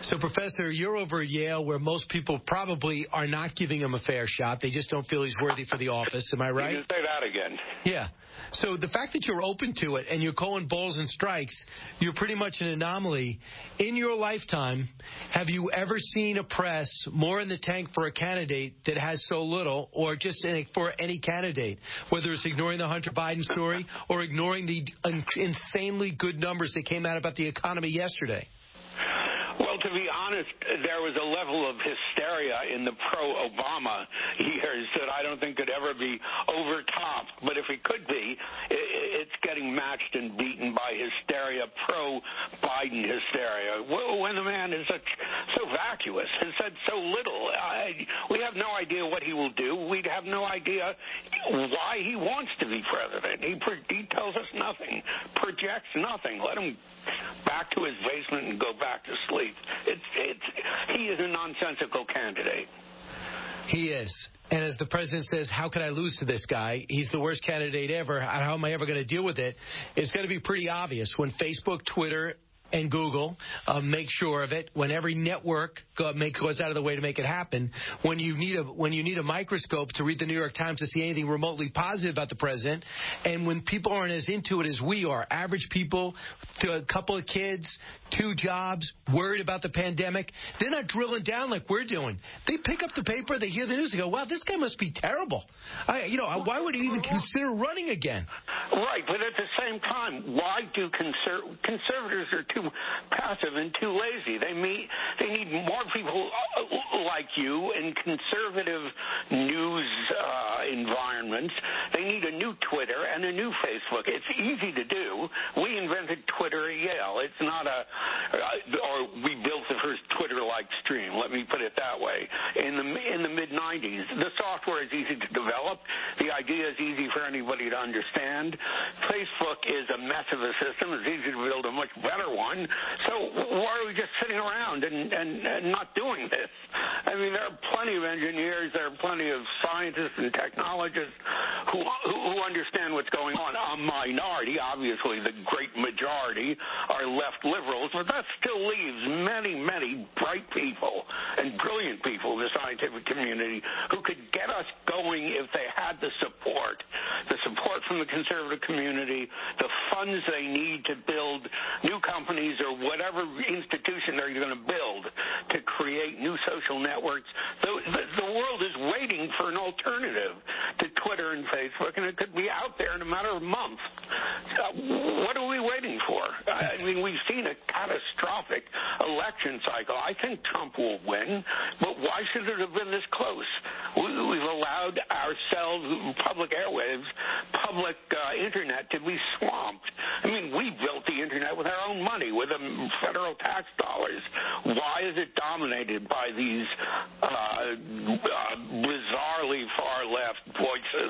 So, Professor, you're over at Yale, where most people probably are not giving him a fair shot. They just don't feel he's worthy for the office. Am I right? You can say that again. Yeah. So the fact that you're open to it and you're calling balls and strikes, you're pretty much an anomaly. In your lifetime, have you ever seen a press more in the tank for a candidate that has so little, or just for any candidate, whether it's ignoring the Hunter Biden story or ignoring the insanely good numbers that came out about the economy yesterday? Well, to be honest, there was a level of hysteria in the pro-Obama years that I don't think could ever be overtopped. But if it could be, it's getting matched and beaten by hysteria, pro-Biden hysteria. When the man is such, so vacuous, has said so little, I, we have no idea what he will do. We'd have no idea why he wants to be president. He, he tells us nothing, projects nothing. Let him back to his basement and go back to sleep. It's, it's, he is a nonsensical candidate. He is. And as the president says, how can I lose to this guy? He's the worst candidate ever. How am I ever going to deal with it? It's going to be pretty obvious when Facebook, Twitter, and Google uh, make sure of it. When every network go, make, goes out of the way to make it happen. When you need a when you need a microscope to read the New York Times to see anything remotely positive about the president, and when people aren't as into it as we are, average people, to a couple of kids, two jobs, worried about the pandemic, they're not drilling down like we're doing. They pick up the paper, they hear the news, they go, "Wow, this guy must be terrible." I, you know, why would he even consider running again? Right, but at the same time, why do conser- conservatives are too passive and too lazy? They meet, they need more people like you in conservative news uh, environments. They need a new Twitter and a new Facebook. It's easy to do. We invented Twitter at Yale. It's not a, uh, or we built the first Twitter-like stream. Let me put it that way. In the in the mid nineties, the software is easy to develop. The idea is easy for anybody to understand. Facebook is a mess of a system. It's easy to build a much better one. So why are we just sitting around and, and, and not doing this? I mean, there are plenty of engineers, there are plenty of scientists and technologists who, who, who understand what's going on. A minority, obviously the great majority, are left liberals, but that still leaves many, many bright people and brilliant people in the scientific community who could get us going if they had the support, the support from the conservative community, the funds they need to build new companies or whatever institution they're going to build to create new social networks. The, the, the world is waiting for an alternative to Twitter and Facebook, and it could be out there in a matter of months. Uh, what are we waiting for? I mean, we've seen a catastrophic election cycle. I think Trump will win, but why should it have been this close? We, we've allowed ourselves, public airwaves, public uh, internet, to be swamped. I mean, we built the internet with our own money, with the federal tax dollars. Why is it dominated by these uh, uh, bizarrely far-left voices?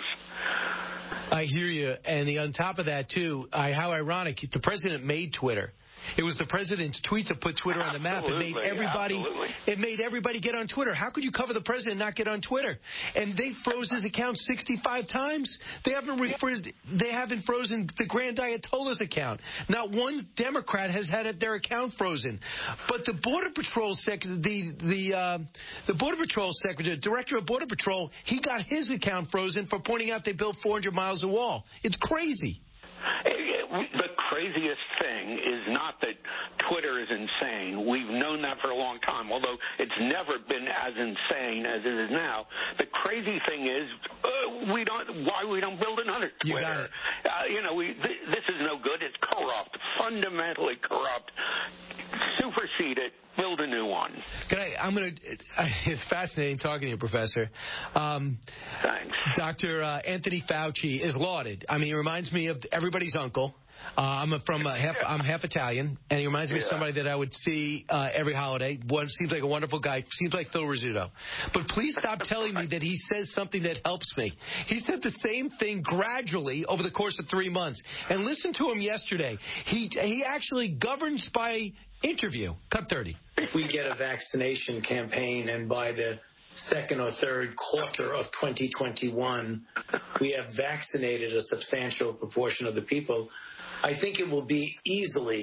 I hear you. And the, on top of that, too, I, how ironic, the president made Twitter. It was the president's tweets that put Twitter on the map. It made everybody absolutely. It made everybody get on Twitter. How could you cover the president and not get on Twitter? And they froze his account sixty-five times. They haven't refrozen, they haven't frozen the Grand Ayatollah's account. Not one Democrat has had their account frozen. But the Border Patrol sec the the uh, the Border Patrol secretary, director of Border Patrol, he got his account frozen for pointing out they built four hundred miles of wall. It's crazy. The craziest thing is not that Twitter is insane. We've known that for a long time, although it's never been as insane as it is now. The crazy thing is uh, we don't. Why we don't build another Twitter? You got it. Uh, you know, we, th- this is no good. It's corrupt, fundamentally corrupt. Supersede it. Build a new one. Can I, I'm going to, it's fascinating talking to you, Professor. Um, Thanks. Doctor Uh, Anthony Fauci is lauded. I mean, he reminds me of everybody's uncle. Uh, I'm a, from a half. I'm half Italian, and he reminds me yeah. of somebody that I would see uh, every holiday. One seems like a wonderful guy. Seems like Phil Rizzuto. But please stop telling me that he says something that helps me. He said the same thing gradually over the course of three months. And listen to him yesterday. He he actually governs by interview. Cut thirty. If we get a vaccination campaign, and by the second or third quarter of twenty twenty-one, we have vaccinated a substantial proportion of the people, I think it will be easily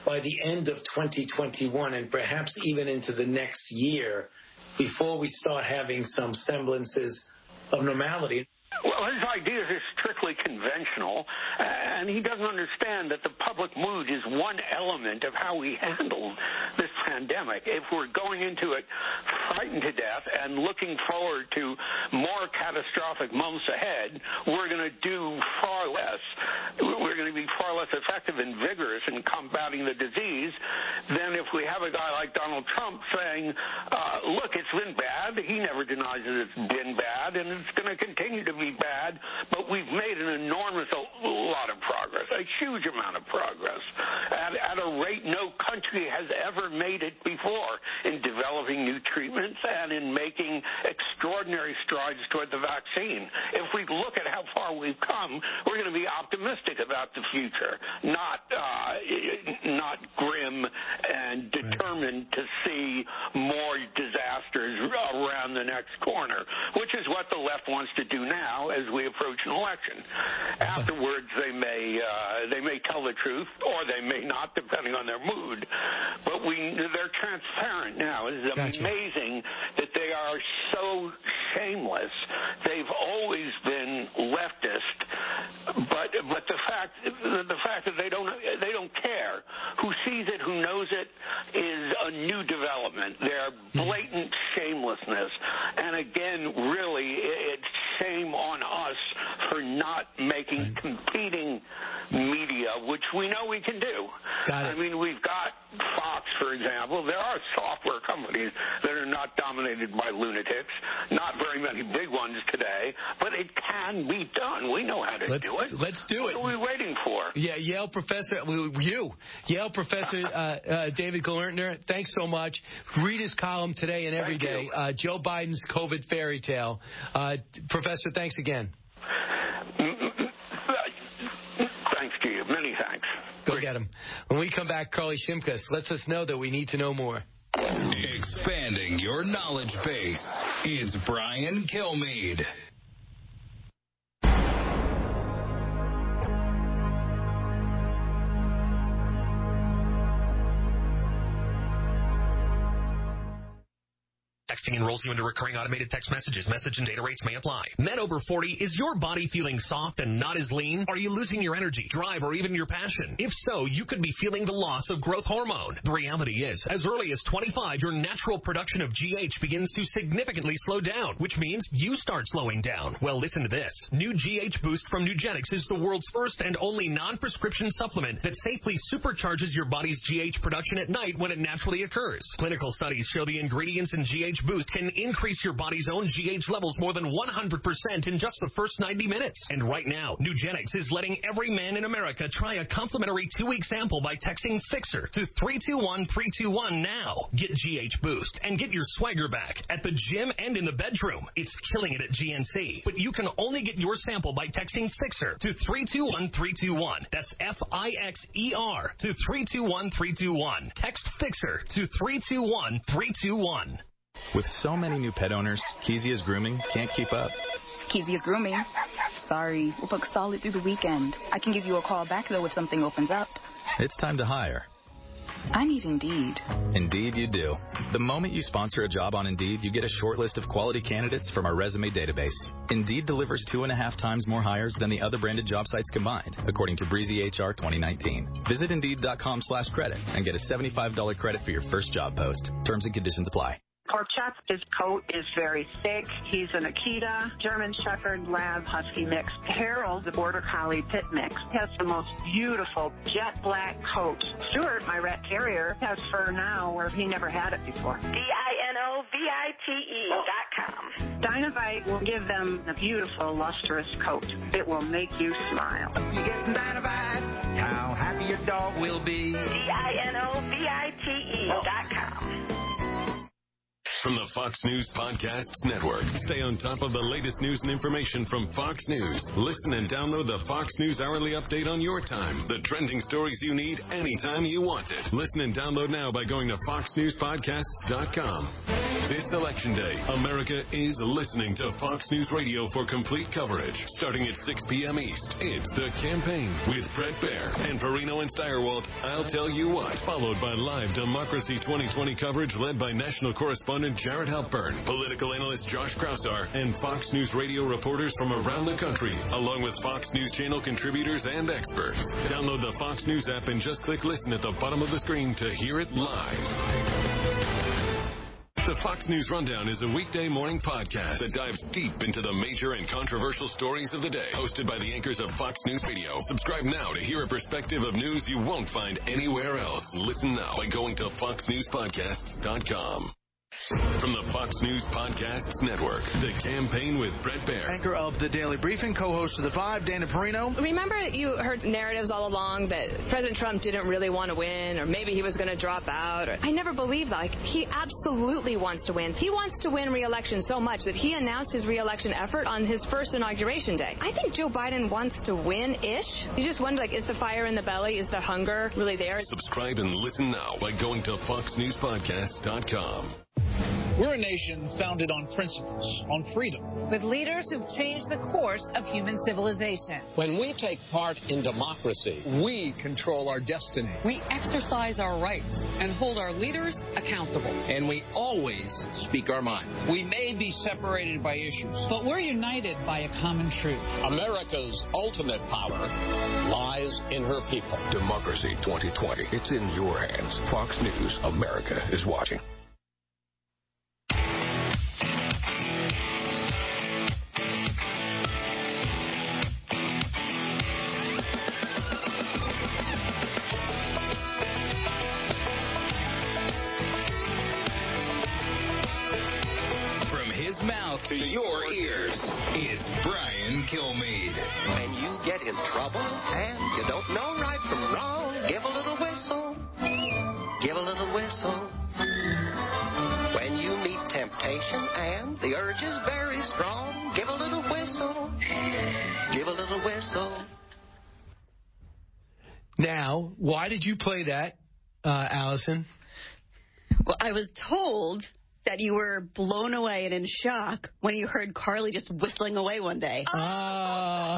by the end of twenty twenty-one and perhaps even into the next year before we start having some semblances of normality. Well, his ideas are strictly conventional, and he doesn't understand that the public mood is one element of how we handle this pandemic. If we're going into it frightened to death and looking forward to more catastrophic months ahead, we're going to do far less. We're going to be far less effective and vigorous in combating the disease than if we have a guy like Donald Trump saying, uh, look, it's been bad. He never denies that it's been bad, and it's going to continue to be bad, but we've made an enormous a lot of progress, a huge amount of progress, at, at a rate no country has ever made it before in developing new treatments and in making extraordinary strides toward the vaccine. If we look at how far we've come, we're going to be optimistic about the future, not uh, not grim and determined to see more disasters around the next corner, which is what the left wants to do now as we approach an election. Afterwards, they may uh, they may tell the truth, or they may not, depending on their mood. But we they're transparent now. It is Gotcha. amazing that they are so shameless. They've always been leftist, but but the fact the fact that they don't they don't care. Who sees it, who knows it, is a new development. Their blatant shamelessness, and again, really, it's shame on us for not making competing media, which we know we can do. Got it. I mean, we've got Fox, for example. There are software companies that are not dominated by lunatics, not very many big ones today, but it can be done. We know how to let's, do it. Let's do what it. What are we waiting for? Yeah, Yale professor, you, Yale professor uh, uh, David Galertner, thanks so much. Read his column today and every Thank day, uh, Joe Biden's COVID fairy tale. Uh, Professor, thanks again. Thanks to you. Many thanks. Go get him. When we come back, Carly Shimkus lets us know that we need to know more. Expanding your knowledge base. It's Brian Kilmeade. Texting enrolls you into recurring automated text messages. Message and data rates may apply. Men over forty, is your body feeling soft and not as lean? Are you losing your energy, drive, or even your passion? If so, you could be feeling the loss of growth hormone. The reality is, as early as twenty-five, your natural production of G H begins to significantly slow down, which means you start slowing down. Well, listen to this. New G H Boost from Nugenix is the world's first and only non-prescription supplement that safely supercharges your body's G H production at night when it naturally occurs. Clinical studies show the ingredients in G H Boost can increase your body's own G H levels more than one hundred percent in just the first ninety minutes. And right now, Nugenix is letting every man in America try a complimentary two-week sample by texting FIXER to three two one three two one now. Get G H Boost and get your swagger back at the gym and in the bedroom. It's killing it at G N C. But you can only get your sample by texting FIXER to three two one three two one. That's F I X E R to three two one three two one. Text FIXER to three two one three two one. With so many new pet owners, Kezia's Grooming can't keep up. Kezia's Grooming? Sorry, we're booked solid through the weekend. I can give you a call back, though, if something opens up. It's time to hire. I need Indeed. Indeed you do. The moment you sponsor a job on Indeed, you get a short list of quality candidates from our resume database. Indeed delivers two and a half times more hires than the other branded job sites combined, according to Breezy H R twenty nineteen. Visit Indeed.com slash credit and get a seventy-five dollars credit for your first job post. Terms and conditions apply. Pork Chop, his coat is very thick. He's an Akita, German Shepherd, Lab, Husky mix. Harold, the Border Collie Pit mix, has the most beautiful jet black coat. Stuart, my rat terrier, has fur now where he never had it before. D I N O V I T E dot com. Dinovite will give them a beautiful, lustrous coat. It will make you smile. You get some Dinovite, how happy your dog will be. D I N O V I T E dot com. From the Fox News Podcasts Network. Stay on top of the latest news and information from Fox News. Listen and download the Fox News Hourly Update on your time. The trending stories you need anytime you want it. Listen and download now by going to fox news podcasts dot com. This Election Day, America is listening to Fox News Radio for complete coverage. Starting at six p.m. East, it's The Campaign with Brett Baer and Perino and Steyerwalt. I'll tell you what. Followed by live Democracy twenty twenty coverage led by national correspondent Jared Halpern, political analyst Josh Krausar, and Fox News Radio reporters from around the country, along with Fox News Channel contributors and experts. Download the Fox News app and just click listen at the bottom of the screen to hear it live. The Fox News Rundown is a weekday morning podcast that dives deep into the major and controversial stories of the day. Hosted by the anchors of Fox News Radio. Subscribe now to hear a perspective of news you won't find anywhere else. Listen now by going to fox news podcasts dot com. From the Fox News Podcasts Network, The Campaign with Brett Baer. Anchor of The Daily Briefing, co-host of The Five, Dana Perino. Remember you heard narratives all along that President Trump didn't really want to win, or maybe he was going to drop out. Or, I never believed that. Like, he absolutely wants to win. He wants to win re-election so much that he announced his re-election effort on his first inauguration day. I think Joe Biden wants to win-ish. You just wonder, like, is the fire in the belly? Is the hunger really there? Subscribe and listen now by going to fox news podcasts dot com. We're a nation founded on principles, on freedom. With leaders who've changed the course of human civilization. When we take part in democracy, we control our destiny. We exercise our rights and hold our leaders accountable. And we always speak our mind. We may be separated by issues, but we're united by a common truth. America's ultimate power lies in her people. Democracy twenty twenty. It's in your hands. Fox News. America is watching. Mouth to your ears. It's Brian Kilmeade. When you get in trouble and you don't know right from wrong, give a little whistle. Give a little whistle. When you meet temptation and the urge is very strong, give a little whistle. Give a little whistle. Now, why did you play that, uh, Allison? Well, I was told that you were blown away and in shock when you heard Carly just whistling away one day. Oh.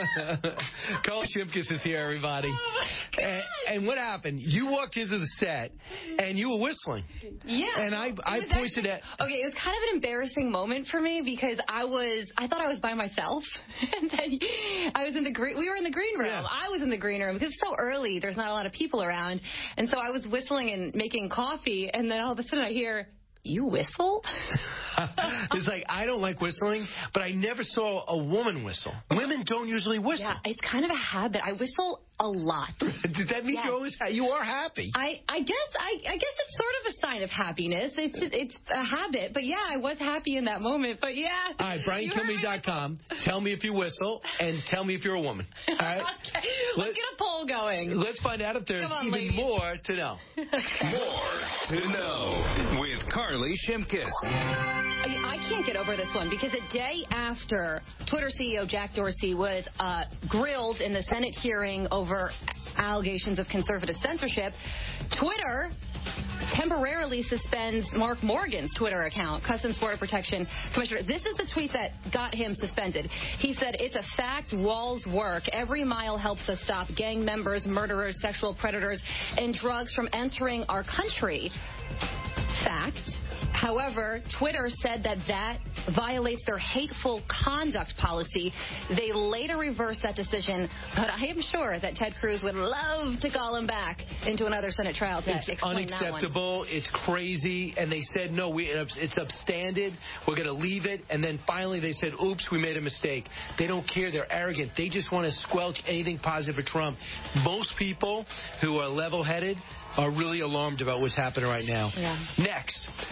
Carly Shimkus is here, everybody. Oh and, and what happened? You walked into the set, and you were whistling. Yeah. And I, I pointed actually, at... Okay, it was kind of an embarrassing moment for me because I was, I thought I was by myself. And then I was in the green, we were in the green room. Yeah. I was in the green room because it's so early. There's not a lot of people around. And so I was whistling and making coffee, and then all of a sudden I hear... You whistle? It's like, I don't like whistling, but I never saw a woman whistle. Women don't usually whistle. Yeah, it's kind of a habit. I whistle a lot. Does that mean yes. you always ha- you are happy? I, I guess I, I guess it's sort of a sign of happiness. It's it's a habit. But yeah, I was happy in that moment. But yeah. All right, Brian Kilmeade dot com. Tell me if you whistle, and tell me if you're a woman. All right? Okay, let's Let, get a poll going. Let's find out if there's on, even ladies. more to know. More to know with Carly Shimkus. I can't get over this one because a day after Twitter C E O Jack Dorsey was uh, grilled in the Senate hearing over allegations of conservative censorship, Twitter temporarily suspends Mark Morgan's Twitter account, Customs Border Protection Commissioner. This is the tweet that got him suspended. He said, "It's a fact, walls work. Every mile helps us stop gang members, murderers, sexual predators, and drugs from entering our country." Fact. However, Twitter said that that violates their hateful conduct policy. They later reversed that decision, but I am sure that Ted Cruz would love to call him back into another Senate trial to it's explain unacceptable. That one. It's crazy. And they said, no, we, it's upstanded. We're going to leave it. And then finally they said, oops, we made a mistake. They don't care. They're arrogant. They just want to squelch anything positive for Trump. Most people who are level-headed are really alarmed about what's happening right now. Yeah. Next, little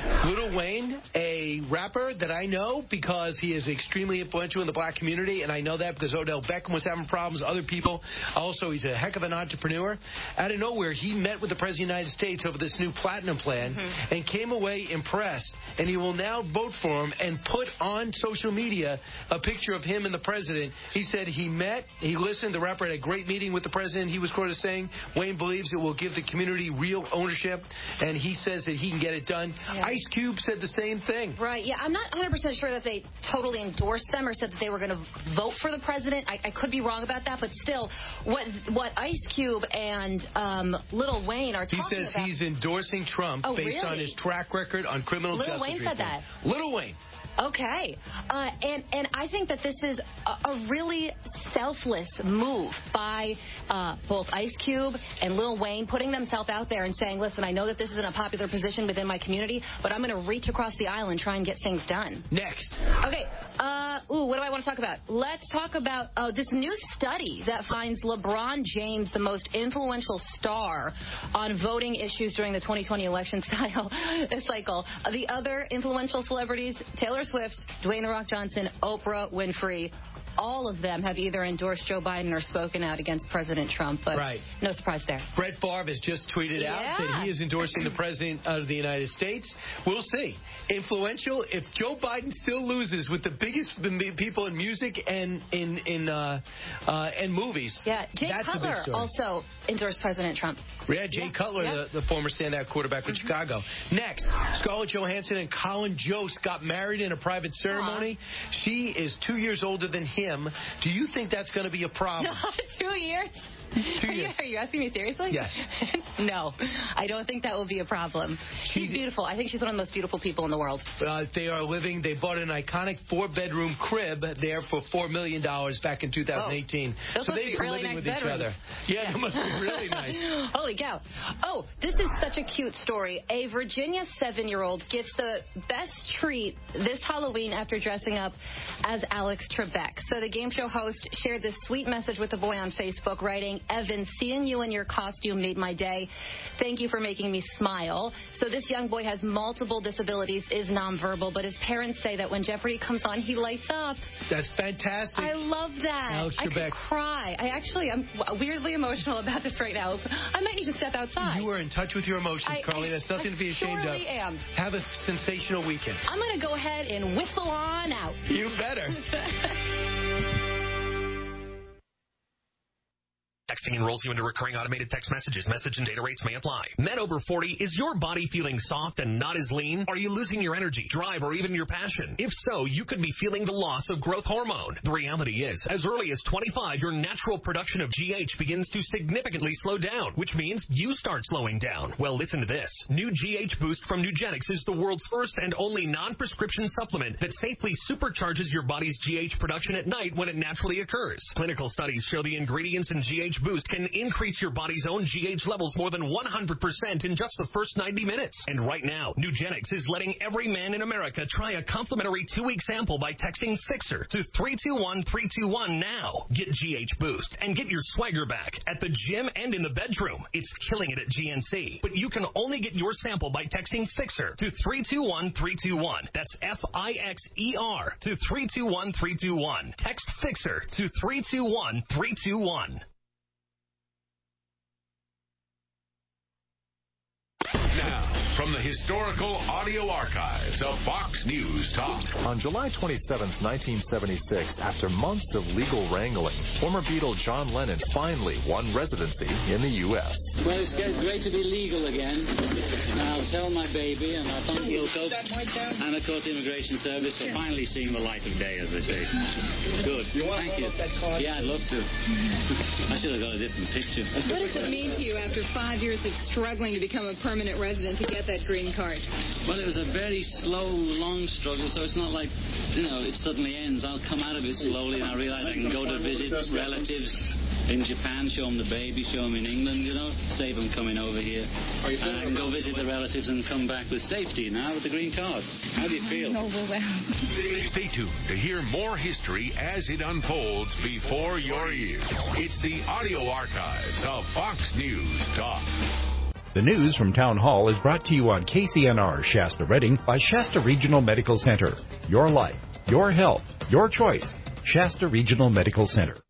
Lil Wayne, a rapper that I know because he is extremely influential in the black community, and I know that because Odell Beckham was having problems, other people. Also, he's a heck of an entrepreneur. Out of nowhere, he met with the President of the United States over this new Platinum Plan mm-hmm. and came away impressed, and he will now vote for him and put on social media a picture of him and the President. He said he met, he listened, the rapper had a great meeting with the President. He was quoted saying, Wayne believes it will give the community real ownership, and he says that he can get it done. Yeah. Ice Cube said the same thing. Right, yeah. I'm not one hundred percent sure that they totally endorsed them or said that they were going to vote for the President. I, I could be wrong about that, but still, what what Ice Cube and um, Lil Wayne are talking about... He says about, he's endorsing Trump oh, based really? on his track record on criminal Lil justice Wayne reform. said that. Lil Wayne. Okay. Uh, and, and I think that this is a, a really selfless move by uh, both Ice Cube and Lil Wayne, putting themselves out there and saying, listen, I know that this isn't a popular position within my community, but I'm going to reach across the aisle and try and get things done. Next. Okay. Uh, ooh, what do I want to talk about? Let's talk about uh, this new study that finds LeBron James the most influential star on voting issues during the twenty twenty election style cycle. Uh, the other influential celebrities, Taylor Swift, Dwayne The Rock Johnson, Oprah Winfrey, all of them have either endorsed Joe Biden or spoken out against President Trump. But right. no surprise there. Brett Favre has just tweeted yeah. out that he is endorsing the President of the United States. We'll see. Influential. If Joe Biden still loses with the biggest people in music and in in uh, uh, and movies, yeah. Jay that's Cutler also endorsed President Trump. Yeah, Jay yeah. Cutler, yeah. The, the former standout quarterback with mm-hmm. Chicago. Next, Scarlett Johansson and Colin Jost got married in a private ceremony. Aww. She is two years older than him. Do you think that's going to be a problem? Two years? Two are, you, years. are you asking me seriously? Yes. No, I don't think that will be a problem. She's beautiful. I think she's one of the most beautiful people in the world. Uh, they are living, they bought an iconic four-bedroom crib there for four million dollars back in two thousand eighteen. Oh, those so must they've be been really living nice with bedrooms. each other. Yeah, yeah, they must be really nice. Holy cow. Oh, this is such a cute story. A Virginia seven-year-old gets the best treat this Halloween after dressing up as Alex Trebek. So the game show host shared this sweet message with the boy on Facebook, writing, Evan, seeing you in your costume made my day. Thank you for making me smile. So this young boy has multiple disabilities, is nonverbal, but his parents say that when Jeopardy comes on, he lights up. That's fantastic. I love that. Alex I Trebek. could cry. I actually, I'm weirdly emotional about this right now. I might need to step outside. You are in touch with your emotions, I, Carly. I, That's nothing I to be ashamed surely of. am. Have a sensational weekend. I'm going to go ahead and whistle on out. You better. Texting enrolls you into recurring automated text messages. Message and data rates may apply. Men over forty, is your body feeling soft and not as lean? Are you losing your energy, drive, or even your passion? If so, you could be feeling the loss of growth hormone. The reality is, as early as twenty-five, your natural production of G H begins to significantly slow down, which means you start slowing down. Well, listen to this. New G H Boost from Nugenix is the world's first and only non-prescription supplement that safely supercharges your body's G H production at night when it naturally occurs. Clinical studies show the ingredients in G H Boost can increase your body's own G H levels more than one hundred percent in just the first ninety minutes. And right now, Nugenix is letting every man in America try a complimentary two-week sample by texting FIXER to three two one three two one now. Get G H Boost and get your swagger back at the gym and in the bedroom. It's killing it at G N C. But you can only get your sample by texting FIXER to three two one three two one. That's F I X E R to three two one three two one. Text FIXER to three two one three two one. Now, from the historical audio archives of Fox News Talk. On July twenty-seventh, nineteen seventy-six, after months of legal wrangling, former Beatle John Lennon finally won residency in the U S Well, it's great to be legal again. I'll tell my baby, and I'll thank Wilco, and of course the Immigration Service for finally seeing the light of day, as they say. Good. You want thank to you. that card? Yeah, I'd love to. I should have got a different picture. What does it mean to you after five years of struggling to become a permanent resident to get that green card? Well, it was a very slow, long struggle, so it's not like, you know, it suddenly ends. I'll come out of it slowly, and I realize I can go to visit relatives in Japan, show them the baby, show them in England, you know, save them coming over here. And I can go visit the relatives and come back with safety now with the green card. How do you feel? Overwhelmed. Stay tuned to hear more history as it unfolds before your ears. It's the audio archives of Fox News Talk. The news from Town Hall is brought to you on K C N R Shasta Redding by Shasta Regional Medical Center. Your life, your health, your choice. Shasta Regional Medical Center.